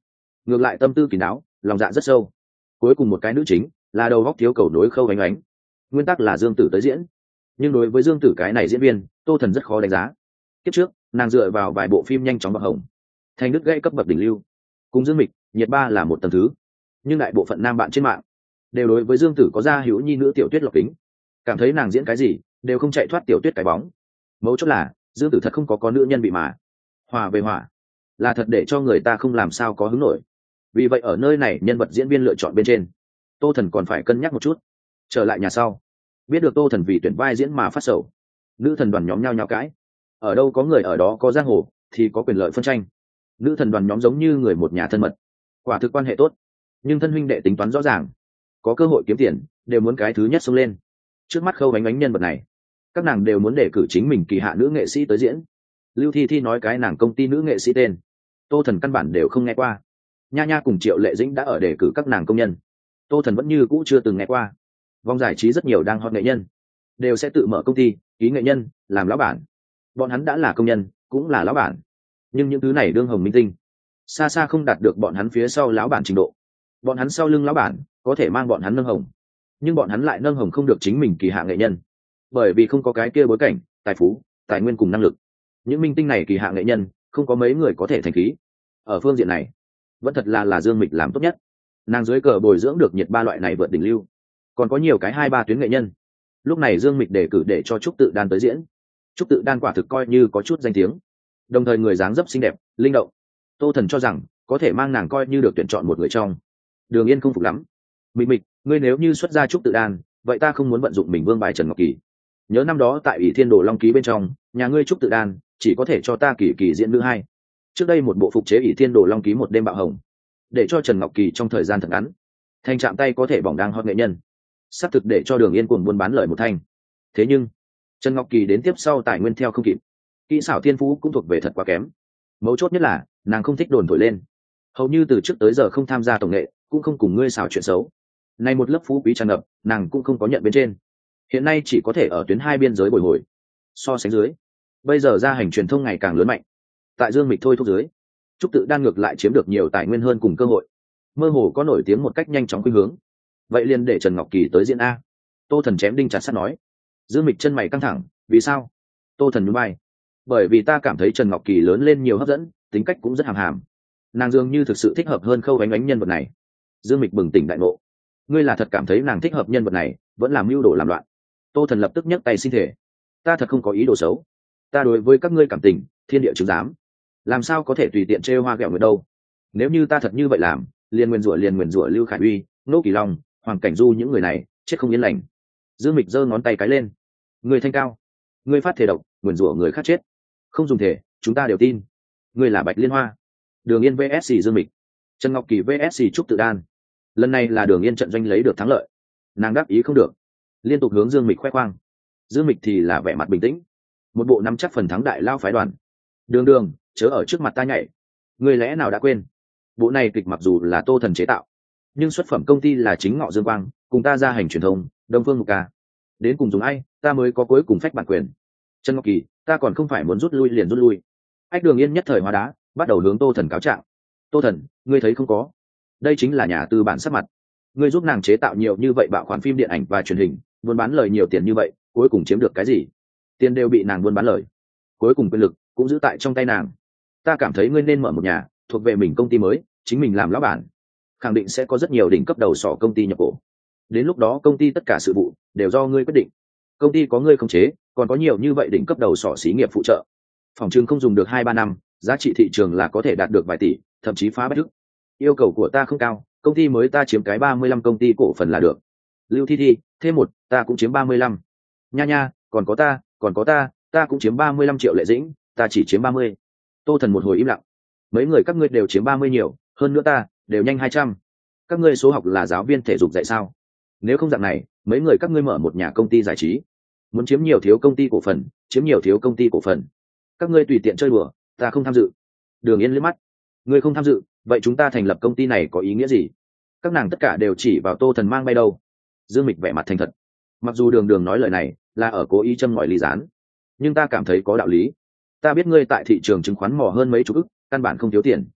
ngược lại tâm tư kín đáo, lòng dạ rất sâu. Cuối cùng một cái nữ chính là đầu góc thiếu cầu nối Khâu Ánh Ánh. Nguyên tắc là Dương Tử tới diễn, nhưng đối với Dương Tử cái này diễn viên, Tô Thần rất khó đánh giá. Kiếp trước nàng dựa vào vài bộ phim nhanh chóng bậc hồng, thành đứt gãy cấp bậc đỉnh lưu. Cùng Dương Mịch, Nhiệt Ba là một tầng thứ, nhưng đại bộ phận nam bạn trên mạng đều đối với Dương Tử có gia hữu nhi nữ Tiểu Tuyết lọc kính, cảm thấy nàng diễn cái gì đều không chạy thoát Tiểu Tuyết cái bóng. Mấu chốt là Dương Tử thật không có có nữ nhân bị mà hòa về hỏa, là thật để cho người ta không làm sao có hứng nổi. Vì vậy ở nơi này nhân vật diễn viên lựa chọn bên trên, Tô Thần còn phải cân nhắc một chút. Trở lại nhà sau, biết được Tô Thần vì tuyển vai diễn mà phát sầu, nữ thần đoàn nhóm nhau nhau cãi. Ở đâu có người ở đó có giang hồ thì có quyền lợi phân tranh. Nữ thần đoàn nhóm giống như người một nhà thân mật, quả thực quan hệ tốt, nhưng thân huynh đệ tính toán rõ ràng, có cơ hội kiếm tiền đều muốn cái thứ nhất xông lên. Trước mắt Khâu Ánh Ánh nhân vật này, các nàng đều muốn đề cử chính mình kỳ hạ nữ nghệ sĩ tới diễn. Lưu Thi Thi nói cái nàng công ty nữ nghệ sĩ tên, Tô Thần căn bản đều không nghe qua. Nha Nha cùng Triệu Lệ Dĩnh đã ở đề cử các nàng công nhân, Tô Thần vẫn như cũ chưa từng nghe qua. Vòng giải trí rất nhiều đang hot nghệ nhân đều sẽ tự mở công ty, ký nghệ nhân, làm lão bản. Bọn hắn đã là công nhân, cũng là lão bản, nhưng những thứ này đương hồng minh tinh xa xa không đạt được bọn hắn phía sau lão bản trình độ. Bọn hắn sau lưng lão bản có thể mang bọn hắn nâng hồng, nhưng bọn hắn lại nâng hồng không được chính mình kỳ hạ nghệ nhân, bởi vì không có cái kia bối cảnh, tài phú, tài nguyên cùng năng lực. Những minh tinh này kỳ hạ nghệ nhân không có mấy người có thể thành khí. Ở phương diện này vẫn thật là là Dương Mịch làm tốt nhất. Nàng dưới cờ bồi dưỡng được Nhiệt Ba loại này vượt đỉnh lưu, còn có nhiều cái hai ba tuyến nghệ nhân. Lúc này Dương Mịch đề cử để cho Trúc Tự Đan tới diễn. Trúc Tự Đan quả thực coi như có chút danh tiếng, đồng thời người dáng dấp xinh đẹp, linh động. Tô Thần cho rằng có thể mang nàng coi như được tuyển chọn một người trong. Đường Yên không phục lắm. Mịch Mịch, ngươi nếu như xuất ra Trúc Tự Đan, vậy ta không muốn vận dụng mình vương bài Trần Ngọc Kỳ. Nhớ năm đó tại ủy Thiên Đồ Long ký bên trong, nhà ngươi Trúc Tự Đan chỉ có thể cho ta Kỳ Kỳ diễn nữ hai. Trước đây một bộ phục chế ủy Thiên Đồ Long ký một đêm bạo hồng, để cho Trần Ngọc Kỳ trong thời gian thật ngắn thành chạm tay có thể bỏng đang hot nghệ nhân, sắp thực để cho Đường Yên cuồng buôn bán lời một thanh. Thế nhưng Trần Ngọc Kỳ đến tiếp sau tài nguyên theo không kịp, kỹ xảo thiên phú cũng thuộc về thật quá kém. Mấu chốt nhất là nàng không thích đồn thổi lên, hầu như từ trước tới giờ không tham gia tổng nghệ, cũng không cùng ngươi xảo chuyện xấu. Nay một lớp phú quý tràn ngập, nàng cũng không có nhận bên trên, hiện nay chỉ có thể ở tuyến hai biên giới bồi hồi. So sánh dưới, bây giờ gia hành truyền thông ngày càng lớn mạnh, tại Dương Mịch thôi thúc dưới, Trúc Tự Đan ngược lại chiếm được nhiều tài nguyên hơn cùng cơ hội, mơ hồ có nổi tiếng một cách nhanh chóng khuynh hướng. Vậy liền để Trần Ngọc Kỳ tới diễn a. Tô Thần chém đinh chặt sắt nói. Dương Mịch chân mày căng thẳng, vì sao? Tô Thần nhún vai, bởi vì ta cảm thấy Trần Ngọc Kỳ lớn lên nhiều hấp dẫn, tính cách cũng rất hàm hàm, nàng dường như thực sự thích hợp hơn Khâu Ánh Ánh nhân vật này. Dương Mịch bừng tỉnh đại ngộ, ngươi là thật cảm thấy nàng thích hợp nhân vật này, vẫn làm mưu đồ làm loạn? Tô Thần lập tức nhấc tay xin thể, ta thật không có ý đồ xấu, ta đối với các ngươi cảm tình thiên địa chứng giám, làm sao có thể tùy tiện trêu hoa ghẹo người đâu. Nếu như ta thật như vậy làm, liền nguyền rủa liền nguyền rủa Lưu Khải Uy, Nô Kỳ Long, Hoàng Cảnh Du, những người này chết không yên lành. Dương Mịch giơ ngón tay cái lên, người thanh cao, người phát thể độc, nguyền rủa người khác chết, không dùng thể, chúng ta đều tin. Người là Bạch Liên Hoa. Đường Yên vs Dương Mịch, Trần Ngọc Kỳ vs Trúc Tự Đan. Lần này là Đường Yên trận doanh lấy được thắng lợi, nàng đáp ý không được, liên tục hướng Dương Mịch khoe khoang. Dương Mịch thì là vẻ mặt bình tĩnh, một bộ nắm chắc phần thắng đại lao phái đoàn. Đường Đường, chớ ở trước mặt ta nhảy, người lẽ nào đã quên, bộ này kịch mặc dù là Tô Thần chế tạo, nhưng xuất phẩm công ty là chính Ngọ Dương Quang cùng ta gia hành truyền thông Đông Phương Mục Ca, đến cùng dùng ai ta mới có cuối cùng phách bản quyền. Trần Ngọc Kỳ, ta còn không phải muốn rút lui liền rút lui. Ách Đường Yên nhất thời hóa đá, bắt đầu hướng Tô Thần cáo trạng. Tô Thần, ngươi thấy không có, đây chính là nhà tư bản sắp mặt, ngươi giúp nàng chế tạo nhiều như vậy bạo khoản phim điện ảnh và truyền hình, buôn bán lời nhiều tiền như vậy, cuối cùng chiếm được cái gì? Tiền đều bị nàng buôn bán lời, cuối cùng quyền lực cũng giữ tại trong tay nàng. Ta cảm thấy ngươi nên mở một nhà thuộc về mình công ty mới, chính mình làm lão bản, khẳng định sẽ có rất nhiều đỉnh cấp đầu sỏ công ty nhập cổ, đến lúc đó công ty tất cả sự vụ đều do ngươi quyết định, công ty có ngươi khống chế, còn có nhiều như vậy đỉnh cấp đầu sỏ xí nghiệp phụ trợ, phòng trường không dùng được hai ba năm, giá trị thị trường là có thể đạt được vài tỷ, thậm chí phá bách ức. Yêu cầu của ta không cao, công ty mới ta chiếm cái ba mươi lăm công ty cổ phần là được. Lưu Thi Thi, thêm một, ta cũng chiếm ba mươi lăm. Nha Nha, còn có ta, còn có ta, ta cũng chiếm ba mươi lăm. Triệu Lệ Dĩnh, ta chỉ chiếm ba mươi. Tô Thần một hồi im lặng, mấy người các ngươi đều chiếm ba mươi nhiều, hơn nữa ta đều nhanh hai trăm. Các ngươi số học là giáo viên thể dục dạy sao? Nếu không dạng này, mấy người các ngươi mở một nhà công ty giải trí, muốn chiếm nhiều thiếu công ty cổ phần, chiếm nhiều thiếu công ty cổ phần, các ngươi tùy tiện chơi đùa, ta không tham dự. Đường Yên liếc mắt, ngươi không tham dự, vậy chúng ta thành lập công ty này có ý nghĩa gì? Các nàng tất cả đều chỉ vào Tô Thần mang bay đâu. Dương Mịch vẻ mặt thành thật, mặc dù Đường Đường nói lời này là ở cố ý châm ngòi ly gián, nhưng ta cảm thấy có đạo lý. Ta biết ngươi tại thị trường chứng khoán mò hơn mấy chục ức, căn bản không thiếu tiền,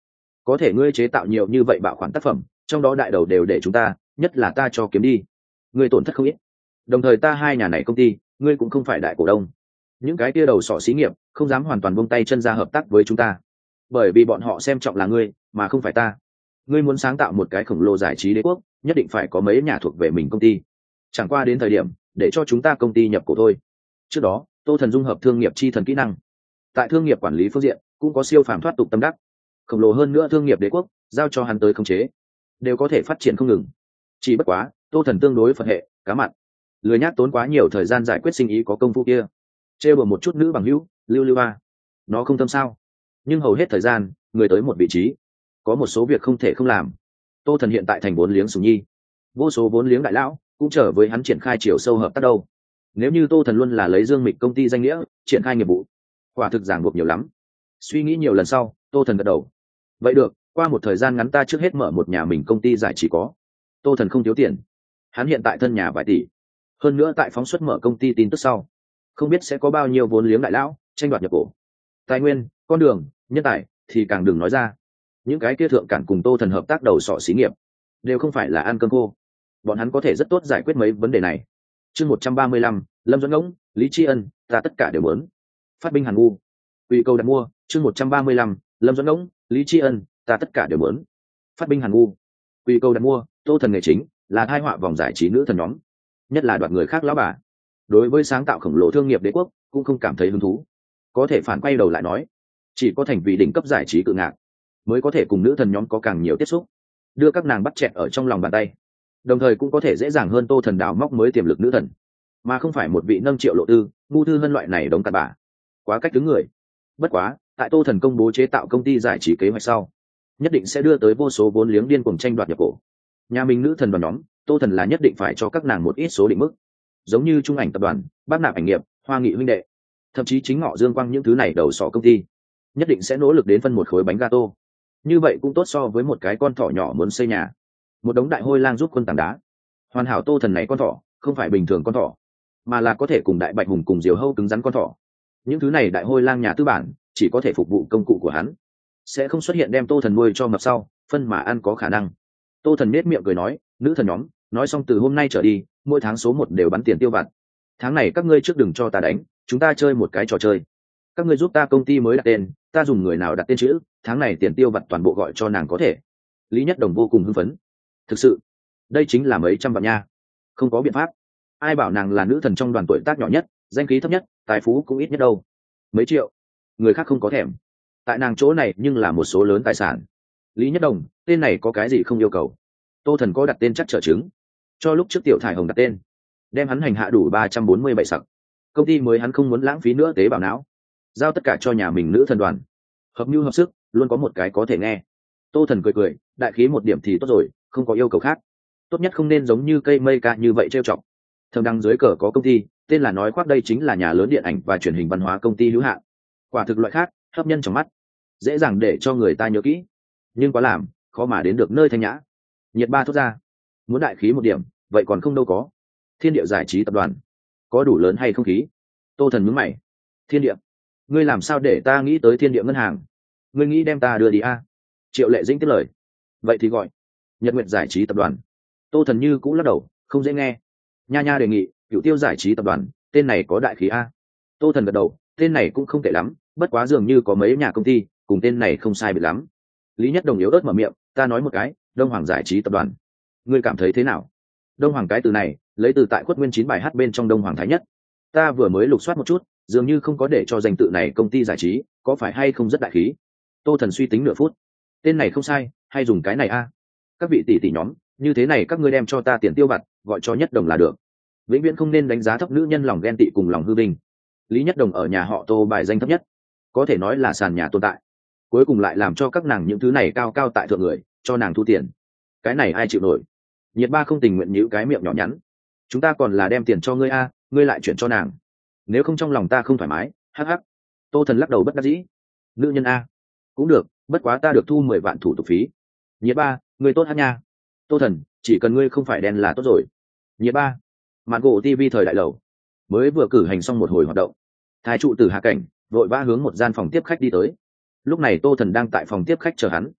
có thể ngươi chế tạo nhiều như vậy bạo khoản tác phẩm, trong đó đại đầu đều để chúng ta, nhất là ta cho kiếm đi, ngươi tổn thất không ít. Đồng thời ta hai nhà này công ty, ngươi cũng không phải đại cổ đông, những cái kia đầu sọ xí nghiệp không dám hoàn toàn buông tay chân ra hợp tác với chúng ta, bởi vì bọn họ xem trọng là ngươi mà không phải ta. Ngươi muốn sáng tạo một cái khổng lồ giải trí đế quốc, nhất định phải có mấy nhà thuộc về mình công ty, chẳng qua đến thời điểm để cho chúng ta công ty nhập cổ thôi. Trước đó Tô Thần dung hợp thương nghiệp chi thần kỹ năng, tại thương nghiệp quản lý phương diện cũng có siêu phàm thoát tục tâm đắc, khổng lồ hơn nữa thương nghiệp đế quốc giao cho hắn tới khống chế đều có thể phát triển không ngừng. Chỉ bất quá Tô Thần tương đối phật hệ cá mặn, lười nhác tốn quá nhiều thời gian giải quyết sinh ý có công phu kia, trêu bừa một chút nữ bằng hữu lưu lưu ba, nó không tâm sao. Nhưng hầu hết thời gian người tới một vị trí, có một số việc không thể không làm. Tô Thần hiện tại thành vốn liếng sùng nhi, vô số vốn liếng đại lão cũng trở với hắn triển khai chiều sâu hợp tác đâu. Nếu như Tô Thần luôn là lấy Dương Mịch công ty danh nghĩa triển khai nghiệp vụ, quả thực ràng buộc nhiều lắm. Suy nghĩ nhiều lần sau, Tô Thần gật đầu. Vậy được, qua một thời gian ngắn ta trước hết mở một nhà mình công ty giải trí có. Tô Thần không thiếu tiền, hắn hiện tại thân nhà vài tỷ, hơn nữa tại phóng xuất mở công ty tin tức sau, không biết sẽ có bao nhiêu vốn liếng đại lão tranh đoạt nhập cổ. Tài nguyên, con đường, nhân tài thì càng đừng nói ra. Những cái kia thượng cản cùng Tô Thần hợp tác đầu sọ xí nghiệp đều không phải là ăn cơm khô, bọn hắn có thể rất tốt giải quyết mấy vấn đề này. Chương một trăm ba mươi lăm, Lâm Doãn Ngỗng, Lý Tri Ân, ta tất cả đều muốn. Phát binh Hàn Ngu, Uy Câu đặt mua. Chương một trăm ba mươi lăm, Lâm Doãn Ngỗng, Lý Tri Ân, ta tất cả đều muốn. Phát binh Hàn Ngu, Uy Câu đặt mua. Tô Thần nghề chính là thai họa vòng giải trí nữ thần nhóm, nhất là đoạt người khác lão bà. Đối với sáng tạo khổng lồ thương nghiệp đế quốc cũng không cảm thấy hứng thú. Có thể phản quay đầu lại nói, chỉ có thành vì đỉnh cấp giải trí cự ngạc mới có thể cùng nữ thần nhóm có càng nhiều tiếp xúc, đưa các nàng bắt chẹt ở trong lòng bàn tay, đồng thời cũng có thể dễ dàng hơn Tô Thần đào móc mới tiềm lực nữ thần, mà không phải một vị nâng triệu lộ tư ngu thư hân loại này đống tạt bả, quá cách đứng người. Bất quá tại Tô Thần công bố chế tạo công ty giải trí kế hoạch sau, nhất định sẽ đưa tới vô số vốn liếng điên cuồng tranh đoạt nhập cổ. Nhà mình nữ thần đoàn nhóm, Tô Thần là nhất định phải cho các nàng một ít số định mức, giống như Trung Ảnh tập đoàn, Bác Nạp ảnh nghiệp, Hoa Nghị huynh đệ, thậm chí chính Ngọ Dương Quang những thứ này đầu sỏ công ty, nhất định sẽ nỗ lực đến phân một khối bánh gato. Như vậy cũng tốt so với một cái con thỏ nhỏ muốn xây nhà, một đống đại hôi lang giúp quân tảng đá. Hoàn hảo Tô Thần này con thỏ không phải bình thường con thỏ, mà là có thể cùng đại bạch hùng cùng diều hâu cứng rắn con thỏ. Những thứ này đại hôi lang nhà tư bản chỉ có thể phục vụ công cụ của hắn, sẽ không xuất hiện đem Tô Thần nuôi cho mập sau phân mà ăn có khả năng. Tô Thần nết miệng cười nói, nữ thần nhóm, nói xong từ hôm nay trở đi mỗi tháng số một đều bắn tiền tiêu vặt. Tháng này các ngươi trước đừng cho ta đánh, chúng ta chơi một cái trò chơi. Các ngươi giúp ta công ty mới đặt tên, ta dùng người nào đặt tên chữ, tháng này tiền tiêu vặt toàn bộ gọi cho nàng có thể. Lý Nhất Đồng vô cùng hưng phấn. Thực sự, đây chính là mấy trăm vạn nha. Không có biện pháp, ai bảo nàng là nữ thần trong đoàn tuổi tác nhỏ nhất, danh khí thấp nhất, tài phú cũng ít nhất đâu. Mấy triệu, người khác không có thèm, tại nàng chỗ này nhưng là một số lớn tài sản. Lý Nhất Đồng, tên này có cái gì không yêu cầu. Tô Thần có đặt tên chắc trở chứng, cho lúc trước Tiểu Thải Hồng đặt tên, đem hắn hành hạ đủ ba trăm bốn mươi bảy sặc. Công ty mới hắn không muốn lãng phí nữa tế bào não, giao tất cả cho nhà mình nữ thần đoàn, hợp mưu hợp sức, luôn có một cái có thể nghe. Tô Thần cười cười, đại khí một điểm thì tốt rồi, không có yêu cầu khác. Tốt nhất không nên giống như cây mây ca như vậy trêu chọc. Thầm đăng dưới cờ có công ty tên là nói khoác đây chính là nhà lớn điện ảnh và truyền hình văn hóa công ty hữu hạn, quả thực loại khác hấp nhân trong mắt, dễ dàng để cho người ta nhớ kỹ, nhưng quá làm khó mà đến được nơi thanh nhã. Nhiệt Ba thốt ra, muốn đại khí một điểm vậy còn không đâu có. Thiên Địa giải trí tập đoàn có đủ lớn hay không khí? Tô Thần nhướng mày. Thiên Địa, ngươi làm sao để ta nghĩ tới Thiên Địa ngân hàng? Ngươi nghĩ đem ta đưa đi a? Triệu Lệ Dĩnh tiếp lời. Vậy thì gọi Nhật Nguyệt giải trí tập đoàn. Tô Thần như cũng lắc đầu, không dễ nghe. Nha nha đề nghị Cửu Tiêu giải trí tập đoàn, tên này có đại khí a. Tô Thần gật đầu, tên này cũng không tệ lắm, bất quá dường như có mấy nhà công ty cùng tên này không sai biệt lắm. Lý Nhất Đồng yếu ớt mở miệng, ta nói một cái, Đông Hoàng giải trí tập đoàn, ngươi cảm thấy thế nào? Đông Hoàng cái từ này lấy từ tại Khuất Nguyên chín bài hát bên trong Đông Hoàng Thái Nhất, ta vừa mới lục soát một chút, dường như không có để cho danh tự này công ty giải trí, có phải hay không rất đại khí? Tô Thần suy tính nửa phút, tên này không sai, hay dùng cái này a? Các vị tỷ tỷ nhóm, như thế này các ngươi đem cho ta tiền tiêu vặt, gọi cho Nhất Đồng là được. Vĩnh viễn không nên đánh giá thấp nữ nhân lòng ghen tị cùng lòng hư vinh. Lý Nhất Đồng ở nhà họ Tô bài danh thấp nhất, có thể nói là sàn nhà tồn tại, cuối cùng lại làm cho các nàng những thứ này cao cao tại thượng người cho nàng thu tiền, cái này ai chịu nổi? Nhiệt Ba không tình nguyện nhíu cái miệng nhỏ nhắn, chúng ta còn là đem tiền cho ngươi a, ngươi lại chuyển cho nàng, nếu không trong lòng ta không thoải mái. Hắc hắc. Tô Thần lắc đầu bất đắc dĩ. Nữ nhân a, cũng được, bất quá ta được thu mười vạn thủ tục phí. Nhiệt Ba, ngươi tốt hát nha. Tô Thần, chỉ cần ngươi không phải đen là tốt rồi. Nhiệt Ba. Màn gỗ ti vi thời đại lầu mới vừa cử hành xong một hồi hoạt động, thái trụ từ Hạ Cảnh vội vã hướng một gian phòng tiếp khách đi tới. Lúc này Tô Thần đang tại phòng tiếp khách chờ hắn.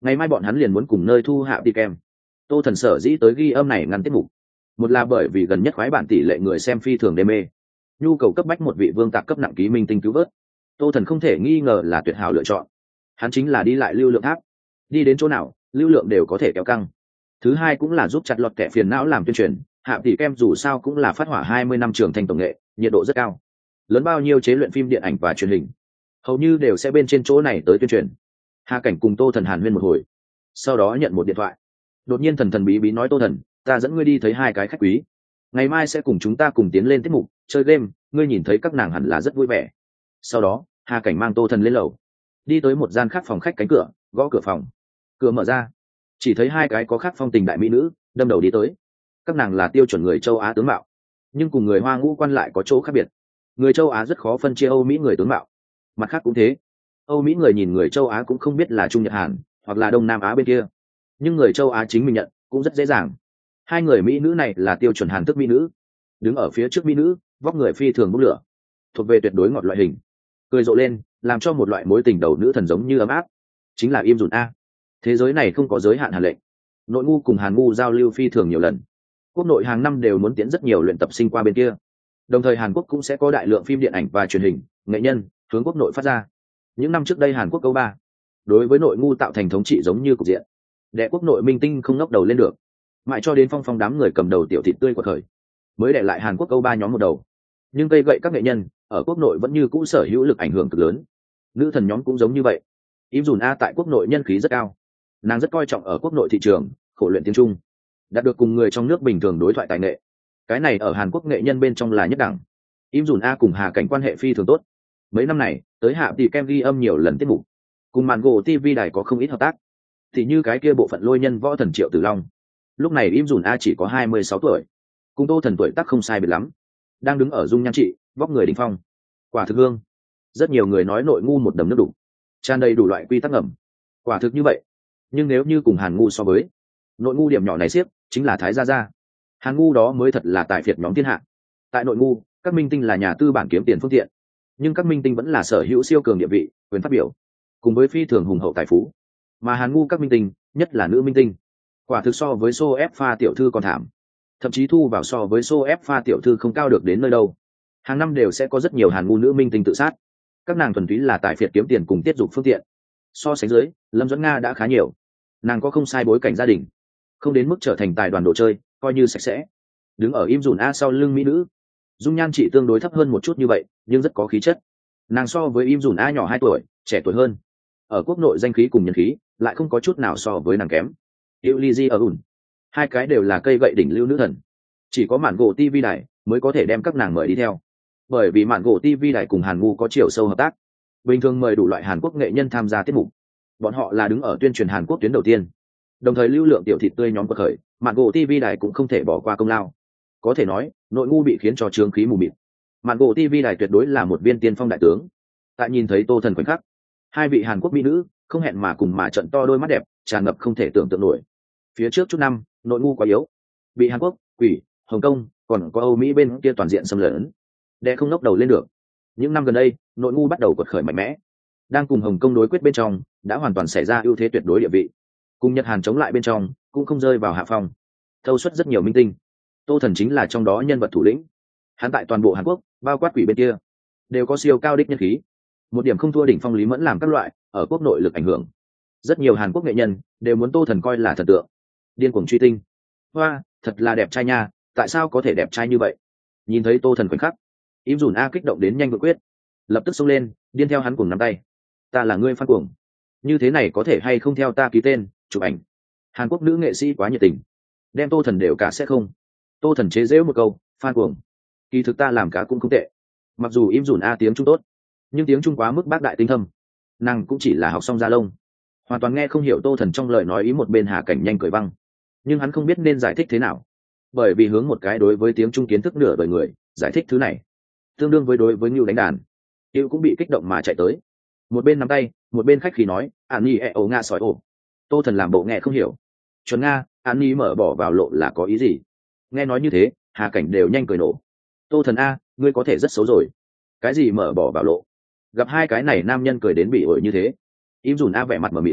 ngày mai bọn hắn liền muốn cùng nơi thu hạ đi kem. Tô Thần sở dĩ tới ghi âm này ngăn tiết mục, một là bởi vì gần nhất khoái bản tỷ lệ người xem phi thường đê mê, nhu cầu cấp bách một vị vương tạc cấp nặng ký minh tinh cứu vớt. Tô Thần không thể nghi ngờ là tuyệt hảo lựa chọn, hắn chính là đi lại lưu lượng tháp, đi đến chỗ nào lưu lượng đều có thể kéo căng. Thứ hai cũng là giúp chặt lọt kẻ phiền não làm tuyên truyền, hạ tỷ kem dù sao cũng là phát hỏa hai mươi năm trường thành tổng nghệ, nhiệt độ rất cao, lớn bao nhiêu chế luyện phim điện ảnh và truyền hình hầu như đều sẽ bên trên chỗ này tới tuyên truyền. Hà Cảnh cùng Tô Thần hàn huyên một hồi, sau đó nhận một điện thoại. Đột nhiên thần thần bí bí nói: Tô Thần, ta dẫn ngươi đi thấy hai cái khách quý, ngày mai sẽ cùng chúng ta cùng tiến lên tiết mục chơi game, ngươi nhìn thấy các nàng hẳn là rất vui vẻ. Sau đó Hà Cảnh mang Tô Thần lên lầu, đi tới một gian khác phòng khách, cánh cửa gõ cửa phòng, cửa mở ra, chỉ thấy hai cái có khác phong tình đại mỹ nữ đâm đầu đi tới. Các nàng là tiêu chuẩn người châu Á tướng mạo, nhưng cùng người Hoa ngũ quan lại có chỗ khác biệt. Người châu Á rất khó phân chia Âu Mỹ người tướng mạo, mặt khác cũng thế. Âu Mỹ người nhìn người châu Á cũng không biết là Trung Nhật Hàn hoặc là Đông Nam Á bên kia, nhưng người châu Á chính mình nhận cũng rất dễ dàng. Hai người mỹ nữ này là tiêu chuẩn Hàn thức mỹ nữ, đứng ở phía trước mỹ nữ vóc người phi thường bốc lửa, thuộc về tuyệt đối ngọt loại hình, cười rộ lên làm cho một loại mối tình đầu nữ thần giống như ấm áp, chính là Im Dùn A. Thế giới này không có giới hạn hàn lệnh, nội ngu cùng Hàn ngu giao lưu phi thường nhiều lần. Quốc nội hàng năm đều muốn tiến rất nhiều luyện tập sinh qua bên kia, đồng thời Hàn Quốc cũng sẽ có đại lượng phim điện ảnh và truyền hình nghệ nhân hướng quốc nội phát ra. Những năm trước đây Hàn Quốc câu ba đối với nội ngu tạo thành thống trị giống như cục diện, đệ quốc nội minh tinh không ngóc đầu lên được, mãi cho đến Phong Phong đám người cầm đầu tiểu thịt tươi của thời mới để lại Hàn Quốc câu ba nhóm một đầu. Nhưng cây gậy các nghệ nhân ở quốc nội vẫn như cũ sở hữu lực ảnh hưởng cực lớn. Nữ thần nhóm cũng giống như vậy. Im Dùn A tại quốc nội nhân khí rất cao, nàng rất coi trọng ở quốc nội thị trường, khổ luyện tiếng Trung, đạt được cùng người trong nước bình thường đối thoại tài nghệ. Cái này ở Hàn Quốc nghệ nhân bên trong là nhất đẳng. Im Dùn A cùng Hà Cảnh quan hệ phi thường tốt, mấy năm này tới hạ tỷ kem ghi âm nhiều lần tiết mục, cùng màn gỗ ti vi đài có không ít hợp tác. Thì như cái kia bộ phận lôi nhân võ thần Triệu Tử Long, lúc này Im Dùn A chỉ có hai mươi sáu tuổi, cùng Tô Thần tuổi tác không sai biệt lắm, đang đứng ở dung nhan trị vóc người đỉnh phong, quả thực hương. Rất nhiều người nói nội ngu một đầm nước đủ, tràn đầy đủ loại quy tắc ngầm, quả thực như vậy. Nhưng nếu như cùng Hàn ngu so với, nội ngu điểm nhỏ này siếc chính là Thái Gia Gia, Hàn ngu đó mới thật là tài phiệt nhóm thiên hạ. Tại nội ngu, các minh tinh là nhà tư bản kiếm tiền phương tiện, nhưng các minh tinh vẫn là sở hữu siêu cường địa vị, quyền phát biểu, cùng với phi thường hùng hậu tài phú. Mà Hàn ngu các minh tinh, nhất là nữ minh tinh, quả thực so với xô ép pha tiểu thư còn thảm, thậm chí thu vào so với xô ép pha tiểu thư không cao được đến nơi đâu. Hàng năm đều sẽ có rất nhiều Hàn ngu nữ minh tinh tự sát, các nàng thuần túy là tài phiệt kiếm tiền cùng tiết dục phương tiện. So sánh dưới, Lâm Duẫn Nga đã khá nhiều, nàng có không sai bối cảnh gia đình, không đến mức trở thành tài đoàn đồ chơi, coi như sạch sẽ. Đứng ở Im Dùn A sau lưng mỹ nữ, dung nhan chị tương đối thấp hơn một chút như vậy, nhưng rất có khí chất. Nàng so với Im Dùn A nhỏ hai tuổi, trẻ tuổi hơn, ở quốc nội danh khí cùng nhân khí lại không có chút nào so với nàng kém. Yêu Ly Di ở ủn, hai cái đều là cây gậy đỉnh lưu nữ thần, chỉ có mạn gỗ ti vi đài mới có thể đem các nàng mời đi theo, bởi vì mạn gỗ ti vi đài cùng Hàn ngu có chiều sâu hợp tác, bình thường mời đủ loại Hàn Quốc nghệ nhân tham gia tiết mục, bọn họ là đứng ở tuyên truyền Hàn Quốc tuyến đầu tiên, đồng thời lưu lượng tiểu thịt tươi nhóm quật khởi, mạn gỗ ti vi đài cũng không thể bỏ qua công lao. Có thể nói nội ngu bị khiến cho trướng khí mù mịt, mạn gỗ ti vi đài tuyệt đối là một viên tiên phong đại tướng. Tại nhìn thấy Tô Thần khoảnh khắc, hai vị Hàn Quốc mỹ nữ không hẹn mà cùng mà trận to đôi mắt đẹp, tràn ngập không thể tưởng tượng nổi. Phía trước chút năm nội ngu quá yếu, bị Hàn Quốc, Quỷ, Hồng Kông còn có Âu Mỹ bên kia toàn diện xâm lấn, đè không ngóc đầu lên được. Những năm gần đây nội ngu bắt đầu quật khởi mạnh mẽ, đang cùng Hồng Kông đối quyết bên trong đã hoàn toàn xảy ra ưu thế tuyệt đối địa vị, cùng Nhật Hàn chống lại bên trong cũng không rơi vào hạ phong, thâu suất rất nhiều minh tinh. Tô Thần chính là trong đó nhân vật thủ lĩnh, hắn tại toàn bộ Hàn Quốc bao quát Quỷ bên kia đều có siêu cao đích nhân khí, một điểm không thua đỉnh phong Lý Mẫn làm các loại ở quốc nội lực ảnh hưởng. Rất nhiều Hàn Quốc nghệ nhân đều muốn Tô Thần coi là thần tượng, điên cuồng truy tinh. Hoa, thật là đẹp trai nha, tại sao có thể đẹp trai như vậy? Nhìn thấy Tô Thần khoảnh khắc, Im Dùn A kích động đến nhanh vội quyết, lập tức xông lên điên theo hắn cùng nắm tay. Ta là ngươi fan cuồng, như thế này có thể hay không theo ta ký tên chụp ảnh? Hàn Quốc nữ nghệ sĩ quá nhiệt tình, đem Tô Thần đều cả sẽ không. Tô Thần chế giễu một câu, fan cuồng, kỳ thực ta làm cá cũng không tệ. Mặc dù Im Dùn A tiếng Trung tốt, nhưng tiếng Trung quá mức bác đại tinh thâm, nàng cũng chỉ là học xong da lông, hoàn toàn nghe không hiểu Tô Thần trong lời nói ý. Một bên Hà Cảnh nhanh cười văng, nhưng hắn không biết nên giải thích thế nào, bởi vì hướng một cái đối với tiếng Trung kiến thức nửa đời người giải thích thứ này, tương đương với đối với Ngưu đánh đàn. Ngưu cũng bị kích động mà chạy tới, một bên nắm tay một bên khách khí nói: an nhi e ổ nga sỏi ổ. Tô Thần làm bộ nghe không hiểu, chuẩn nga, an nhi mở bỏ vào lộ là có ý gì? Nghe nói như thế Hà Cảnh đều nhanh cười nổ. Tô Thần a, ngươi có thể rất xấu rồi, cái gì mở bỏ vào lộ? Gặp hai cái này nam nhân cười đến bị ổi như thế, Im Dùn A vẻ mặt mờ mịt,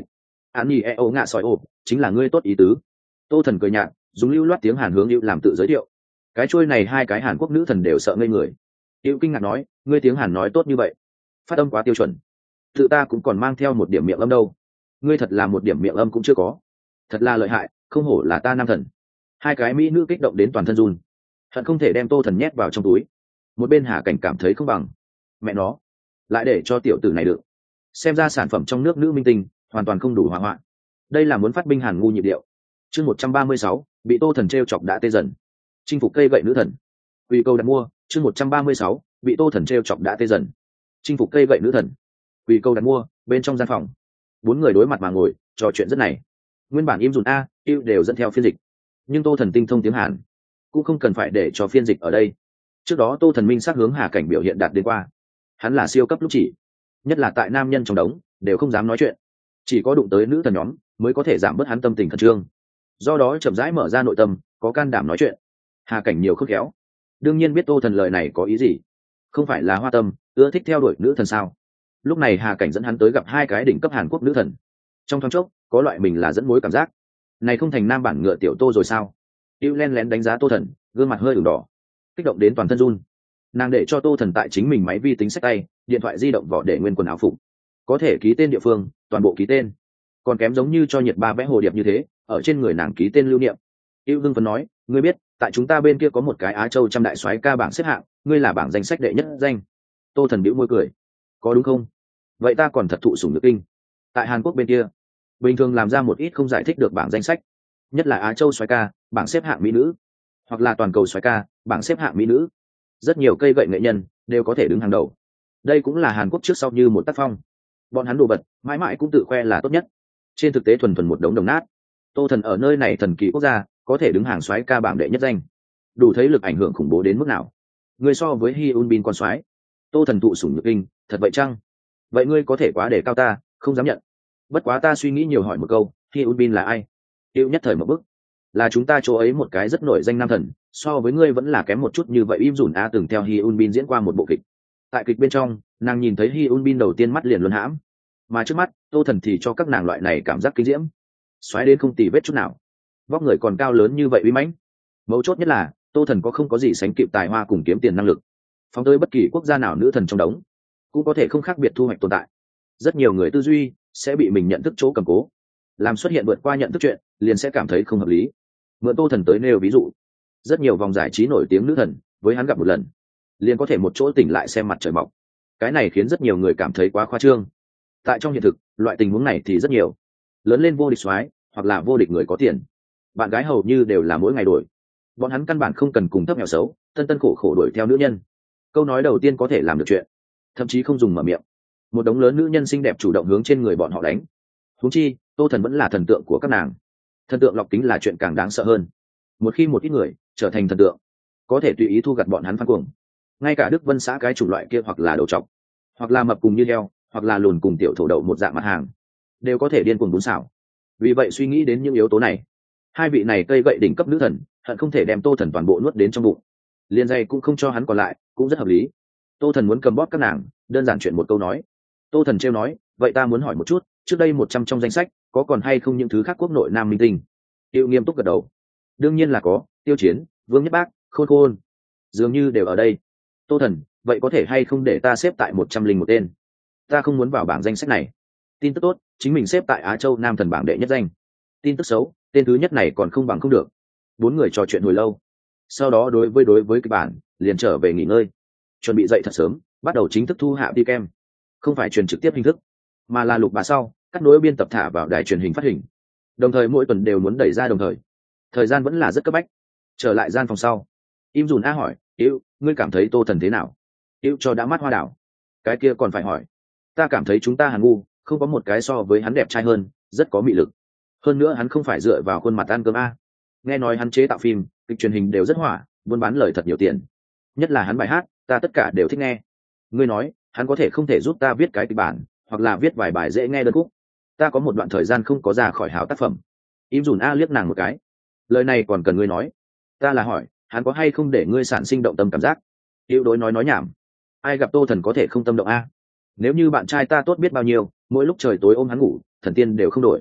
án nhi e ô ngạ sỏi ổ chính là ngươi tốt ý tứ. Tô Thần cười nhạt, dùng lưu loát tiếng Hàn hướng Hữu làm tự giới thiệu. Cái chuôi này hai cái Hàn Quốc nữ thần đều sợ ngây người. Hữu kinh ngạc nói, ngươi tiếng Hàn nói tốt như vậy, phát âm quá tiêu chuẩn, tự ta cũng còn mang theo một điểm miệng âm đâu. Ngươi thật là một điểm miệng âm cũng chưa có, thật là lợi hại, không hổ là ta nam thần. Hai cái mỹ nữ kích động đến toàn thân run, hận không thể đem Tô Thần nhét vào trong túi. Một bên Hà Cảnh cảm thấy không bằng, mẹ nó, lại để cho tiểu tử này được. Xem ra sản phẩm trong nước nữ minh tinh hoàn toàn không đủ hỏa hoạn. Đây là muốn phát binh Hàn ngu nhịp điệu. Chương một trăm ba mươi sáu, bị Tô Thần trêu chọc đã tê dần. Chinh phục cây gậy nữ thần. Quy câu đặt mua, chương một trăm ba mươi sáu, bị Tô Thần trêu chọc đã tê dần. Chinh phục cây gậy nữ thần. Quy câu đặt mua, bên trong gian phòng, bốn người đối mặt mà ngồi, trò chuyện rất này. Nguyên bản im dùn a, yêu đều dẫn theo phiên dịch. Nhưng Tô Thần tinh thông tiếng Hàn, cũng không cần phải để cho phiên dịch ở đây. Trước đó Tô Thần minh sát hướng Hà Cảnh biểu hiện đạt đến qua. Hắn là siêu cấp lúc chỉ, nhất là tại nam nhân trong đống đều không dám nói chuyện, chỉ có đụng tới nữ thần nhóm mới có thể giảm bớt hắn tâm tình khẩn trương, do đó chậm rãi mở ra nội tâm, có can đảm nói chuyện. Hà Cảnh nhiều khôn khéo, đương nhiên biết Tô Thần lời này có ý gì, không phải là hoa tâm ưa thích theo đuổi nữ thần sao. Lúc này Hà Cảnh dẫn hắn tới gặp hai cái đỉnh cấp Hàn Quốc nữ thần, trong thoáng chốc có loại mình là dẫn mối cảm giác này, không thành nam bản ngựa tiểu Tô rồi sao. Yêu len lén đánh giá Tô Thần, gương mặt hơi ửng đỏ, kích động đến toàn thân run. Nàng để cho Tô Thần tại chính mình máy vi tính sách tay, điện thoại di động vỏ để nguyên quần áo phục, có thể ký tên địa phương toàn bộ ký tên, còn kém giống như cho nhiệt ba vẽ hồ điệp như thế ở trên người nàng ký tên lưu niệm. Yêu hưng phấn nói, ngươi biết tại chúng ta bên kia có một cái Á Châu trăm đại soái ca bảng xếp hạng, ngươi là bảng danh sách đệ nhất danh. Tô Thần bĩu môi cười, có đúng không? Vậy ta còn thật thụ sủng nhược kinh. Tại Hàn Quốc bên kia bình thường làm ra một ít không giải thích được bảng danh sách, nhất là Á Châu soái ca bảng xếp hạng mỹ nữ, hoặc là toàn cầu soái ca bảng xếp hạng mỹ nữ, rất nhiều cây gậy nghệ nhân đều có thể đứng hàng đầu. Đây cũng là Hàn Quốc trước sau như một tác phong, bọn hắn đồ vật mãi mãi cũng tự khoe là tốt nhất, trên thực tế thuần thuần một đống đồng nát. Tô Thần ở nơi này thần kỳ quốc gia có thể đứng hàng soái ca bảng đệ nhất danh, đủ thấy lực ảnh hưởng khủng bố đến mức nào. Người so với Hyun Bin còn soái. Tô Thần thụ sủng nhược kinh, thật vậy chăng? Vậy ngươi có thể quá để cao ta, không dám nhận. Bất quá ta suy nghĩ nhiều hỏi một câu, Hyun Bin là ai? Yêu nhất thời một bức, là chúng ta chỗ ấy một cái rất nổi danh nam thần, so với ngươi vẫn là kém một chút như vậy. Im dùn a từng theo Hyun Bin diễn qua một bộ kịch, tại kịch bên trong nàng nhìn thấy Hyun Bin đầu tiên mắt liền luân hãm, mà trước mắt Tô Thần thì cho các nàng loại này cảm giác kinh diễm, xoáy đến không tì vết chút nào, vóc người còn cao lớn như vậy uy mãnh. Mấu chốt nhất là Tô Thần có không có gì sánh kịp tài hoa cùng kiếm tiền năng lực, phóng tới bất kỳ quốc gia nào nữ thần trong đống cũng có thể không khác biệt thu hoạch tồn tại. Rất nhiều người tư duy sẽ bị mình nhận thức chỗ cầm cố, làm xuất hiện vượt qua nhận thức chuyện liền sẽ cảm thấy không hợp lý. Mượn Tô Thần tới nêu ví dụ, rất nhiều vòng giải trí nổi tiếng nữ thần với hắn gặp một lần liền có thể một chỗ tỉnh lại xem mặt trời mọc. Cái này khiến rất nhiều người cảm thấy quá khoa trương. Tại trong hiện thực loại tình huống này thì rất nhiều, lớn lên vô địch soái hoặc là vô địch người có tiền, bạn gái hầu như đều là mỗi ngày đổi. Bọn hắn căn bản không cần cùng thấp nghèo xấu tân tân khổ khổ đuổi theo nữ nhân, câu nói đầu tiên có thể làm được chuyện, thậm chí không dùng mở miệng, một đống lớn nữ nhân xinh đẹp chủ động hướng trên người bọn họ đánh. Huống chi Tô Thần vẫn là thần tượng của các nàng, thần tượng lọc kính là chuyện càng đáng sợ hơn. Một khi một ít người trở thành thần tượng, có thể tùy ý thu gặt bọn hắn phát cuồng. Ngay cả Đức Vân xã cái chủng loại kia, hoặc là đầu trọc, hoặc là mập cùng như heo, hoặc là lùn cùng tiểu thổ đậu một dạng mặt hàng, đều có thể điên cuồng bún xảo. Vì vậy suy nghĩ đến những yếu tố này, hai vị này cây gậy đỉnh cấp nữ thần hận không thể đem Tô Thần toàn bộ nuốt đến trong bụng, liền dây cũng không cho hắn còn lại, cũng rất hợp lý. Tô Thần muốn cầm bóp các nàng, đơn giản chuyện một câu nói. Tô Thần trêu nói, vậy ta muốn hỏi một chút, trước đây một trăm trong danh sách có còn hay không những thứ khác quốc nội nam minh tinh? Tiêu nghiêm túc gật đầu, đương nhiên là có, Tiêu Chiến, Vương Nhất Bác, Khôn Khôn dường như đều ở đây. Tô Thần, vậy có thể hay không để ta xếp tại một trăm linh một tên? Ta không muốn vào bảng danh sách này. Tin tức tốt, chính mình xếp tại Á Châu nam thần bảng đệ nhất danh. Tin tức xấu, tên thứ nhất này còn không bằng không được. Bốn người trò chuyện hồi lâu, sau đó đối với đối với kịch bản liền trở về nghỉ ngơi, chuẩn bị dậy thật sớm, bắt đầu chính thức thu hạ đi kem. Không phải truyền trực tiếp hình thức, mà là lục bà sau cắt nối biên tập thả vào đài truyền hình phát hình, đồng thời mỗi tuần đều muốn đẩy ra đồng thời. Thời gian vẫn là rất cấp bách. Trở lại gian phòng sau, Im dùn a hỏi, yêu ngươi cảm thấy Tô Thần thế nào? Yêu cho đã mắt hoa đảo. Cái kia còn phải hỏi, ta cảm thấy chúng ta Hàn ngu không có một cái so với hắn đẹp trai hơn, rất có mị lực. Hơn nữa hắn không phải dựa vào khuôn mặt ăn cơm a. Nghe nói hắn chế tạo phim kịch truyền hình đều rất hỏa, buôn bán lời thật nhiều tiền, nhất là hắn bài hát ta tất cả đều thích nghe. Ngươi nói hắn có thể không thể giúp ta viết cái kịch bản, hoặc là viết vài bài dễ nghe đơn khúc? Ta có một đoạn thời gian không có ra khỏi hảo tác phẩm. Im dùn a liếc nàng một cái, lời này còn cần ngươi nói? Ta là hỏi hắn có hay không để ngươi sản sinh động tâm cảm giác. Yêu đối nói nói nhảm, ai gặp Tô Thần có thể không tâm động a? Nếu như bạn trai ta tốt biết bao nhiêu, mỗi lúc trời tối ôm hắn ngủ, thần tiên đều không đổi.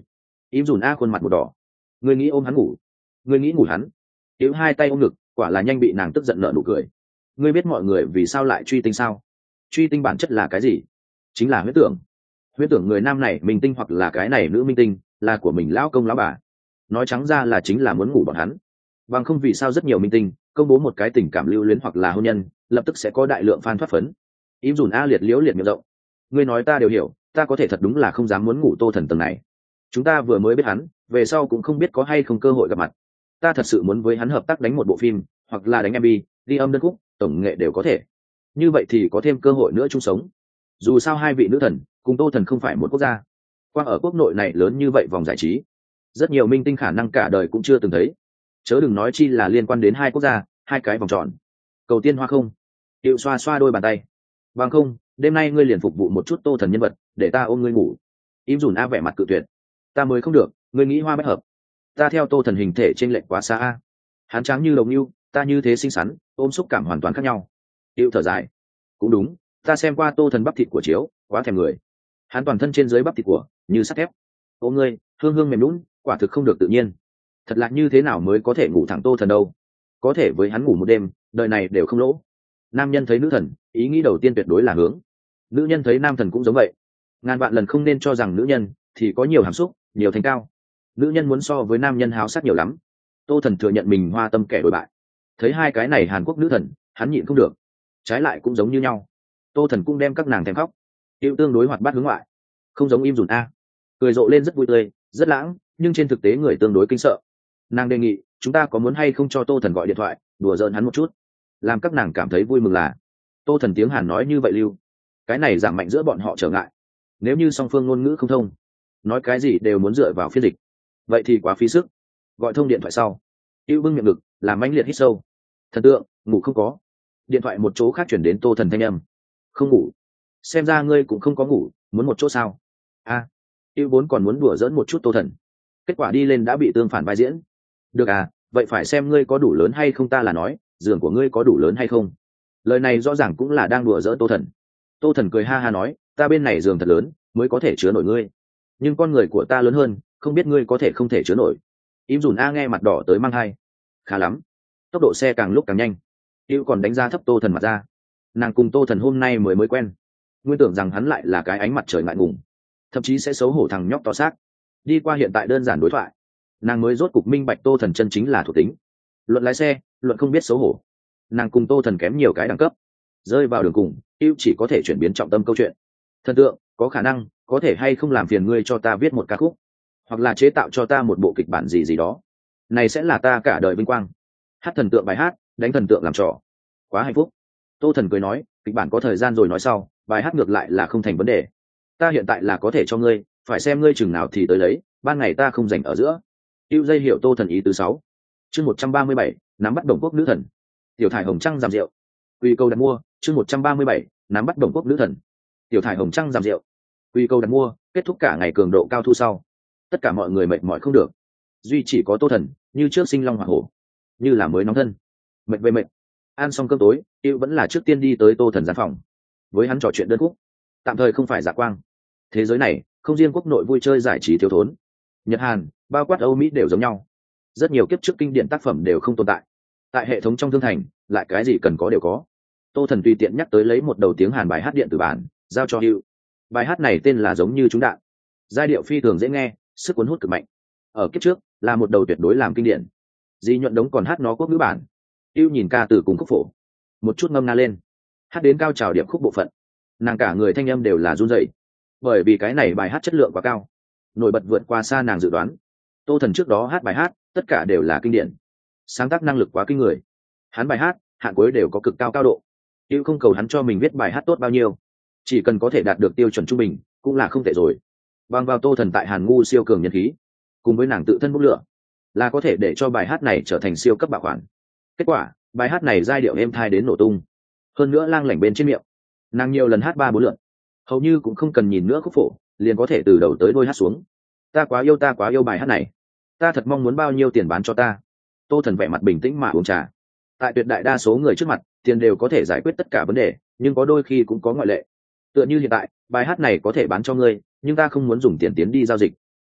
Im dùn a khuôn mặt một đỏ. Ngươi nghĩ ôm hắn ngủ? Ngươi nghĩ ngủ hắn? Yếu hai tay ôm ngực, quả là nhanh bị nàng tức giận nở nụ cười. Ngươi biết mọi người vì sao lại truy tinh sao? Truy tinh bản chất là cái gì? Chính là huyễn tưởng. Huyễn tưởng người nam này minh tinh hoặc là cái này nữ minh tinh là của mình lão công lão bà. Nói trắng ra là chính là muốn ngủ bọn hắn. Bằng không vì sao rất nhiều minh tinh công bố một cái tình cảm lưu luyến hoặc là hôn nhân, lập tức sẽ có đại lượng fan thoát phấn. Im dùn a liệt liễu liệt miệng rộng. Ngươi nói ta đều hiểu, ta có thể thật đúng là không dám muốn ngủ Tô Thần tầng này. Chúng ta vừa mới biết hắn, về sau cũng không biết có hay không cơ hội gặp mặt. Ta thật sự muốn với hắn hợp tác đánh một bộ phim, hoặc là đánh em vê, đi âm đơn khúc, tổng nghệ đều có thể. Như vậy thì có thêm cơ hội nữa chung sống. Dù sao hai vị nữ thần cùng Tô Thần không phải một quốc gia, qua ở quốc nội này lớn như vậy vòng giải trí, rất nhiều minh tinh khả năng cả đời cũng chưa từng thấy, chớ đừng nói chi là liên quan đến hai quốc gia, hai cái vòng tròn. Cầu tiên hoa không, hiệu xoa xoa đôi bàn tay. Bằng không, đêm nay ngươi liền phục vụ một chút Tô Thần nhân vật, để ta ôm ngươi ngủ. Im dùn a vẻ mặt cự tuyệt. Ta mới không được, ngươi nghĩ hoa bất hợp. Ta theo Tô Thần hình thể trên lệch quá xa a. Hắn trắng như đồng yêu, ta như thế xinh xắn, ôm xúc cảm hoàn toàn khác nhau. Hiệu thở dài. Cũng đúng, ta xem qua Tô Thần bắp thịt của chiếu, quá thèm người. Hắn toàn thân trên dưới bắp thịt của như sắt thép. Ôm ngươi, hương hương mềm nhũn, quả thực không được tự nhiên. Thật là như thế nào mới có thể ngủ thẳng Tô Thần đâu? Có thể với hắn ngủ một đêm, đời này đều không lỗ. Nam nhân thấy nữ thần, ý nghĩ đầu tiên tuyệt đối là hướng. Nữ nhân thấy nam thần cũng giống vậy. Ngàn vạn lần không nên cho rằng nữ nhân thì có nhiều hàm xúc, nhiều thành cao. Nữ nhân muốn so với nam nhân háo sắc nhiều lắm. Tô Thần thừa nhận mình hoa tâm kẻ đổi bại. Thấy hai cái này Hàn Quốc nữ thần, hắn nhịn không được. Trái lại cũng giống như nhau. Tô Thần cũng đem các nàng thèm khóc. Yêu tương đối hoạt bát hướng ngoại, không giống Im dùn a, cười rộ lên rất vui tươi, rất lãng, nhưng trên thực tế người tương đối kinh sợ. Nàng đề nghị chúng ta có muốn hay không cho Tô Thần gọi điện thoại đùa giỡn hắn một chút, làm các nàng cảm thấy vui mừng là. Tô Thần tiếng Hàn nói như vậy lưu, cái này giảm mạnh giữa bọn họ trở ngại. Nếu như song phương ngôn ngữ không thông, nói cái gì đều muốn dựa vào phiên dịch, vậy thì quá phí sức. Gọi thông điện thoại sau, Yêu bưng miệng ngực làm mãnh liệt hít sâu. Thần tượng ngủ không có. Điện thoại một chỗ khác chuyển đến Tô Thần thanh âm. Không ngủ? Xem ra ngươi cũng không có ngủ, muốn một chỗ sao? A, Yêu vốn còn muốn đùa giỡn một chút Tô Thần, kết quả đi lên đã bị tương phản vai diễn. Được à, vậy phải xem ngươi có đủ lớn hay không, ta là nói giường của ngươi có đủ lớn hay không. Lời này rõ ràng cũng là đang đùa giỡn Tô Thần. Tô Thần cười ha ha nói, ta bên này giường thật lớn mới có thể chứa nổi ngươi, nhưng con người của ta lớn hơn, không biết ngươi có thể không thể chứa nổi. Im dùn a nghe mặt đỏ tới mang hai. Khá lắm. Tốc độ xe càng lúc càng nhanh. Yêu còn đánh giá thấp Tô Thần mặt ra. Nàng cùng Tô Thần hôm nay mới mới quen, nguyên tưởng rằng hắn lại là cái ánh mặt trời ngại ngùng, thậm chí sẽ xấu hổ thằng nhóc to xác. Đi qua hiện tại đơn giản đối thoại, nàng mới rốt cục minh bạch Tô Thần chân chính là thuộc tính. Luận lái xe, luận không biết xấu hổ, nàng cùng Tô Thần kém nhiều cái đẳng cấp. Rơi vào đường cùng, Yêu chỉ có thể chuyển biến trọng tâm câu chuyện. Thần tượng, có khả năng có thể hay không làm phiền ngươi cho ta viết một ca khúc, hoặc là chế tạo cho ta một bộ kịch bản gì gì đó, này sẽ là ta cả đời vinh quang. Hát thần tượng bài hát, đánh thần tượng làm trò, quá hạnh phúc. Tô Thần cười nói, kịch bản có thời gian rồi nói sau, bài hát ngược lại là không thành vấn đề. Ta hiện tại là có thể cho ngươi, phải xem ngươi chừng nào thì tới lấy, ban ngày ta không dành ở giữa. Yêu dây hiểu Tô Thần ý thứ sáu. Chương một trăm ba mươi bảy, nắm bắt đồng quốc nữ thần. Tiểu thải hồng trăng giảm rượu. Quy câu đặt mua, chương một trăm ba mươi bảy, nắm bắt đồng quốc nữ thần. Tiểu thải hồng trăng giảm rượu. Quy câu đặt mua, kết thúc cả ngày cường độ cao thu sau, tất cả mọi người mệt mỏi không được, duy chỉ có Tô Thần như trước sinh long hỏa hổ, như là mới nóng thân. Mệt về mệt. Ăn xong cơm tối, Yêu vẫn là trước tiên đi tới Tô Thần gian phòng, với hắn trò chuyện đơn khúc. Tạm thời không phải dạ quang, thế giới này không riêng quốc nội vui chơi giải trí thiếu thốn, Nhật Hàn bao quát Âu Mỹ đều giống nhau. Rất nhiều kiếp trước kinh điển tác phẩm đều không tồn tại tại hệ thống trong thương thành, lại cái gì cần có đều có. Tô Thần tùy tiện nhắc tới lấy một đầu tiếng Hàn bài hát điện tử bản giao cho Yêu. Bài hát này tên là Giống Như Trúng Đạn, giai điệu phi thường dễ nghe, sức cuốn hút cực mạnh. Ở kiếp trước là một đầu tuyệt đối làm kinh điển. Di Nhuận Đống còn hát nó quốc ngữ bản. Yêu nhìn ca từ cùng khúc phổ, một chút ngâm nga lên, hát đến cao trào điệp khúc bộ phận, nàng cả người thanh âm đều là run rẩy, bởi vì cái này bài hát chất lượng quá cao, nổi bật vượt qua xa nàng dự đoán. Tô Thần trước đó hát bài hát tất cả đều là kinh điển, sáng tác năng lực quá kinh người. Hắn bài hát hạn cuối đều có cực cao cao độ. Yêu không cầu hắn cho mình viết bài hát tốt bao nhiêu, chỉ cần có thể đạt được tiêu chuẩn trung bình cũng là không tệ rồi. Bằng vào Tô Thần tại Hàn ngu siêu cường nhân khí, cùng với nàng tự thân bút lửa, là có thể để cho bài hát này trở thành siêu cấp bảo khoản. Kết quả bài hát này giai điệu êm thai đến nổ tung, hơn nữa lang lảnh bên trên miệng. Nàng nhiều lần hát ba bốn lượt, hầu như cũng không cần nhìn nữa khúc phổ, liền có thể từ đầu tới đôi hát xuống. Ta quá yêu, ta quá yêu bài hát này, ta thật mong muốn bao nhiêu tiền bán cho ta. Tô Thần vẻ mặt bình tĩnh mà uống trà. Tại tuyệt đại đa số người trước mặt, tiền đều có thể giải quyết tất cả vấn đề, nhưng có đôi khi cũng có ngoại lệ. Tựa như hiện tại, bài hát này có thể bán cho ngươi, nhưng ta không muốn dùng tiền tiến đi giao dịch.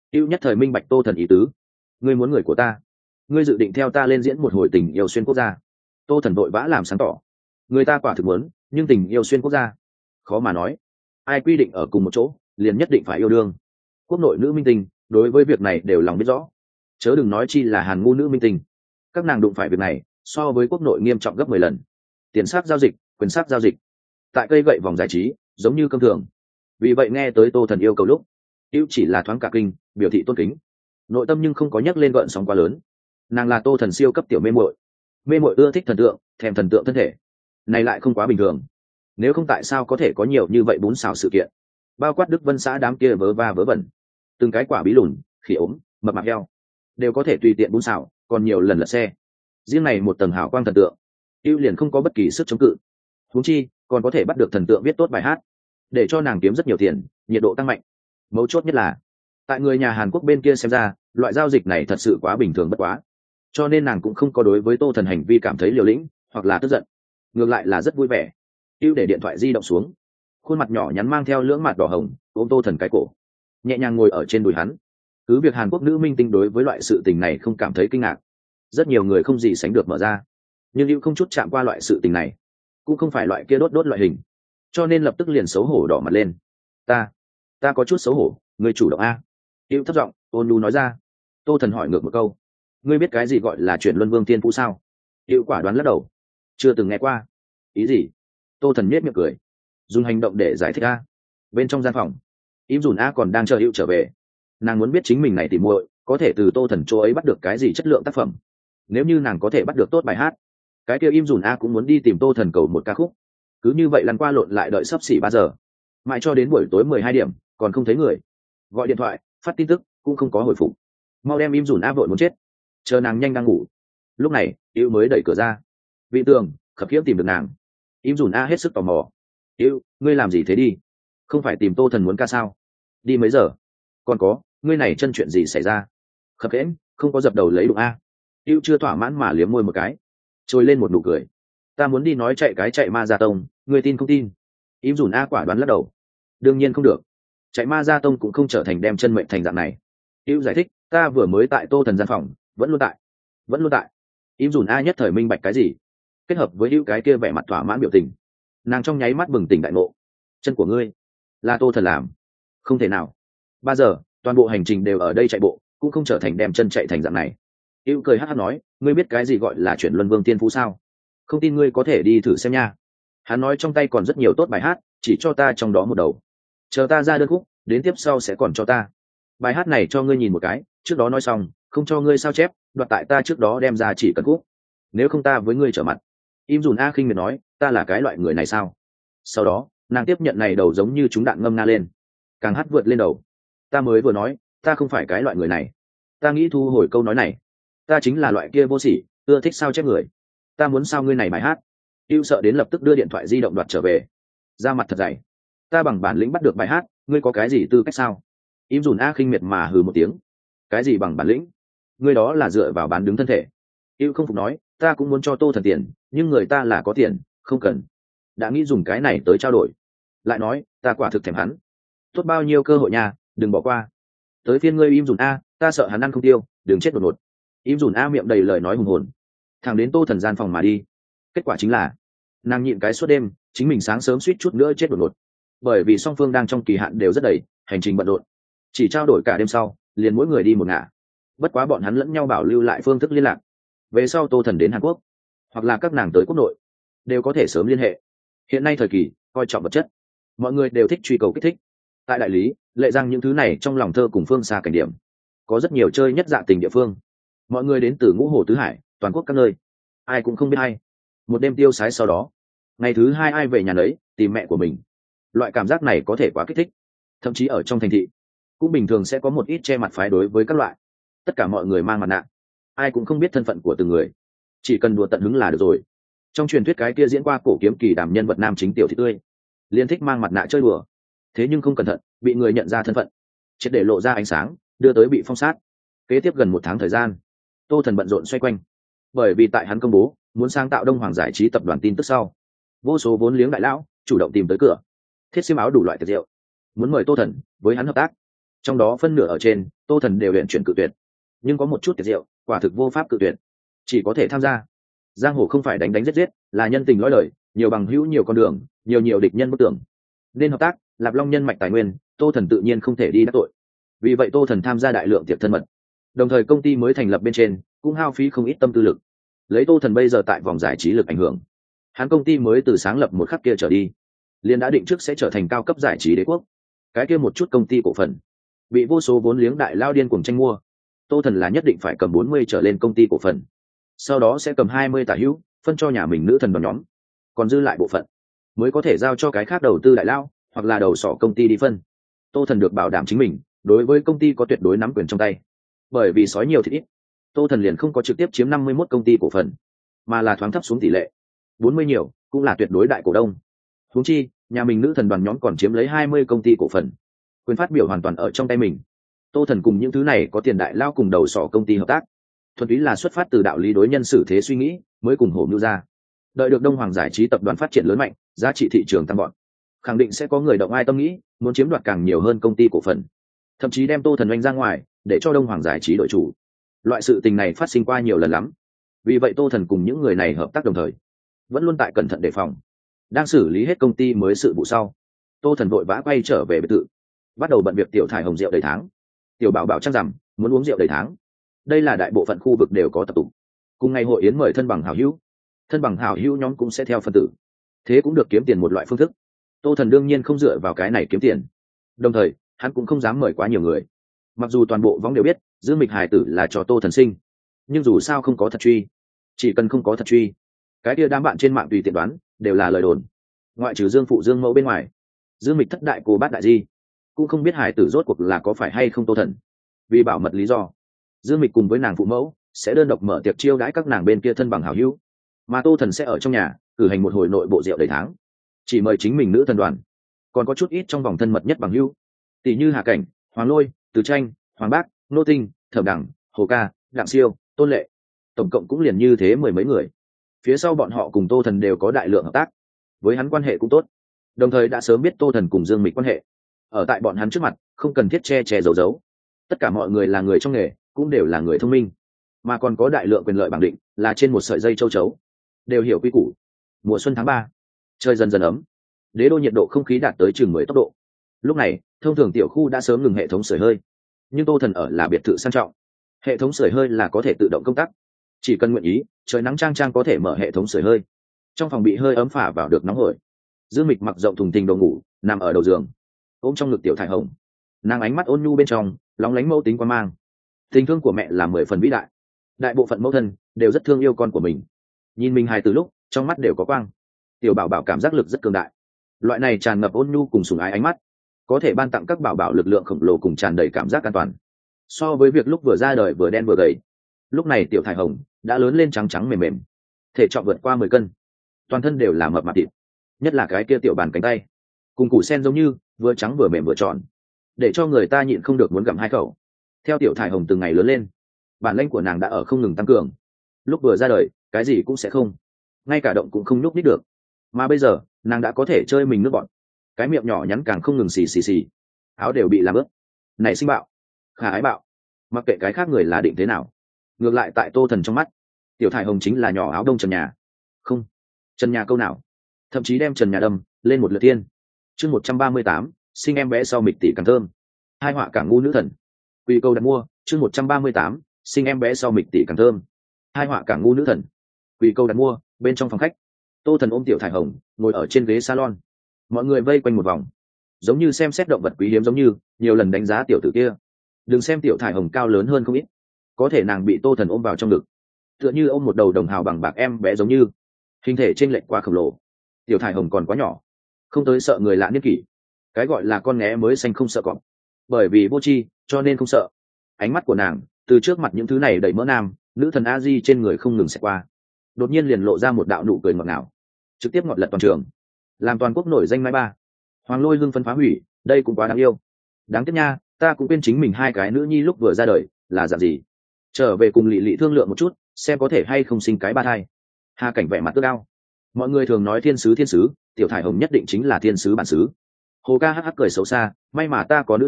Hữu nhất thời minh bạch tô thần ý tứ. Ngươi muốn người của ta, ngươi dự định theo ta lên diễn một hồi tình yêu xuyên quốc gia. Tô thần vội vã làm sáng tỏ. Người ta quả thực muốn, nhưng tình yêu xuyên quốc gia khó mà nói. Ai quy định ở cùng một chỗ liền nhất định phải yêu đương. Quốc nội nữ minh tinh đối với việc này đều lòng biết rõ, chớ đừng nói chi là hàn ngu nữ minh tinh. Các nàng đụng phải việc này so với quốc nội nghiêm trọng gấp mười lần. Tiền xác giao dịch, quyền xác giao dịch, tại cây gậy vòng giải trí giống như cơm thường. Vì vậy nghe tới tô thần yêu cầu lúc, Hữu chỉ là thoáng cả kinh, biểu thị tôn kính, nội tâm nhưng không có nhắc lên gợn sóng quá lớn. Nàng là tô thần siêu cấp tiểu mê muội, mê muội ưa thích thần tượng, thèm thần tượng thân thể này lại không quá bình thường. Nếu không tại sao có thể có nhiều như vậy bún xào sự kiện, bao quát Đức Vân xã đám kia vớ va vớ vẩn, từng cái quả bí lùn, khỉ ốm, mập mạp heo đều có thể tùy tiện bún xào, còn nhiều lần lật xe. Riêng này một tầng hào quang thần tượng, Hữu liền không có bất kỳ sức chống cự. Huống chi còn có thể bắt được thần tượng viết tốt bài hát, để cho nàng kiếm rất nhiều tiền, nhiệt độ tăng mạnh. Mấu chốt nhất là, tại người nhà Hàn Quốc bên kia xem ra, loại giao dịch này thật sự quá bình thường bất quá, cho nên nàng cũng không có đối với tô thần hành vi cảm thấy liều lĩnh hoặc là tức giận, ngược lại là rất vui vẻ. Hữu để điện thoại di động xuống, khuôn mặt nhỏ nhắn mang theo lưỡng mặt đỏ hồng, ôm tô thần cái cổ, nhẹ nhàng ngồi ở trên đùi hắn. Cứ việc Hàn Quốc nữ minh tinh đối với loại sự tình này không cảm thấy kinh ngạc, rất nhiều người không gì sánh được mở ra, nhưng Hữu không chút chạm qua loại sự tình này, cũng không phải loại kia đốt đốt loại hình, cho nên lập tức liền xấu hổ đỏ mặt lên. ta ta có chút xấu hổ, người chủ động a. Hữu thấp giọng ôn nhu nói ra. Tô thần hỏi ngược một câu, ngươi biết cái gì gọi là chuyển luân vương tiên phú sao? Hữu quả đoán lắc đầu, chưa từng nghe qua. Ý gì? Tô thần nhếch miệng cười, dùng hành động để giải thích a. Bên trong gian phòng, Im Dùn a còn đang chờ Hữu trở về. Nàng muốn biết chính mình này tỉ muội có thể từ tô thần chỗ ấy bắt được cái gì chất lượng tác phẩm. Nếu như nàng có thể bắt được tốt bài hát, cái kia Im Dùn a cũng muốn đi tìm tô thần cầu một ca khúc. Cứ như vậy lăn qua lộn lại đợi sắp xỉ ba giờ, mãi cho đến buổi tối mười hai điểm còn không thấy người. Gọi điện thoại, phát tin tức cũng không có hồi phục. Mau đem Im Dùn a vội muốn chết, chờ nàng nhanh đang ngủ. Lúc này Hữu mới đẩy cửa ra, vị tường khập khiễng tìm được nàng. Im Dùn a hết sức tò mò. Hữu, ngươi làm gì thế đi? Không phải tìm tô thần muốn ca sao? Đi mấy giờ? Còn có, ngươi này chân chuyện gì xảy ra? Khập khiễng không có dập đầu lấy đụng a. Hữu chưa thỏa mãn mà liếm môi một cái, trồi lên một nụ cười. Ta muốn đi nói chạy cái chạy ma gia tông, ngươi tin không tin? Im Dùn a quả đoán lắc đầu. Đương nhiên không được, chạy ma gia tông cũng không trở thành đem chân mệnh thành dạng này. Hữu giải thích, ta vừa mới tại tô thần gian phòng, vẫn luôn tại vẫn luôn tại. Im Dùn a nhất thời minh bạch cái gì, kết hợp với Hữu cái kia vẻ mặt thỏa mãn biểu tình, nàng trong nháy mắt bừng tỉnh đại ngộ. Chân của ngươi là tô thần làm? Không thể nào. Ba giờ toàn bộ hành trình đều ở đây chạy bộ, cũng không trở thành đem chân chạy thành dạng này. Hữu cười hát hát nói, ngươi biết cái gì gọi là chuyển luân vương tiên phú sao? Không tin ngươi có thể đi thử xem nha. Hắn nói trong tay còn rất nhiều tốt bài hát, chỉ cho ta trong đó một đầu, chờ ta ra đơn khúc đến tiếp sau sẽ còn cho ta. Bài hát này cho ngươi nhìn một cái, trước đó nói xong không cho ngươi sao chép, đoạt tại ta trước đó đem ra chỉ cần khúc, nếu không ta với ngươi trở mặt. Im Dùn a khinh miệt nói, ta là cái loại người này sao? Sau đó nàng tiếp nhận này đầu giống như chúng đạn ngâm nga lên, càng hát vượt lên đầu. Ta mới vừa nói ta không phải cái loại người này, ta nghĩ thu hồi câu nói này, ta chính là loại kia vô sỉ, ưa thích sao chép người. Ta muốn sao ngươi này bài hát. Hữu sợ đến lập tức đưa điện thoại di động đoạt trở về, ra mặt thật dày. Ta bằng bản lĩnh bắt được bài hát, ngươi có cái gì tư cách sao? Im Dùn a khinh miệt mà hừ một tiếng. Cái gì bằng bản lĩnh? Ngươi đó là dựa vào bán đứng thân thể. Hữu không phục nói, ta cũng muốn cho tô thần tiền, nhưng người ta là có tiền, không cần. Đã nghĩ dùng cái này tới trao đổi, lại nói ta quả thực thèm hắn. Tốt bao nhiêu cơ hội nha, đừng bỏ qua. Tới phiên ngươi Im Dùn a, ta sợ hắn ăn không tiêu, đừng chết đột ngột. Im Dùn a miệng đầy lời nói hùng hồn, thẳng đến tô thần gian phòng mà đi. Kết quả chính là nàng nhịn cái suốt đêm, chính mình sáng sớm suýt chút nữa chết đột ngột, bởi vì song phương đang trong kỳ hạn đều rất đầy, hành trình bận rộn, chỉ trao đổi cả đêm sau liền mỗi người đi một ngả. Bất quá bọn hắn lẫn nhau bảo lưu lại phương thức liên lạc, về sau tô thần đến Hàn Quốc hoặc là các nàng tới quốc nội đều có thể sớm liên hệ. Hiện nay thời kỳ coi trọng vật chất, mọi người đều thích truy cầu kích thích. Tại đại lý Lệ Giang những thứ này trong lòng thơ cùng phương xa cảnh điểm, có rất nhiều chơi nhất dạ tình địa phương. Mọi người đến từ ngũ hồ tứ hải, toàn quốc các nơi, ai cũng không biết hay. Một đêm tiêu sái sau đó, ngày thứ hai ai về nhà nấy tìm mẹ của mình. Loại cảm giác này có thể quá kích thích. Thậm chí ở trong thành thị cũng bình thường sẽ có một ít che mặt phái đối với các loại. Tất cả mọi người mang mặt nạ, ai cũng không biết thân phận của từng người, chỉ cần đùa tận hứng là được rồi. Trong truyền thuyết cái kia diễn qua cổ kiếm kỳ đàm nhân vật nam chính tiểu thị tươi liên thích mang mặt nạ chơi đùa, thế nhưng không cẩn thận bị người nhận ra thân phận, triệt để lộ ra ánh sáng, đưa tới bị phong sát. Kế tiếp gần một tháng thời gian, tô thần bận rộn xoay quanh, bởi vì tại hắn công bố muốn sáng tạo Đông Hoàng giải trí tập đoàn tin tức sau, vô số vốn liếng đại lão chủ động tìm tới cửa, thiết xiêm áo đủ loại tiệc rượu, muốn mời tô thần với hắn hợp tác. trong đó phân nửa ở trên tô thần đều luyện chuyển cự tuyệt, nhưng có một chút tiệt diệu quả thực vô pháp cự tuyệt, chỉ có thể tham gia. Giang hồ không phải đánh đánh giết giết, là nhân tình lõi lời, nhiều bằng hữu nhiều con đường, nhiều nhiều địch nhân bất tưởng, nên hợp tác. Lạp Long nhân mạch tài nguyên, tô thần tự nhiên không thể đi đắc tội, vì vậy tô thần tham gia đại lượng tiệc thân mật, đồng thời công ty mới thành lập bên trên cũng hao phí không ít tâm tư lực. Lấy tô thần bây giờ tại vòng giải trí lực ảnh hưởng, hắn công ty mới từ sáng lập một khắc kia trở đi liền đã định trước sẽ trở thành cao cấp giải trí đế quốc. Cái kia một chút công ty cổ phần bị vô số vốn liếng đại lao điên cuồng tranh mua, tô thần là nhất định phải cầm bốn mươi trở lên công ty cổ phần, sau đó sẽ cầm hai mươi tả hữu phân cho nhà mình nữ thần đoàn nhóm, còn dư lại bộ phận mới có thể giao cho cái khác đầu tư đại lao hoặc là đầu sỏ công ty đi phân. Tô thần được bảo đảm chính mình đối với công ty có tuyệt đối nắm quyền trong tay, bởi vì sói nhiều thì ít, tô thần liền không có trực tiếp chiếm năm mươi mốt công ty cổ phần, mà là thoáng thấp xuống tỷ lệ bốn mươi nhiều cũng là tuyệt đối đại cổ đông. Huống chi nhà mình nữ thần đoàn nhóm còn chiếm lấy hai mươi công ty cổ phần, quyền phát biểu hoàn toàn ở trong tay mình. Tô thần cùng những thứ này có tiền đại lao cùng đầu sỏ công ty hợp tác, thuần túy là xuất phát từ đạo lý đối nhân xử thế suy nghĩ mới cùng hổ mưu ra. Đợi được Đông Hoàng giải trí tập đoàn phát triển lớn mạnh, giá trị thị trường tăng gọn, khẳng định sẽ có người động ai tâm nghĩ muốn chiếm đoạt càng nhiều hơn công ty cổ phần, thậm chí đem tô thần oanh ra ngoài để cho Đông Hoàng giải trí đội chủ. Loại sự tình này phát sinh qua nhiều lần lắm, vì vậy tô thần cùng những người này hợp tác đồng thời vẫn luôn tại cẩn thận đề phòng. Đang xử lý hết công ty mới sự vụ sau, tô thần vội vã quay trở về biệt thự, bắt đầu bận việc tiểu thải hồng rượu đầy tháng. Tiểu bảo bảo chắc rằng muốn uống rượu đầy tháng, đây là đại bộ phận khu vực đều có tập tục. Cùng ngày hội yến mời thân bằng hảo hữu, thân bằng hảo hữu nhóm cũng sẽ theo phân tử, thế cũng được kiếm tiền một loại phương thức. Tô thần đương nhiên không dựa vào cái này kiếm tiền, đồng thời hắn cũng không dám mời quá nhiều người. Mặc dù toàn bộ võng đều biết Dương Mịch hài tử là cho tô thần sinh, nhưng dù sao không có thật truy, chỉ cần không có thật truy, cái kia đám bạn trên mạng tùy tiện đoán đều là lời đồn. Ngoại trừ Dương phụ Dương mẫu bên ngoài, Dương Mịch thất đại cô bát đại di cũng không biết hài tử rốt cuộc là có phải hay không tô thần. Vì bảo mật lý do, Dương Mịch cùng với nàng phụ mẫu sẽ đơn độc mở tiệc chiêu đãi các nàng bên kia thân bằng hảo hữu, mà tô thần sẽ ở trong nhà cử hành một hồi nội bộ rượu đầy tháng, chỉ mời chính mình nữ thần đoàn, còn có chút ít trong vòng thân mật nhất bằng hữu, tỷ như Hà Cảnh, Hoàng Lôi, Từ Tranh, Hoàng Bác, Nô Tinh, Thẩm Đẳng, Hồ Ca, Đặng Siêu, Tôn Lệ, tổng cộng cũng liền như thế mười mấy người. Phía sau bọn họ cùng tô thần đều có đại lượng hợp tác, với hắn quan hệ cũng tốt, đồng thời đã sớm biết tô thần cùng Dương Mịch quan hệ, ở tại bọn hắn trước mặt không cần thiết che che giấu giấu. Tất cả mọi người là người trong nghề, cũng đều là người thông minh, mà còn có đại lượng quyền lợi bằng định, là trên một sợi dây châu chấu, đều hiểu quy củ. Mùa xuân tháng ba, trời dần dần ấm, đế đô nhiệt độ không khí đạt tới chừng mười tốc độ. Lúc này thông thường tiểu khu đã sớm ngừng hệ thống sưởi hơi, nhưng tô thần ở là biệt thự sang trọng, hệ thống sưởi hơi là có thể tự động công tắc, chỉ cần nguyện ý, trời nắng trang trang có thể mở hệ thống sưởi hơi, trong phòng bị hơi ấm phả vào được nóng hổi. Dương Mịch mặc rộng thùng thình đồ ngủ, nằm ở đầu giường, ôm trong ngực tiểu thải hồng, nàng ánh mắt ôn nhu bên trong lóng lánh mẫu tính quan mang. Tình thương của mẹ là mười phần vĩ đại, đại bộ phận mẫu thân đều rất thương yêu con của mình, nhìn mình hài từ lúc trong mắt đều có quang. Tiểu bảo bảo cảm giác lực rất cường đại, loại này tràn ngập ôn nhu cùng sủng ái ánh mắt có thể ban tặng các bảo bảo lực lượng khổng lồ cùng tràn đầy cảm giác an toàn. So với việc lúc vừa ra đời vừa đen vừa gầy, lúc này tiểu thải hồng đã lớn lên trắng trắng mềm mềm, thể trọng vượt qua mười cân, toàn thân đều là mập mạp thịt, nhất là cái kia tiểu bàn cánh tay cùng củ sen giống như vừa trắng vừa mềm vừa tròn, để cho người ta nhịn không được muốn gặm hai khẩu. Theo tiểu thải hồng từng ngày lớn lên, bản lĩnh của nàng đã ở không ngừng tăng cường. Lúc vừa ra đời cái gì cũng sẽ không, ngay cả động cũng không nhúc nhích được, mà bây giờ nàng đã có thể chơi mình nước bọn, cái miệng nhỏ nhắn càng không ngừng xì xì xì, áo đều bị làm ướt. Này sinh bạo, khả ái bạo, mặc kệ cái khác người là định thế nào, ngược lại tại tô thần trong mắt, tiểu thải hồng chính là nhỏ áo đông trần nhà. Không, trần nhà câu nào, thậm chí đem trần nhà đâm lên một lượt tiên. Chương một trăm ba mươi tám, sinh em bé sau Mịch tỷ càng thơm. Hai họa cả ngu nữ thần. Quy câu đặt mua. Chương một trăm ba mươi tám, sinh em bé sau Mịch tỷ càng thơm. Hai họa cả ngu nữ thần. Quy câu đặt mua. Bên trong phòng khách, tô thần ôm tiểu thải hồng ngồi ở trên ghế salon, mọi người vây quanh một vòng, giống như xem xét động vật quý hiếm, giống như nhiều lần đánh giá tiểu tử kia. Đừng xem tiểu thải hồng cao lớn hơn không ít, có thể nàng bị tô thần ôm vào trong ngực, tựa như ôm một đầu đồng hào bằng bạc em bé, giống như hình thể chênh lệch quá khổng lồ. Tiểu thải hồng còn quá nhỏ, không tới sợ người lạ niên kỷ, cái gọi là con nghé mới xanh không sợ cọp, bởi vì vô tri cho nên không sợ. Ánh mắt của nàng từ trước mặt những thứ này đầy mỡ nam nữ thần a di trên người không ngừng xẹt qua, đột nhiên liền lộ ra một đạo nụ cười ngọt ngào, trực tiếp ngọt lật toàn trường, làm toàn quốc nổi danh mai ba. Hoàng Lôi hưng phấn phá hủy, đây cũng quá đáng yêu. Đáng tiếc nha, ta cũng quên chính mình hai cái nữ nhi lúc vừa ra đời là dạng gì, trở về cùng Lị Lị thương lượng một chút, xem có thể hay không sinh cái ba thai. Hà Cảnh vẻ mặt ước ao, mọi người thường nói thiên sứ thiên sứ, tiểu thải hồng nhất định chính là thiên sứ bản sứ. Hồ Ca hắc hắc cười xấu xa, may mà ta có nữ nhi,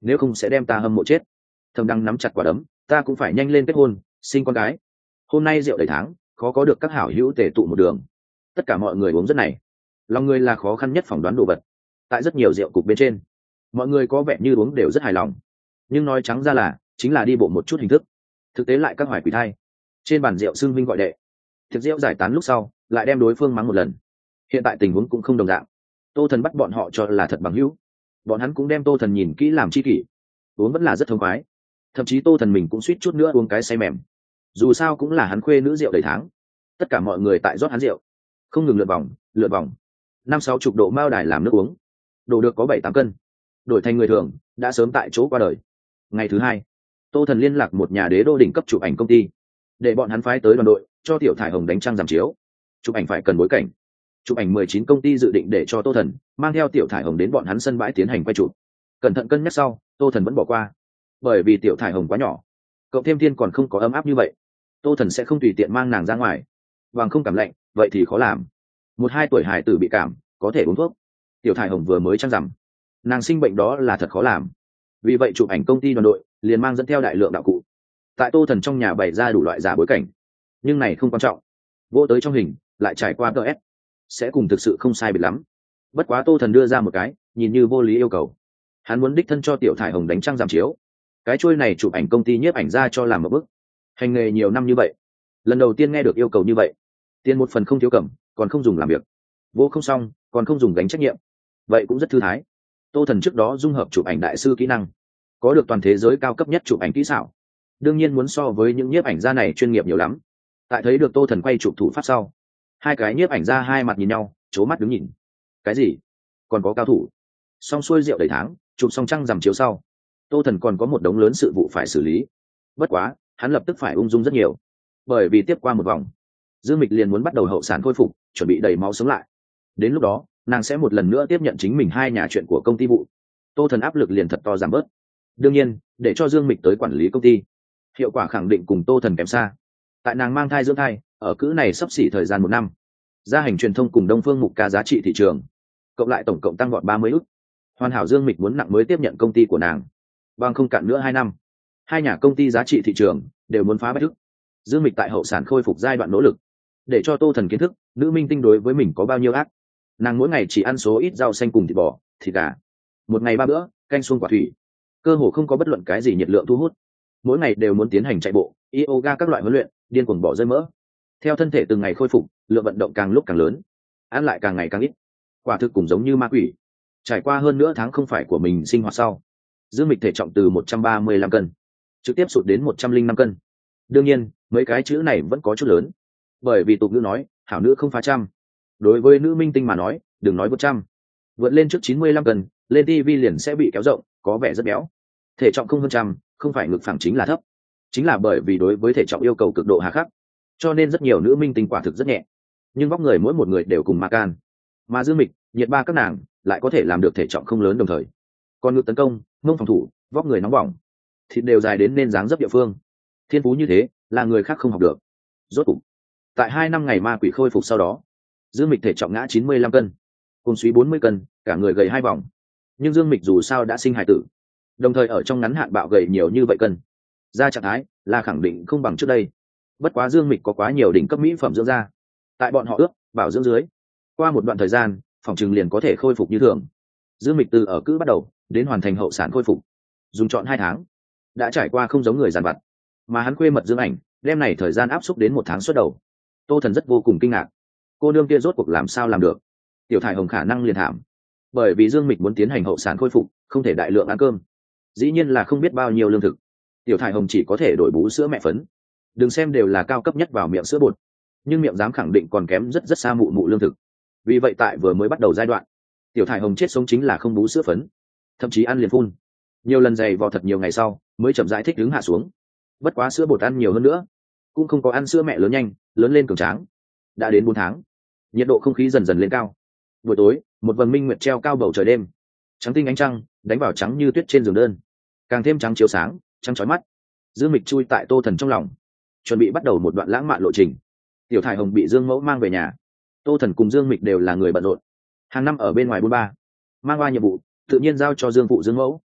nếu không sẽ đem ta hâm mộ chết. Thẩm Đăng nắm chặt quả đấm, ta cũng phải nhanh lên kết hôn, sinh con gái. Hôm nay rượu đầy tháng, khó có được các hảo hữu tề tụ một đường. Tất cả mọi người uống rất này. Lòng người là khó khăn nhất phỏng đoán đồ vật. Tại rất nhiều rượu cục bên trên, mọi người có vẻ như uống đều rất hài lòng, nhưng nói trắng ra là chính là đi bộ một chút hình thức, thực tế lại các hoài quỷ thai. Trên bàn rượu xưng vinh gọi đệ, thực rượu giải tán lúc sau lại đem đối phương mắng một lần. Hiện tại tình huống cũng không đồng dạng. Tô Thần bắt bọn họ cho là thật bằng hữu, bọn hắn cũng đem Tô Thần nhìn kỹ làm chi kỷ, uống vẫn là rất thông khoái. Thậm chí Tô Thần mình cũng suýt chút nữa uống cái say mềm. Dù sao cũng là hắn khuê nữ rượu đầy tháng. Tất cả mọi người tại rót hắn rượu, không ngừng lượt vòng lượt vòng. Năm sáu chục độ mao đài làm nước uống, đổ được có bảy tám cân, đổi thành người thường đã sớm tại chỗ qua đời. Ngày thứ hai, Tô Thần liên lạc một nhà đế đô đỉnh cấp chụp ảnh công ty, để bọn hắn phái tới đoàn đội cho Tiểu Thải Hồng đánh trang giảm chiếu. Chụp ảnh phải cần bối cảnh. Chụp ảnh mười chín công ty dự định để cho Tô Thần mang theo Tiểu Thải Hồng đến bọn hắn sân bãi tiến hành quay chụp. Cẩn thận cân nhắc sau, Tô Thần vẫn bỏ qua, bởi vì Tiểu Thải Hồng quá nhỏ, cộng thêm thiên còn không có ấm áp như vậy, Tô Thần sẽ không tùy tiện mang nàng ra ngoài. Vàng không cảm lạnh, vậy thì khó làm. Một hai tuổi hài tử bị cảm, có thể uống thuốc. Tiểu Thải Hồng vừa mới trang rằm, nàng sinh bệnh đó là thật khó làm. Vì vậy chụp ảnh công ty đoàn đội liền mang dẫn theo đại lượng đạo cụ, tại Tô Thần trong nhà bày ra đủ loại giả bối cảnh. Nhưng này không quan trọng, vô tới trong hình lại trải qua ts sẽ cùng thực sự không sai biệt lắm. Bất quá Tô Thần đưa ra một cái nhìn như vô lý yêu cầu, hắn muốn đích thân cho Tiểu Thải Hồng đánh trang giảm chiếu. Cái chuôi này chụp ảnh công ty nhiếp ảnh ra cho làm một bức, hành nghề nhiều năm như vậy, lần đầu tiên nghe được yêu cầu như vậy. Tiền một phần không thiếu cẩm, còn không dùng làm việc, vô không xong còn không dùng gánh trách nhiệm, vậy cũng rất thư thái. Tô Thần trước đó dung hợp chụp ảnh đại sư kỹ năng, có được toàn thế giới cao cấp nhất chụp ảnh kỹ xảo, đương nhiên muốn so với những nhiếp ảnh gia này chuyên nghiệp nhiều lắm. Tại thấy được Tô Thần quay chụp thủ pháp sau, hai cái nhiếp ảnh gia hai mặt nhìn nhau, c mắt đứng nhìn. Cái gì? Còn có cao thủ? Xong xuôi rượu đầy tháng, chụp xong trăng rằm chiếu sau, Tô Thần còn có một đống lớn sự vụ phải xử lý. Bất quá hắn lập tức phải ung dung rất nhiều, bởi vì tiếp qua một vòng, Dương Mịch liền muốn bắt đầu hậu sản khôi phục, chuẩn bị đẩy máu sống lại. Đến lúc đó nàng sẽ một lần nữa tiếp nhận chính mình hai nhà chuyện của công ty vụ. Tô Thần áp lực liền thật to giảm bớt. Đương nhiên, để cho Dương Mịch tới quản lý công ty, hiệu quả khẳng định cùng Tô Thần kém xa. Tại nàng mang thai dưỡng thai, ở cữ này sắp xỉ thời gian một năm, gia hành truyền thông cùng Đông Phương Mục Ca giá trị thị trường cộng lại tổng cộng tăng gọn ba mươi ức. Hoàn hảo Dương Mịch muốn nặng mới tiếp nhận công ty của nàng, bằng không cạn nữa hai năm, hai nhà công ty giá trị thị trường đều muốn phá bách ức. Dương Mịch tại hậu sản khôi phục giai đoạn nỗ lực, để cho Tô Thần kiến thức nữ minh tinh đối với mình có bao nhiêu ác. Nàng mỗi ngày chỉ ăn số ít rau xanh cùng thịt bò, thịt gà, một ngày ba bữa, canh xuông quả thủy, cơ hồ không có bất luận cái gì nhiệt lượng thu hút. Mỗi ngày đều muốn tiến hành chạy bộ, yoga các loại huấn luyện, điên cuồng bỏ rơi mỡ. Theo thân thể từng ngày khôi phục, lượng vận động càng lúc càng lớn, ăn lại càng ngày càng ít, quả thực cũng giống như ma quỷ. Trải qua hơn nửa tháng không phải của mình sinh hoạt sau, Dương Mịch thể trọng từ một trăm ba mươi lăm cân trực tiếp sụt đến một trăm linh năm cân. Đương nhiên mấy cái chữ này vẫn có chút lớn, bởi vì tục ngữ nói hảo nữ không phá trăm. Đối với nữ minh tinh mà nói, đừng nói vượt trăm, vượt lên trước chín mươi lăm cân lên ti vi liền sẽ bị kéo rộng, có vẻ rất béo. Thể trọng không hơn trăm không phải ngực phẳng chính là thấp, chính là bởi vì đối với thể trọng yêu cầu cực độ hà khắc, cho nên rất nhiều nữ minh tinh quả thực rất nhẹ, nhưng vóc người mỗi một người đều cùng ma can. Mà Dương Mịch, nhiệt ba các nàng lại có thể làm được thể trọng không lớn đồng thời còn ngực tấn công, mông phòng thủ, vóc người nóng bỏng, thịt đều dài đến nên dáng dấp địa phương. Thiên phú như thế là người khác không học được. Rốt cục tại hai năm ngày ma quỷ khôi phục sau đó, Dương Mịch thể trọng ngã chín mươi lăm cân, cùng suý bốn mươi cân, cả người gầy hai vòng. Nhưng Dương Mịch dù sao đã sinh hài tử, đồng thời ở trong ngắn hạn bạo gầy nhiều như vậy cân, ra trạng thái là khẳng định không bằng trước đây. Bất quá Dương Mịch có quá nhiều đỉnh cấp mỹ phẩm dưỡng da, tại bọn họ ước bảo dưỡng dưới, qua một đoạn thời gian phòng trừng liền có thể khôi phục như thường. Dương Mịch từ ở cữ bắt đầu đến hoàn thành hậu sản khôi phục, dùng trọn hai tháng, đã trải qua không giống người dàn vặt. Mà hắn khuê mật Dương Ảnh đem này thời gian áp xúc đến một tháng xuất đầu. Tô Thần rất vô cùng kinh ngạc, cô nương kia rốt cuộc làm sao làm được. Tiểu Thải Hồng khả năng liền thảm, bởi vì Dương Mịch muốn tiến hành hậu sản khôi phục, không thể đại lượng ăn cơm, dĩ nhiên là không biết bao nhiêu lương thực. Tiểu Thải Hồng chỉ có thể đổi bú sữa mẹ phấn, đừng xem đều là cao cấp nhất vào miệng sữa bột, nhưng miệng dám khẳng định còn kém rất rất xa mụ mụ lương thực. Vì vậy tại vừa mới bắt đầu giai đoạn, Tiểu Thải Hồng chết sống chính là không bú sữa phấn, thậm chí ăn liền phun. Nhiều lần dày vò thật nhiều ngày sau mới chậm rãi thích đứng hạ xuống. Bất quá sữa bột ăn nhiều hơn nữa, cũng không có ăn sữa mẹ lớn nhanh, lớn lên cường tráng. Đã đến bốn tháng, nhiệt độ không khí dần dần lên cao. Buổi tối, một vầng minh nguyệt treo cao bầu trời đêm, trắng tinh ánh trăng đánh vào trắng như tuyết trên giường đơn, càng thêm trắng chiếu sáng, trắng chói mắt. Dương Mịch chui tại Tô Thần trong lòng, chuẩn bị bắt đầu một đoạn lãng mạn lộ trình. Tiểu Thải Hồng bị Dương Mẫu mang về nhà, Tô Thần cùng Dương Mịch đều là người bận rộn, hàng năm ở bên ngoài bôn ba, mang qua nhiệm vụ tự nhiên giao cho Dương phụ Dương Mẫu.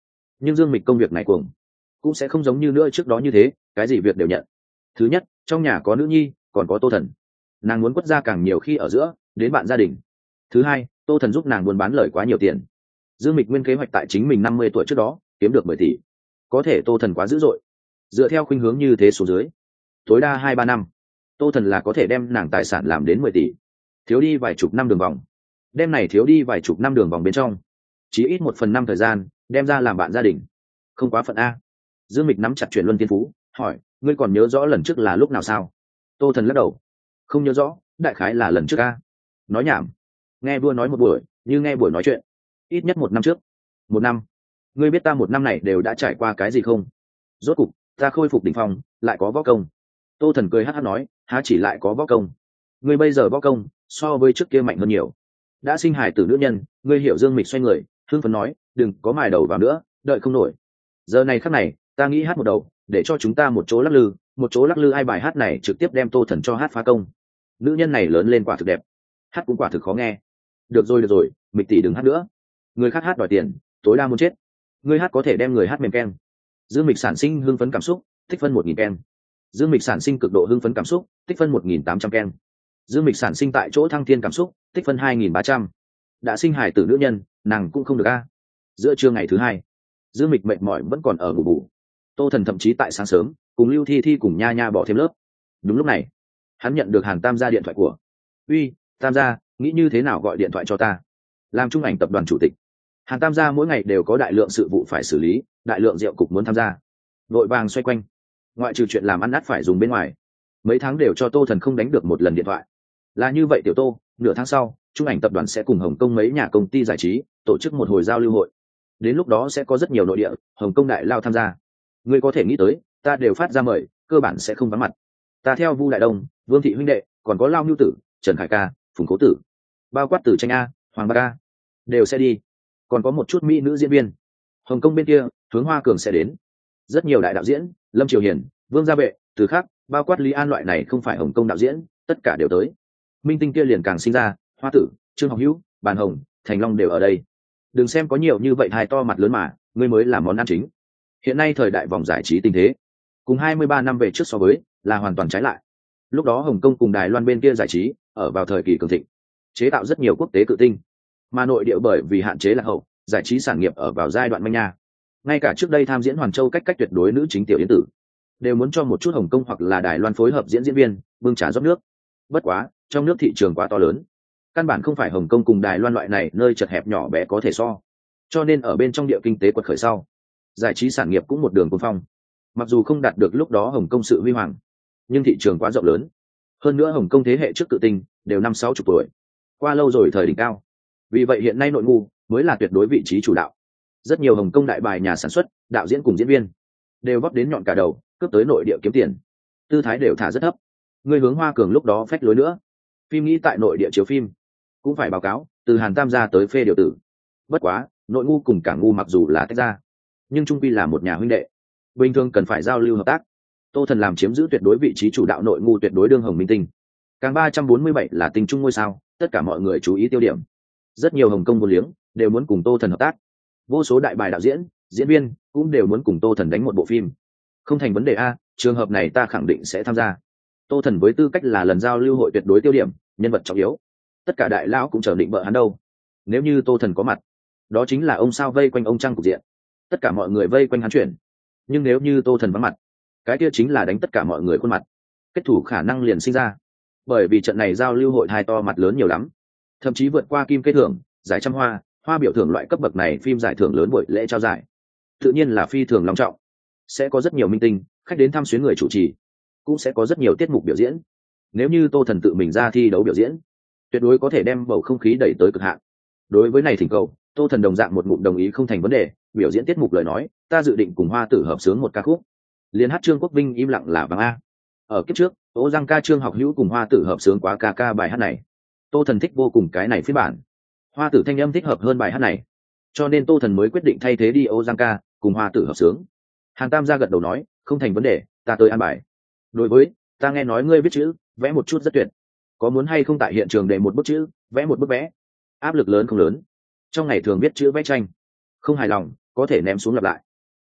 nhưng Dương Mịch công việc này cuồng, cũng sẽ không giống như nữa trước đó như thế cái gì việc đều nhận. Thứ nhất, trong nhà có nữ nhi, còn có Tô Thần, nàng muốn quất ra càng nhiều khi ở giữa đến bạn gia đình. Thứ hai, Tô Thần giúp nàng buôn bán lời quá nhiều tiền. Dương Mịch nguyên kế hoạch tại chính mình năm mươi tuổi trước đó kiếm được mười tỷ, có thể Tô Thần quá dữ dội, dựa theo khuynh hướng như thế số dưới tối đa hai ba năm Tô Thần là có thể đem nàng tài sản làm đến mười tỷ, thiếu đi vài chục năm đường vòng. Đem này thiếu đi vài chục năm đường vòng bên trong chỉ ít một phần năm thời gian đem ra làm bạn gia đình, không quá phận a. Dương Mịch nắm chặt chuyển luân tiên phú hỏi, ngươi còn nhớ rõ lần trước là lúc nào sao? Tô Thần lắc đầu, không nhớ rõ, đại khái là lần trước a. Nói nhảm, nghe vua nói một buổi như nghe buổi nói chuyện. Ít nhất một năm trước. Một năm? Ngươi biết ta một năm này đều đã trải qua cái gì không? Rốt cục ta khôi phục đỉnh phong, lại có võ công. Tô Thần cười hát hát nói, há chỉ lại có võ công, ngươi bây giờ võ công so với trước kia mạnh hơn nhiều. Đã sinh hài tử nữ nhân, ngươi hiểu. Dương Mịch xoay người hưng phấn nói, đừng có mài đầu vào nữa, đợi không nổi. Giờ này khắc này ta nghĩ hát một đầu, để cho chúng ta một chỗ lắc lư, một chỗ lắc lư. Ai bài hát này trực tiếp đem Tô Thần cho hát phá công. Nữ nhân này lớn lên quả thực đẹp, hát cũng quả thực khó nghe. Được rồi được rồi, Mịch tỷ đừng hát nữa, người khác hát đòi tiền, tối đa muốn chết. Ngươi hát có thể đem người hát mềm keng. Dương Mịch sản sinh hưng phấn cảm xúc, tích phân một nghìn keng. Dương Mịch sản sinh cực độ hưng phấn cảm xúc, tích phân một nghìn tám trăm keng. Dương Mịch sản sinh tại chỗ thăng thiên cảm xúc, tích phân hai nghìn ba trăm. Đã sinh hài tử nữ nhân, nàng cũng không được a. Giữa trưa ngày thứ hai, Dương Mịch mệt mỏi vẫn còn ở ngủ bù. Tô Thần thậm chí tại sáng sớm cùng Lưu Thi Thi cùng nha nha bỏ thêm lớp. Đúng lúc này hắn nhận được Hàn Tam gia điện thoại của. Uy, Tam gia, nghĩ như thế nào gọi điện thoại cho ta? Làm Trung Ảnh tập đoàn chủ tịch Hàn Tam gia mỗi ngày đều có đại lượng sự vụ phải xử lý, đại lượng rượu cục muốn tham gia, vội vàng xoay quanh, ngoại trừ chuyện làm ăn át phải dùng bên ngoài, mấy tháng đều cho Tô Thần không đánh được một lần điện thoại. Là như vậy tiểu Tô, nửa tháng sau Trung Ảnh tập đoàn sẽ cùng Hồng Kông mấy nhà công ty giải trí tổ chức một hồi giao lưu hội, đến lúc đó sẽ có rất nhiều nội địa Hồng Kông đại lao tham gia. Ngươi có thể nghĩ tới, ta đều phát ra mời, cơ bản sẽ không vắng mặt. Ta theo Vu Đại Đông, Vương Thị huynh đệ, còn có Lao Nưu tử, Trần Khải ca, Phùng Cố tử, bao quát Tử Tranh a, Hoàng Ba ca đều sẽ đi, còn có một chút mỹ nữ diễn viên. Hồng Kông bên kia Hướng Hoa Cường sẽ đến, rất nhiều đại đạo diễn, Lâm Triều Hiền, Vương Gia Vệ, Từ Khắc, bao quát Lý An loại này không phải Hồng Kông đạo diễn, tất cả đều tới. Minh tinh kia liền càng sinh ra, Hoa Tử, Trương Học Hữu, Bàn Hồng, Thành Long đều ở đây. Đừng xem có nhiều như vậy hài to mặt lớn mà, ngươi mới là món ăn chính. Hiện nay thời đại vòng giải trí tình thế, cùng hai mươi ba năm về trước so với, là hoàn toàn trái lại. Lúc đó Hồng Kông cùng Đài Loan bên kia giải trí ở vào thời kỳ cường thịnh, chế tạo rất nhiều quốc tế cự tinh, mà nội địa bởi vì hạn chế lạc hậu, giải trí sản nghiệp ở vào giai đoạn manh nha. Ngay cả trước đây tham diễn Hoàn Châu cách cách tuyệt đối nữ chính tiểu yến tử, đều muốn cho một chút Hồng Kông hoặc là Đài Loan phối hợp diễn diễn viên, bưng trà rót nước. Bất quá, trong nước thị trường quá to lớn, căn bản không phải Hồng Kông cùng Đài Loan loại này nơi chật hẹp nhỏ bé có thể so. Cho nên ở bên trong địa kinh tế quật khởi sau, giải trí sản nghiệp cũng một đường cuồng phong. Mặc dù không đạt được lúc đó Hồng Kông sự huy hoàng, nhưng thị trường quá rộng lớn. Hơn nữa Hồng Kông thế hệ trước cự tinh đều năm sáu chục tuổi, qua lâu rồi thời đỉnh cao. Vì vậy hiện nay nội ngu mới là tuyệt đối vị trí chủ đạo. Rất nhiều Hồng Kông đại bài nhà sản xuất, đạo diễn cùng diễn viên đều vấp đến nhọn cả đầu, cướp tới nội địa kiếm tiền, tư thái đều thả rất thấp. Người Hướng Hoa Cường lúc đó phách lối nữa, phim nghĩ tại nội địa chiếu phim cũng phải báo cáo từ Hàn Tam gia tới phê điều tử. Bất quá nội ngu cùng cả ngu mặc dù là tách ra, nhưng trung quy là một nhà huynh đệ, bình thường cần phải giao lưu hợp tác. Tô Thần làm chiếm giữ tuyệt đối vị trí chủ đạo, nội ngu tuyệt đối đương hồng minh tinh. Càng ba trăm bốn mươi bảy là tinh trung ngôi sao, tất cả mọi người chú ý tiêu điểm. Rất nhiều Hồng Kông vô liếng đều muốn cùng Tô Thần hợp tác, vô số đại bài đạo diễn, diễn viên cũng đều muốn cùng Tô Thần đánh một bộ phim. Không thành vấn đề a, trường hợp này ta khẳng định sẽ tham gia. Tô Thần với tư cách là lần giao lưu hội tuyệt đối tiêu điểm, nhân vật trọng yếu, tất cả đại lão cũng chờ định vợ hắn đâu. Nếu như Tô Thần có mặt, đó chính là ông sao vây quanh ông trăng cục diện, tất cả mọi người vây quanh hắn chuyển. Nhưng nếu như Tô Thần vắng mặt, cái kia chính là đánh tất cả mọi người khuôn mặt, kết thủ khả năng liền sinh ra. Bởi vì trận này giao lưu hội hai to mặt lớn nhiều lắm, thậm chí vượt qua kim kế thưởng, giải trăm hoa, hoa biểu thưởng loại cấp bậc này phim giải thưởng lớn, buổi lễ trao giải tự nhiên là phi thường long trọng, sẽ có rất nhiều minh tinh khách đến thăm xuyến, người chủ trì cũng sẽ có rất nhiều tiết mục biểu diễn. Nếu như Tô Thần tự mình ra thi đấu biểu diễn, tuyệt đối có thể đem bầu không khí đẩy tới cực hạn. Đối với này thỉnh cầu, Tô Thần đồng dạng một ngụm đồng ý, không thành vấn đề. Biểu diễn tiết mục lời nói, ta dự định cùng Hoa Tử hợp sướng một ca khúc, liền hát Trương Quốc Vinh im lặng là vàng a. Ở kiếp trước Ô Giang ca Trương Học Hữu cùng Hoa Tử hợp sướng quá ca ca bài hát này, Tô Thần thích vô cùng cái này phiên bản. Hoa Tử thanh âm thích hợp hơn bài hát này, cho nên Tô Thần mới quyết định thay thế đi Ô Giang ca cùng Hoa Tử hợp sướng. Hàn Tam gia gật đầu nói, không thành vấn đề, ta tới an bài. Đối với, ta nghe nói ngươi viết chữ vẽ một chút rất tuyệt, có muốn hay không tại hiện trường để một bức chữ vẽ một bức vẽ? Áp lực lớn không lớn, trong ngày thường viết chữ vẽ tranh không hài lòng có thể ném xuống lặp lại,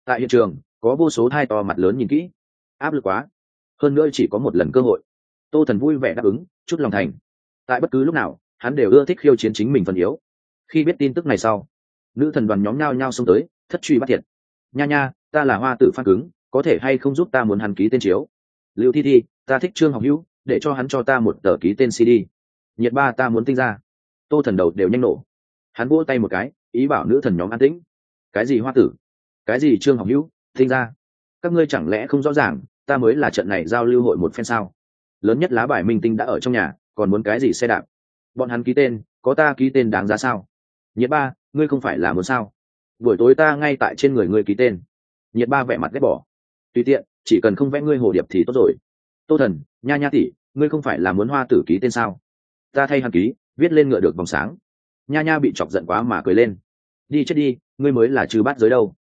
Tại hiện trường có vô số thai to mặt lớn nhìn kỹ, áp lực quá, hơn nữa chỉ có một lần cơ hội. Tô Thần vui vẻ đáp ứng, chút lòng thành. Tại bất cứ lúc nào hắn đều ưa thích khiêu chiến chính mình phần yếu. Khi biết tin tức này sau, nữ thần đoàn nhóm nhao nhao xông tới, thất truy bắt thiệt. Nha nha, ta là hoa tử phan cứng, có thể hay không giúp ta muốn hắn ký tên chiếu? Lưu Thi Thi, ta thích Trương Học Hữu, để cho hắn cho ta một tờ ký tên xê đê. Nhiệt ba, ta muốn tinh ra. Tô Thần đầu đều nhanh nổ. Hắn vỗ tay một cái, ý bảo nữ thần nhóm an tĩnh. Cái gì hoa tử? Cái gì Trương Học Hữu, tinh ra? Các ngươi chẳng lẽ không rõ ràng, ta mới là trận này giao lưu hội một phen sao? Lớn nhất lá bài minh tinh đã ở trong nhà, còn muốn cái gì xe đạp? Bọn hắn ký tên, có ta ký tên đáng giá sao? Nhiệt ba, ngươi không phải là muốn sao? Buổi tối ta ngay tại trên người ngươi ký tên. Nhiệt ba vẻ mặt ghét bỏ. Tùy tiện, chỉ cần không vẽ ngươi hồ điệp thì tốt rồi. Tô Thần, nha nha tỷ, ngươi không phải là muốn hoa tử ký tên sao? Ta thay hắn ký, viết lên ngựa được vòng sáng. Nha nha bị chọc giận quá mà cười lên. Đi chết đi, ngươi mới là trừ bát giới đâu.